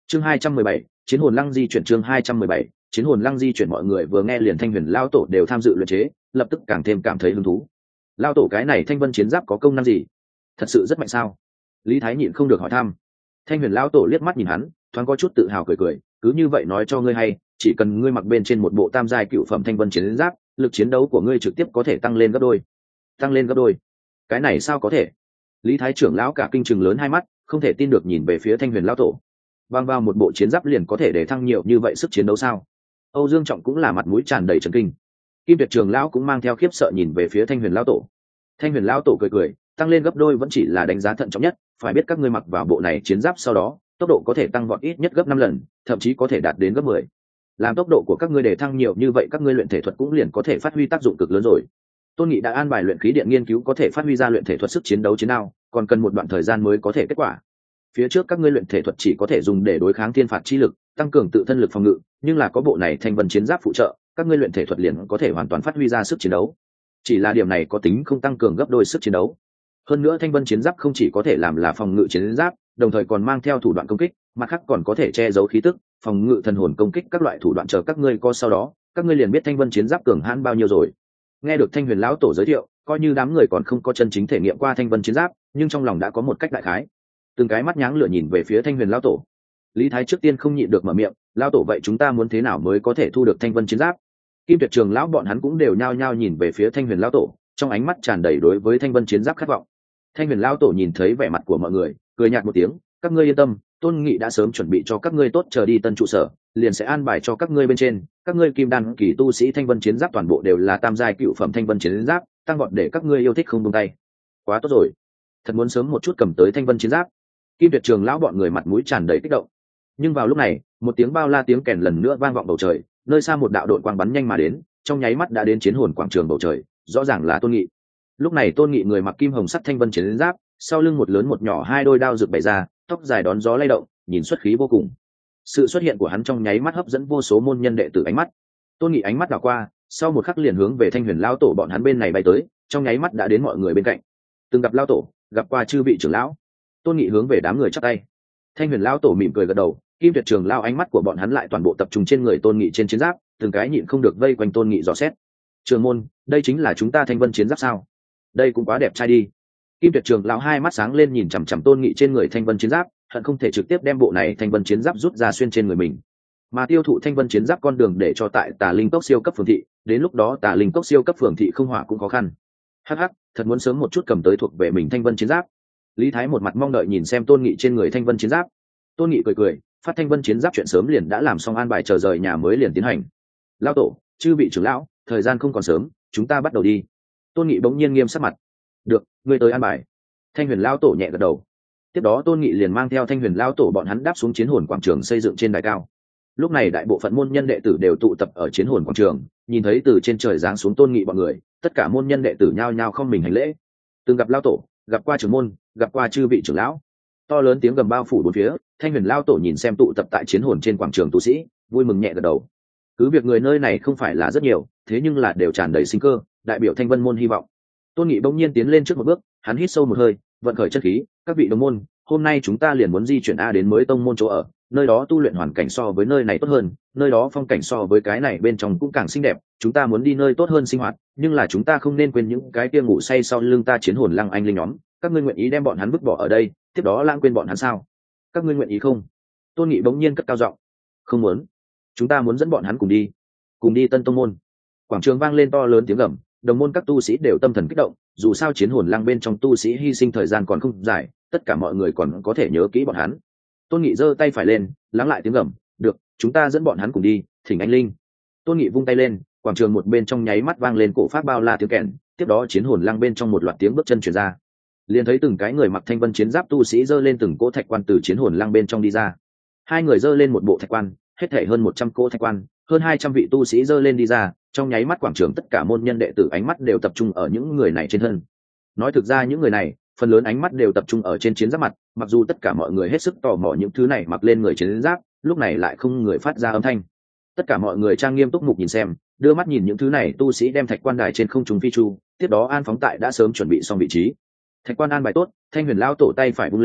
chương hai trăm mười bảy, chiến hồn lăng di chuyển. Chương hai trăm mười bảy, chiến hồn lăng di chuyển. Mọi người vừa nghe liền thanh huyền lao tổ đều tham dự luyện chế, lập tức càng thêm cảm thấy hứng thú. Lao tổ, cái này thanh vân chiến giáp có công năng gì? Thật sự rất mạnh sao? Lý Thái nhịn không được hỏi thăm. Thanh huyền lao tổ liếc mắt nhìn hắn, thoáng có chút tự hào cười cười, cứ như vậy nói cho ngươi hay, chỉ cần ngươi mặc bên trên một bộ tam giai cựu phẩm thanh vân chiến giáp, lực chiến đấu của ngươi trực tiếp có thể tăng lên gấp đôi. Tăng lên gấp đôi? Cái này sao có thể? Lý Thái trưởng lão cả kinh trừng lớn hai mắt, không thể tin được nhìn về phía thanh huyền lao tổ. Bang vào một bộ chiến giáp liền có thể để thăng nhiều như vậy sức chiến đấu sao? Âu Dương Trọng cũng là mặt mũi tràn đầy chấn kinh. Kim Tuyệt trưởng lão cũng mang theo khiếp sợ nhìn về phía thanh huyền lao tổ. Thanh huyền lao tổ cười cười, tăng lên gấp đôi vẫn chỉ là đánh giá thận trọng nhất, phải biết các ngươi mặc vào bộ này chiến giáp sau đó, tốc độ có thể tăng vọt ít nhất gấp năm lần, thậm chí có thể đạt đến gấp mười. Làm tốc độ của các ngươi để thăng nhiều như vậy, các ngươi luyện thể thuật cũng liền có thể phát huy tác dụng cực lớn rồi. Tôn Nghị đã an bài luyện khí điện nghiên cứu có thể phát huy ra luyện thể thuật sức chiến đấu chiến nào, còn cần một đoạn thời gian mới có thể kết quả. Phía trước các ngươi luyện thể thuật chỉ có thể dùng để đối kháng thiên phạt chi lực, tăng cường tự thân lực phòng ngự, nhưng là có bộ này thanh vân chiến giáp phụ trợ, các ngươi luyện thể thuật liền có thể hoàn toàn phát huy ra sức chiến đấu. Chỉ là điểm này có tính không tăng cường gấp đôi sức chiến đấu. Hơn nữa thanh vân chiến giáp không chỉ có thể làm là phòng ngự chiến giáp, đồng thời còn mang theo thủ đoạn công kích, mặt khác còn có thể che giấu khí tức, phòng ngự thần hồn công kích các loại thủ đoạn chờ các ngươi co sau đó, các ngươi liền biết thanh vân chiến giáp cường hãn bao nhiêu rồi. Nghe được thanh huyền lão tổ giới thiệu, coi như đám người còn không có chân chính thể nghiệm qua thanh vân chiến giáp, nhưng trong lòng đã có một cách đại khái. Từng cái mắt nháng lửa nhìn về phía thanh huyền lão tổ. Lý Thái trước tiên không nhịn được mở miệng, lão tổ, vậy chúng ta muốn thế nào mới có thể thu được thanh vân chiến giáp? Kim Tuyệt trường lão bọn hắn cũng đều nhao nhao nhìn về phía thanh huyền lão tổ, trong ánh mắt tràn đầy đối với thanh vân chiến giáp khát vọng. Thanh huyền lão tổ nhìn thấy vẻ mặt của mọi người, cười nhạt một tiếng, các ngươi yên tâm, Tôn Nghị đã sớm chuẩn bị cho các ngươi tốt, chờ đi tân trụ sở liền sẽ an bài cho các ngươi bên trên, các ngươi kim đan kỳ tu sĩ thanh vân chiến giáp toàn bộ đều là tam giai cựu phẩm thanh vân chiến giáp, tăng vọt để các ngươi yêu thích không buông tay. Quá tốt rồi, thật muốn sớm một chút cầm tới thanh vân chiến giáp. Kim Tuyệt trường lão bọn người mặt mũi tràn đầy kích động. Nhưng vào lúc này, một tiếng bao la tiếng kèn lần nữa vang vọng bầu trời, nơi xa một đạo đội quang bắn nhanh mà đến, trong nháy mắt đã đến chiến hồn quảng trường bầu trời, rõ ràng là Tôn Nghị. Lúc này Tôn Nghị người mặc kim hồng sắt thanh vân chiến giáp, sau lưng một lớn một nhỏ hai đôi đao rực bày ra, tóc dài đón gió lay động, nhìn xuất khí vô cùng. Sự xuất hiện của hắn trong nháy mắt hấp dẫn vô số môn nhân đệ tử ánh mắt. Tôn Nghị ánh mắt đảo qua, sau một khắc liền hướng về thanh huyền lão tổ bọn hắn bên này bay tới, trong nháy mắt đã đến mọi người bên cạnh. Từng gặp lão tổ, gặp qua chư vị trưởng lão. Tôn Nghị hướng về đám người chắp tay. Thanh huyền lão tổ mỉm cười gật đầu, Kim Tuyệt trường lão ánh mắt của bọn hắn lại toàn bộ tập trung trên người Tôn Nghị trên chiến giáp, từng cái nhịn không được vây quanh Tôn Nghị dò xét. Trường môn, đây chính là chúng ta thanh vân chiến giáp sao? Đây cũng quá đẹp trai đi. Kim Tuyệt trường lão hai mắt sáng lên nhìn chằm chằm Tôn Nghị trên người thanh vân chiến giáp, hận không thể trực tiếp đem bộ này thanh vân chiến giáp rút ra xuyên trên người mình. Mà tiêu thụ thanh vân chiến giáp con đường để cho tại Tà Linh Cốc siêu cấp phường thị, đến lúc đó Tà Linh Cốc siêu cấp phường thị không hỏa cũng khó khăn. Hắc hắc, thật muốn sớm một chút cầm tới thuộc về mình thanh vân chiến giáp. Lý Thái một mặt mong đợi nhìn xem Tôn Nghị trên người thanh vân chiến giáp. Tôn Nghị cười cười, phát thanh vân chiến giáp chuyện sớm liền đã làm xong, an bài chờ rời nhà mới liền tiến hành. Lão tổ, chư vị trưởng lão, thời gian không còn sớm, chúng ta bắt đầu đi. Tôn Nghị bỗng nhiên nghiêm sắc mặt. Được, ngươi tới an bài. Thanh huyền lão tổ nhẹ gật đầu. Tiếp đó Tôn Nghị liền mang theo thanh huyền lão tổ bọn hắn đáp xuống chiến hồn quảng trường xây dựng trên đài cao. Lúc này đại bộ phận môn nhân đệ tử đều tụ tập ở chiến hồn quảng trường, nhìn thấy từ trên trời giáng xuống Tôn Nghị bọn người, tất cả môn nhân đệ tử nhao nhao không mình hành lễ. Từng gặp lão tổ, gặp qua trưởng môn, gặp qua chư vị trưởng lão. To lớn tiếng gầm bao phủ bốn phía, thanh huyền lão tổ nhìn xem tụ tập tại chiến hồn trên quảng trường tu sĩ, vui mừng nhẹ gật đầu. Cứ việc người nơi này không phải là rất nhiều, thế nhưng là đều tràn đầy sinh cơ, đại biểu thanh vân môn hy vọng. Tôn Nghị bỗng nhiên tiến lên trước một bước, hắn hít sâu một hơi, vận khởi chân khí, các vị đồng môn, hôm nay chúng ta liền muốn di chuyển a đến mới tông môn chỗ ở, nơi đó tu luyện hoàn cảnh so với nơi này tốt hơn, nơi đó phong cảnh so với cái này bên trong cũng càng xinh đẹp, chúng ta muốn đi nơi tốt hơn sinh hoạt, nhưng là chúng ta không nên quên những cái kia ngủ say sau lưng ta chiến hồn lăng anh linh nhóm, các ngươi nguyện ý đem bọn hắn vứt bỏ ở đây, tiếp đó lãng quên bọn hắn sao? Các ngươi nguyện ý không? Tôn Nghị bỗng nhiên cất cao giọng. Không muốn, chúng ta muốn dẫn bọn hắn cùng đi, cùng đi Tân Tông môn. Quảng trường vang lên to lớn tiếng gầm, đồng môn các tu sĩ đều tâm thần kích động, dù sao chiến hồn lăng bên trong tu sĩ hy sinh thời gian còn không dài, tất cả mọi người còn có thể nhớ kỹ bọn hắn. Tôn Nghị giơ tay phải lên, lắng lại tiếng gầm, được, chúng ta dẫn bọn hắn cùng đi, thỉnh anh linh. Tôn Nghị vung tay lên, quảng trường một bên trong nháy mắt vang lên cổ pháp bao la tiếng kèn, tiếp đó chiến hồn lăng bên trong một loạt tiếng bước chân truyền ra. Liền thấy từng cái người mặc thanh vân chiến giáp tu sĩ giơ lên từng cỗ thạch quan từ chiến hồn lăng bên trong đi ra. Hai người giơ lên một bộ thạch quan, hết thảy hơn một trăm cỗ thạch quan, hơn hai trăm vị tu sĩ giơ lên đi ra, trong nháy mắt quảng trường tất cả môn nhân đệ tử ánh mắt đều tập trung ở những người này trên thân. Nói thực ra những người này, phần lớn ánh mắt đều tập trung ở trên chiến giáp mặt, mặc dù tất cả mọi người hết sức tò mò những thứ này mặc lên người chiến giáp, lúc này lại không người phát ra âm thanh. Tất cả mọi người trang nghiêm túc mục nhìn xem, đưa mắt nhìn những thứ này tu sĩ đem thạch quan đài trên không trung phi chu, tiếp đó an phóng tại đã sớm chuẩn bị xong vị trí. Thạch quan an bài tốt, thanh huyền lão tổ tay phải vung lên,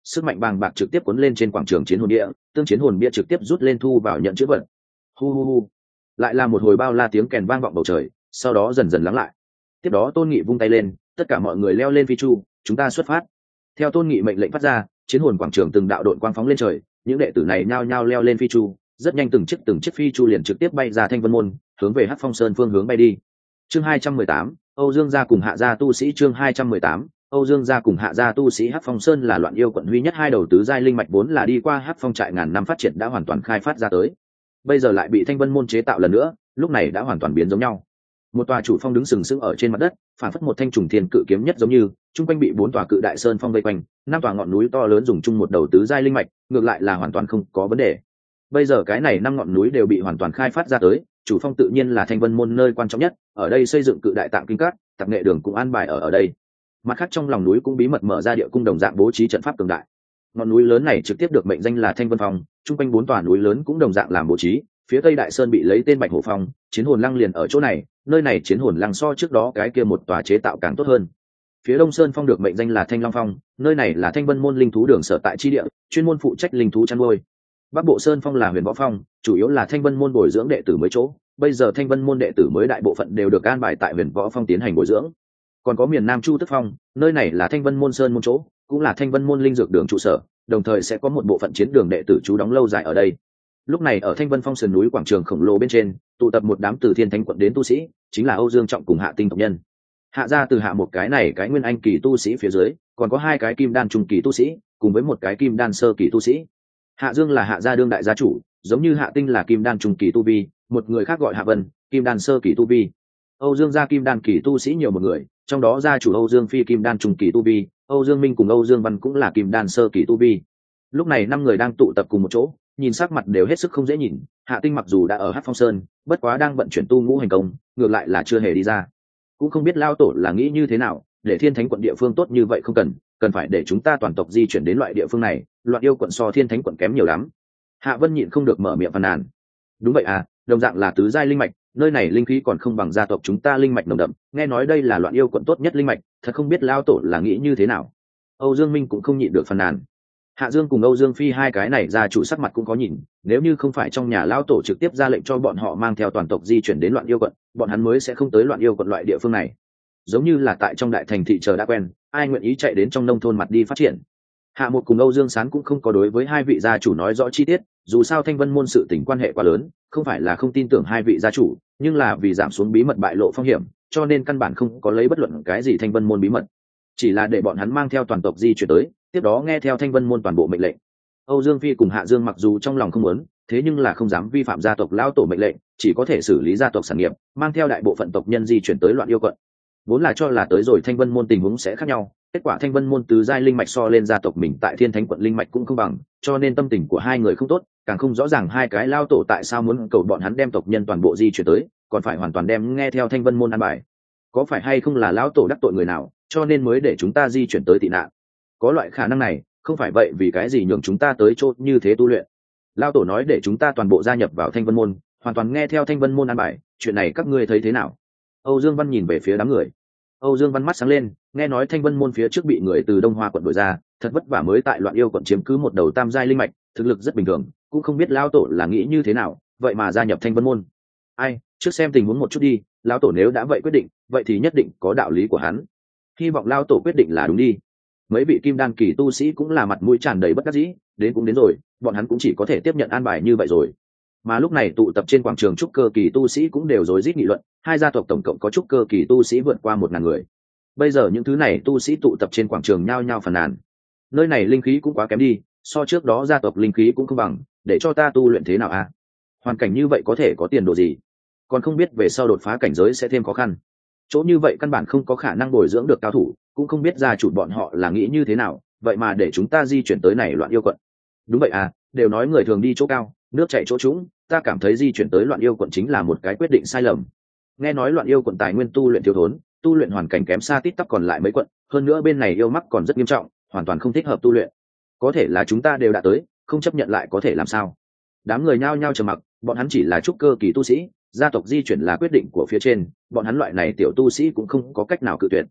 sức mạnh bàng bạc trực tiếp cuốn lên trên quảng trường chiến hồn bia, tương chiến hồn bia trực tiếp rút lên thu vào nhận chữ vật. Hu hu hu, lại là một hồi bao la tiếng kèn vang vọng bầu trời, sau đó dần dần lắng lại. Tiếp đó Tôn Nghị vung tay lên, tất cả mọi người leo lên phi chu, chúng ta xuất phát. Theo Tôn Nghị mệnh lệnh phát ra, chiến hồn quảng trường từng đạo đội quang phóng lên trời, những đệ tử này nhao nhao leo lên phi chu, rất nhanh từng chiếc từng chiếc phi chu liền trực tiếp bay ra Thanh Vân môn, hướng về Hắc Phong Sơn phương hướng bay đi. Chương hai trăm mười tám, Âu Dương gia cùng Hạ gia tu sĩ. Chương hai trăm mười tám, Âu Dương gia cùng Hạ gia tu sĩ. Hắc Phong Sơn là loạn yêu quận duy nhất hai đầu tứ giai linh mạch vốn là đi qua Hắc Phong trại ngàn năm phát triển đã hoàn toàn khai phát ra tới. Bây giờ lại bị Thanh Vân môn chế tạo lần nữa, lúc này đã hoàn toàn biến giống nhau. Một tòa chủ phong đứng sừng sững ở trên mặt đất, phản phất một thanh trùng thiên cự kiếm nhất giống như, trung quanh bị bốn tòa cự đại sơn phong vây quanh, năm tòa ngọn núi to lớn dùng chung một đầu tứ giai linh mạch, ngược lại là hoàn toàn không có vấn đề. Bây giờ cái này năm ngọn núi đều bị hoàn toàn khai phát ra tới, chủ phong tự nhiên là Thanh Vân môn nơi quan trọng nhất, ở đây xây dựng cự đại tạng kinh cát, tạp nghệ đường cũng an bài ở ở đây. Mặt khác trong lòng núi cũng bí mật mở ra địa cung đồng dạng bố trí trận pháp cường đại. Ngọn núi lớn này trực tiếp được mệnh danh là Thanh Vân Phong, trung quanh bốn tòa núi lớn cũng đồng dạng làm bố trí, phía tây đại sơn bị lấy tên Bạch Hổ Phong, chiến hồn lăng liền ở chỗ này, nơi này chiến hồn lăng so trước đó cái kia một tòa chế tạo càng tốt hơn. Phía đông sơn phong được mệnh danh là Thanh Long Phong, nơi này là Thanh Vân môn linh thú đường sở tại chi địa, chuyên môn phụ trách linh thú chăn nuôi. Bắc bộ sơn phong là Huyền Võ Phong, chủ yếu là Thanh Vân môn bồi dưỡng đệ tử mới chỗ, bây giờ Thanh Vân môn đệ tử mới đại bộ phận đều được an bài tại Huyền Võ Phong tiến hành bồi dưỡng. Còn có miền Nam Chu Tức Phong, nơi này là Thanh Vân môn sơn môn chỗ, cũng là Thanh Vân môn linh dược đường trụ sở, đồng thời sẽ có một bộ phận chiến đường đệ tử trú đóng lâu dài ở đây. Lúc này ở Thanh Vân Phong sườn núi quảng trường khổng lồ bên trên, tụ tập một đám từ Thiên Thánh quận đến tu sĩ, chính là Âu Dương Trọng cùng Hạ Tinh tộc nhân. Hạ gia từ hạ một cái này cái nguyên anh kỳ tu sĩ phía dưới, còn có hai cái kim đan trung kỳ tu sĩ, cùng với một cái kim đan sơ kỳ tu sĩ. Hạ Dương là Hạ gia đương đại gia chủ, giống như Hạ Tinh là kim đan trung kỳ tu vi, một người khác gọi Hạ Vân, kim đan sơ kỳ tu vi. Âu Dương gia kim đan kỳ tu sĩ nhiều một người, trong đó gia chủ Âu Dương Phi kim đan trung kỳ tu vi, Âu Dương Minh cùng Âu Dương Văn cũng là kim đan sơ kỳ tu vi. Lúc này năm người đang tụ tập cùng một chỗ, nhìn sắc mặt đều hết sức không dễ nhìn. Hạ Tinh mặc dù đã ở Hắc Phong Sơn, bất quá đang vận chuyển tu ngũ hành công, ngược lại là chưa hề đi ra. Cũng không biết lao tổ là nghĩ như thế nào, để Thiên Thánh quận địa phương tốt như vậy không cần, cần phải để chúng ta toàn tộc di chuyển đến loại địa phương này, loạn yêu quận so Thiên Thánh quận kém nhiều lắm. Hạ Vân nhịn không được mở miệng phàn nàn. Đúng vậy à, đồng dạng là tứ giai linh mạch, nơi này linh khí còn không bằng gia tộc chúng ta linh mạch nồng đậm, nghe nói đây là loạn yêu quận tốt nhất linh mạch, thật không biết lao tổ là nghĩ như thế nào. Âu Dương Minh cũng không nhịn được phàn nàn. Hạ Dương cùng Âu Dương Phi hai cái này gia chủ sắc mặt cũng có nhìn, nếu như không phải trong nhà lao tổ trực tiếp ra lệnh cho bọn họ mang theo toàn tộc di chuyển đến loạn yêu quận, bọn hắn mới sẽ không tới loạn yêu quận loại địa phương này. Giống như là tại trong đại thành thị chờ đã quen, ai nguyện ý chạy đến trong nông thôn mặt đi phát triển. Hạ Một cùng Âu Dương Sán cũng không có đối với hai vị gia chủ nói rõ chi tiết, dù sao Thanh Vân môn sự tình quan hệ quá lớn, không phải là không tin tưởng hai vị gia chủ, nhưng là vì giảm xuống bí mật bại lộ phong hiểm, cho nên căn bản không có lấy bất luận cái gì Thanh Vân môn bí mật, chỉ là để bọn hắn mang theo toàn tộc di chuyển tới, tiếp đó nghe theo Thanh Vân môn toàn bộ mệnh lệnh. Âu Dương Phi cùng Hạ Dương mặc dù trong lòng không muốn, thế nhưng là không dám vi phạm gia tộc lão tổ mệnh lệnh, chỉ có thể xử lý gia tộc sản nghiệp, mang theo đại bộ phận tộc nhân di chuyển tới loạn yêu quận. Vốn là cho là tới rồi Thanh Vân môn tình huống sẽ khác nhau, kết quả Thanh Vân môn tứ giai linh mạch so lên gia tộc mình tại Thiên Thánh quận linh mạch cũng không bằng, cho nên tâm tình của hai người không tốt, càng không rõ ràng hai cái lao tổ tại sao muốn cầu bọn hắn đem tộc nhân toàn bộ di chuyển tới, còn phải hoàn toàn đem nghe theo Thanh Vân môn an bài. Có phải hay không là lão tổ đắc tội người nào, cho nên mới để chúng ta di chuyển tới tị nạn? Có loại khả năng này, không phải vậy vì cái gì nhường chúng ta tới chỗ như thế tu luyện? Lão tổ nói để chúng ta toàn bộ gia nhập vào Thanh Vân môn, hoàn toàn nghe theo Thanh Vân môn an bài, chuyện này các ngươi thấy thế nào? Âu Dương Văn nhìn về phía đám người. Âu Dương Văn mắt sáng lên, nghe nói Thanh Vân môn phía trước bị người từ Đông Hoa quận đuổi ra, thật vất vả mới tại loạn yêu quận chiếm cứ một đầu tam giai linh mạch, thực lực rất bình thường, cũng không biết lão tổ là nghĩ như thế nào, vậy mà gia nhập Thanh Vân môn. Ai, trước xem tình huống một chút đi, lão tổ nếu đã vậy quyết định, vậy thì nhất định có đạo lý của hắn. Hy vọng lão tổ quyết định là đúng đi. Mấy vị kim đan kỳ tu sĩ cũng là mặt mũi tràn đầy bất đắc dĩ, đến cũng đến rồi, bọn hắn cũng chỉ có thể tiếp nhận an bài như vậy rồi. Mà lúc này tụ tập trên quảng trường trúc cơ kỳ tu sĩ cũng đều rối rít nghị luận, hai gia tộc tổng cộng có trúc cơ kỳ tu sĩ vượt qua một ngàn người. Bây giờ những thứ này tu sĩ tụ tập trên quảng trường nhao nhao phàn nàn. Nơi này linh khí cũng quá kém đi, so trước đó gia tộc linh khí cũng không bằng, để cho ta tu luyện thế nào à? Hoàn cảnh như vậy có thể có tiền đồ gì? Còn không biết về sau đột phá cảnh giới sẽ thêm khó khăn. Chỗ như vậy căn bản không có khả năng bồi dưỡng được cao thủ, cũng không biết gia chủ bọn họ là nghĩ như thế nào, vậy mà để chúng ta di chuyển tới này loạn yêu quận. Đúng vậy à, đều nói người thường đi chỗ cao, nước chảy chỗ trũng, ta cảm thấy di chuyển tới loạn yêu quận chính là một cái quyết định sai lầm. Nghe nói loạn yêu quận tài nguyên tu luyện thiếu thốn, tu luyện hoàn cảnh kém xa tít tắp còn lại mấy quận, hơn nữa bên này yêu mắc còn rất nghiêm trọng, hoàn toàn không thích hợp tu luyện. Có thể là chúng ta đều đã tới, không chấp nhận lại có thể làm sao? Đám người nhao nhao trầm mặc, bọn hắn chỉ là trúc cơ kỳ tu sĩ, gia tộc di chuyển là quyết định của phía trên, bọn hắn loại này tiểu tu sĩ cũng không có cách nào cự tuyệt.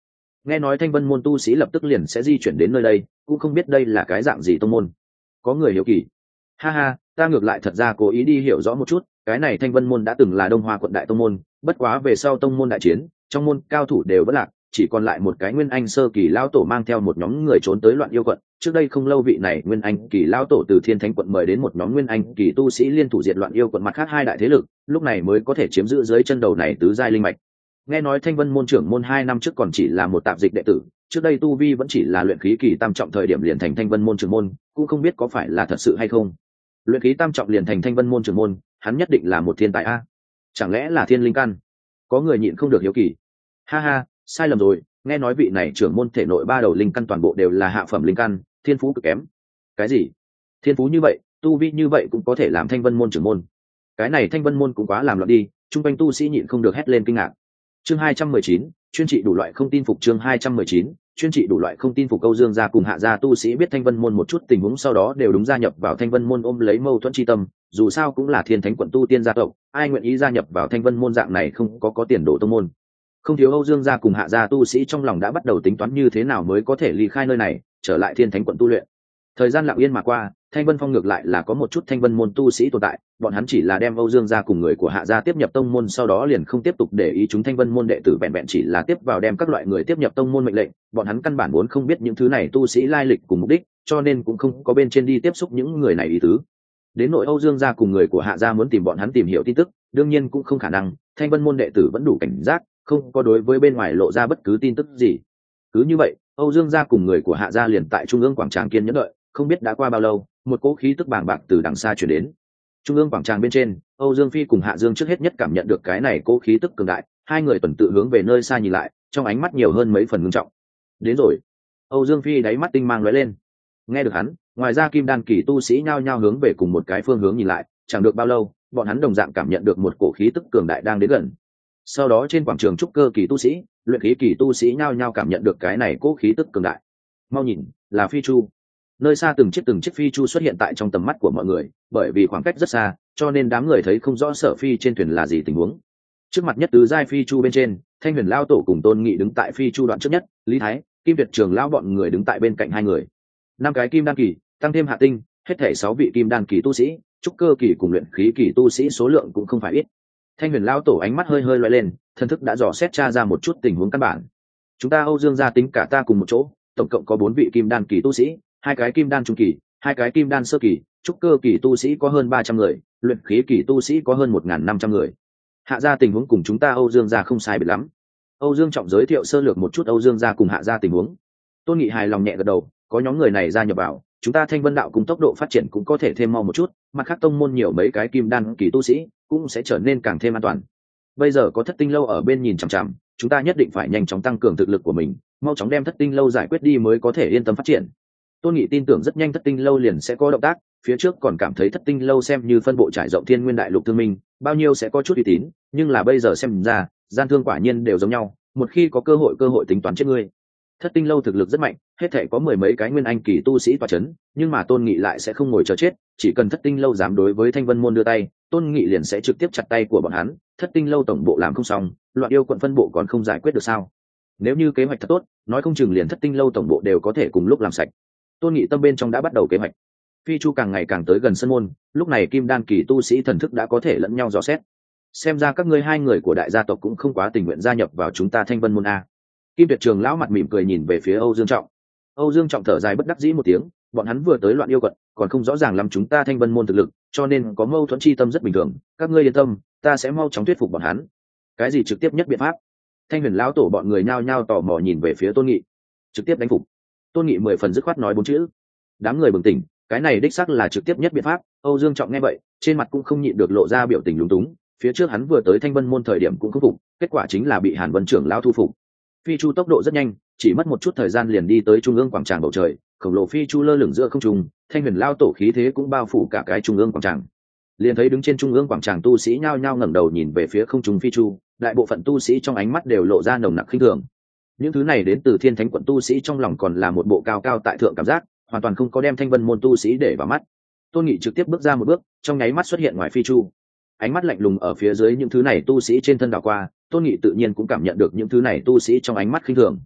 nghe nói thanh vân môn tu sĩ lập tức liền sẽ di chuyển đến nơi đây, cũng không biết đây là cái dạng gì tông môn. Có người hiểu kỳ. Ha ha, ta ngược lại thật ra cố ý đi hiểu rõ một chút, cái này thanh vân môn đã từng là Đông Hoa quận đại tông môn, bất quá về sau tông môn đại chiến, trong môn cao thủ đều vẫn lạc, chỉ còn lại một cái nguyên anh sơ kỳ lao tổ mang theo một nhóm người trốn tới Loạn Yêu quận. Trước đây không lâu vị này nguyên anh kỳ lao tổ từ Thiên Thánh quận mời đến một nhóm nguyên anh kỳ tu sĩ liên thủ diệt Loạn Yêu quận mặt khác hai đại thế lực, lúc này mới có thể chiếm giữ dưới chân đầu này tứ giai linh mạch. Nghe nói thanh vân môn trưởng môn hai năm trước còn chỉ là một tạp dịch đệ tử, trước đây tu vi vẫn chỉ là luyện khí kỳ tam trọng thời điểm liền thành thanh vân môn trưởng môn, cũng không biết có phải là thật sự hay không. Luyện khí tam trọng liền thành thanh vân môn trưởng môn, hắn nhất định là một thiên tài a. Chẳng lẽ là thiên linh căn? Có người nhịn không được hiếu kỳ. Ha ha, sai lầm rồi, nghe nói vị này trưởng môn thể nội ba đầu linh căn toàn bộ đều là hạ phẩm linh căn, thiên phú cực kém. Cái gì? Thiên phú như vậy, tu vi như vậy cũng có thể làm thanh vân môn trưởng môn? Cái này thanh vân môn cũng quá làm loạn đi, trung quanh tu sĩ nhịn không được hét lên kinh ngạc. Chương hai trăm mười chín, chuyên trị đủ loại không tin phục. Chương hai trăm mười chín, chuyên trị đủ loại không tin phục. Âu Dương gia cùng Hạ gia tu sĩ biết thanh vân môn một chút tình huống sau đó đều đúng gia nhập vào thanh vân môn, ôm lấy mâu thuẫn chi tâm, dù sao cũng là Thiên Thánh quận tu tiên gia tộc, ai nguyện ý gia nhập vào thanh vân môn dạng này không có có tiền đồ tông môn. Không thiếu Âu Dương gia cùng Hạ gia tu sĩ trong lòng đã bắt đầu tính toán như thế nào mới có thể ly khai nơi này, trở lại Thiên Thánh quận tu luyện. Thời gian lặng yên mà qua, Thanh Vân Phong ngược lại là có một chút thanh vân môn tu sĩ tồn tại, bọn hắn chỉ là đem Âu Dương gia cùng người của Hạ gia tiếp nhập tông môn, sau đó liền không tiếp tục để ý chúng thanh vân môn đệ tử, vẹn vẹn chỉ là tiếp vào đem các loại người tiếp nhập tông môn mệnh lệnh, bọn hắn căn bản vốn không biết những thứ này tu sĩ lai lịch cùng mục đích, cho nên cũng không có bên trên đi tiếp xúc những người này ý tứ. Đến nội Âu Dương gia cùng người của Hạ gia muốn tìm bọn hắn tìm hiểu tin tức, đương nhiên cũng không khả năng, thanh vân môn đệ tử vẫn đủ cảnh giác, không có đối với bên ngoài lộ ra bất cứ tin tức gì. Cứ như vậy, Âu Dương gia cùng người của Hạ gia liền tại trung ương quảng trường kiên nhẫn đợi, không biết đã qua bao lâu, một cỗ khí tức bàng bạc từ đằng xa truyền đến. Trung ương quảng trường bên trên, Âu Dương Phi cùng Hạ Dương trước hết nhất cảm nhận được cái này cỗ khí tức cường đại, hai người tuần tự hướng về nơi xa nhìn lại, trong ánh mắt nhiều hơn mấy phần ngưng trọng. Đến rồi. Âu Dương Phi đáy mắt tinh mang lóe lên. Nghe được hắn, ngoài ra kim đan kỳ tu sĩ nhao nhao hướng về cùng một cái phương hướng nhìn lại, chẳng được bao lâu, bọn hắn đồng dạng cảm nhận được một cỗ khí tức cường đại đang đến gần. Sau đó trên quảng trường trúc cơ kỳ tu sĩ, luyện khí kỳ tu sĩ nhao nhao cảm nhận được cái này cỗ khí tức cường đại. Mau nhìn, là Phi Chu. Nơi xa từng chiếc từng chiếc phi chu xuất hiện tại trong tầm mắt của mọi người, bởi vì khoảng cách rất xa cho nên đám người thấy không rõ Sở Phi trên thuyền là gì tình huống. Trước mặt nhất tứ giai phi chu bên trên, Thanh Huyền lao tổ cùng Tôn Nghị đứng tại phi chu đoạn trước nhất, Lý Thái, Kim Việt Trường lao bọn người đứng tại bên cạnh hai người. Năm cái kim đan kỳ tăng thêm Hạ Tinh, hết thảy sáu vị kim đan kỳ tu sĩ, trúc cơ kỳ cùng luyện khí kỳ tu sĩ số lượng cũng không phải ít. Thanh Huyền lao tổ ánh mắt hơi hơi lóe lên, thần thức đã dò xét tra ra một chút tình huống căn bản. Chúng ta Âu Dương gia tính cả ta cùng một chỗ, tổng cộng có bốn vị kim đan kỳ tu sĩ, hai cái kim đan trung kỳ, hai cái kim đan sơ kỳ, trúc cơ kỳ tu sĩ có hơn ba trăm người, luyện khí kỳ tu sĩ có hơn một nghìn năm trăm người. Hạ gia tình huống cùng chúng ta Âu Dương gia không sai biệt lắm. Âu Dương Trọng giới thiệu sơ lược một chút Âu Dương gia cùng Hạ gia tình huống. Tôn Nghị hài lòng nhẹ gật đầu, có nhóm người này gia nhập vào, chúng ta Thanh Vân đạo cùng tốc độ phát triển cũng có thể thêm mau một chút, mặt khác tông môn nhiều mấy cái kim đan kỳ tu sĩ, cũng sẽ trở nên càng thêm an toàn. Bây giờ có Thất Tinh lâu ở bên nhìn chằm chằm, chúng ta nhất định phải nhanh chóng tăng cường thực lực của mình, mau chóng đem Thất Tinh lâu giải quyết đi mới có thể yên tâm phát triển. Tôn Nghị tin tưởng rất nhanh Thất Tinh lâu liền sẽ có động tác, phía trước còn cảm thấy Thất Tinh lâu xem như phân bộ trải rộng Thiên Nguyên đại lục thương minh, bao nhiêu sẽ có chút uy tín, nhưng là bây giờ xem ra, gian thương quả nhiên đều giống nhau, một khi có cơ hội cơ hội tính toán chết ngươi. Thất Tinh lâu thực lực rất mạnh, hết thể có mười mấy cái nguyên anh kỳ tu sĩ tọa chấn, nhưng mà Tôn Nghị lại sẽ không ngồi chờ chết, chỉ cần Thất Tinh lâu dám đối với Thanh Vân môn đưa tay, Tôn Nghị liền sẽ trực tiếp chặt tay của bọn hắn. Thất Tinh lâu tổng bộ làm không xong, Loạn Yêu quận phân bộ còn không giải quyết được sao? Nếu như kế hoạch thật tốt, nói không chừng liền Thất Tinh lâu tổng bộ đều có thể cùng lúc làm sạch. Tôn Nghị tâm bên trong đã bắt đầu kế hoạch. Phi chu càng ngày càng tới gần sân môn, lúc này kim đan kỳ tu sĩ thần thức đã có thể lẫn nhau dò xét. Xem ra các ngươi hai người của đại gia tộc cũng không quá tình nguyện gia nhập vào chúng ta Thanh Vân môn a. Kim Tuyệt Trường lão mặt mỉm cười nhìn về phía Âu Dương Trọng. Âu Dương Trọng thở dài bất đắc dĩ một tiếng, bọn hắn vừa tới Loạn Yêu quận, còn không rõ ràng lắm chúng ta Thanh Vân môn thực lực, cho nên có mâu thuẫn chi tâm rất bình thường, các ngươi yên tâm, ta sẽ mau chóng thuyết phục bọn hắn. Cái gì trực tiếp nhất biện pháp? Thanh Huyền lão tổ bọn người nhao nhao tò mò nhìn về phía Tôn Nghị. Trực tiếp đánh phục. Tôn Nghị mười phần dứt khoát nói bốn chữ. Đám người bừng tỉnh, cái này đích xác là trực tiếp nhất biện pháp. Âu Dương Trọng nghe vậy, trên mặt cũng không nhịn được lộ ra biểu tình lúng túng, phía trước hắn vừa tới Thanh Vân môn thời điểm cũng không phục, kết quả chính là bị Hàn Vân trưởng lão thu phục. Phi chu tốc độ rất nhanh, chỉ mất một chút thời gian liền đi tới trung ương quảng trường bầu trời, khổng lồ phi chu lơ lửng giữa không trung, Thanh Huyền lao tổ khí thế cũng bao phủ cả cái trung ương quảng trường. Liền thấy đứng trên trung ương quảng trường tu sĩ nhao nhao ngẩng đầu nhìn về phía không trung phi chu, đại bộ phận tu sĩ trong ánh mắt đều lộ ra nồng nặc khinh thường. Những thứ này đến từ Thiên Thánh quận tu sĩ trong lòng còn là một bộ cao cao tại thượng cảm giác, hoàn toàn không có đem Thanh Vân môn tu sĩ để vào mắt. Tôn Nghị trực tiếp bước ra một bước, trong nháy mắt xuất hiện ngoài phi chu. Ánh mắt lạnh lùng ở phía dưới những thứ này tu sĩ trên thân đảo qua, Tôn Nghị tự nhiên cũng cảm nhận được những thứ này tu sĩ trong ánh mắt khinh thường.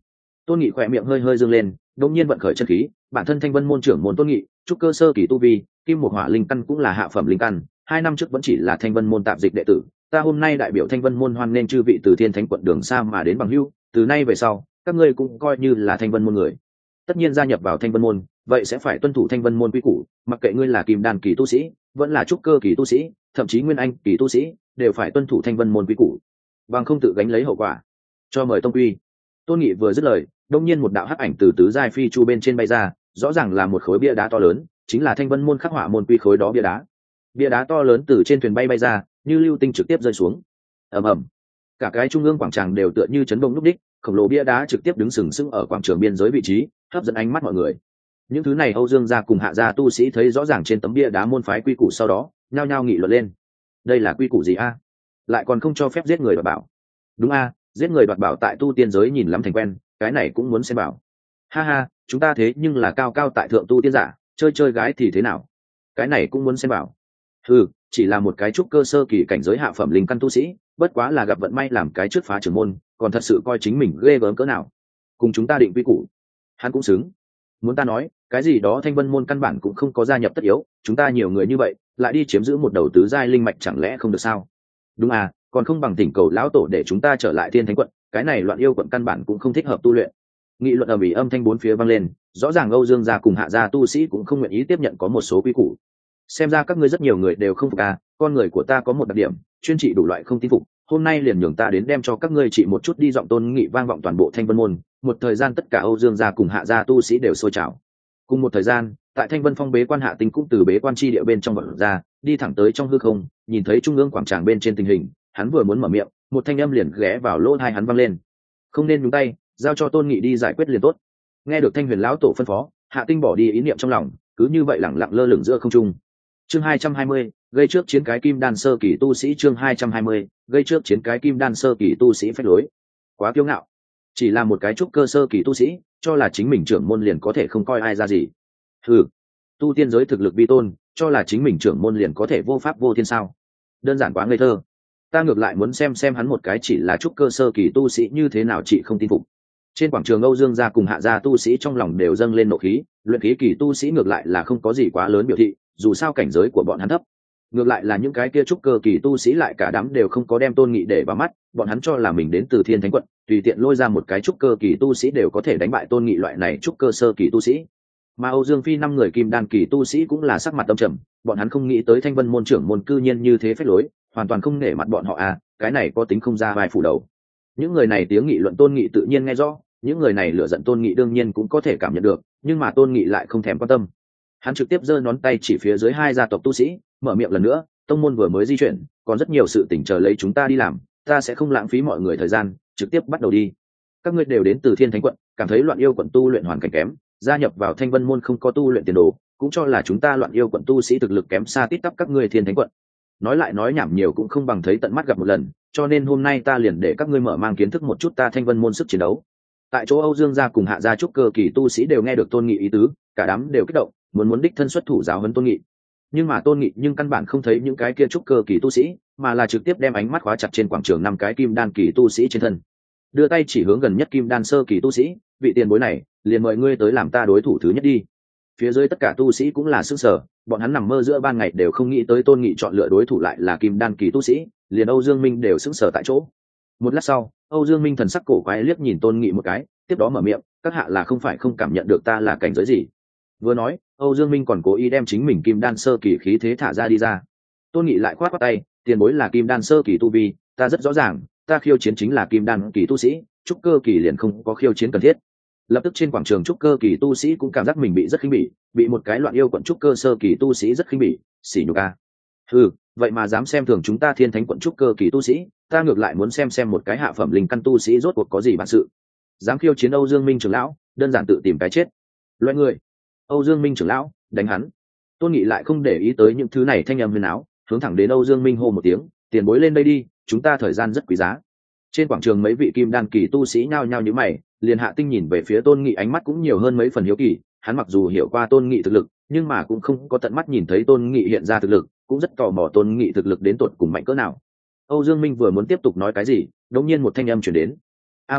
Tôn Nghị khỏe miệng hơi hơi dương lên, đột nhiên vận khởi chân khí, bản thân Thanh Vân môn trưởng môn Tôn Nghị, trúc cơ sơ kỳ tu vi, kim một hỏa linh căn cũng là hạ phẩm linh căn, hai năm trước vẫn chỉ là Thanh Vân môn tạp dịch đệ tử, ta hôm nay đại biểu Thanh Vân môn hoan nghênh chư vị từ Thiên Thánh quận đường xa mà đến bằng hữu, từ nay về sau, các ngươi cũng coi như là Thanh Vân môn người. Tất nhiên gia nhập vào Thanh Vân môn, vậy sẽ phải tuân thủ Thanh Vân môn quy củ, mặc kệ ngươi là kim đan kỳ tu sĩ, vẫn là trúc cơ kỳ tu sĩ, thậm chí nguyên anh kỳ tu sĩ, đều phải tuân thủ Thanh Vân môn quy củ, bằng không tự gánh lấy hậu quả. Cho mời tông quy. Tôn Nghị vừa dứt lời, đông nhiên một đạo hắc ảnh từ tứ giai phi chu bên trên bay ra, rõ ràng là một khối bia đá to lớn, chính là Thanh Vân môn khắc họa môn quy khối đó bia đá. Bia đá to lớn từ trên thuyền bay bay ra, như lưu tinh trực tiếp rơi xuống. Ầm ầm. Cả cái trung ương quảng trường đều tựa như chấn động lúc đích, khổng lồ bia đá trực tiếp đứng sừng sững ở quảng trường biên giới vị trí, hấp dẫn ánh mắt mọi người. Những thứ này Âu Dương gia cùng Hạ gia tu sĩ thấy rõ ràng trên tấm bia đá môn phái quy củ sau đó, nhao nhao nghị luận lên. Đây là quy củ gì a? Lại còn không cho phép giết người đoạt bảo. Đúng a, giết người đoạt bảo tại tu tiên giới nhìn lắm thành quen, cái này cũng muốn xem bảo. Ha ha, chúng ta thế nhưng là cao cao tại thượng tu tiên giả, chơi chơi gái thì thế nào? Cái này cũng muốn xem bảo. Ừ, chỉ là một cái trúc cơ sơ kỳ cảnh giới hạ phẩm linh căn tu sĩ, bất quá là gặp vận may làm cái trước phá trưởng môn, còn thật sự coi chính mình ghê gớm cỡ nào. Cùng chúng ta định quy củ, hắn cũng xứng. Muốn ta nói, cái gì đó Thanh Vân môn căn bản cũng không có gia nhập tất yếu, chúng ta nhiều người như vậy, lại đi chiếm giữ một đầu tứ giai linh mạch chẳng lẽ không được sao? Đúng à, còn không bằng thỉnh cầu lão tổ để chúng ta trở lại Thiên Thánh quận, cái này loạn yêu quận căn bản cũng không thích hợp tu luyện. Nghị luận ầm ĩ âm thanh bốn phía vang lên, rõ ràng Âu Dương gia cùng Hạ gia tu sĩ cũng không nguyện ý tiếp nhận có một số quy củ. Xem ra các ngươi rất nhiều người đều không phục à, con người của ta có một đặc điểm, chuyên trị đủ loại không tin phục, hôm nay liền nhường ta đến đem cho các ngươi trị một chút đi. Giọng Tôn Nghị vang vọng toàn bộ Thanh Vân môn, một thời gian tất cả Âu Dương gia cùng Hạ gia tu sĩ đều sôi trào. Cùng một thời gian, tại Thanh Vân Phong bế quan Hạ Tinh cũng từ bế quan chi địa bên trong vọt ra, đi thẳng tới trong hư không, nhìn thấy trung ương quảng trường bên trên tình hình, hắn vừa muốn mở miệng, một thanh âm liền ghé vào lỗ tai hắn vang lên. Không nên nhúng tay, giao cho Tôn Nghị đi giải quyết liền tốt. Nghe được Thanh Huyền lão tổ phân phó, Hạ Tinh bỏ đi ý niệm trong lòng, cứ như vậy lẳng lặng lơ lửng giữa không trung. Chương hai trăm hai mươi, gây trước chiến cái kim đan sơ kỳ tu sĩ. Chương hai trăm hai mươi, gây trước chiến cái kim đan sơ kỳ tu sĩ phách lối. Quá kiêu ngạo, chỉ là một cái trúc cơ sơ kỳ tu sĩ, cho là chính mình trưởng môn liền có thể không coi ai ra gì. Hừ, tu tiên giới thực lực vi tôn, cho là chính mình trưởng môn liền có thể vô pháp vô thiên sao? Đơn giản quá ngây thơ. Ta ngược lại muốn xem xem hắn một cái chỉ là trúc cơ sơ kỳ tu sĩ như thế nào chị không tin phục. Trên quảng trường Âu Dương gia cùng Hạ gia tu sĩ trong lòng đều dâng lên nộ khí, luyện khí kỳ tu sĩ ngược lại là không có gì quá lớn biểu thị, dù sao cảnh giới của bọn hắn thấp. Ngược lại là những cái kia trúc cơ kỳ tu sĩ lại cả đám đều không có đem Tôn Nghị để vào mắt, bọn hắn cho là mình đến từ Thiên Thánh quận, tùy tiện lôi ra một cái trúc cơ kỳ tu sĩ đều có thể đánh bại Tôn Nghị loại này trúc cơ sơ kỳ tu sĩ. Mà Âu Dương Phi năm người kim đan kỳ tu sĩ cũng là sắc mặt âm trầm, bọn hắn không nghĩ tới Thanh Vân môn trưởng môn cư nhiên như thế phách lối, hoàn toàn không nể mặt bọn họ à, cái này có tính không ra vai phủ đầu. Những người này tiếng nghị luận Tôn Nghị tự nhiên nghe rõ, những người này lựa giận Tôn Nghị đương nhiên cũng có thể cảm nhận được, nhưng mà Tôn Nghị lại không thèm quan tâm. Hắn trực tiếp giơ ngón tay chỉ phía dưới hai gia tộc tu sĩ, mở miệng lần nữa, tông môn vừa mới di chuyển, còn rất nhiều sự tình chờ lấy chúng ta đi làm, ta sẽ không lãng phí mọi người thời gian, trực tiếp bắt đầu đi. Các ngươi đều đến từ Thiên Thánh quận, cảm thấy loạn yêu quận tu luyện hoàn cảnh kém, gia nhập vào Thanh Vân môn không có tu luyện tiền đồ, cũng cho là chúng ta loạn yêu quận tu sĩ thực lực kém xa tít tắp các ngươi Thiên Thánh quận. Nói lại nói nhảm nhiều cũng không bằng thấy tận mắt gặp một lần, cho nên hôm nay ta liền để các ngươi mở mang kiến thức một chút ta Thanh Vân môn sức chiến đấu. Tại chỗ Âu Dương gia cùng Hạ gia trúc cơ kỳ tu sĩ đều nghe được Tôn Nghị ý tứ, cả đám đều kích động, muốn muốn đích thân xuất thủ giáo huấn Tôn Nghị. Nhưng mà Tôn Nghị nhưng căn bản không thấy những cái kia trúc cơ kỳ tu sĩ, mà là trực tiếp đem ánh mắt khóa chặt trên quảng trường năm cái kim đan kỳ tu sĩ trên thân, đưa tay chỉ hướng gần nhất kim đan sơ kỳ tu sĩ, vị tiền bối này, liền mời ngươi tới làm ta đối thủ thứ nhất đi. Phía dưới tất cả tu sĩ cũng là sững sờ, bọn hắn nằm mơ giữa ban ngày đều không nghĩ tới Tôn Nghị chọn lựa đối thủ lại là kim đan kỳ tu sĩ, liền Âu Dương Minh đều sững sờ tại chỗ. Một lát sau, Âu Dương Minh thần sắc cổ quái liếc nhìn Tôn Nghị một cái, tiếp đó mở miệng, các hạ là không phải không cảm nhận được ta là cảnh giới gì? Vừa nói, Âu Dương Minh còn cố ý đem chính mình kim đan sơ kỳ khí thế thả ra đi ra. Tôn Nghị lại khoát khoát tay, tiền bối là kim đan sơ kỳ tu vi, ta rất rõ ràng, ta khiêu chiến chính là kim đan kỳ tu sĩ, trúc cơ kỳ liền không có khiêu chiến cần thiết. Lập tức trên quảng trường trúc cơ kỳ tu sĩ cũng cảm giác mình bị rất khinh bỉ, bị một cái loạn yêu quận trúc cơ sơ kỳ tu sĩ rất khinh bỉ, xỉ nhục a. Ừ, vậy mà dám xem thường chúng ta Thiên Thánh quận trúc cơ kỳ tu sĩ, ta ngược lại muốn xem xem một cái hạ phẩm linh căn tu sĩ rốt cuộc có gì bản sự. Dám khiêu chiến Âu Dương Minh trưởng lão, đơn giản tự tìm cái chết. Loại người. Âu Dương Minh trưởng lão, đánh hắn. Tôn Nghị lại không để ý tới những thứ này thanh âm huyền áo, hướng thẳng đến Âu Dương Minh hô một tiếng, tiền bối lên đây đi, chúng ta thời gian rất quý giá. Trên quảng trường mấy vị kim đan kỳ tu sĩ nhao nhao nhíu mày, liền Hạ Tinh nhìn về phía Tôn Nghị ánh mắt cũng nhiều hơn mấy phần hiếu kỳ, hắn mặc dù hiểu qua Tôn Nghị thực lực, nhưng mà cũng không có tận mắt nhìn thấy Tôn Nghị hiện ra thực lực, cũng rất tò mò Tôn Nghị thực lực đến tột cùng mạnh cỡ nào. Âu Dương Minh vừa muốn tiếp tục nói cái gì, đột nhiên một thanh âm truyền đến. A Minh,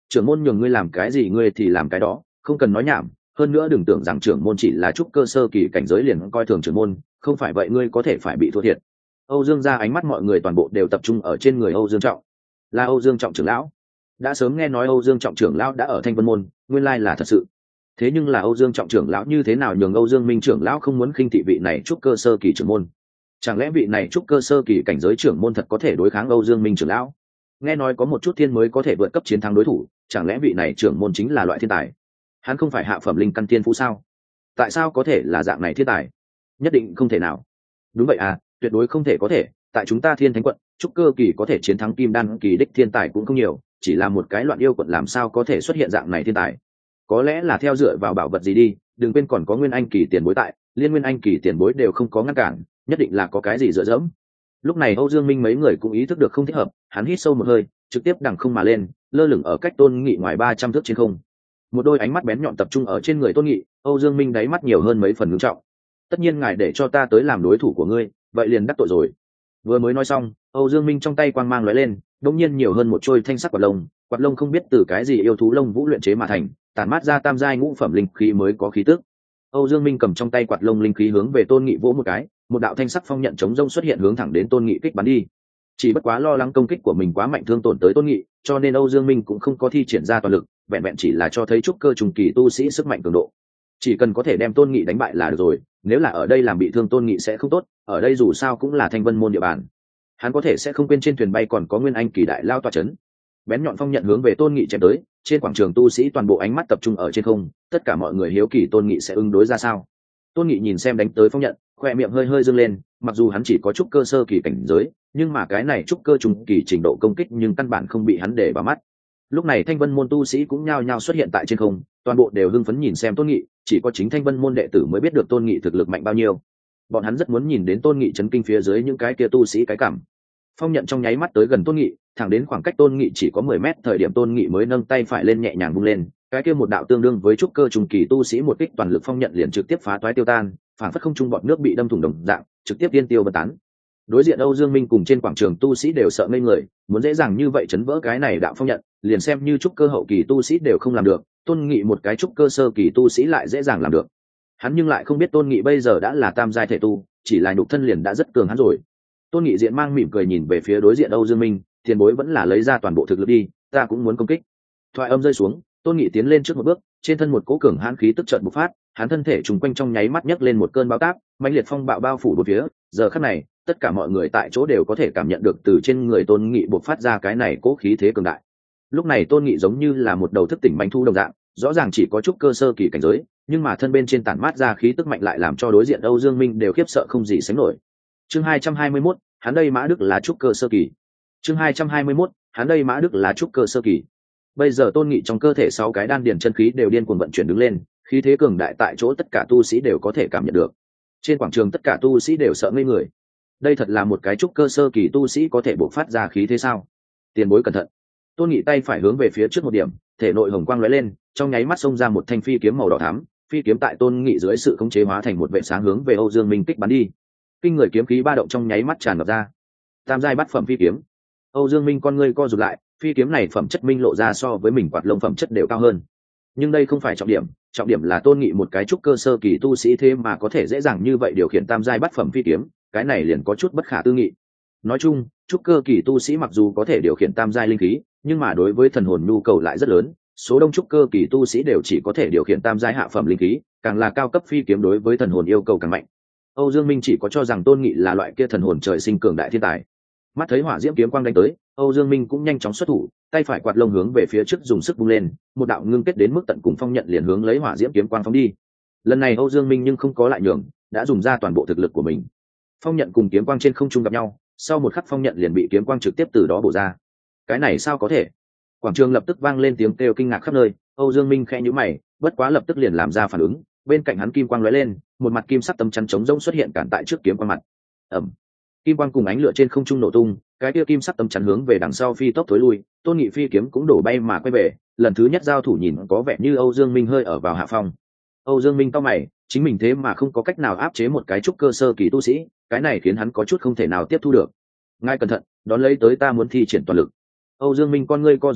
trưởng môn nhường ngươi làm cái gì ngươi thì làm cái đó, không cần nói nhảm. Hơn nữa đừng tưởng rằng trưởng môn chỉ là trúc cơ sơ kỳ cảnh giới liền coi thường trưởng môn, không phải vậy ngươi có thể phải bị thua thiệt. Âu Dương gia ánh mắt mọi người toàn bộ đều tập trung ở trên người Âu Dương Trọng. Là Âu Dương Trọng trưởng lão. Đã sớm nghe nói Âu Dương Trọng trưởng lão đã ở Thanh Vân môn, nguyên lai là thật sự. Thế nhưng là Âu Dương Trọng trưởng lão như thế nào nhường Âu Dương Minh trưởng lão không muốn khinh thị vị này trúc cơ sơ kỳ trưởng môn? Chẳng lẽ vị này trúc cơ sơ kỳ cảnh giới trưởng môn thật có thể đối kháng Âu Dương Minh trưởng lão? Nghe nói có một chút thiên mới có thể vượt cấp chiến thắng đối thủ, chẳng lẽ vị này trưởng môn chính là loại thiên tài? Hắn không phải hạ phẩm linh căn thiên phú sao? Tại sao có thể là dạng này thiên tài? Nhất định không thể nào. Đúng vậy à, tuyệt đối không thể có thể. Tại chúng ta Thiên Thánh quận, trúc cơ kỳ có thể chiến thắng kim đan kỳ đích thiên tài cũng không nhiều, chỉ là một cái loạn yêu quận làm sao có thể xuất hiện dạng này thiên tài? Có lẽ là theo dựa vào bảo vật gì đi, đừng quên còn có nguyên anh kỳ tiền bối tại, liên nguyên anh kỳ tiền bối đều không có ngăn cản, nhất định là có cái gì dựa dẫm. Lúc này Âu Dương Minh mấy người cũng ý thức được không thích hợp, hắn hít sâu một hơi, trực tiếp đằng không mà lên, lơ lửng ở cách Tôn Nghị ngoài ba trăm thước trên không. Một đôi ánh mắt bén nhọn tập trung ở trên người Tôn Nghị, Âu Dương Minh đáy mắt nhiều hơn mấy phần ngưng trọng. Tất nhiên ngài để cho ta tới làm đối thủ của ngươi, vậy liền đắc tội rồi. Vừa mới nói xong, Âu Dương Minh trong tay quang mang lóe lên, đột nhiên nhiều hơn một trôi thanh sắc quạt lông, quạt lông không biết từ cái gì yêu thú lông vũ luyện chế mà thành, tản mát ra tam giai ngũ phẩm linh khí mới có khí tức. Âu Dương Minh cầm trong tay quạt lông linh khí hướng về Tôn Nghị vỗ một cái, một đạo thanh sắc phong nhận chống rông xuất hiện hướng thẳng đến Tôn Nghị kích bắn đi. Chỉ bất quá lo lắng công kích của mình quá mạnh thương tổn tới Tôn Nghị, cho nên Âu Dương Minh cũng không có thi triển ra toàn lực, vẹn vẹn chỉ là cho thấy trúc cơ trùng kỳ tu sĩ sức mạnh cường độ. Chỉ cần có thể đem Tôn Nghị đánh bại là được rồi, nếu là ở đây làm bị thương Tôn Nghị sẽ không tốt, ở đây dù sao cũng là Thanh Vân môn địa bàn. Hắn có thể sẽ không quên trên thuyền bay còn có nguyên anh kỳ đại lao tọa chấn. Bén nhọn phong nhận hướng về Tôn Nghị chém tới, trên quảng trường tu sĩ toàn bộ ánh mắt tập trung ở trên không, tất cả mọi người hiếu kỳ Tôn Nghị sẽ ứng đối ra sao. Tôn Nghị nhìn xem đánh tới phong nhận, khoe miệng hơi hơi dương lên, mặc dù hắn chỉ có trúc cơ sơ kỳ cảnh giới, nhưng mà cái này trúc cơ trung kỳ trình độ công kích nhưng căn bản không bị hắn để vào mắt. Lúc này Thanh Vân môn tu sĩ cũng nhao nhao xuất hiện tại trên không, toàn bộ đều hưng phấn nhìn xem Tôn Nghị, chỉ có chính Thanh Vân môn đệ tử mới biết được Tôn Nghị thực lực mạnh bao nhiêu. Bọn hắn rất muốn nhìn đến Tôn Nghị chấn kinh phía dưới những cái kia tu sĩ cái cảm. Phong nhận trong nháy mắt tới gần Tôn Nghị, thẳng đến khoảng cách Tôn Nghị chỉ có mười mét thời điểm Tôn Nghị mới nâng tay phải lên nhẹ nhàng vung lên, cái kia một đạo tương đương với trúc cơ trùng kỳ tu sĩ một kích toàn lực phong nhận liền trực tiếp phá toái tiêu tan, phản phất không trung bọt nước bị đâm thủng đồng dạng, trực tiếp tiên tiêu bật tán. Đối diện Âu Dương Minh cùng trên quảng trường tu sĩ đều sợ ngây người, muốn dễ dàng như vậy chấn vỡ cái này đạo phong nhận, liền xem như trúc cơ hậu kỳ tu sĩ đều không làm được, Tôn Nghị một cái trúc cơ sơ kỳ tu sĩ lại dễ dàng làm được. Hắn nhưng lại không biết Tôn Nghị bây giờ đã là tam giai thể tu, chỉ là nhục thân liền đã rất cường hắn rồi. Tôn Nghị diện mang mỉm cười nhìn về phía đối diện Âu Dương Minh, tiền bối vẫn là lấy ra toàn bộ thực lực đi, ta cũng muốn công kích. Thoại âm rơi xuống, Tôn Nghị tiến lên trước một bước, trên thân một cỗ cường hãn khí tức chợt bộc phát, hắn thân thể trùng quanh trong nháy mắt nhấc lên một cơn bão táp, mãnh liệt phong bạo bao phủ bốn phía, giờ khắc này, tất cả mọi người tại chỗ đều có thể cảm nhận được từ trên người Tôn Nghị bộc phát ra cái này cỗ khí thế cường đại. Lúc này Tôn Nghị giống như là một đầu thức tỉnh manh thu đồng dạng, rõ ràng chỉ có chút cơ sơ kỳ cảnh giới, nhưng mà thân bên trên tản mát ra khí tức mạnh lại làm cho đối diện Âu Dương Minh đều khiếp sợ không gì sánh nổi. Chương hai trăm hai mươi mốt, hắn đây Mã Đức là trúc cơ sơ kỳ. Chương hai trăm hai mươi mốt, hắn đây Mã Đức là trúc cơ sơ kỳ. Bây giờ Tôn Nghị trong cơ thể sáu cái đan điền chân khí đều điên cuồng vận chuyển đứng lên, khí thế cường đại tại chỗ tất cả tu sĩ đều có thể cảm nhận được. Trên quảng trường tất cả tu sĩ đều sợ ngây người. Đây thật là một cái trúc cơ sơ kỳ tu sĩ có thể bộc phát ra khí thế sao? Tiền bối cẩn thận. Tôn Nghị tay phải hướng về phía trước một điểm, thể nội hồng quang lóe lên, trong nháy mắt xông ra một thanh phi kiếm màu đỏ thắm, phi kiếm tại Tôn Nghị dưới sự khống chế hóa thành một vệ sáng hướng về Âu Dương Minh kích bắn đi. Kinh người kiếm khí ba động trong nháy mắt tràn ngập ra. Tam giai bát phẩm phi kiếm. Âu Dương Minh con ngươi co rụt lại, phi kiếm này phẩm chất minh lộ ra so với mình quạt lông phẩm chất đều cao hơn. Nhưng đây không phải trọng điểm, trọng điểm là Tôn Nghị một cái trúc cơ sơ kỳ tu sĩ thế mà có thể dễ dàng như vậy điều khiển tam giai bát phẩm phi kiếm, cái này liền có chút bất khả tư nghị. Nói chung, trúc cơ kỳ tu sĩ mặc dù có thể điều khiển tam giai linh khí, nhưng mà đối với thần hồn nhu cầu lại rất lớn, số đông trúc cơ kỳ tu sĩ đều chỉ có thể điều khiển tam giai hạ phẩm linh khí, càng là cao cấp phi kiếm đối với thần hồn yêu cầu càng mạnh. Âu Dương Minh chỉ có cho rằng Tôn Nghị là loại kia thần hồn trời sinh cường đại thiên tài. Mắt thấy hỏa diễm kiếm quang đánh tới, Âu Dương Minh cũng nhanh chóng xuất thủ, tay phải quạt lông hướng về phía trước dùng sức vung lên, một đạo ngưng kết đến mức tận cùng phong nhận liền hướng lấy hỏa diễm kiếm quang phóng đi. Lần này Âu Dương Minh nhưng không có lại nhường, đã dùng ra toàn bộ thực lực của mình. Phong nhận cùng kiếm quang trên không trung gặp nhau, sau một khắc phong nhận liền bị kiếm quang trực tiếp từ đó bổ ra. Cái này sao có thể? Quảng trường lập tức vang lên tiếng kêu kinh ngạc khắp nơi, Âu Dương Minh khẽ nhíu mày, bất quá lập tức liền làm ra phản ứng, bên cạnh hắn kim quang lóe lên, một mặt kim sắc tấm chắn chống rỗng xuất hiện cản tại trước kiếm quang mặt. Ầm. Kim quang cùng ánh lửa trên không trung nổ tung, cái kia kim sắc tấm chắn hướng về đằng sau phi tốc thối lui, Tôn Nghị phi kiếm cũng đổ bay mà quay về, lần thứ nhất giao thủ nhìn có vẻ như Âu Dương Minh hơi ở vào hạ phong. Âu Dương Minh cau mày, chính mình thế mà không có cách nào áp chế một cái trúc cơ sơ kỳ tu sĩ, cái này khiến hắn có chút không thể nào tiếp thu được. Ngài cẩn thận, đón lấy tới ta muốn thi triển toàn lực. Âu Dương Minh con ngươi co rụt lại,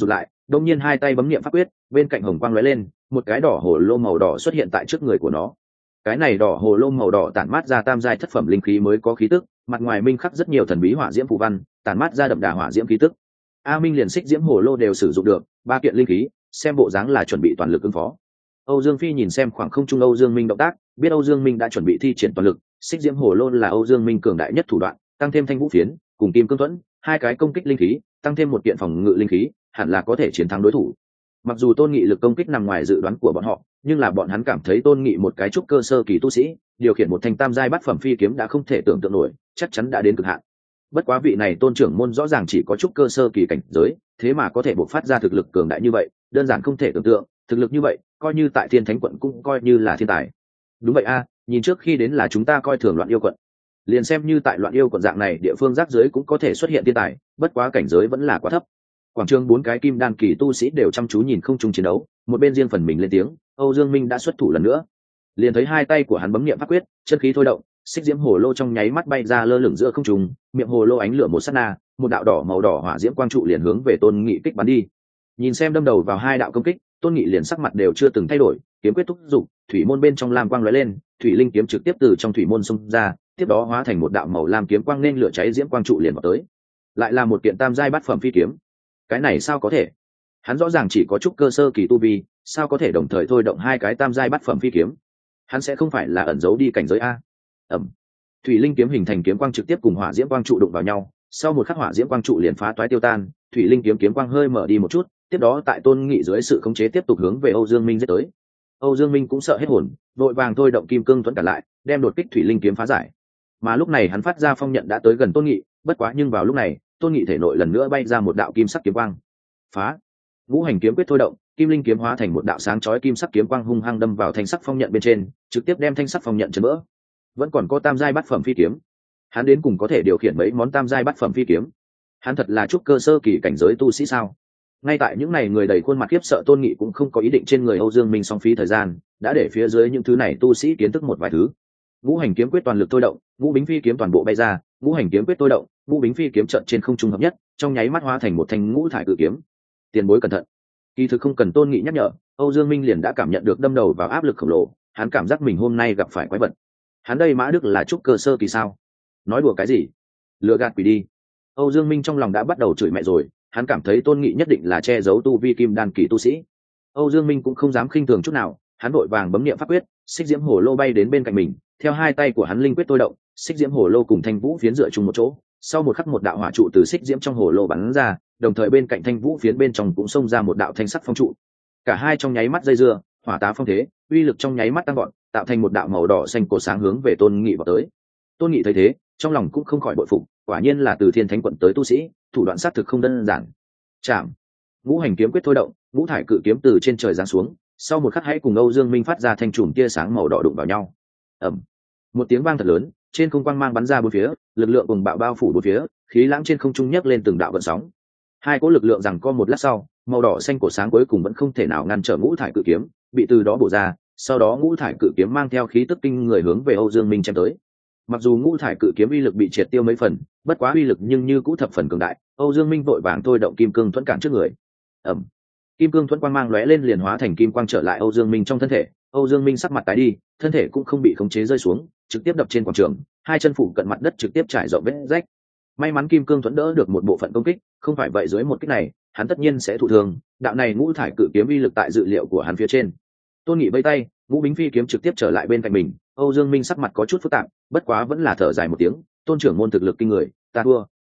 đông nhiên hai tay bấm niệm pháp quyết, bên cạnh hồng quang lóe lên, một cái đỏ hồ lô màu đỏ xuất hiện tại trước người của nó. Cái này đỏ hồ lô màu đỏ tản mát ra tam giai thất phẩm linh khí mới có khí tức, mặt ngoài minh khắc rất nhiều thần bí hỏa diễm phù văn, tản mát ra đậm đà hỏa diễm khí tức. A Minh liền xích diễm hồ lô đều sử dụng được, ba kiện linh khí, xem bộ dáng là chuẩn bị toàn lực ứng phó. Âu Dương Phi nhìn xem khoảng không trung Âu Dương Minh động tác, biết Âu Dương Minh đã chuẩn bị thi triển toàn lực, xích diễm hồ lô là Âu Dương Minh cường đại nhất thủ đoạn, tăng thêm thanh vũ phiến, cùng kim cương thuẫn, hai cái công kích linh khí, tăng thêm một kiện phòng ngự linh khí, hẳn là có thể chiến thắng đối thủ. Mặc dù Tôn Nghị lực công kích nằm ngoài dự đoán của bọn họ, nhưng là bọn hắn cảm thấy Tôn Nghị một cái trúc cơ sơ kỳ tu sĩ, điều khiển một thanh tam giai bát phẩm phi kiếm đã không thể tưởng tượng nổi, chắc chắn đã đến cực hạn. Bất quá vị này Tôn trưởng môn rõ ràng chỉ có trúc cơ sơ kỳ cảnh giới, thế mà có thể bộc phát ra thực lực cường đại như vậy, đơn giản không thể tưởng tượng, thực lực như vậy, coi như tại Thiên Thánh quận cũng coi như là thiên tài. Đúng vậy a, nhìn trước khi đến là chúng ta coi thường Loạn Yêu quận. Liền xem như tại Loạn Yêu quận dạng này địa phương rác dưới cũng có thể xuất hiện thiên tài, bất quá cảnh giới vẫn là quá thấp. Quảng trường bốn cái kim đan kỳ tu sĩ đều chăm chú nhìn không trung chiến đấu, một bên riêng phần mình lên tiếng, Âu Dương Minh đã xuất thủ lần nữa. Liền thấy hai tay của hắn bấm niệm pháp quyết, chân khí thôi động, xích diễm hồ lô trong nháy mắt bay ra lơ lửng giữa không trung, miệng hồ lô ánh lửa một sát na, một đạo đỏ màu đỏ hỏa diễm quang trụ liền hướng về Tôn Nghị kích bắn đi. Nhìn xem đâm đầu vào hai đạo công kích, Tôn Nghị liền sắc mặt đều chưa từng thay đổi, kiếm quyết thúc dục, thủy môn bên trong lam quang lóe lên, thủy linh kiếm trực tiếp từ trong thủy môn xông ra, tiếp đó hóa thành một đạo màu lam kiếm quang nên lửa cháy diễm quang trụ liền vào tới. Lại là một kiện tam giai bát phẩm phi kiếm. Cái này sao có thể? Hắn rõ ràng chỉ có chút cơ sơ kỳ tu vi, sao có thể đồng thời thôi động hai cái tam giai bát phẩm phi kiếm? Hắn sẽ không phải là ẩn giấu đi cảnh giới a? Ẩm. Thủy linh kiếm hình thành kiếm quang trực tiếp cùng hỏa diễm quang trụ đụng vào nhau, sau một khắc hỏa diễm quang trụ liền phá toái tiêu tan, thủy linh kiếm kiếm quang hơi mở đi một chút, tiếp đó tại Tôn Nghị dưới sự khống chế tiếp tục hướng về Âu Dương Minh giết tới. Âu Dương Minh cũng sợ hết hồn, vội vàng thôi động kim cương thuẫn cản lại, đem đột kích thủy linh kiếm phá giải. Mà lúc này hắn phát ra phong nhận đã tới gần Tôn Nghị, bất quá nhưng vào lúc này, Tôn Nghị thể nội lần nữa bay ra một đạo kim sắc kiếm quang. Phá! Ngũ hành kiếm quyết thôi động, kim linh kiếm hóa thành một đạo sáng chói kim sắc kiếm quang hung hăng đâm vào thanh sắc phong nhận bên trên, trực tiếp đem thanh sắc phong nhận chấn vỡ. Vẫn còn có tam giai bát phẩm phi kiếm. Hắn đến cùng có thể điều khiển mấy món tam giai bát phẩm phi kiếm. Hắn thật là trúc cơ sơ kỳ cảnh giới tu sĩ sao? Ngay tại những này người đầy khuôn mặt khiếp sợ, Tôn Nghị cũng không có ý định trên người Âu Dương Minh song phí thời gian, đã để phía dưới những thứ này tu sĩ kiến thức một vài thứ. Ngũ hành kiếm quyết toàn lực thôi động, ngũ bính phi kiếm toàn bộ bay ra, ngũ hành kiếm quyết thôi động, ngũ bính phi kiếm trận trên không trung hợp nhất, trong nháy mắt hóa thành một thanh ngũ thải cự kiếm. Tiền bối cẩn thận. Kỳ thực không cần Tôn Nghị nhắc nhở, Âu Dương Minh liền đã cảm nhận được đâm đầu vào áp lực khổng lồ, hắn cảm giác mình hôm nay gặp phải quái vật. Hắn đây Mã Đức là trúc cơ sơ kỳ sao? Nói đùa cái gì? Lừa gạt quỷ đi. Âu Dương Minh trong lòng đã bắt đầu chửi mẹ rồi, hắn cảm thấy Tôn Nghị nhất định là che giấu tu vi kim đan kỳ tu sĩ. Âu Dương Minh cũng không dám khinh thường chút nào, hắn vội vàng bấm niệm pháp quyết, xích diễm hồ lô bay đến bên cạnh mình, theo hai tay của hắn linh quyết tôi động, xích diễm hồ lô cùng thanh vũ phiến dựa chung một chỗ, sau một khắc một đạo hỏa trụ từ xích diễm trong hồ lô bắn ra, đồng thời bên cạnh thanh vũ phiến bên trong cũng xông ra một đạo thanh sắc phong trụ. Cả hai trong nháy mắt dây dưa, hỏa tá phong thế, uy lực trong nháy mắt tăng gọn, tạo thành một đạo màu đỏ xanh cổ sáng hướng về Tôn Nghị vào tới. Tôn Nghị thấy thế, trong lòng cũng không khỏi bội phục, quả nhiên là từ Thiên Thánh quận tới tu sĩ, thủ đoạn sát thực không đơn giản. Chạm. Ngũ hành kiếm quyết thôi động, ngũ thải cự kiếm từ trên trời giáng xuống, sau một khắc hãy cùng Âu Dương Minh phát ra thanh trùm tia sáng màu đỏ đụng vào nhau. Ầm. Một tiếng vang thật lớn, trên không quang mang bắn ra bốn phía, lực lượng cùng bạo bao phủ bốn phía, khí lãng trên không trung nhấc lên từng đạo gợn sóng. Hai cỗ lực lượng rằng co một lát sau, màu đỏ xanh cổ sáng cuối cùng vẫn không thể nào ngăn trở ngũ thải cự kiếm, bị từ đó bổ ra, sau đó ngũ thải cự kiếm mang theo khí tức kinh người hướng về Âu Dương Minh chém tới. Mặc dù ngũ thải cự kiếm uy lực bị triệt tiêu mấy phần, bất quá uy lực nhưng như cũ thập phần cường đại, Âu Dương Minh vội vàng thôi động kim cương thuẫn cản trước người. Ầm. Kim cương thuẫn quang mang lóe lên liền hóa thành kim quang trở lại Âu Dương Minh trong thân thể, Âu Dương Minh sắc mặt tái đi, thân thể cũng không bị khống chế rơi xuống, trực tiếp đập trên quảng trường, hai chân phủ cận mặt đất trực tiếp trải rộng vết rách. May mắn kim cương thuẫn đỡ được một bộ phận công kích, không phải vậy dưới một kích này, hắn tất nhiên sẽ thụ thương, đạo này ngũ thải cự kiếm uy lực tại dự liệu của hắn phía trên. Tôn Nghị vây tay, ngũ bính phi kiếm trực tiếp trở lại bên cạnh mình, Âu Dương Minh sắc mặt có chút phức tạp, bất quá vẫn là thở dài một tiếng, Tôn trưởng môn thực lực kinh người, ta thua.